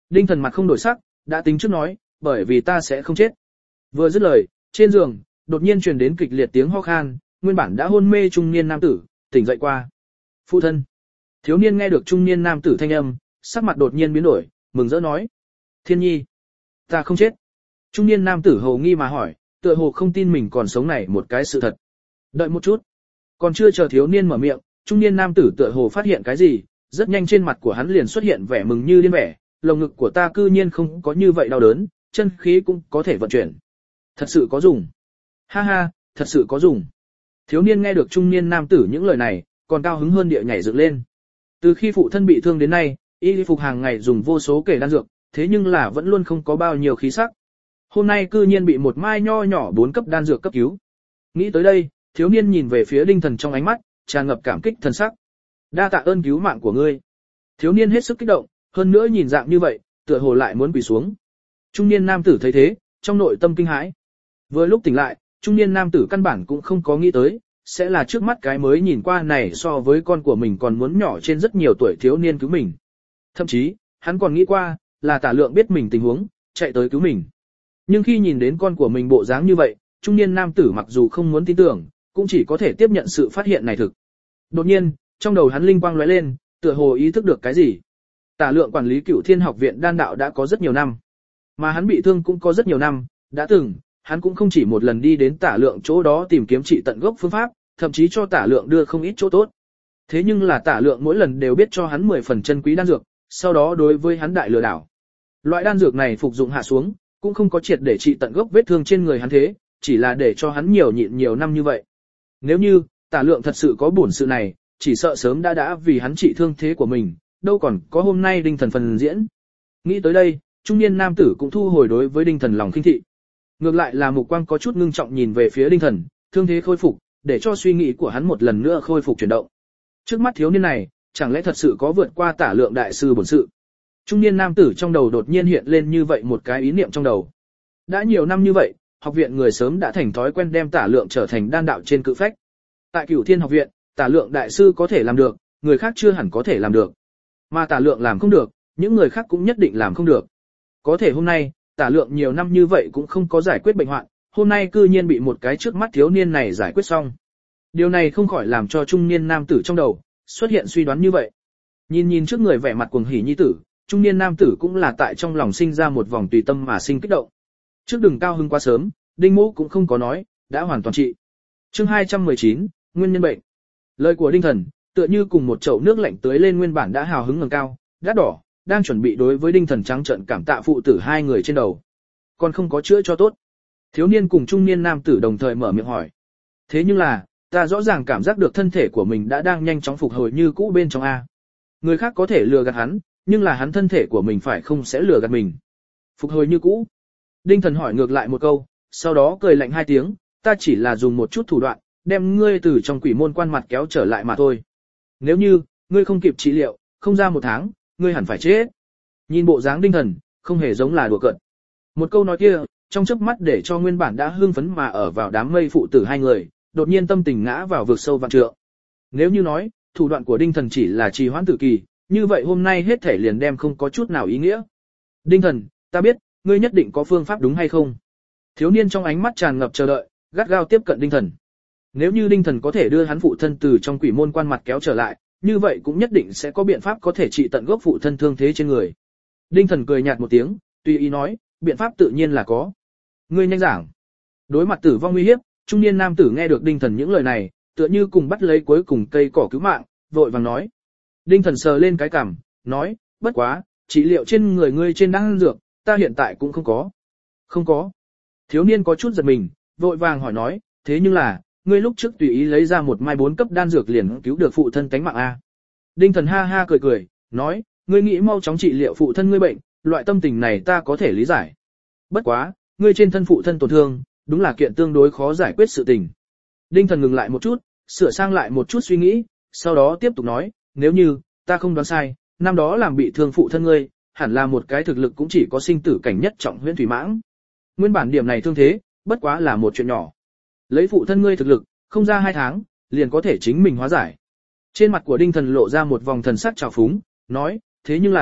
Đinh Thần mặt không đổi sắc, đã tính trước nói, bởi vì ta sẽ không chết. Vừa dứt lời, trên giường đột nhiên truyền đến kịch liệt tiếng ho khan, nguyên bản đã hôn mê trung niên nam tử tỉnh dậy qua. Phụ thân. Thiếu niên nghe được trung niên nam tử thanh âm, sắc mặt đột nhiên biến đổi, mừng rỡ nói: Thiên nhi, ta không chết. Trung niên nam tử hồ nghi mà hỏi, tựa hồ không tin mình còn sống này một cái sự thật. Đợi một chút. Còn chưa chờ thiếu niên mở miệng, trung niên nam tử tựa hồ phát hiện cái gì, rất nhanh trên mặt của hắn liền xuất hiện vẻ mừng như điên vẻ, lồng ngực của ta cư nhiên không có như vậy đau đớn, chân khí cũng có thể vận chuyển. Thật sự có dùng. Ha ha, thật sự có dùng. Thiếu niên nghe được trung niên nam tử những lời này, còn cao hứng hơn địa nhảy dựng lên. Từ khi phụ thân bị thương đến nay, y phục hàng ngày dùng vô số kể đan dược, thế nhưng là vẫn luôn không có bao nhiêu khí sắc. Hôm nay cư nhiên bị một mai nho nhỏ 4 cấp đan dược cấp cứu. Nghĩ tới đây, thiếu niên nhìn về phía Đinh Thần trong ánh mắt tràn ngập cảm kích thần sắc. Đa tạ ơn cứu mạng của ngươi. Thiếu niên hết sức kích động, hơn nữa nhìn dạng như vậy, tựa hồ lại muốn quỳ xuống. Trung niên nam tử thấy thế, trong nội tâm kinh hãi. Vừa lúc tỉnh lại, trung niên nam tử căn bản cũng không có nghĩ tới, sẽ là trước mắt cái mới nhìn qua này so với con của mình còn muốn nhỏ trên rất nhiều tuổi thiếu niên cứu mình. Thậm chí, hắn còn nghĩ qua, là Tả Lượng biết mình tình huống, chạy tới cứu mình. Nhưng khi nhìn đến con của mình bộ dáng như vậy, trung niên nam tử mặc dù không muốn tin tưởng, cũng chỉ có thể tiếp nhận sự phát hiện này thực. Đột nhiên, trong đầu hắn linh quang lóe lên, tựa hồ ý thức được cái gì. Tả Lượng quản lý Cửu Thiên Học viện đan đạo đã có rất nhiều năm, mà hắn bị thương cũng có rất nhiều năm, đã từng, hắn cũng không chỉ một lần đi đến Tả Lượng chỗ đó tìm kiếm trị tận gốc phương pháp, thậm chí cho Tả Lượng đưa không ít chỗ tốt. Thế nhưng là Tả Lượng mỗi lần đều biết cho hắn 10 phần chân quý đan dược, sau đó đối với hắn đại lừa đảo. Loại đan dược này phục dụng hạ xuống, cũng không có triệt để trị tận gốc vết thương trên người hắn thế, chỉ là để cho hắn nhiều nhịn nhiều năm như vậy. Nếu như Tả Lượng thật sự có bổn sự này, chỉ sợ sớm đã vì hắn trị thương thế của mình, đâu còn có hôm nay Đinh Thần phần diễn. Nghĩ tới đây, trung niên nam tử cũng thu hồi đối với Đinh Thần lòng khinh thị. Ngược lại là mục quang có chút ngưng trọng nhìn về phía Đinh Thần, thương thế khôi phục, để cho suy nghĩ của hắn một lần nữa khôi phục chuyển động. Trước mắt thiếu niên này, chẳng lẽ thật sự có vượt qua Tả Lượng đại sư bổn sự? Trung niên nam tử trong đầu đột nhiên hiện lên như vậy một cái ý niệm trong đầu. Đã nhiều năm như vậy, học viện người sớm đã thành thói quen đem Tả Lượng trở thành đan đạo trên cự phách. Tại Cửu Thiên học viện, Tả Lượng đại sư có thể làm được, người khác chưa hẳn có thể làm được. Mà Tả Lượng làm không được, những người khác cũng nhất định làm không được. Có thể hôm nay, Tả Lượng nhiều năm như vậy cũng không có giải quyết bệnh hoạn, hôm nay cư nhiên bị một cái trước mắt thiếu niên này giải quyết xong. Điều này không khỏi làm cho trung niên nam tử trong đầu xuất hiện suy đoán như vậy. Nhìn trước người vẻ mặt cuồng hỉ nhi tử, trung niên nam tử cũng là tại trong lòng sinh ra một vòng tùy tâm mà sinh kích động. Trước đừng cao hứng quá sớm, Đinh Mỗ cũng không có nói, đã hoàn toàn trị. Chương 219, nguyên nhân bệnh. Lời của Đinh Thần, tựa như cùng một chậu nước lạnh tưới lên nguyên bản đã hào hứng ngẩng cao, đắt đỏ, đang chuẩn bị đối với Đinh Thần trắng trợn cảm tạ phụ tử hai người trên đầu. Còn không có chữa cho tốt. Thiếu niên cùng trung niên nam tử đồng thời mở miệng hỏi. Thế nhưng là, ta rõ ràng cảm giác được thân thể của mình đã đang nhanh chóng phục hồi như cũ bên trong A. Người khác có thể lừa gạt hắn, nhưng là hắn thân thể của mình phải không sẽ lừa gạt mình. Phục hồi như cũ. Đinh Thần hỏi ngược lại một câu, sau đó cười lạnh hai tiếng, ta chỉ là dùng một chút thủ đoạn, đem ngươi từ trong quỷ môn quan mặt kéo trở lại mà thôi. Nếu như, ngươi không kịp trị liệu, không ra một tháng, ngươi hẳn phải chết. Nhìn bộ dáng Đinh Thần, không hề giống là đùa cợt. Một câu nói kia, trong chớp mắt để cho nguyên bản đã hưng phấn mà ở vào đám mây phụ tử hai người, đột nhiên tâm tình ngã vào vực sâu vạn trượng. Nếu như nói, thủ đoạn của Đinh Thần chỉ là trì hoãn tử kỳ, như vậy hôm nay hết thể liền đem không có chút nào ý nghĩa. Đinh Thần, ta biết, ngươi nhất định có phương pháp đúng hay không? Thiếu niên trong ánh mắt tràn ngập chờ đợi, gắt gao tiếp cận Đinh Thần. Nếu như Đinh Thần có thể đưa hắn phụ thân từ trong quỷ môn quan mặt kéo trở lại, như vậy cũng nhất định sẽ có biện pháp có thể trị tận gốc phụ thân thương thế trên người. Đinh Thần cười nhạt một tiếng, tùy ý nói, biện pháp tự nhiên là có. Ngươi nhanh giảng. Đối mặt tử vong nguy hiếp, trung niên nam tử nghe được Đinh Thần những lời này, tựa như cùng bắt lấy cuối cùng cây cỏ cứu mạng, vội vàng nói. Đinh Thần sờ lên cái cằm, nói, bất quá, trị liệu trên người ngươi trên đan dược, ta hiện tại cũng không có. Không có. Thiếu niên có chút giật mình, vội vàng hỏi nói, thế nhưng là, ngươi lúc trước tùy ý lấy ra một mai 4 cấp đan dược liền cứu được phụ thân tánh mạng a. Đinh Thần ha ha cười, nói, ngươi nghĩ mau chóng trị liệu phụ thân ngươi bệnh, loại tâm tình này ta có thể lý giải. Bất quá, ngươi trên thân phụ thân tổn thương, đúng là kiện tương đối khó giải quyết sự tình. Đinh Thần ngừng lại một chút, sửa sang lại một chút suy nghĩ, sau đó tiếp tục nói, nếu như, ta không đoán sai, năm đó làm bị thương phụ thân ngươi, hẳn là một cái thực lực cũng chỉ có sinh tử cảnh nhất trọng huyễn thủy mãng. Nguyên bản điểm này thương thế, bất quá là một chuyện nhỏ. Lấy phụ thân ngươi thực lực, không ra 2 tháng, liền có thể chính mình hóa giải. Trên mặt của Đinh Thần lộ ra một vòng thần sắc trào phúng, nói, thế nhưng là,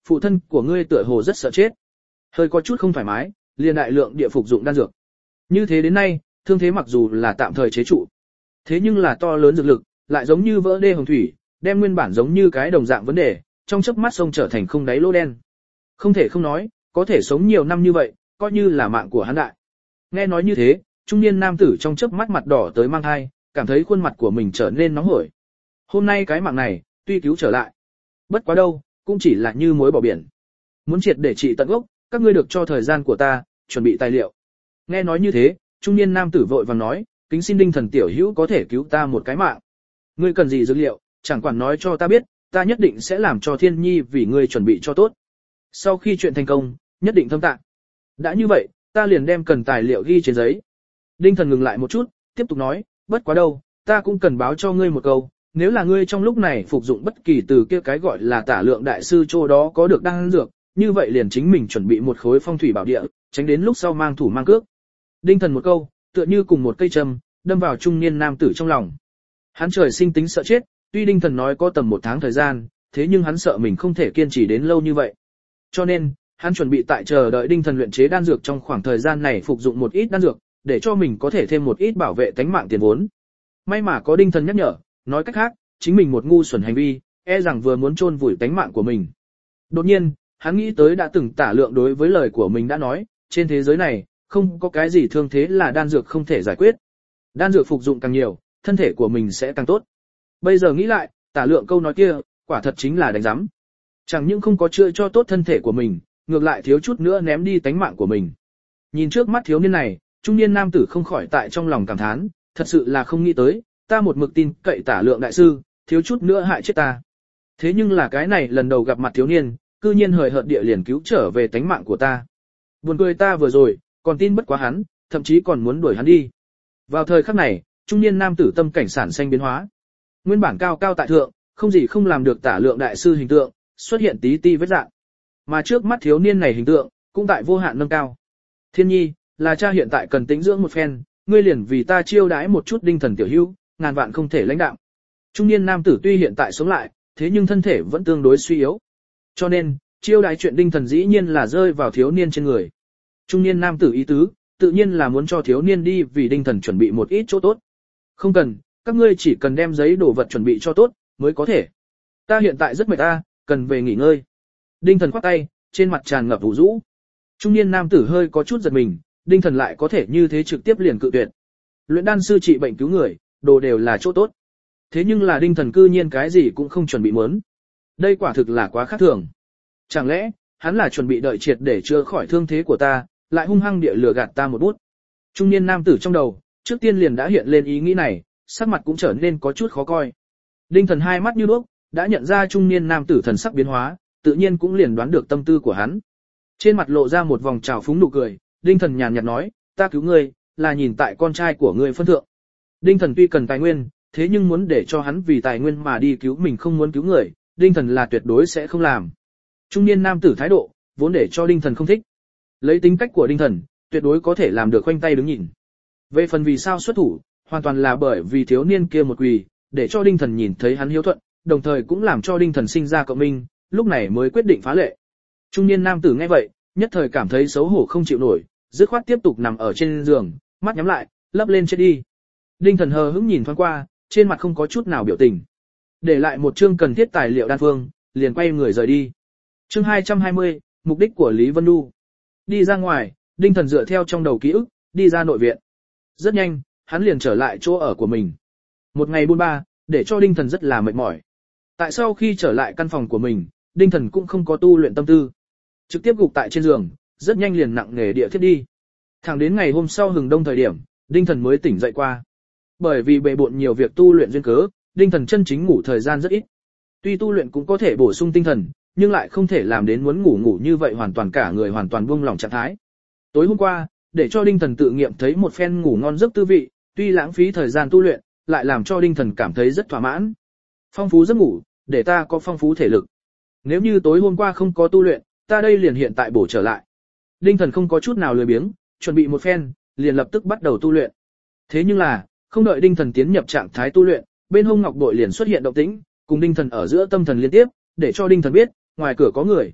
phụ thân của ngươi tựa hồ rất sợ chết. Hơi có chút không thoải mái, liền đại lượng địa phục dụng đan dược. Như thế đến nay, thương thế mặc dù là tạm thời chế trụ, thế nhưng là to lớn dược lực, lại giống như vỡ đê hồng thủy, đem nguyên bản giống như cái đồng dạng vấn đề, trong chớp mắt sông trở thành không đáy lỗ đen. Không thể không nói, có thể sống nhiều năm như vậy, coi như là mạng của hắn đại. Nghe nói như thế, trung niên nam tử trong chớp mắt mặt đỏ tới mang hai, cảm thấy khuôn mặt của mình trở nên nóng hổi. Hôm nay cái mạng này, tuy cứu trở lại, bất quá đâu, cũng chỉ là như muối bỏ biển. Muốn triệt để trị tận gốc, các ngươi được cho thời gian của ta, chuẩn bị tài liệu. Nghe nói như thế, trung niên nam tử vội vàng nói, kính xin Đinh Thần tiểu hữu có thể cứu ta một cái mạng. Ngươi cần gì dược liệu, chẳng quản nói cho ta biết, ta nhất định sẽ làm cho Thiên Nhi vì ngươi chuẩn bị cho tốt. Sau khi chuyện thành công, nhất định thâm tạng. Đã như vậy, ta liền đem cần tài liệu ghi trên giấy. Đinh Thần ngừng lại một chút, tiếp tục nói, bất quá đâu, ta cũng cần báo cho ngươi một câu, nếu là ngươi trong lúc này phục dụng bất kỳ từ kia cái gọi là Tả Lượng đại sư chỗ đó có được đan dược, như vậy liền chính mình chuẩn bị một khối phong thủy bảo địa, tránh đến lúc sau mang thủ mang cước. Đinh Thần một câu, tựa như cùng một cây châm, đâm vào trung niên nam tử trong lòng. Hắn trời sinh tính sợ chết, tuy Đinh Thần nói có tầm 1 tháng thời gian, thế nhưng hắn sợ mình không thể kiên trì đến lâu như vậy. Cho nên, hắn chuẩn bị tại chờ đợi Đinh Thần luyện chế đan dược trong khoảng thời gian này phục dụng một ít đan dược, để cho mình có thể thêm một ít bảo vệ tánh mạng tiền vốn. May mà có Đinh Thần nhắc nhở, nói cách khác, chính mình một ngu xuẩn hành vi, e rằng vừa muốn chôn vùi tánh mạng của mình. Đột nhiên, hắn nghĩ tới đã từng Tả Lượng đối với lời của mình đã nói, trên thế giới này, không có cái gì thương thế là đan dược không thể giải quyết. Đan dược phục dụng càng nhiều, thân thể của mình sẽ càng tốt. Bây giờ nghĩ lại, Tả Lượng câu nói kia, quả thật chính là đánh giám. Chẳng những không có chữa cho tốt thân thể của mình, ngược lại thiếu chút nữa ném đi tánh mạng của mình. Nhìn trước mắt thiếu niên này, trung niên nam tử không khỏi tại trong lòng cảm thán, thật sự là không nghĩ tới, ta một mực tin cậy Tả Lượng đại sư, thiếu chút nữa hại chết ta. Thế nhưng là cái này lần đầu gặp mặt thiếu niên, cư nhiên hời hợt địa liền cứu trở về tánh mạng của ta. Buồn cười ta vừa rồi, còn tin bất quá hắn, thậm chí còn muốn đuổi hắn đi. Vào thời khắc này, trung niên nam tử tâm cảnh sản sinh biến hóa. Nguyên bản cao cao tại thượng, không gì không làm được Tả Lượng đại sư hình tượng, xuất hiện tí ti vết dạng. Mà trước mắt thiếu niên này hình tượng, cũng tại vô hạn nâng cao. Thiên Nhi, là cha hiện tại cần tĩnh dưỡng một phen, ngươi liền vì ta chiêu đãi một chút Đinh Thần tiểu hữu, ngàn vạn không thể lãnh đạo. Trung niên nam tử tuy hiện tại sống lại, thế nhưng thân thể vẫn tương đối suy yếu. Cho nên, chiêu đãi chuyện Đinh Thần dĩ nhiên là rơi vào thiếu niên trên người. Trung niên nam tử ý tứ, tự nhiên là muốn cho thiếu niên đi vì Đinh Thần chuẩn bị một ít chỗ tốt. Không cần, các ngươi chỉ cần đem giấy đồ vật chuẩn bị cho tốt, mới có thể. Ta hiện tại rất mệt ta, cần về nghỉ ngơi. Đinh Thần khoát tay, trên mặt tràn ngập vũ rũ. Trung niên nam tử hơi có chút giật mình, Đinh Thần lại có thể như thế trực tiếp liền cự tuyệt. Luyện đan sư trị bệnh cứu người, đồ đều là chỗ tốt. Thế nhưng là Đinh Thần cư nhiên cái gì cũng không chuẩn bị muốn. Đây quả thực là quá khác thường. Chẳng lẽ, hắn là chuẩn bị đợi triệt để chữa khỏi thương thế của ta, lại hung hăng địa lừa gạt ta một bút. Trung niên nam tử trong đầu, trước tiên liền đã hiện lên ý nghĩ này, sắc mặt cũng trở nên có chút khó coi. Đinh Thần hai mắt như đuốc, đã nhận ra trung niên nam tử thần sắc biến hóa, tự nhiên cũng liền đoán được tâm tư của hắn. Trên mặt lộ ra một vòng trào phúng nụ cười, Đinh Thần nhàn nhạt nói, ta cứu ngươi, là nhìn tại con trai của ngươi phân thượng. Đinh Thần tuy cần tài nguyên, thế nhưng muốn để cho hắn vì tài nguyên mà đi cứu mình không muốn cứu người, Đinh Thần là tuyệt đối sẽ không làm. Trung niên nam tử thái độ, vốn để cho Đinh Thần không thích. Lấy tính cách của Đinh Thần, tuyệt đối có thể làm được khoanh tay đứng nhìn. Về phần vì sao xuất thủ, hoàn toàn là bởi vì thiếu niên kia một quỳ, để cho Đinh Thần nhìn thấy hắn hiếu thuận, đồng thời cũng làm cho Đinh Thần sinh ra cộng minh, lúc này mới quyết định phá lệ. Trung niên nam tử nghe vậy, nhất thời cảm thấy xấu hổ không chịu nổi, dứt khoát tiếp tục nằm ở trên giường, mắt nhắm lại, lấp lên chết đi. Đinh Thần hờ hững nhìn thoáng qua, trên mặt không có chút nào biểu tình. Để lại một chương cần thiết tài liệu đan phương, liền quay người rời đi. Chương 220, mục đích của Lý Vân Nhu. Đi ra ngoài, Đinh Thần dựa theo trong đầu ký ức, đi ra nội viện. Rất nhanh, hắn liền trở lại chỗ ở của mình. Một ngày buôn ba, để cho Đinh Thần rất là mệt mỏi. Tại sau khi trở lại căn phòng của mình, Đinh Thần cũng không có tu luyện tâm tư. Trực tiếp gục tại trên giường, rất nhanh liền nặng nề địa thiết đi. Thẳng đến ngày hôm sau hừng đông thời điểm, Đinh Thần mới tỉnh dậy qua. Bởi vì bề bộn nhiều việc tu luyện duyên cớ, Đinh Thần chân chính ngủ thời gian rất ít. Tuy tu luyện cũng có thể bổ sung tinh thần, nhưng lại không thể làm đến muốn ngủ như vậy hoàn toàn cả người hoàn toàn buông lỏng trạng thái. Tối hôm qua, để cho Đinh Thần tự nghiệm thấy một phen ngủ ngon giấc tư vị, tuy lãng phí thời gian tu luyện, lại làm cho Đinh Thần cảm thấy rất thỏa mãn. Phong phú giấc ngủ, để ta có phong phú thể lực. Nếu như tối hôm qua không có tu luyện, ta đây liền hiện tại bổ trở lại. Đinh Thần không có chút nào lười biếng, chuẩn bị một phen, liền lập tức bắt đầu tu luyện. Thế nhưng là, không đợi Đinh Thần tiến nhập trạng thái tu luyện, bên hông ngọc bội liền xuất hiện động tĩnh, cùng Đinh Thần ở giữa tâm thần liên tiếp, để cho Đinh Thần biết, ngoài cửa có người.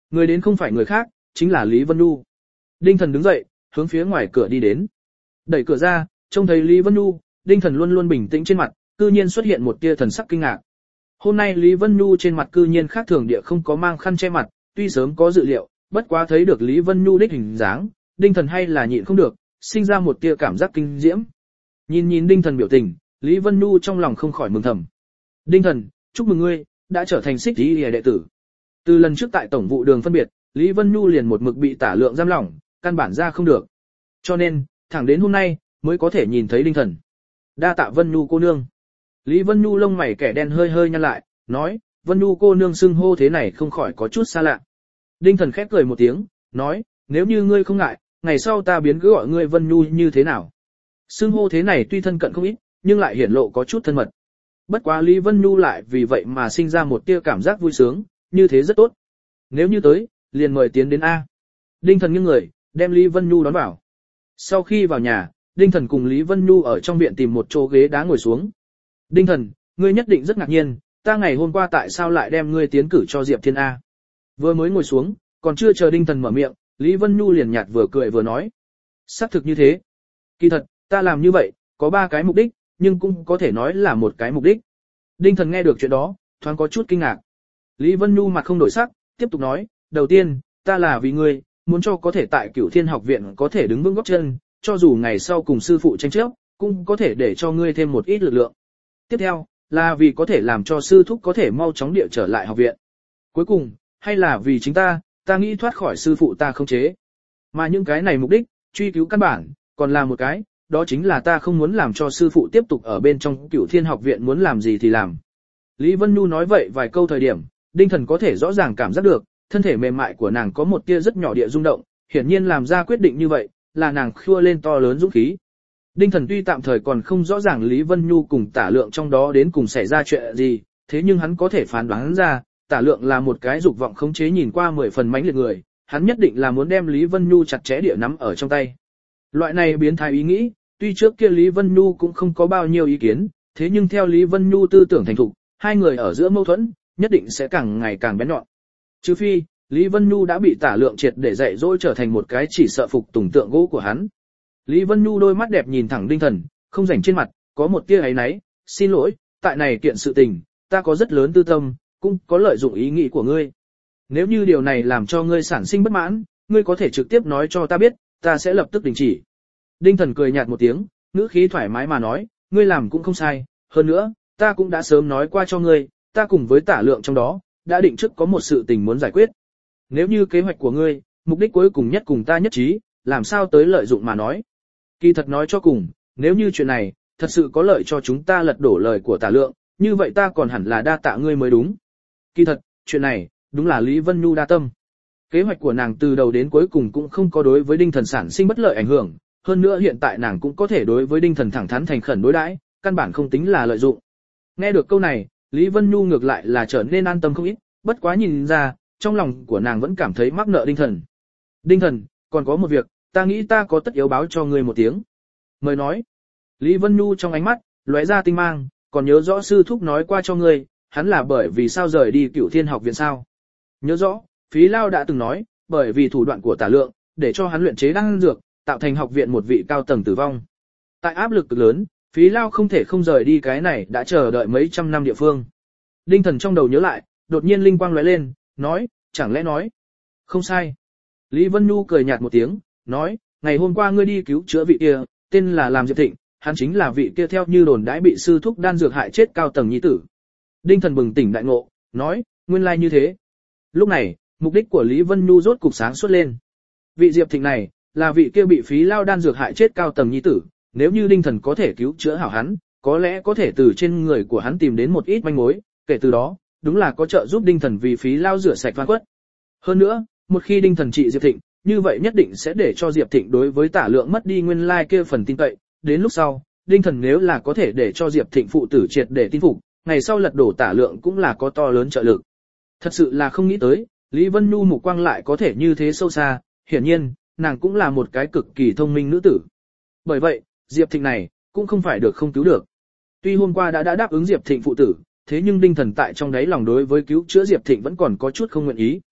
Người đến không phải người khác, chính là Lý Vân Nhu. Đinh Thần đứng dậy, hướng phía ngoài cửa đi đến. Đẩy cửa ra, trông thấy Lý Vân Nhu, Đinh Thần luôn luôn bình tĩnh trên mặt, cư nhiên xuất hiện một tia thần sắc kinh ngạc. Hôm nay Lý Vân Nhu trên mặt cư nhiên khác thường địa không có mang khăn che mặt, tuy sớm có dự liệu, bất quá thấy được Lý Vân Nhu đích hình dáng, Đinh Thần hay là nhịn không được, sinh ra một tia cảm giác kinh diễm. Nhìn Đinh Thần biểu tình, Lý Vân Nhu trong lòng không khỏi mừng thầm. Đinh Thần, chúc mừng ngươi, đã trở thành Xích Y Lìa đệ tử. Từ lần trước tại tổng vụ đường phân biệt, Lý Vân Nhu liền một mực bị Tả Lượng giam lỏng, căn bản ra không được. Cho nên, thẳng đến hôm nay, mới có thể nhìn thấy Đinh Thần. Đa tạ Vân Nhu cô nương. Lý Vân Nhu lông mày kẻ đen hơi hơi nhăn lại, nói, Vân Nhu cô nương xưng hô thế này không khỏi có chút xa lạ. Đinh Thần khép cười một tiếng, nói, nếu như ngươi không ngại, ngày sau ta biến cứ gọi ngươi Vân Nhu như thế nào. Xưng hô thế này tuy thân cận không ít, nhưng lại hiển lộ có chút thân mật. Bất quá Lý Vân Nhu lại vì vậy mà sinh ra một tia cảm giác vui sướng, như thế rất tốt. Nếu như tới, liền mời tiến đến A. Đinh Thần nghiêng người, đem Lý Vân Nhu đón vào. Sau khi vào nhà, Đinh Thần cùng Lý Vân Nhu ở trong viện tìm một chỗ ghế đá ngồi xuống. Đinh Thần, ngươi nhất định rất ngạc nhiên, ta ngày hôm qua tại sao lại đem ngươi tiến cử cho Diệp Thiên A. Vừa mới ngồi xuống, còn chưa chờ Đinh Thần mở miệng, Lý Vân Nhu liền nhạt vừa cười vừa nói. Xác thực như thế. Kỳ thật, ta làm như vậy, có 3 cái mục đích, nhưng cũng có thể nói là một cái mục đích. Đinh Thần nghe được chuyện đó, thoáng có chút kinh ngạc. Lý Vân Nhu mặt không đổi sắc, tiếp tục nói, đầu tiên, ta là vì ngươi, muốn cho có thể tại Cửu Thiên học viện có thể đứng vững gót chân, cho dù ngày sau cùng sư phụ tranh chấp, cũng có thể để cho ngươi thêm một ít lực lượng. Tiếp theo, là vì có thể làm cho sư thúc có thể mau chóng địa trở lại học viện. Cuối cùng, hay là vì chính ta nghĩ thoát khỏi sư phụ ta không chế. Mà những cái này mục đích, truy cứu căn bản, còn là một cái, đó chính là ta không muốn làm cho sư phụ tiếp tục ở bên trong Cửu Thiên học viện muốn làm gì thì làm. Lý Vân Nhu nói vậy vài câu thời điểm, Đinh Thần có thể rõ ràng cảm giác được, thân thể mềm mại của nàng có một tia rất nhỏ địa rung động, hiển nhiên làm ra quyết định như vậy, là nàng khua lên to lớn dũng khí. Đinh Thần tuy tạm thời còn không rõ ràng Lý Vân Nhu cùng Tả Lượng trong đó đến cùng xảy ra chuyện gì, thế nhưng hắn có thể phán đoán ra, Tả Lượng là một cái dục vọng khống chế nhìn qua 10 phần mãnh liệt người, hắn nhất định là muốn đem Lý Vân Nhu chặt chẽ địa nắm ở trong tay. Loại này biến thái ý nghĩ, tuy trước kia Lý Vân Nhu cũng không có bao nhiêu ý kiến, thế nhưng theo Lý Vân Nhu tư tưởng thành thục, hai người ở giữa mâu thuẫn, nhất định sẽ càng ngày càng bén nhọn. Trừ phi, Lý Vân Nhu đã bị Tả Lượng triệt để dạy dỗ trở thành một cái chỉ sợ phục tùng tượng gỗ của hắn. Lý Vân Nhu đôi mắt đẹp nhìn thẳng Đinh Thần, không rảnh trên mặt, có một tia áy náy, xin lỗi, tại này kiện sự tình, ta có rất lớn tư tâm, cũng có lợi dụng ý nghĩ của ngươi. Nếu như điều này làm cho ngươi sản sinh bất mãn, ngươi có thể trực tiếp nói cho ta biết, ta sẽ lập tức đình chỉ. Đinh Thần cười nhạt một tiếng, ngữ khí thoải mái mà nói, ngươi làm cũng không sai, hơn nữa, ta cũng đã sớm nói qua cho ngươi, ta cùng với Tả Lượng trong đó, đã định trước có một sự tình muốn giải quyết. Nếu như kế hoạch của ngươi, mục đích cuối cùng nhất cùng ta nhất trí, làm sao tới lợi dụng mà nói. Kỳ thật nói cho cùng, nếu như chuyện này, thật sự có lợi cho chúng ta lật đổ lời của Tả Lượng, như vậy ta còn hẳn là đa tạ ngươi mới đúng. Kỳ thật, chuyện này, đúng là Lý Vân Nhu đa tâm. Kế hoạch của nàng từ đầu đến cuối cùng cũng không có đối với Đinh Thần sản sinh bất lợi ảnh hưởng, hơn nữa hiện tại nàng cũng có thể đối với Đinh Thần thẳng thắn thành khẩn đối đãi, căn bản không tính là lợi dụng. Nghe được câu này, Lý Vân Nhu ngược lại là trở nên an tâm không ít, bất quá nhìn ra, trong lòng của nàng vẫn cảm thấy mắc nợ Đinh Thần. Đinh Thần, còn có một việc, ta nghĩ ta có tất yếu báo cho ngươi một tiếng. Mời nói. Lý Vân Nhu trong ánh mắt, lóe ra tinh mang, còn nhớ rõ sư thúc nói qua cho ngươi, hắn là bởi vì sao rời đi Cửu Thiên học viện sao. Nhớ rõ, Phí Lao đã từng nói, bởi vì thủ đoạn của Tả Lượng, để cho hắn luyện chế đan dược, tạo thành học viện một vị cao tầng tử vong. Tại áp lực cực lớn, Phí Lao không thể không rời đi cái này đã chờ đợi mấy trăm năm địa phương. Đinh Thần trong đầu nhớ lại, đột nhiên linh quang lóe lên, nói, chẳng lẽ nói. Không sai. Lý Vân Nhu cười nhạt một tiếng, nói, ngày hôm qua ngươi đi cứu chữa vị kia, tên là Làm Diệp Thịnh, hắn chính là vị kia theo như đồn đãi bị sư thúc đan dược hại chết cao tầng nhi tử. Đinh Thần bừng tỉnh đại ngộ, nói, nguyên lai như thế. Lúc này, mục đích của Lý Vân Nhu rốt cục sáng suốt lên. Vị Diệp Thịnh này, là vị kia bị Phí Lao đan dược hại chết cao tầng nhi tử, nếu như Đinh Thần có thể cứu chữa hảo hắn, có lẽ có thể từ trên người của hắn tìm đến một ít manh mối, kể từ đó, đúng là có trợ giúp Đinh Thần vì Phí Lao rửa sạch oan khuất. Hơn nữa, một khi Đinh Thần trị Diệp Thịnh, như vậy nhất định sẽ để cho Diệp Thịnh đối với Tả Lượng mất đi nguyên lai kia phần tin cậy, đến lúc sau, Đinh Thần nếu là có thể để cho Diệp Thịnh phụ tử triệt để tin phục, ngày sau lật đổ Tả Lượng cũng là có to lớn trợ lực. Thật sự là không nghĩ tới, Lý Vân Nhu mục quang lại có thể như thế sâu xa, hiển nhiên, nàng cũng là một cái cực kỳ thông minh nữ tử. Bởi vậy, Diệp Thịnh này, cũng không phải được không cứu được. Tuy hôm qua đã đáp ứng Diệp Thịnh phụ tử, thế nhưng Đinh Thần tại trong đáy lòng đối với cứu chữa Diệp Thịnh vẫn còn có chút không nguyện ý.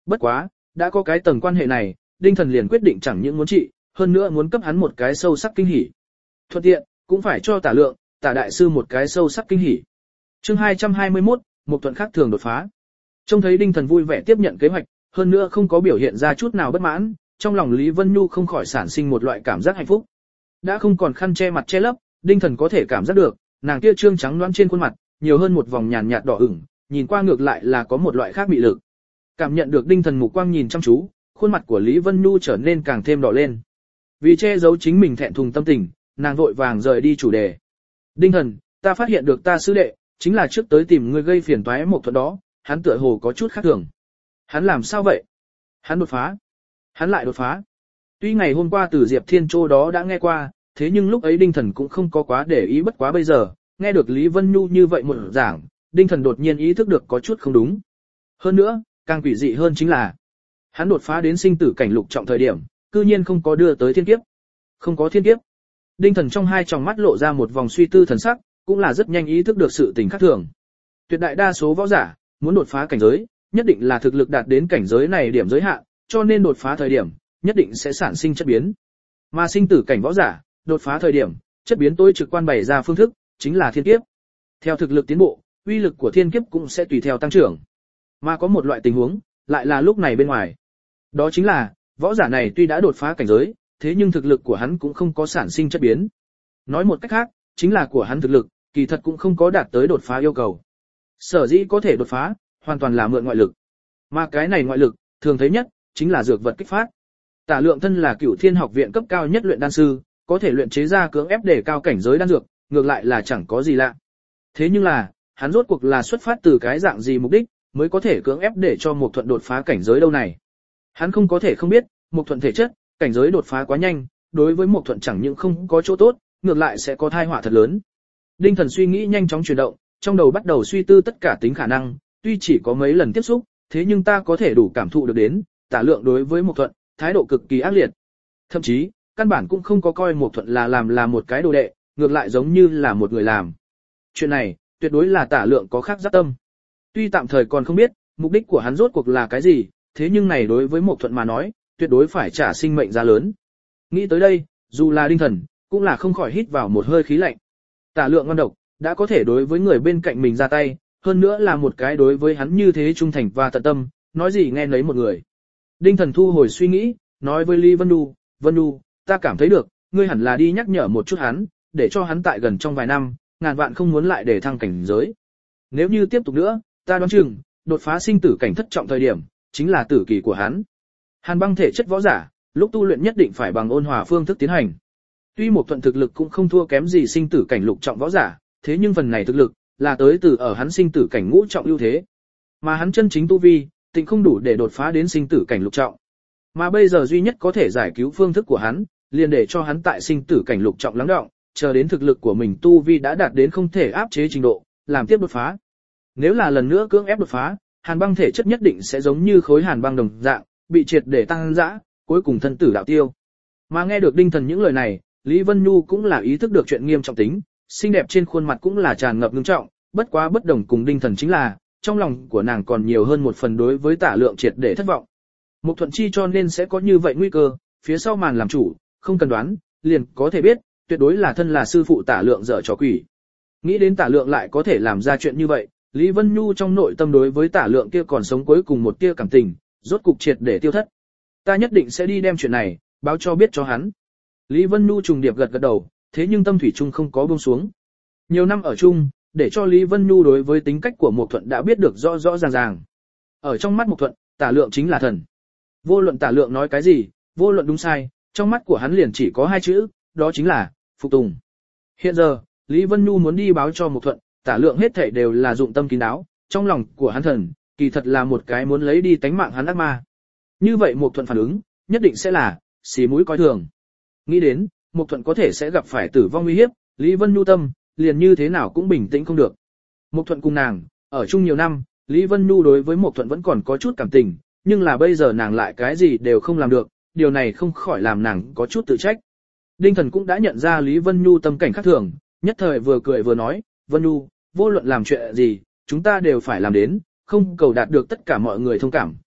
Bất quá, đã có cái tầng quan hệ này, Đinh Thần liền quyết định chẳng những muốn trị, hơn nữa muốn cấp hắn một cái sâu sắc kinh hỉ. Thuận tiện, cũng phải cho Tả Lượng, Tả đại sư một cái sâu sắc kinh hỉ. Chương 221, một thuận khác thường đột phá. Trông thấy Đinh Thần vui vẻ tiếp nhận kế hoạch, hơn nữa không có biểu hiện ra chút nào bất mãn, trong lòng Lý Vân Nhu không khỏi sản sinh một loại cảm giác hạnh phúc. Đã không còn khăn che mặt che lấp, Đinh Thần có thể cảm giác được, nàng kia trương trắng nõn trên khuôn mặt, nhiều hơn một vòng nhàn nhạt đỏ ửng, nhìn qua ngược lại là có một loại khác mị lực. Cảm nhận được Đinh Thần mục quang nhìn chăm chú, khuôn mặt của Lý Vân Nhu trở nên càng thêm đỏ lên. Vì che giấu chính mình thẹn thùng tâm tình, nàng vội vàng rời đi chủ đề. Đinh Thần, ta phát hiện được ta sư đệ, chính là trước tới tìm ngươi gây phiền toái một thuận đó, hắn tựa hồ có chút khác thường. Hắn làm sao vậy? Hắn đột phá. Hắn lại đột phá. Tuy ngày hôm qua từ Diệp Thiên Châu đó đã nghe qua, thế nhưng lúc ấy Đinh Thần cũng không có quá để ý, bất quá bây giờ, nghe được Lý Vân Nhu như vậy một giảng, Đinh Thần đột nhiên ý thức được có chút không đúng. Hơn nữa, càng quỷ dị hơn chính là, hắn đột phá đến sinh tử cảnh lục trọng thời điểm, cư nhiên không có đưa tới thiên kiếp. Không có thiên kiếp. Đinh Thần trong hai tròng mắt lộ ra một vòng suy tư thần sắc, cũng là rất nhanh ý thức được sự tình khác thường. Tuyệt đại đa số võ giả muốn đột phá cảnh giới, nhất định là thực lực đạt đến cảnh giới này điểm giới hạn, cho nên đột phá thời điểm, nhất định sẽ sản sinh chất biến. Mà sinh tử cảnh võ giả, đột phá thời điểm, chất biến tối trực quan bày ra phương thức, chính là thiên kiếp. Theo thực lực tiến bộ, uy lực của thiên kiếp cũng sẽ tùy theo tăng trưởng. Mà có một loại tình huống, lại là lúc này bên ngoài. Đó chính là, võ giả này tuy đã đột phá cảnh giới, thế nhưng thực lực của hắn cũng không có sản sinh chất biến. Nói một cách khác, chính là của hắn thực lực, kỳ thật cũng không có đạt tới đột phá yêu cầu. Sở dĩ có thể đột phá, hoàn toàn là mượn ngoại lực. Mà cái này ngoại lực, thường thấy nhất, chính là dược vật kích phát. Tả Lượng thân là Cửu Thiên học viện cấp cao nhất luyện đan sư, có thể luyện chế ra cưỡng ép để cao cảnh giới đan dược, ngược lại là chẳng có gì lạ. Thế nhưng là, hắn rốt cuộc là xuất phát từ cái dạng gì mục đích, mới có thể cưỡng ép để cho Mộc Thuận đột phá cảnh giới đâu này. Hắn không có thể không biết, Mộc Thuận thể chất, cảnh giới đột phá quá nhanh, đối với Mộc Thuận chẳng những không có chỗ tốt, ngược lại sẽ có tai họa thật lớn. Đinh Thần suy nghĩ nhanh chóng chuyển động, trong đầu bắt đầu suy tư tất cả tính khả năng, tuy chỉ có mấy lần tiếp xúc, thế nhưng ta có thể đủ cảm thụ được đến, Tả Lượng đối với Mộc Thuận, thái độ cực kỳ ác liệt. Thậm chí, căn bản cũng không có coi Mộc Thuận là một cái đồ đệ, ngược lại giống như là một người làm. Chuyện này, tuyệt đối là Tả Lượng có khác giác tâm. Tuy tạm thời còn không biết, mục đích của hắn rốt cuộc là cái gì, thế nhưng này đối với Mộc Thuận mà nói, tuyệt đối phải trả sinh mệnh giá lớn. Nghĩ tới đây, dù là Đinh Thần, cũng là không khỏi hít vào một hơi khí lạnh. Tả Lượng ngon độc, đã có thể đối với người bên cạnh mình ra tay, hơn nữa là một cái đối với hắn như thế trung thành và tận tâm, nói gì nghe nấy một người. Đinh Thần thu hồi suy nghĩ, nói với Lý Vân Nhu, ta cảm thấy được, ngươi hẳn là đi nhắc nhở một chút hắn, để cho hắn tại gần trong vài năm, ngàn vạn không muốn lại để thăng cảnh giới. Nếu như tiếp tục nữa, ta đoán chừng, đột phá sinh tử cảnh thất trọng thời điểm, chính là tử kỳ của hắn. Hàn Băng thể chất võ giả, lúc tu luyện nhất định phải bằng ôn hòa phương thức tiến hành. Tuy Mộc Thuận thực lực cũng không thua kém gì sinh tử cảnh lục trọng võ giả, thế nhưng phần này thực lực là tới từ ở hắn sinh tử cảnh ngũ trọng ưu thế, mà hắn chân chính tu vi, tịnh không đủ để đột phá đến sinh tử cảnh lục trọng. Mà bây giờ duy nhất có thể giải cứu phương thức của hắn, liền để cho hắn tại sinh tử cảnh lục trọng lắng đọng, chờ đến thực lực của mình tu vi đã đạt đến không thể áp chế trình độ, làm tiếp đột phá. Nếu là lần nữa cưỡng ép đột phá, Hàn Băng thể chất nhất định sẽ giống như khối hàn băng đồng dạng, bị triệt để tăng dã, cuối cùng thân tử đạo tiêu. Mà nghe được Đinh Thần những lời này, Lý Vân Nhu cũng là ý thức được chuyện nghiêm trọng tính, xinh đẹp trên khuôn mặt cũng là tràn ngập ngưng trọng, bất quá bất đồng cùng Đinh Thần chính là, trong lòng của nàng còn nhiều hơn một phần đối với Tả Lượng triệt để thất vọng. Mộc Thuận chi cho nên sẽ có như vậy nguy cơ, phía sau màn làm chủ, không cần đoán, liền có thể biết, tuyệt đối là thân là sư phụ Tả Lượng dở trò quỷ. Nghĩ đến Tả Lượng lại có thể làm ra chuyện như vậy, Lý Vân Nhu trong nội tâm đối với Tả Lượng kia còn sống cuối cùng một tia cảm tình, rốt cục triệt để tiêu thất. Ta nhất định sẽ đi đem chuyện này báo cho biết cho hắn. Lý Vân Nhu trùng điệp gật gật đầu, thế nhưng tâm thủy chung không có buông xuống. Nhiều năm ở chung, để cho Lý Vân Nhu đối với tính cách của Mộc Thuận đã biết được rõ rõ ràng ràng. Ở trong mắt Mộc Thuận, Tả Lượng chính là thần. Vô luận Tả Lượng nói cái gì, vô luận đúng sai, trong mắt của hắn liền chỉ có hai chữ, đó chính là phục tùng. Hiện giờ, Lý Vân Nhu muốn đi báo cho Mộc Thuận, Tả Lượng hết thảy đều là dụng tâm kín đáo, trong lòng của hắn thần, kỳ thật là một cái muốn lấy đi tánh mạng hắn ác ma. Như vậy Mộc Thuận phản ứng, nhất định sẽ là xì mũi coi thường. Nghĩ đến, Mộc Thuận có thể sẽ gặp phải tử vong nguy hiểm, Lý Vân Nhu tâm, liền như thế nào cũng bình tĩnh không được. Mộc Thuận cùng nàng, ở chung nhiều năm, Lý Vân Nhu đối với Mộc Thuận vẫn còn có chút cảm tình, nhưng là bây giờ nàng lại cái gì đều không làm được, điều này không khỏi làm nàng có chút tự trách. Đinh Thần cũng đã nhận ra Lý Vân Nhu tâm cảnh khác thường, nhất thời vừa cười vừa nói, Vân Nhu, vô luận làm chuyện gì, chúng ta đều phải làm đến, không cầu đạt được tất cả mọi người thông cảm,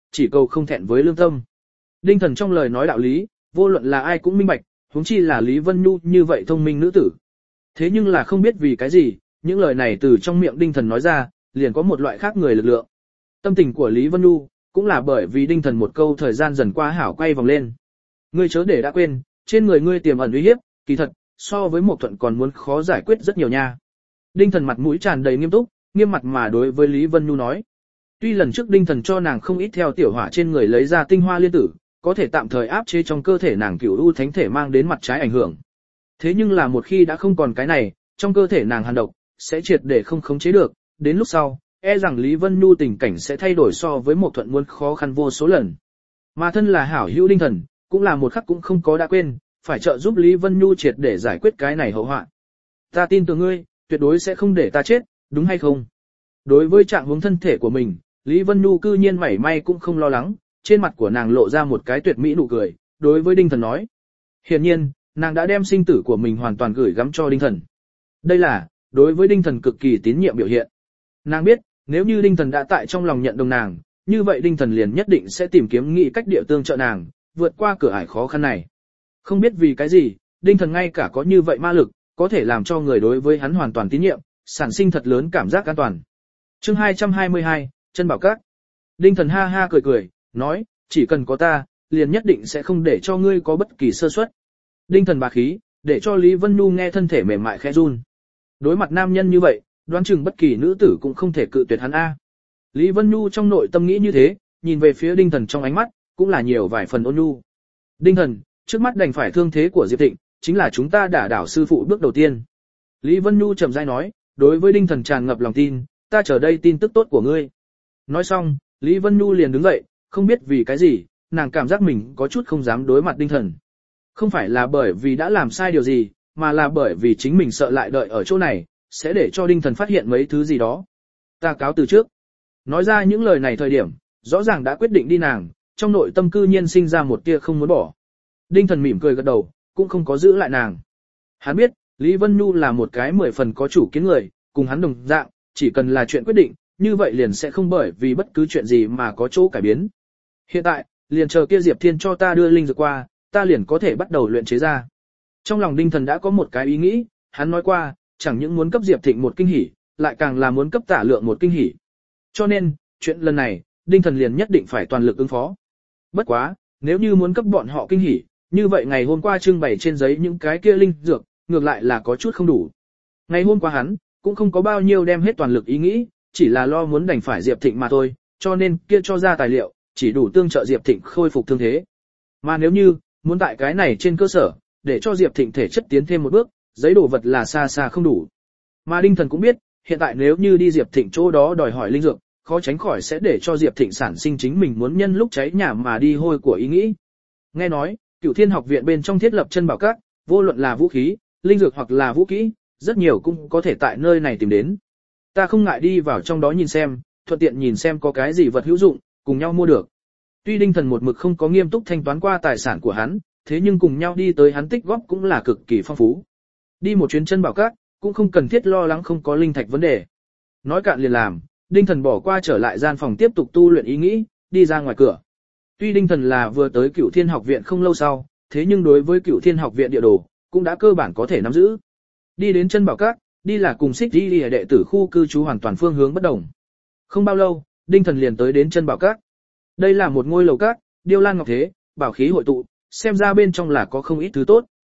chỉ cầu không thẹn với lương tâm. Đinh Thần trong lời nói đạo lý, vô luận là ai cũng minh bạch, huống chi là Lý Vân Nhu như vậy thông minh nữ tử. Thế nhưng là không biết vì cái gì, những lời này từ trong miệng Đinh Thần nói ra, liền có một loại khác người lực lượng. Tâm tình của Lý Vân Nhu, cũng là bởi vì Đinh Thần một câu thời gian dần qua hảo quay vòng lên. Ngươi chớ để đã quên, trên người ngươi tiềm ẩn uy hiếp, kỳ thật, so với một thuận còn muốn khó giải quyết rất nhiều nha. Đinh Thần mặt mũi tràn đầy nghiêm túc, nghiêm mặt mà đối với Lý Vân Nhu nói. Tuy lần trước Đinh Thần cho nàng không ít theo tiểu hỏa trên người lấy ra tinh hoa liên tử, có thể tạm thời áp chế trong cơ thể nàng cửu u thánh thể mang đến mặt trái ảnh hưởng. Thế nhưng là một khi đã không còn cái này, trong cơ thể nàng hàn độc, sẽ triệt để không khống chế được, đến lúc sau, e rằng Lý Vân Nhu tình cảnh sẽ thay đổi so với một thuận muốn khó khăn vô số lần. Mà thân là hảo hữu Đinh Thần, cũng là một khắc cũng không có đã quên, phải trợ giúp Lý Vân Nhu triệt để giải quyết cái này hậu họa. Ta tin tưởng ngươi, tuyệt đối sẽ không để ta chết, đúng hay không? Đối với trạng huống thân thể của mình, Lý Vân Nhu cư nhiên mảy may cũng không lo lắng, trên mặt của nàng lộ ra một cái tuyệt mỹ nụ cười, đối với Đinh Thần nói. Hiển nhiên, nàng đã đem sinh tử của mình hoàn toàn gửi gắm cho Đinh Thần. Đây là, đối với Đinh Thần cực kỳ tín nhiệm biểu hiện. Nàng biết, nếu như Đinh Thần đã tại trong lòng nhận đồng nàng, như vậy Đinh Thần liền nhất định sẽ tìm kiếm nghị cách địa tương trợ nàng, vượt qua cửa ải khó khăn này. Không biết vì cái gì, Đinh Thần ngay cả có như vậy ma lực, có thể làm cho người đối với hắn hoàn toàn tín nhiệm, sản sinh thật lớn cảm giác an toàn. Chương 222, chân bảo các. Đinh Thần ha ha cười cười, nói, chỉ cần có ta, liền nhất định sẽ không để cho ngươi có bất kỳ sơ suất. Đinh Thần bá khí, để cho Lý Vân Nhu nghe thân thể mềm mại khẽ run. Đối mặt nam nhân như vậy, đoán chừng bất kỳ nữ tử cũng không thể cự tuyệt hắn a. Lý Vân Nhu trong nội tâm nghĩ như thế, nhìn về phía Đinh Thần trong ánh mắt, cũng là nhiều vài phần ôn nhu. Đinh Thần, trước mắt đành phải thương thế của Diệp Thịnh, chính là chúng ta đả đảo sư phụ bước đầu tiên. Lý Vân Nhu trầm rãi nói, đối với Đinh Thần tràn ngập lòng tin, ta chờ đây tin tức tốt của ngươi. Nói xong, Lý Vân Nhu liền đứng dậy, không biết vì cái gì, nàng cảm giác mình có chút không dám đối mặt Đinh Thần. Không phải là bởi vì đã làm sai điều gì, mà là bởi vì chính mình sợ lại đợi ở chỗ này, sẽ để cho Đinh Thần phát hiện mấy thứ gì đó. Ta cáo từ trước. Nói ra những lời này thời điểm, rõ ràng đã quyết định đi nàng, trong nội tâm cư nhiên sinh ra một tia không muốn bỏ. Đinh Thần mỉm cười gật đầu, cũng không có giữ lại nàng. Hắn biết, Lý Vân Nhu là một cái 10 phần có chủ kiến người, cùng hắn đồng dạng, chỉ cần là chuyện quyết định, như vậy liền sẽ không bởi vì bất cứ chuyện gì mà có chỗ cải biến. Hiện tại, liền chờ kia Diệp Thiên cho ta đưa linh dược qua, ta liền có thể bắt đầu luyện chế ra. Trong lòng Đinh Thần đã có một cái ý nghĩ, hắn nói qua, chẳng những muốn cấp Diệp Thịnh một kinh hỉ, lại càng là muốn cấp Tả Lượng một kinh hỉ. Cho nên, chuyện lần này, Đinh Thần liền nhất định phải toàn lực ứng phó. Bất quá, nếu như muốn cấp bọn họ kinh hỉ, như vậy ngày hôm qua trưng bày trên giấy những cái kia linh dược, ngược lại là có chút không đủ. Ngày hôm qua hắn, cũng không có bao nhiêu đem hết toàn lực ý nghĩ, chỉ là lo muốn đành phải Diệp Thịnh mà thôi, cho nên kia cho ra tài liệu, chỉ đủ tương trợ Diệp Thịnh khôi phục thương thế. Mà nếu như, muốn tại cái này trên cơ sở, để cho Diệp Thịnh thể chất tiến thêm một bước, giấy đồ vật là xa xa không đủ. Mà Đinh Thần cũng biết, hiện tại nếu như đi Diệp Thịnh chỗ đó đòi hỏi linh dược, khó tránh khỏi sẽ để cho Diệp Thịnh sản sinh chính mình muốn nhân lúc cháy nhà mà đi hôi của ý nghĩ. Nghe nói, Cửu Thiên học viện bên trong thiết lập chân bảo các, vô luận là vũ khí, linh dược hoặc là vũ kỹ, rất nhiều cũng có thể tại nơi này tìm đến. Ta không ngại đi vào trong đó nhìn xem, thuận tiện nhìn xem có cái gì vật hữu dụng, cùng nhau mua được. Tuy Đinh Thần một mực không có nghiêm túc thanh toán qua tài sản của hắn, thế nhưng cùng nhau đi tới hắn tích góp cũng là cực kỳ phong phú. Đi một chuyến chân bảo các, cũng không cần thiết lo lắng không có linh thạch vấn đề. Nói cạn liền làm, Đinh Thần bỏ qua trở lại gian phòng tiếp tục tu luyện ý nghĩ, đi ra ngoài cửa. Tuy Đinh Thần là vừa tới Cửu Thiên học viện không lâu sau, thế nhưng đối với Cửu Thiên học viện địa đồ, cũng đã cơ bản có thể nắm giữ. Đi đến chân bảo các, đi là cùng Xích Di đệ tử khu cư trú hoàn toàn phương hướng bất đồng. Không bao lâu, Đinh Thần liền tới đến chân bảo các. Đây là một ngôi lầu các, điêu lan ngọc thế, bảo khí hội tụ, xem ra bên trong là có không ít thứ tốt.